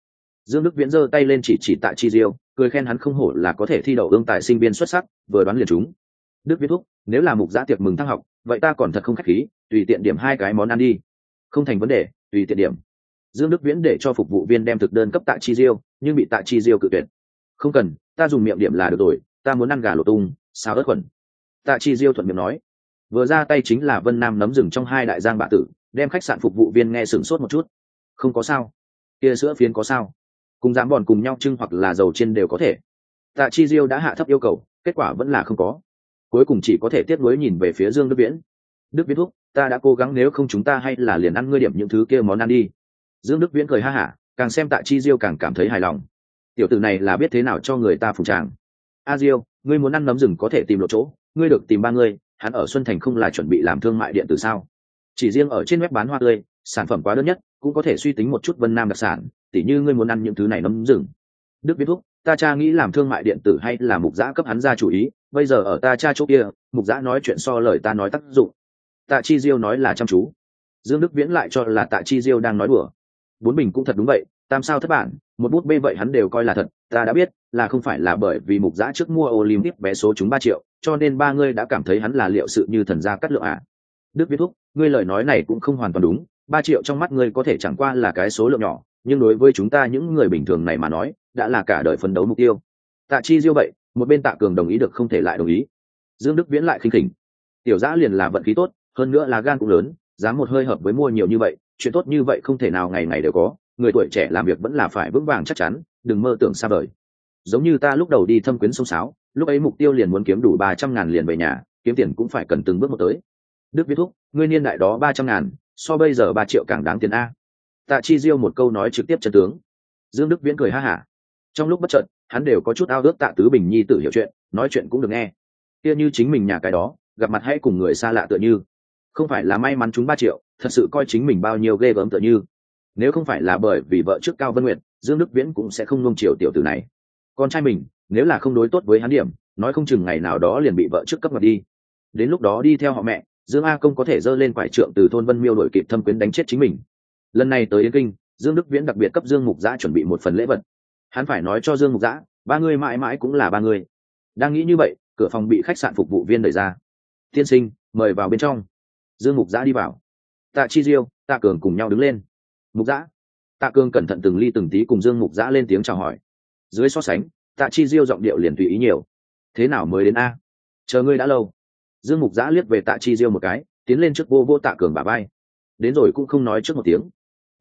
Dương Đức Viễn giơ tay lên chỉ Tạ Chi Diêu, cười khen hắn không hổ là có thể thi đậu ương tài sinh viên xuất sắc, vừa đoán liền trúng. Đức Viễn thúc, nếu là mục giã tiệc mừng thăng học, vậy ta còn thật không khách khí, tùy tiện điểm 2 cái món ăn đi. Không thành vấn đề, tùy tiện điểm. Dương Đức Viễn để cho phục vụ viên đem thực đơn cấp Tạ Chi Diêu, nhưng bị Tạ Chi Diêu cự tuyệt. Không cần, ta dùng miệng điểm là được rồi, ta muốn ăn gà lột tung, xào ớt khuẩn. Tạ Chi Diêu thuận miệng nói. Vừa ra tay chính là Vân Nam nấm rừng trong 2 đại giang bạ tử, đem khách sạn phục vụ viên nghe sửng sốt một chút. Không có sao. Kia sữa phiến có sao? Cùng dám bòn cùng nhau trưng hoặc là dầu chiên đều có thể. Tạ Chi Diêu đã hạ thấp yêu cầu, kết quả vẫn là không có. Cuối cùng chỉ có thể tiếc nuối nhìn về phía Dương Đức Viễn. Đức Viễn thúc, ta đã cố gắng, nếu không chúng ta hay là liền ăn ngươi điểm những thứ kia món ăn đi. Dương Đức Viễn cười ha hả, càng xem Tạ Chi Diêu càng cảm thấy hài lòng. Tiểu tử này là biết thế nào cho người ta phụng tràng. A Diêu, ngươi muốn ăn nấm rừng có thể tìm lộ chỗ, ngươi được tìm 3 người, hắn ở Xuân Thành không là chuẩn bị làm thương mại điện tử sao? Chỉ riêng ở trên web bán hoa tươi, sản phẩm quá đơn nhất, cũng có thể suy tính một chút Vân Nam đặc sản, tỉ như ngươi muốn ăn những thứ này nấm rừng. Đức Viễn thúc, ta cha nghĩ làm thương mại điện tử hay là mục giã cấp hắn ra chủ ý, bây giờ ở ta cha chỗ kia, mục giã nói chuyện so lời ta nói tác dụng. Tạ Chi Diêu nói là chăm chú. Dương Đức Viễn lại cho là Tạ Chi Diêu đang nói đùa. 4 bình cũng thật đúng vậy, tam sao thất bản, một bút bê vậy hắn đều coi là thật. Ta đã biết là không phải là bởi vì mục giã trước mua Olympic vé số chúng 3 triệu, cho nên 3 người đã cảm thấy hắn là liệu sự như thần gia cắt lượng à. Đức Viễn thúc, ngươi lời nói này cũng không hoàn toàn đúng, 3 triệu trong mắt ngươi có thể chẳng qua là cái số lượng nhỏ, nhưng đối với chúng ta những người bình thường này mà nói, đã là cả đời phấn đấu mục tiêu. Tạ Chi Diêu vậy, một bên Tạ Cường đồng ý được không thể lại đồng ý. Dương Đức Viễn lại khinh khỉnh. Tiểu Dã liền là vận khí tốt, hơn nữa là gan cũng lớn, dám một hơi hợp với mua nhiều như vậy, chuyện tốt như vậy không thể nào ngày ngày đều có, người tuổi trẻ làm việc vẫn là phải vững vàng chắc chắn, đừng mơ tưởng xa vời. Giống như ta lúc đầu đi thâm quyến sông Sáo, lúc ấy mục tiêu liền muốn kiếm đủ 300.000 liền về nhà, kiếm tiền cũng phải cần từng bước một tới. Đức Viễn thúc, ngươi niên đại đó 300.000, so bây giờ 3 triệu càng đáng tiền a. Tạ Chi Diêu một câu nói trực tiếp chân tướng. Dương Đức Viễn cười ha hả. Trong lúc bất chợt, hắn đều có chút ao ước Tạ Tứ Bình nhi tử hiểu chuyện, nói chuyện cũng được nghe. Kia như chính mình nhà cái đó, gặp mặt hay cùng người xa lạ tựa như, không phải là may mắn trúng 3 triệu, thật sự coi chính mình bao nhiêu ghê gớm tựa như. Nếu không phải là bởi vì vợ trước Cao Vân Nguyệt, Dương Đức Viễn cũng sẽ không nuông chiều tiểu tử này. Con trai mình, nếu là không đối tốt với hắn điểm, nói không chừng ngày nào đó liền bị vợ trước cấp mặt đi. Đến lúc đó đi theo họ mẹ, Dương A Công có thể dơ lên quải trượng từ thôn Vân Miêu đổi kịp thâm quyến đánh chết chính mình. Lần này tới Yên Kinh, Dương Đức Viễn đặc biệt cấp Dương Mục Giã chuẩn bị một phần lễ vật. Hắn phải nói cho Dương Mục Giã, 3 người mãi mãi cũng là 3 người. Đang nghĩ như vậy, cửa phòng bị khách sạn phục vụ viên đẩy ra. Tiên sinh, mời vào bên trong. Dương Mục Giã đi vào. Tạ Chi Diêu, Tạ Cường cùng nhau đứng lên. Mục Giã. Tạ Cường cẩn thận từng ly từng tí cùng Dương Mục Giã lên tiếng chào hỏi. Dưới so sánh, Tạ Chi Diêu giọng điệu liền tùy ý nhiều. Thế nào mới đến a? Chờ ngươi đã lâu. Dương Mục Giã liếc về Tạ Chi Diêu một cái, tiến lên trước vô Tạ Cường bả vai. Đến rồi cũng không nói trước một tiếng.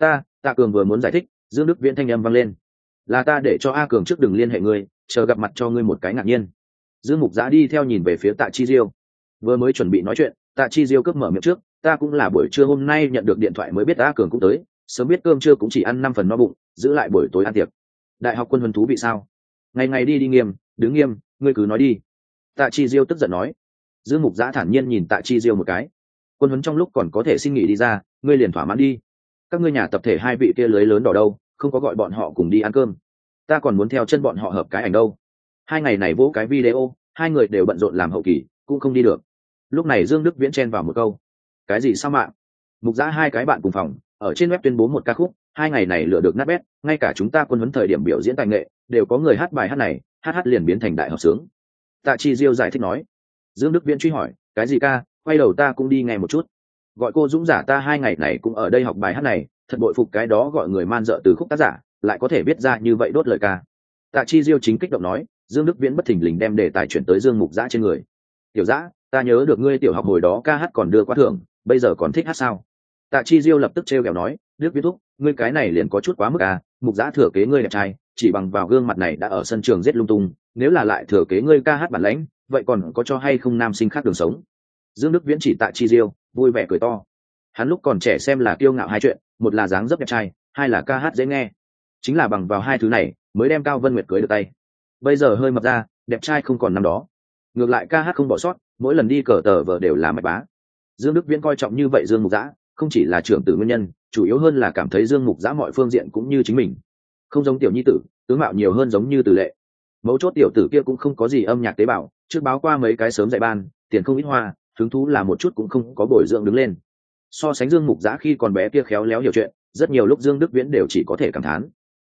Tạ Cường vừa muốn giải thích, Dương Đức Viễn thanh âm vang lên. Là ta để cho A Cường trước đừng liên hệ ngươi, chờ gặp mặt cho ngươi một cái ngạc nhiên. Dương Mục Giã đi theo nhìn về phía Tạ Chi Diêu. Vừa mới chuẩn bị nói chuyện, Tạ Chi Diêu cướp mở miệng trước, ta cũng là buổi trưa hôm nay nhận được điện thoại mới biết A Cường cũng tới, sớm biết cơm trưa cũng chỉ ăn 5 phần no bụng, giữ lại buổi tối ăn tiệc. Đại học quân huấn thú vị sao? Ngày ngày đi nghiêm, đứng nghiêm, ngươi cứ nói đi. Tạ Chi Diêu tức giận nói. Dương Mục Giã thản nhiên nhìn Tạ Chi Diêu một cái. Quân huấn trong lúc còn có thể xin nghỉ đi ra, ngươi liền thỏa mãn đi. Các ngươi nhà tập thể 2 vị kia lưới lớn đỏ đâu, không có gọi bọn họ cùng đi ăn cơm. Ta còn muốn theo chân bọn họ hợp cái ảnh đâu. 2 ngày này vỗ cái video, 2 người đều bận rộn làm hậu kỳ, cũng không đi được. Lúc này Dương Đức Viễn chen vào một câu. Cái gì sao mạng? Mục Giã 2 cái bạn cùng phòng, ở trên web tuyên bố một ca khúc, 2 ngày này lựa được nát bét, ngay cả chúng ta quân huấn thời điểm biểu diễn tài nghệ, đều có người hát bài hát này, hát liền biến thành đại hợp sướng. Tạ Chi Diêu giải thích nói. Dương Đức Viễn truy hỏi, cái gì ca? Quay đầu ta cũng đi nghe một chút. Gọi cô Dũng giả ta 2 ngày này cũng ở đây học bài hát này, thật bội phục cái đó gọi người man dợ từ khúc tác giả, lại có thể viết ra như vậy đốt lời ca. Tạ Chi Diêu chính kích động nói. Dương Đức Viễn bất thình lình đem đề tài chuyển tới Dương Mục Giã trên người. Tiểu Giã, ta nhớ được ngươi tiểu học hồi đó ca hát còn đưa qua thưởng, bây giờ còn thích hát sao? Tạ Chi Diêu lập tức trêu ghẹo nói, Đức Viễn thúc, ngươi cái này liền có chút quá mức à, Mục Giã thừa kế ngươi đẹp trai, chỉ bằng vào gương mặt này đã ở sân trường giết lung tung, nếu là lại thừa kế ngươi ca hát bản lãnh, vậy còn có cho hay không nam sinh khác đường sống? Dương Đức Viễn chỉ Tạ Chi Diêu, vui vẻ cười to. Hắn lúc còn trẻ xem là kiêu ngạo 2 chuyện, một là dáng dấp đẹp trai, 2 là ca hát dễ nghe. Chính là bằng vào 2 thứ này, mới đem Cao Vân Nguyệt cưới được tay. Bây giờ hơi mập ra, đẹp trai không còn năm đó. Ngược lại ca hát không bỏ sót, mỗi lần đi cờ tờ vợ đều là mạch bá. Dương Đức Viễn coi trọng như vậy Dương Mục Giã, không chỉ là trưởng tử nguyên nhân, chủ yếu hơn là cảm thấy Dương Mục Giã mọi phương diện cũng như chính mình, không giống tiểu nhi tử, tướng mạo nhiều hơn giống như Từ Lệ. Mấu chốt tiểu tử kia cũng không có gì âm nhạc tế bào, trước báo qua mấy cái sớm dạy ban, tiền không ít hoa, hứng thú là một chút cũng không có bồi dưỡng đứng lên. So sánh Dương Mục Giã khi còn bé kia khéo léo hiểu chuyện, rất nhiều lúc Dương Đức Viễn đều chỉ có thể cảm thán.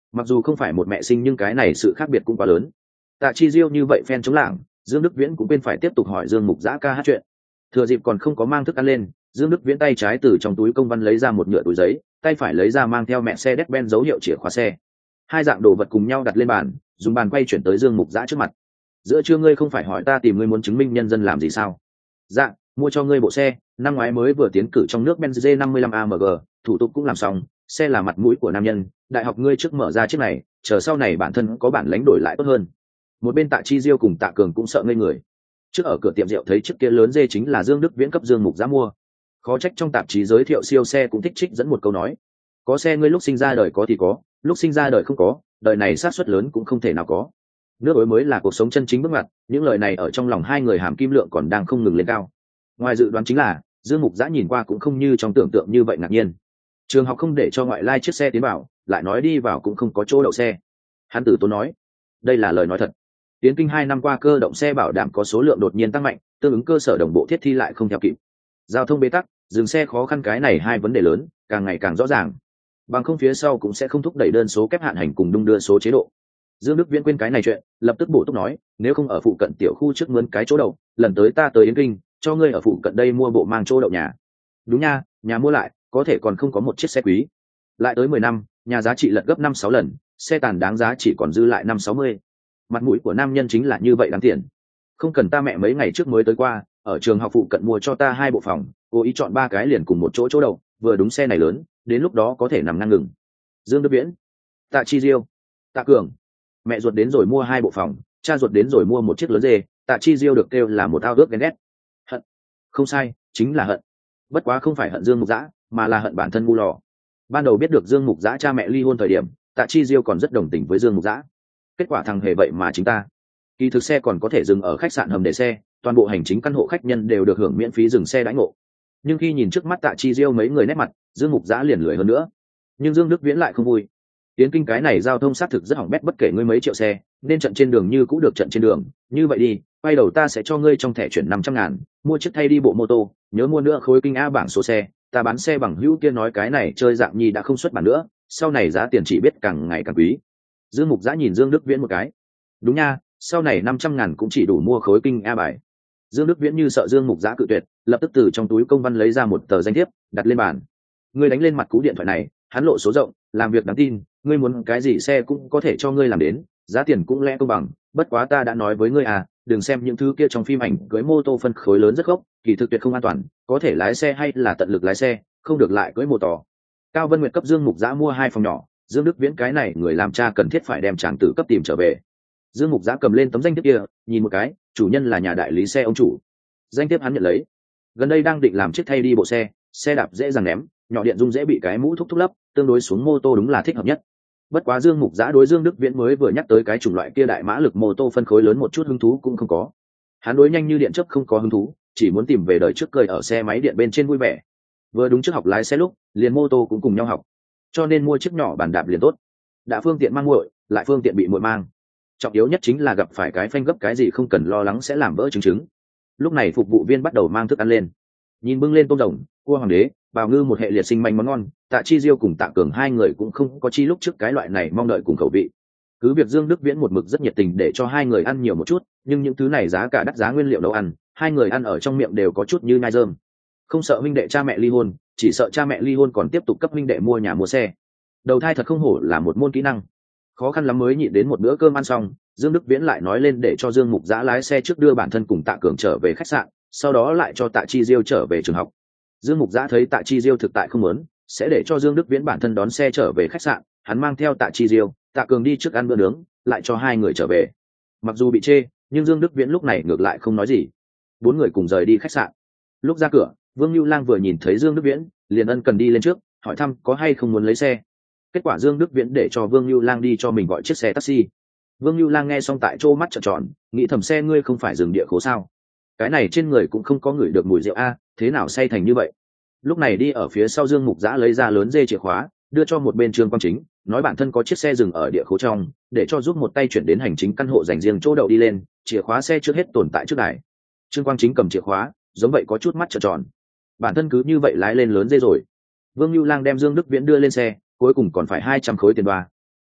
mặc dù không phải một mẹ sinh nhưng cái này sự khác biệt cũng quá lớn. Tạ Chi Diêu như vậy phen chống lảng, Dương Đức Viễn cũng bên phải tiếp tục hỏi Dương Mục Dã ca hát chuyện. Thừa dịp còn không có mang thức ăn lên, Dương Đức Viễn tay trái từ trong túi công văn lấy ra một nhựa túi giấy, tay phải lấy ra mang theo mẹ xe Mercedes-Benz dấu hiệu chìa khóa xe. Hai dạng đồ vật cùng nhau đặt lên bàn, dùng bàn quay chuyển tới Dương Mục Dã trước mặt. Giữa trưa ngươi không phải hỏi ta tìm ngươi muốn chứng minh nhân dân làm gì sao? Dạ, mua cho ngươi bộ xe, năm ngoái mới vừa tiến cử trong nước Benz G55 AMG, thủ tục cũng làm xong, xe là mặt mũi của nam nhân, đại học ngươi trước mở ra chiếc này, chờ sau này bản thân có bản lãnh đổi lại tốt hơn. Một bên Tạ Chi Diêu cùng Tạ Cường cũng sợ ngây người. Trước ở cửa tiệm rượu thấy chiếc kia lớn dê chính là Dương Đức Viễn cấp Dương Mục Dã mua. Khó trách trong tạp chí giới thiệu siêu xe cũng thích trích dẫn một câu nói: có xe ngươi lúc sinh ra đời có thì có, lúc sinh ra đời không có, đời này xác suất lớn cũng không thể nào có. Nước ối mới là cuộc sống chân chính bước ngoặt, những lời này ở trong lòng hai người hàm kim lượng còn đang không ngừng lên cao. Ngoài dự đoán chính là Dương Mục Dã nhìn qua cũng không như trong tưởng tượng như vậy ngạc nhiên. Trường học không để cho ngoại lai chiếc xe tiến vào, lại nói đi vào cũng không có chỗ đậu xe. Hắn tử tốn nói, đây là lời nói thật. Tiến kinh 2 năm qua cơ động xe bảo đảm có số lượng đột nhiên tăng mạnh, tương ứng cơ sở đồng bộ thiết thi lại không theo kịp. Giao thông bế tắc, dừng xe khó khăn, cái này hai vấn đề lớn, càng ngày càng rõ ràng. Bằng không phía sau cũng sẽ không thúc đẩy đơn số kép hạn hành cùng đung đưa số chế độ. Dương Đức Viễn quên cái này chuyện, lập tức bổ túc nói, nếu không ở phụ cận tiểu khu trước mướn cái chỗ đậu, lần tới ta tới Yến Kinh, cho ngươi ở phụ cận đây mua bộ mang chỗ đậu nhà. Đúng nha, nhà mua lại, có thể còn không có một chiếc xe quý. Lại tới 10 năm, nhà giá trị lật gấp 5-6 lần, xe tàn đáng giá chỉ còn dư lại 5-60. Mặt mũi của nam nhân chính là như vậy đáng tiền. Không cần, ta mẹ mấy ngày trước mới tới qua, ở trường học phụ cận mua cho ta 2 bộ phòng, cố ý chọn 3 cái liền cùng một chỗ chỗ đậu, vừa đúng xe này lớn, đến lúc đó có thể nằm ngang ngừng. Dương Đức Viễn, Tạ Chi Diêu, Tạ Cường, mẹ ruột đến rồi mua 2 bộ phòng, cha ruột đến rồi mua một chiếc lớn dê, Tạ Chi Diêu được kêu là một ao ước ghen ghét. Hận, không sai, chính là hận. Bất quá không phải hận Dương Mục Dã, mà là hận bản thân ngu lò. Ban đầu biết được Dương Mục Dã cha mẹ ly hôn thời điểm, Tạ Chi Diêu còn rất đồng tình với Dương Mục Dã. Kết quả thằng hề vậy mà chính ta. Kỳ thực xe còn có thể dừng ở khách sạn hầm để xe, toàn bộ hành chính căn hộ khách nhân đều được hưởng miễn phí dừng xe đãi ngộ. Nhưng khi nhìn trước mắt Tạ Chi Diêu mấy người nét mặt, Dương Mục Dã liền lười hơn nữa. Nhưng Dương Đức Viễn lại không vui. Tiến kinh cái này giao thông xác thực rất hỏng bét, bất kể ngươi mấy triệu xe, nên trận trên đường như cũng được trận trên đường. Như vậy đi, quay đầu ta sẽ cho ngươi trong thẻ chuyển 500.000, mua chiếc thay đi bộ mô tô, nhớ mua nữa khối kinh A bảng số xe. Ta bán xe bằng hữu kia nói cái này chơi dạng nhi đã không xuất bản nữa, sau này giá tiền chỉ biết càng ngày càng quý. Dương Mục Dã nhìn Dương Đức Viễn một cái. Đúng nha, sau này 500.000 cũng chỉ đủ mua khối kinh A bài. Dương Đức Viễn như sợ Dương Mục Dã cự tuyệt, lập tức từ trong túi công văn lấy ra một tờ danh thiếp, đặt lên bàn. Ngươi đánh lên mặt cú điện thoại này, hắn lộ số rộng, làm việc đáng tin, ngươi muốn cái gì xe cũng có thể cho ngươi làm đến, giá tiền cũng lẽ công bằng. Bất quá ta đã nói với ngươi à, đừng xem những thứ kia trong phim ảnh cưới mô tô phân khối lớn rất gốc, kỳ thực tuyệt không an toàn, có thể lái xe hay là tận lực lái xe, không được lại cưới mô tô. Cao Vân Nguyệt cấp Dương Mục Dã mua 2 phòng nhỏ, Dương Đức Viễn cái này người làm cha cần thiết phải đem chàng tử cấp tìm trở về. Dương Mục Dã cầm lên tấm danh thiếp kia, nhìn một cái, chủ nhân là nhà đại lý xe ông chủ. Danh thiếp hắn nhận lấy. Gần đây đang định làm chiếc thay đi bộ xe, xe đạp dễ dàng ném, nhỏ điện dung dễ bị cái mũ thúc lấp, tương đối xuống mô tô đúng là thích hợp nhất. Bất quá Dương Mục Dã đối Dương Đức Viễn mới vừa nhắc tới cái chủng loại kia đại mã lực mô tô phân khối lớn một chút hứng thú cũng không có. Hắn đối nhanh như điện chớp không có hứng thú, chỉ muốn tìm về đời trước cười ở xe máy điện bên trên vui vẻ. Vừa đúng trước học lái xe lúc, liền mô tô cũng cùng nhau học, cho nên mua chiếc nhỏ bàn đạp liền tốt. Đã phương tiện mang muội, lại phương tiện bị muội mang. Trọng yếu nhất chính là gặp phải cái phanh gấp cái gì không cần lo lắng sẽ làm vỡ trứng. Lúc này phục vụ viên bắt đầu mang thức ăn lên, nhìn bưng lên tôm rồng, cua hoàng đế, bào ngư, một hệ liệt sinh manh món ngon. Tạ Chi Diêu cùng Tạ Cường hai người cũng không có chi lúc trước cái loại này mong đợi cùng khẩu vị. Cứ việc Dương Đức Viễn một mực rất nhiệt tình để cho hai người ăn nhiều một chút, nhưng những thứ này giá cả đắt, giá nguyên liệu nấu ăn, hai người ăn ở trong miệng đều có chút như nhai rơm. Không sợ huynh đệ cha mẹ ly hôn, chỉ sợ cha mẹ ly hôn còn tiếp tục cấp huynh đệ mua nhà mua xe. Đầu thai thật không hổ là một môn kỹ năng. Khó khăn lắm mới nhịn đến một bữa cơm ăn xong, Dương Đức Viễn lại nói lên để cho Dương Mục Dã lái xe trước đưa bản thân cùng Tạ Cường trở về khách sạn, sau đó lại cho Tạ Chi Diêu trở về trường học. Dương Mục Dã thấy Tạ Chi Diêu thực tại không muốn, sẽ để cho Dương Đức Viễn bản thân đón xe trở về khách sạn, hắn mang theo Tạ Chi Diêu, Tạ Cường đi trước ăn bữa nướng, lại cho hai người trở về. Mặc dù bị chê, nhưng Dương Đức Viễn lúc này ngược lại không nói gì. 4 người cùng rời đi khách sạn. Lúc ra cửa, Vương Nưu Lang vừa nhìn thấy Dương Đức Viễn, liền ân cần đi lên trước, hỏi thăm có hay không muốn lấy xe. Kết quả Dương Đức Viễn để cho Vương Nưu Lang đi cho mình gọi chiếc xe taxi. Vương Nưu Lang nghe xong tại chỗ mắt trợn tròn, nghĩ thầm xe ngươi không phải dừng địa khố sao? Cái này trên người cũng không có ngửi được mùi rượu a, thế nào say thành như vậy? Lúc này đi ở phía sau Dương Mục Dã lấy ra lớn dê chìa khóa, đưa cho một bên Trương Quang Chính, nói bản thân có chiếc xe dừng ở địa khố trong, để cho giúp một tay chuyển đến hành chính căn hộ dành riêng chỗ đậu đi lên, chìa khóa xe trước hết tồn tại trước đài. Trương Quang Chính cầm chìa khóa, giống vậy có chút mắt trợn tròn. Bản thân cứ như vậy lái lên lớn dê rồi. Vương Nưu Lang đem Dương Đức Viễn đưa lên xe, cuối cùng còn phải 200 khối tiền đoa.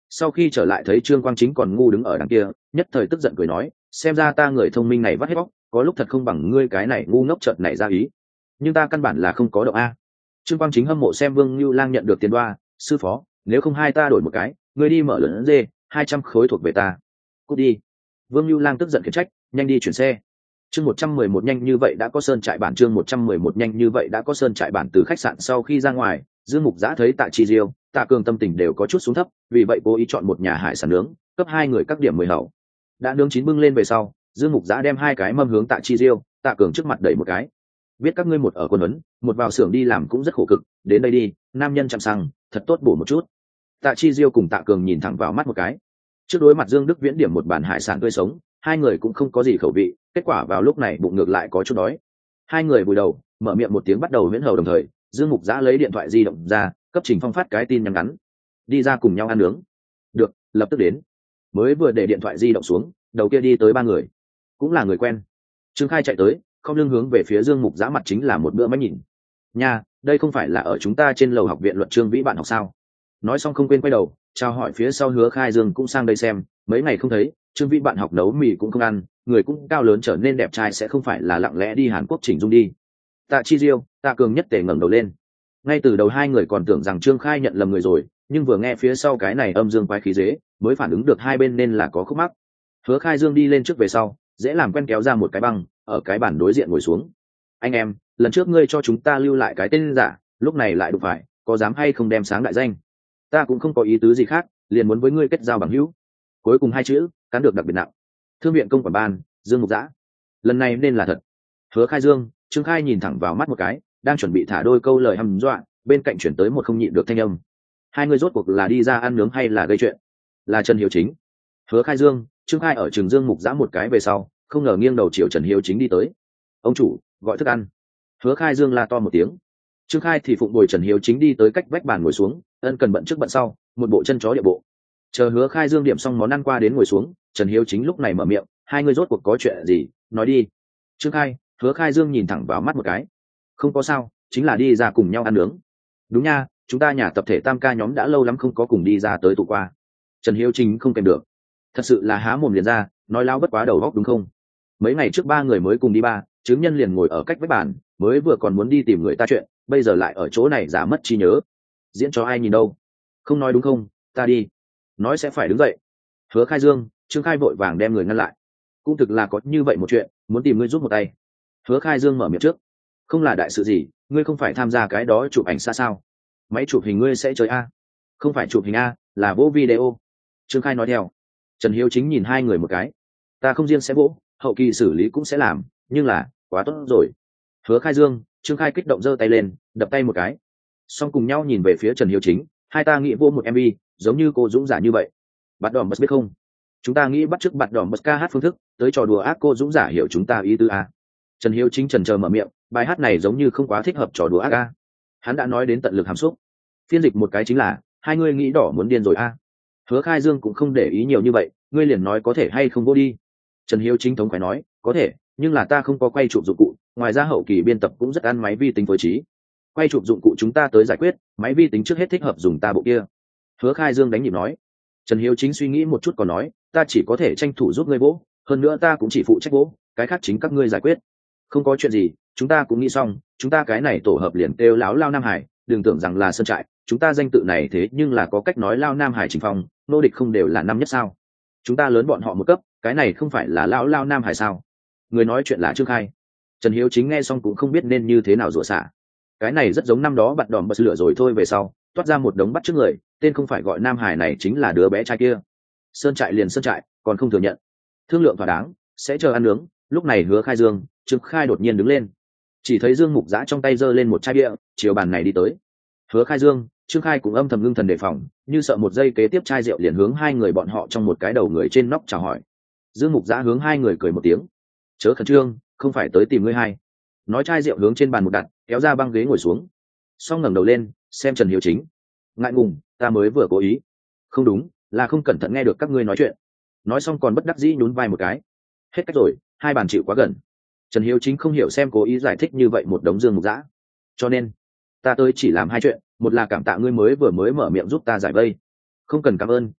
Sau khi trở lại thấy Trương Quang Chính còn ngu đứng ở đằng kia, nhất thời tức giận cười nói, xem ra ta người thông minh này vắt hết bóc, có lúc thật không bằng ngươi cái này ngu ngốc chợt nảy ra ý, nhưng ta căn bản là không có động a. Trương Quang Chính hâm mộ xem Vương Nưu Lang nhận được tiền đoa, sư phó, nếu không hai ta đổi một cái, ngươi đi mở lớn dê, 200 khối thuộc về ta. Cút đi. Vương Nưu Lang tức giận khiển trách, nhanh đi chuyển xe. Chương 111 nhanh như vậy đã có sơn trại bản, chương 111 nhanh như vậy đã có sơn trại bản. Từ khách sạn sau khi ra ngoài, Dương Mục Giã thấy Tạ Chi Diêu, Tạ Cường tâm tình đều có chút xuống thấp, vì vậy cố ý chọn một nhà hải sản nướng, cấp hai người các điểm 10 hậu. Đã nướng chín bưng lên về sau, Dương Mục Giã đem hai cái mâm hướng Tạ Chi Diêu, Tạ Cường trước mặt đẩy một cái. Biết các ngươi một ở quân huấn, một vào xưởng đi làm cũng rất khổ cực, đến đây đi, nam nhân chạm xăng, thật tốt bổ một chút. Tạ Chi Diêu cùng Tạ Cường nhìn thẳng vào mắt một cái. Trước đối mặt Dương Đức Viễn điểm một bàn hải sản tươi sống, hai người cũng không có gì khẩu vị, kết quả vào lúc này bụng ngược lại có chút đói. Hai người vùi đầu, mở miệng một tiếng bắt đầu huyễn hầu đồng thời, Dương Mục Giã lấy điện thoại di động ra, cấp Trình Phong phát cái tin nhắn ngắn. Đi ra cùng nhau ăn nướng. Được, lập tức đến. Mới vừa để điện thoại di động xuống, đầu kia đi tới ba người, cũng là người quen. Trương Khai chạy tới, không lưng hướng về phía Dương Mục Giã mặt chính là một bữa máy nhìn. Nha, đây không phải là ở chúng ta trên lầu học viện luật Trương Vĩ bạn học sao? Nói xong không quên quay đầu, chào hỏi phía sau Hứa Khai Dương cũng sang đây xem, mấy ngày không thấy, Trương Vĩ bạn học nấu mì cũng không ăn, người cũng cao lớn trở nên đẹp trai, sẽ không phải là lặng lẽ đi Hàn Quốc chỉnh dung đi. Tạ Chi Diêu, Tạ Cường nhất tề ngẩng đầu lên. Ngay từ đầu hai người còn tưởng rằng Trương Khai nhận lầm người rồi, nhưng vừa nghe phía sau cái này âm dương quái khí dế, mới phản ứng được hai bên nên là có khúc mắc. Hứa Khai Dương đi lên trước về sau, dễ làm quen kéo ra một cái băng, ở cái bàn đối diện ngồi xuống. Anh em, lần trước ngươi cho chúng ta lưu lại cái tên giả, lúc này lại đụng phải, có dám hay không đem sáng đại danh? Ta cũng không có ý tứ gì khác, liền muốn với ngươi kết giao bằng hữu. Cuối cùng hai chữ cắn được đặc biệt nặng. Thương viện công quản ban, Dương Mục Giã. Lần này nên là thật. Hứa Khai Dương, Trương Khai nhìn thẳng vào mắt một cái, đang chuẩn bị thả đôi câu lời hăm dọa, bên cạnh chuyển tới một không nhịn được thanh âm. Hai người rốt cuộc là đi ra ăn nướng hay là gây chuyện? Là Trần Hiếu Chính. Hứa Khai Dương, Trương Khai ở trường Dương Mục Giã một cái về sau, không ngờ nghiêng đầu chiều Trần Hiếu Chính đi tới. Ông chủ, gọi thức ăn. Hứa Khai Dương la to một tiếng. Trương Khai thì phụng bồi Trần Hiếu Chính đi tới cách vách bàn ngồi xuống, ân cần bận trước bận sau, một bộ chân chó địa bộ. Chờ Hứa Khai Dương điểm xong món ăn qua đến ngồi xuống, Trần Hiếu Chính lúc này mở miệng, hai người rốt cuộc có chuyện gì, nói đi. Trương Khai, Hứa Khai Dương nhìn thẳng vào mắt một cái. Không có sao, chính là đi ra cùng nhau ăn nướng. Đúng nha, chúng ta nhà tập thể tam ca nhóm đã lâu lắm không có cùng đi ra tới tụ qua. Trần Hiếu Chính không kèm được, thật sự là há mồm liền ra, nói lao bất quá đầu góc đúng không? Mấy ngày trước ba người mới cùng đi ba, chứng nhân liền ngồi ở cách vách bàn, mới vừa còn muốn đi tìm người ta chuyện, bây giờ lại ở chỗ này giả mất trí nhớ. Diễn cho ai nhìn đâu? Không nói đúng không? Ta đi. Nói sẽ phải đứng dậy. Hứa Khai Dương, Trương Khai vội vàng đem người ngăn lại. Cũng thực là có như vậy một chuyện, muốn tìm ngươi giúp một tay. Hứa Khai Dương mở miệng trước. Không là đại sự gì, ngươi không phải tham gia cái đó chụp ảnh xa sao? Máy chụp hình ngươi sẽ chơi a? Không phải chụp hình a, là vỗ video. Trương Khai nói theo. Trần Hiếu Chính nhìn hai người một cái. Ta không riêng sẽ vỗ, hậu kỳ xử lý cũng sẽ làm, nhưng là quá tốt rồi. Hứa Khai Dương, Trương Khai kích động giơ tay lên, đập tay một cái. Xong cùng nhau nhìn về phía Trần Hiếu Chính, hai ta nghĩ vô một MV, giống như cô Dũng giả như vậy. Bạn đỏ bật biết không? Chúng ta nghĩ bắt chước bạn đỏ bật ca hát phương thức, tới trò đùa ác cô Dũng giả hiểu chúng ta ý tứ a. Trần Hiếu Chính chần chờ mở miệng, bài hát này giống như không quá thích hợp trò đùa ác a. Hắn đã nói đến tận lực hàm xúc. Phiên dịch một cái chính là, hai ngươi nghĩ đỏ muốn điên rồi a. Hứa Khai Dương cũng không để ý nhiều như vậy, ngươi liền nói có thể hay không vô đi. Trần Hiếu Chính thống phải nói, có thể, nhưng là ta không có quay chụp dụng cụ, ngoài ra hậu kỳ biên tập cũng rất ăn máy vi tính phối trí. Quay chụp dụng cụ chúng ta tới giải quyết, máy vi tính trước hết thích hợp dùng ta bộ kia. Hứa Khai Dương đánh nhịp nói. Trần Hiếu Chính suy nghĩ một chút còn nói, ta chỉ có thể tranh thủ giúp ngươi vỗ, hơn nữa ta cũng chỉ phụ trách vỗ, cái khác chính các ngươi giải quyết. Không có chuyện gì, chúng ta cũng nghĩ xong, chúng ta cái này tổ hợp liền kêu láo Lao Nam Hải, đừng tưởng rằng là sơn trại, chúng ta danh tự này thế nhưng là có cách nói Lao Nam Hải Trình Phong, nô địch không đều là năm nhất sao? Chúng ta lớn bọn họ một cấp, cái này không phải là lão Lao Nam Hải sao? Người nói chuyện là Trương Khai. Trần Hiếu Chính nghe xong cũng không biết nên như thế nào rủa xả. Cái này rất giống năm đó bạn đòm bật lửa rồi thôi, về sau toát ra một đống bắt trước người, tên không phải gọi Nam Hải này chính là đứa bé trai kia. Sơn trại liền sơn trại, còn không thừa nhận. Thương lượng thỏa đáng, sẽ chờ ăn nướng. Lúc này Hứa Khai Dương, Trương Khai đột nhiên đứng lên, chỉ thấy Dương Mục Giã trong tay giơ lên một chai bia, chiều bàn này đi tới. Hứa Khai Dương, Trương Khai cũng âm thầm ngưng thần đề phòng, như sợ một giây kế tiếp chai rượu liền hướng hai người bọn họ trong một cái đầu người trên nóc chào hỏi. Dương Mục Giã hướng hai người cười một tiếng, chớ khẩn trương, không phải tới tìm ngươi hai. Nói chai rượu hướng trên bàn một đặt, kéo ra băng ghế ngồi xuống. Xong ngẩng đầu lên, xem Trần Hiếu Chính. Ngại ngùng, ta mới vừa cố ý. Không đúng, là không cẩn thận nghe được các ngươi nói chuyện. Nói xong còn bất đắc dĩ nhún vai một cái. Hết cách rồi, hai bàn chịu quá gần. Trần Hiếu Chính không hiểu xem cố ý giải thích như vậy một đống Dương Mục Giã. Cho nên, ta tới chỉ làm hai chuyện, một là cảm tạ ngươi mới vừa mở miệng giúp ta giải vây. Không cần cảm ơn,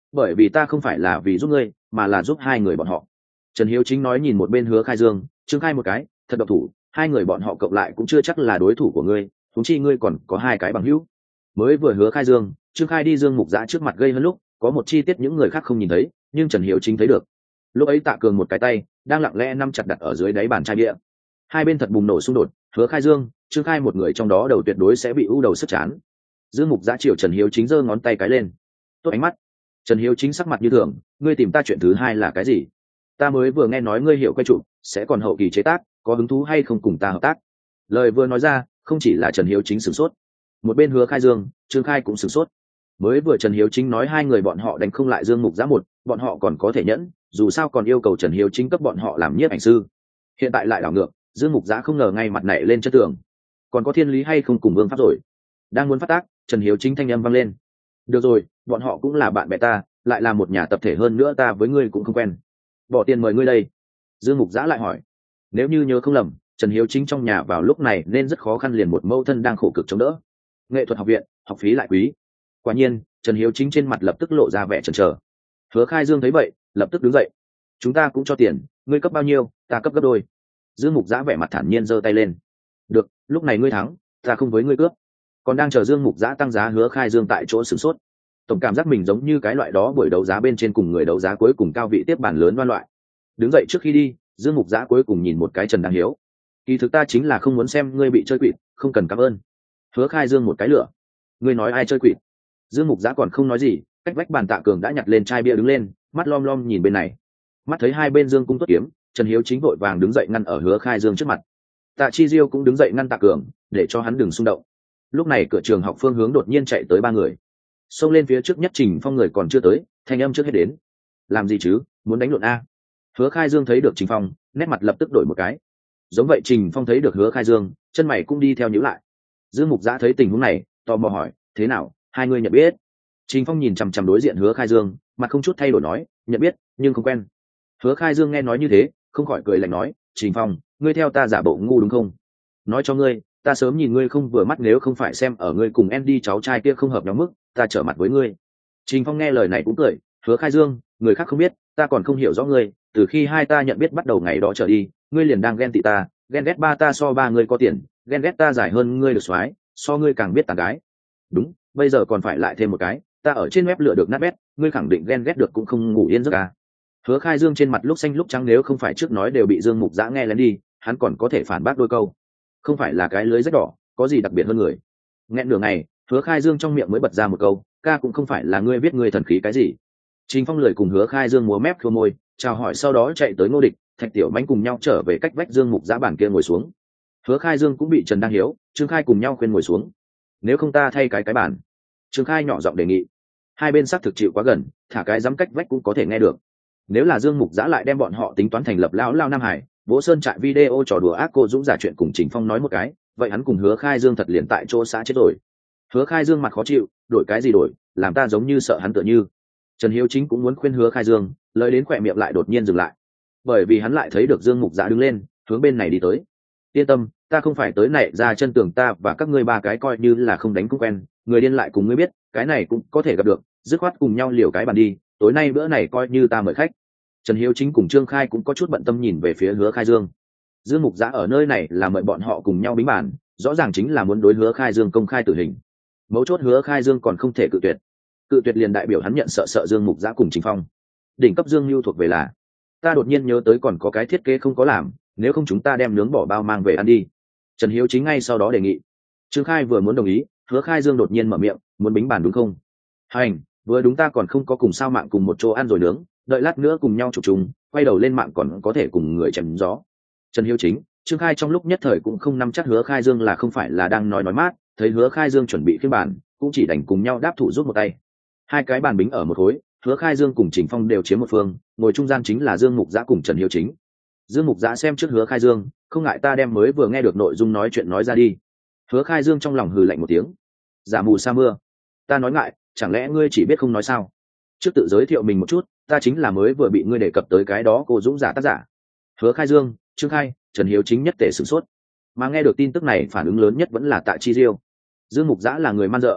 bởi vì ta không phải là vì giúp ngươi mà là giúp hai người bọn họ. Trần Hiếu Chính nói, nhìn một bên Hứa Khai Dương, Trương Khai một cái, thật độc thủ, hai người bọn họ cộng lại cũng chưa chắc là đối thủ của ngươi, huống chi ngươi còn có hai cái bằng hữu. Mới vừa Hứa Khai Dương, Trương Khai đi Dương Mục Dã trước mặt gây hơn lúc, có một chi tiết những người khác không nhìn thấy, nhưng Trần Hiếu Chính thấy được. Lúc ấy Tạ Cường một cái tay đang lặng lẽ nắm chặt đặt ở dưới đáy bàn chai bia. Hai bên thật bùng nổ xung đột, Hứa Khai Dương, Trương Khai một người trong đó đầu tuyệt đối sẽ bị ưu đầu sức chán. Dương Mục Dã chiều Trần Hiếu Chính giơ ngón tay cái lên. Tốt ánh mắt. Trần Hiếu Chính sắc mặt như thường, ngươi tìm ta chuyện thứ hai là cái gì? Ta mới vừa nghe nói ngươi hiểu quay trụ, sẽ còn hậu kỳ chế tác, có hứng thú hay không cùng ta hợp tác? Lời vừa nói ra, không chỉ là Trần Hiếu Chính sửng sốt, một bên Hứa Khai Dương, Trương Khai cũng sửng sốt. Mới vừa Trần Hiếu Chính nói hai người bọn họ đánh không lại Dương Mục Dã một, bọn họ còn có thể nhẫn, dù sao còn yêu cầu Trần Hiếu Chính cấp bọn họ làm nhiếp ảnh sư. Hiện tại lại đảo ngược, Dương Mục Dã không ngờ ngay mặt nảy lên chất tường, còn có thiên lý hay không cùng Vương Pháp rồi? Đang muốn phát tác, Trần Hiếu Chính thanh âm vang lên. Được rồi, bọn họ cũng là bạn bè ta, lại là một nhà tập thể, hơn nữa ta với ngươi cũng không quen. Bỏ tiền mời ngươi đây. Dương Mục Dã lại hỏi. Nếu như nhớ không lầm, Trần Hiếu Chính trong nhà vào lúc này nên rất khó khăn, liền một mâu thân đang khổ cực chống đỡ. Nghệ thuật học viện, học phí lại quý. Quả nhiên, Trần Hiếu Chính trên mặt lập tức lộ ra vẻ chần chờ. Hứa Khai Dương thấy vậy, lập tức đứng dậy. Chúng ta cũng cho tiền, ngươi cấp bao nhiêu, ta cấp gấp đôi. Dương Mục Dã vẻ mặt thản nhiên giơ tay lên. Được, lúc này ngươi thắng, ta không với ngươi cướp. Còn đang chờ Dương Mục Dã tăng giá, Hứa Khai Dương tại chỗ sửng sốt. Tổng cảm giác mình giống như cái loại đó buổi đấu giá bên trên cùng người đấu giá cuối cùng cao vị tiếp bàn lớn đoan loại. Đứng dậy trước khi đi, Dương Mục Dã cuối cùng nhìn một cái Trần Đang Hiếu. Kỳ thực ta chính là không muốn xem ngươi bị chơi quỵt, không cần cảm ơn. Hứa Khai Dương một cái lửa. Ngươi nói ai chơi quỵt? Dương Mục Dã còn không nói gì, cách vách bàn Tạ Cường đã nhặt lên chai bia đứng lên, mắt lom lom nhìn bên này. Mắt thấy hai bên Dương cung tuất kiếm, Trần Hiếu Chính vội vàng đứng dậy ngăn ở Hứa Khai Dương trước mặt. Tạ Chi Diêu cũng đứng dậy ngăn Tạ Cường, để cho hắn đừng xung động. Lúc này cửa trường học phương hướng đột nhiên chạy tới ba người, xông lên phía trước nhất. Trình Phong người còn chưa tới, thanh âm trước hết đến. Làm gì chứ, muốn đánh lộn a? Hứa Khai Dương thấy được Trình Phong, nét mặt lập tức đổi một cái. Giống vậy Trình Phong thấy được Hứa Khai Dương, chân mày cũng đi theo nhíu lại. Dương Mục Dã thấy tình huống này, tò mò hỏi, thế nào, hai người nhận biết? Trình Phong nhìn chằm chằm đối diện Hứa Khai Dương, mặt không chút thay đổi nói, nhận biết, nhưng không quen. Hứa Khai Dương nghe nói như thế, không khỏi cười lạnh nói, Trình Phong, ngươi theo ta giả bộ ngu đúng không? Nói cho ngươi, ta sớm nhìn ngươi không vừa mắt, nếu không phải xem ở ngươi cùng Andy cháu trai kia không hợp nhóm mức, ta trở mặt với ngươi. Trình Phong nghe lời này cũng cười, Hứa Khai Dương, người khác không biết, ta còn không hiểu rõ ngươi, từ khi hai ta nhận biết bắt đầu ngày đó trở đi, ngươi liền đang ghen tị ta, ghen ghét ba ta so ba ngươi có tiền, ghen ghét ta giải hơn ngươi được soái, so ngươi càng biết tàn gái. Đúng, bây giờ còn phải lại thêm một cái, ta ở trên web lựa được nát bét, ngươi khẳng định ghen ghét được cũng không ngủ yên giấc à. Hứa Khai Dương trên mặt lúc xanh lúc trắng, nếu không phải trước nói đều bị Dương Mục Dã nghe lén đi, hắn còn có thể phản bác đôi câu. Không phải là cái lưới rách đỏ, có gì đặc biệt hơn người. Nghẹn nửa ngày, Hứa Khai Dương trong miệng mới bật ra một câu, ca cũng không phải là ngươi biết ngươi thần khí cái gì. Trình Phong lười cùng Hứa Khai Dương múa mép khô môi, chào hỏi sau đó chạy tới Ngô Địch, Thạch Tiểu Mánh cùng nhau trở về cách vách Dương Mục Dã bàn kia ngồi xuống. Hứa Khai Dương cũng bị Trần Đang Hiếu, Trương Khai cùng nhau khuyên ngồi xuống. Nếu không ta thay cái bàn. Trương Khai nhỏ giọng đề nghị. Hai bên xác thực chịu quá gần, thả cái dám cách vách cũng có thể nghe được. Nếu là Dương Mục Dã lại đem bọn họ tính toán thành lập lão lao Nam Hải, Vỗ Sơn trại video trò đùa ác cô Dũng giả chuyện cùng Trình Phong nói một cái, vậy hắn cùng Hứa Khai Dương thật liền tại chỗ xã chết rồi. Hứa Khai Dương mặt khó chịu, đổi cái gì đổi, làm ta giống như sợ hắn tựa như. Trần Hiếu Chính cũng muốn khuyên Hứa Khai Dương, lời đến khỏe miệng lại đột nhiên dừng lại, bởi vì hắn lại thấy được Dương Mục Dã đứng lên, hướng bên này đi tới. Yên tâm, ta không phải tới nảy ra chân tường, ta và các ngươi ba cái coi như là không đánh cũng quen, người điên lại cùng ngươi biết, cái này cũng có thể gặp được, dứt khoát cùng nhau liều cái bàn đi, tối nay bữa này coi như ta mời khách. Trần Hiếu Chính cùng Trương Khai cũng có chút bận tâm nhìn về phía Hứa Khai Dương. Dương Mục Dã ở nơi này là mời bọn họ cùng nhau bính bàn, rõ ràng chính là muốn đối Hứa Khai Dương công khai tử hình. Mấu chốt Hứa Khai Dương còn không thể cự tuyệt. Cự tuyệt liền đại biểu hắn nhận sợ Dương Mục Dã cùng Trình Phong. Đỉnh cấp Dương Nưu thuộc về là, ta đột nhiên nhớ tới còn có cái thiết kế không có làm, nếu không chúng ta đem nướng bỏ bao mang về ăn đi. Trần Hiếu Chính ngay sau đó đề nghị. Trương Khai vừa muốn đồng ý, Hứa Khai Dương đột nhiên mở miệng, muốn bính bàn đúng không? Hành, vừa đúng ta còn không có cùng sao mạng cùng một chỗ ăn rồi nướng, đợi lát nữa cùng nhau chụp chung, quay đầu lên mạng còn có thể cùng người chém gió. Trần Hiếu Chính, Trương Khai trong lúc nhất thời cũng không nắm chắc Hứa Khai Dương là không phải là đang nói mát, thấy Hứa Khai Dương chuẩn bị phiên bản, cũng chỉ đành cùng nhau đáp thủ giúp một tay. Hai cái bàn bính ở một khối, Hứa Khai Dương cùng Trình Phong đều chiếm một phương, ngồi trung gian chính là Dương Mục Dã cùng Trần Hiếu Chính. Dương Mục Dã xem trước Hứa Khai Dương, không ngại ta đem mới vừa nghe được nội dung nói chuyện nói ra đi. Hứa Khai Dương trong lòng hừ lạnh một tiếng. Giả mù sa mưa, ta nói ngại, chẳng lẽ ngươi chỉ biết không nói sao? Trước tự giới thiệu mình một chút, ta chính là mới vừa bị ngươi đề cập tới cái đó cô Dũng giả tác giả. Hứa Khai Dương, Trương Khai, Trần Hiếu Chính nhất tề sửng sốt. Mà nghe được tin tức này phản ứng lớn nhất vẫn là Tạ Chi Diêu. Dương Mục Dã là người man dợ,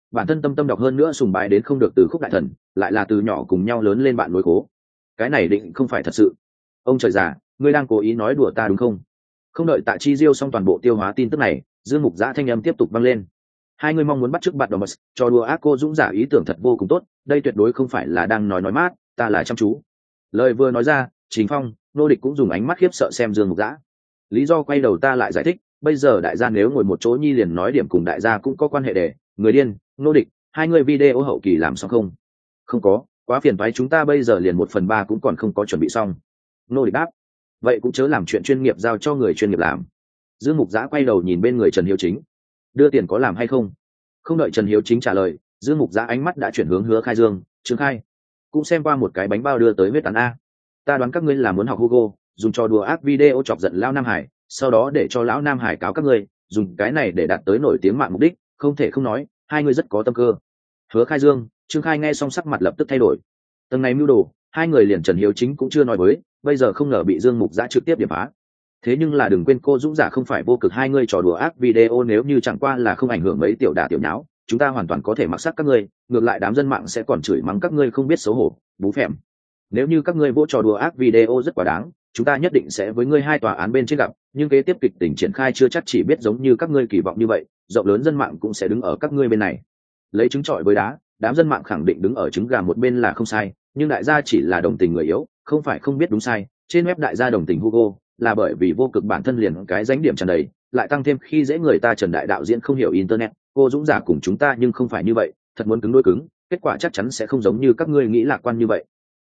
bản thân tâm tâm đọc hơn nữa sùng bái đến không được từ khúc đại thần, lại là từ nhỏ cùng nhau lớn lên bạn nối cố, cái này định không phải thật sự. Ông trời già, ngươi đang cố ý nói đùa ta đúng không? Không đợi Tạ Chi Diêu xong toàn bộ tiêu hóa tin tức này, Dương Mục Giã thanh âm tiếp tục vang lên. Hai người mong muốn bắt chước bạn Domus, cho đùa ác cô dũng giả ý tưởng thật vô cùng tốt, đây tuyệt đối không phải là đang nói mát, ta là chăm chú. Lời vừa nói ra, Trình Phong, Nô Địch cũng dùng ánh mắt khiếp sợ xem Dương Mục Giã. Lý do quay đầu ta lại giải thích, bây giờ đại gia nếu ngồi một chỗ nhi liền nói điểm cùng đại gia cũng có quan hệ để, người điên, Nô Địch, hai người video hậu kỳ làm xong không? Không có, quá phiền toái, chúng ta bây giờ liền 1/3 cũng còn không có chuẩn bị xong. Nô Địch đáp, vậy cũng chớ làm chuyện chuyên nghiệp giao cho người chuyên nghiệp làm. Dương Mục Giã quay đầu nhìn bên người Trần Hiếu Chính, đưa tiền có làm hay không? Không đợi Trần Hiếu Chính trả lời, Dương Mục Giã ánh mắt đã chuyển hướng Hứa Khai Dương, Trương Khai cũng xem qua một cái bánh bao đưa tới huyết tán a. Ta đoán các ngươi là muốn học Hugo, dùng trò đùa ác video chọc giận lão Nam Hải, sau đó để cho lão Nam Hải cáo các ngươi, dùng cái này để đạt tới nổi tiếng mạng mục đích, không thể không nói, hai người rất có tâm cơ. Hứa Khai Dương, Trương Khai nghe xong sắc mặt lập tức thay đổi. Tầng này mưu đồ, hai người liền Trần Hiếu Chính cũng chưa nói với, bây giờ không ngờ bị Dương Mục Giã trực tiếp điểm phá. Thế nhưng là đừng quên cô dũng giả không phải vô cực, hai người trò đùa ác video nếu như chẳng qua là không ảnh hưởng mấy tiểu đả tiểu nháo, chúng ta hoàn toàn có thể mặc sắc các ngươi, ngược lại đám dân mạng sẽ còn chửi mắng các ngươi không biết xấu hổ, bú phèm. Nếu như các ngươi vỗ trò đùa ác video rất quá đáng, chúng ta nhất định sẽ với ngươi hai tòa án bên trên gặp, nhưng kế tiếp kịch tình triển khai chưa chắc chỉ biết giống như các ngươi kỳ vọng như vậy, rộng lớn dân mạng cũng sẽ đứng ở các ngươi bên này. Lấy trứng trọi với đá, đám dân mạng khẳng định đứng ở trứng gà một bên là không sai, nhưng đại gia chỉ là đồng tình người yếu, không phải không biết đúng sai. Trên web đại gia đồng tình Hugo, là bởi vì vô cực bản thân liền cái danh điểm tràn đầy, lại tăng thêm khi dễ người ta Trần Đại đạo diễn không hiểu internet, cô dũng giả cùng chúng ta nhưng không phải như vậy, thật muốn cứng đối cứng, kết quả chắc chắn sẽ không giống như các ngươi nghĩ lạc quan như vậy.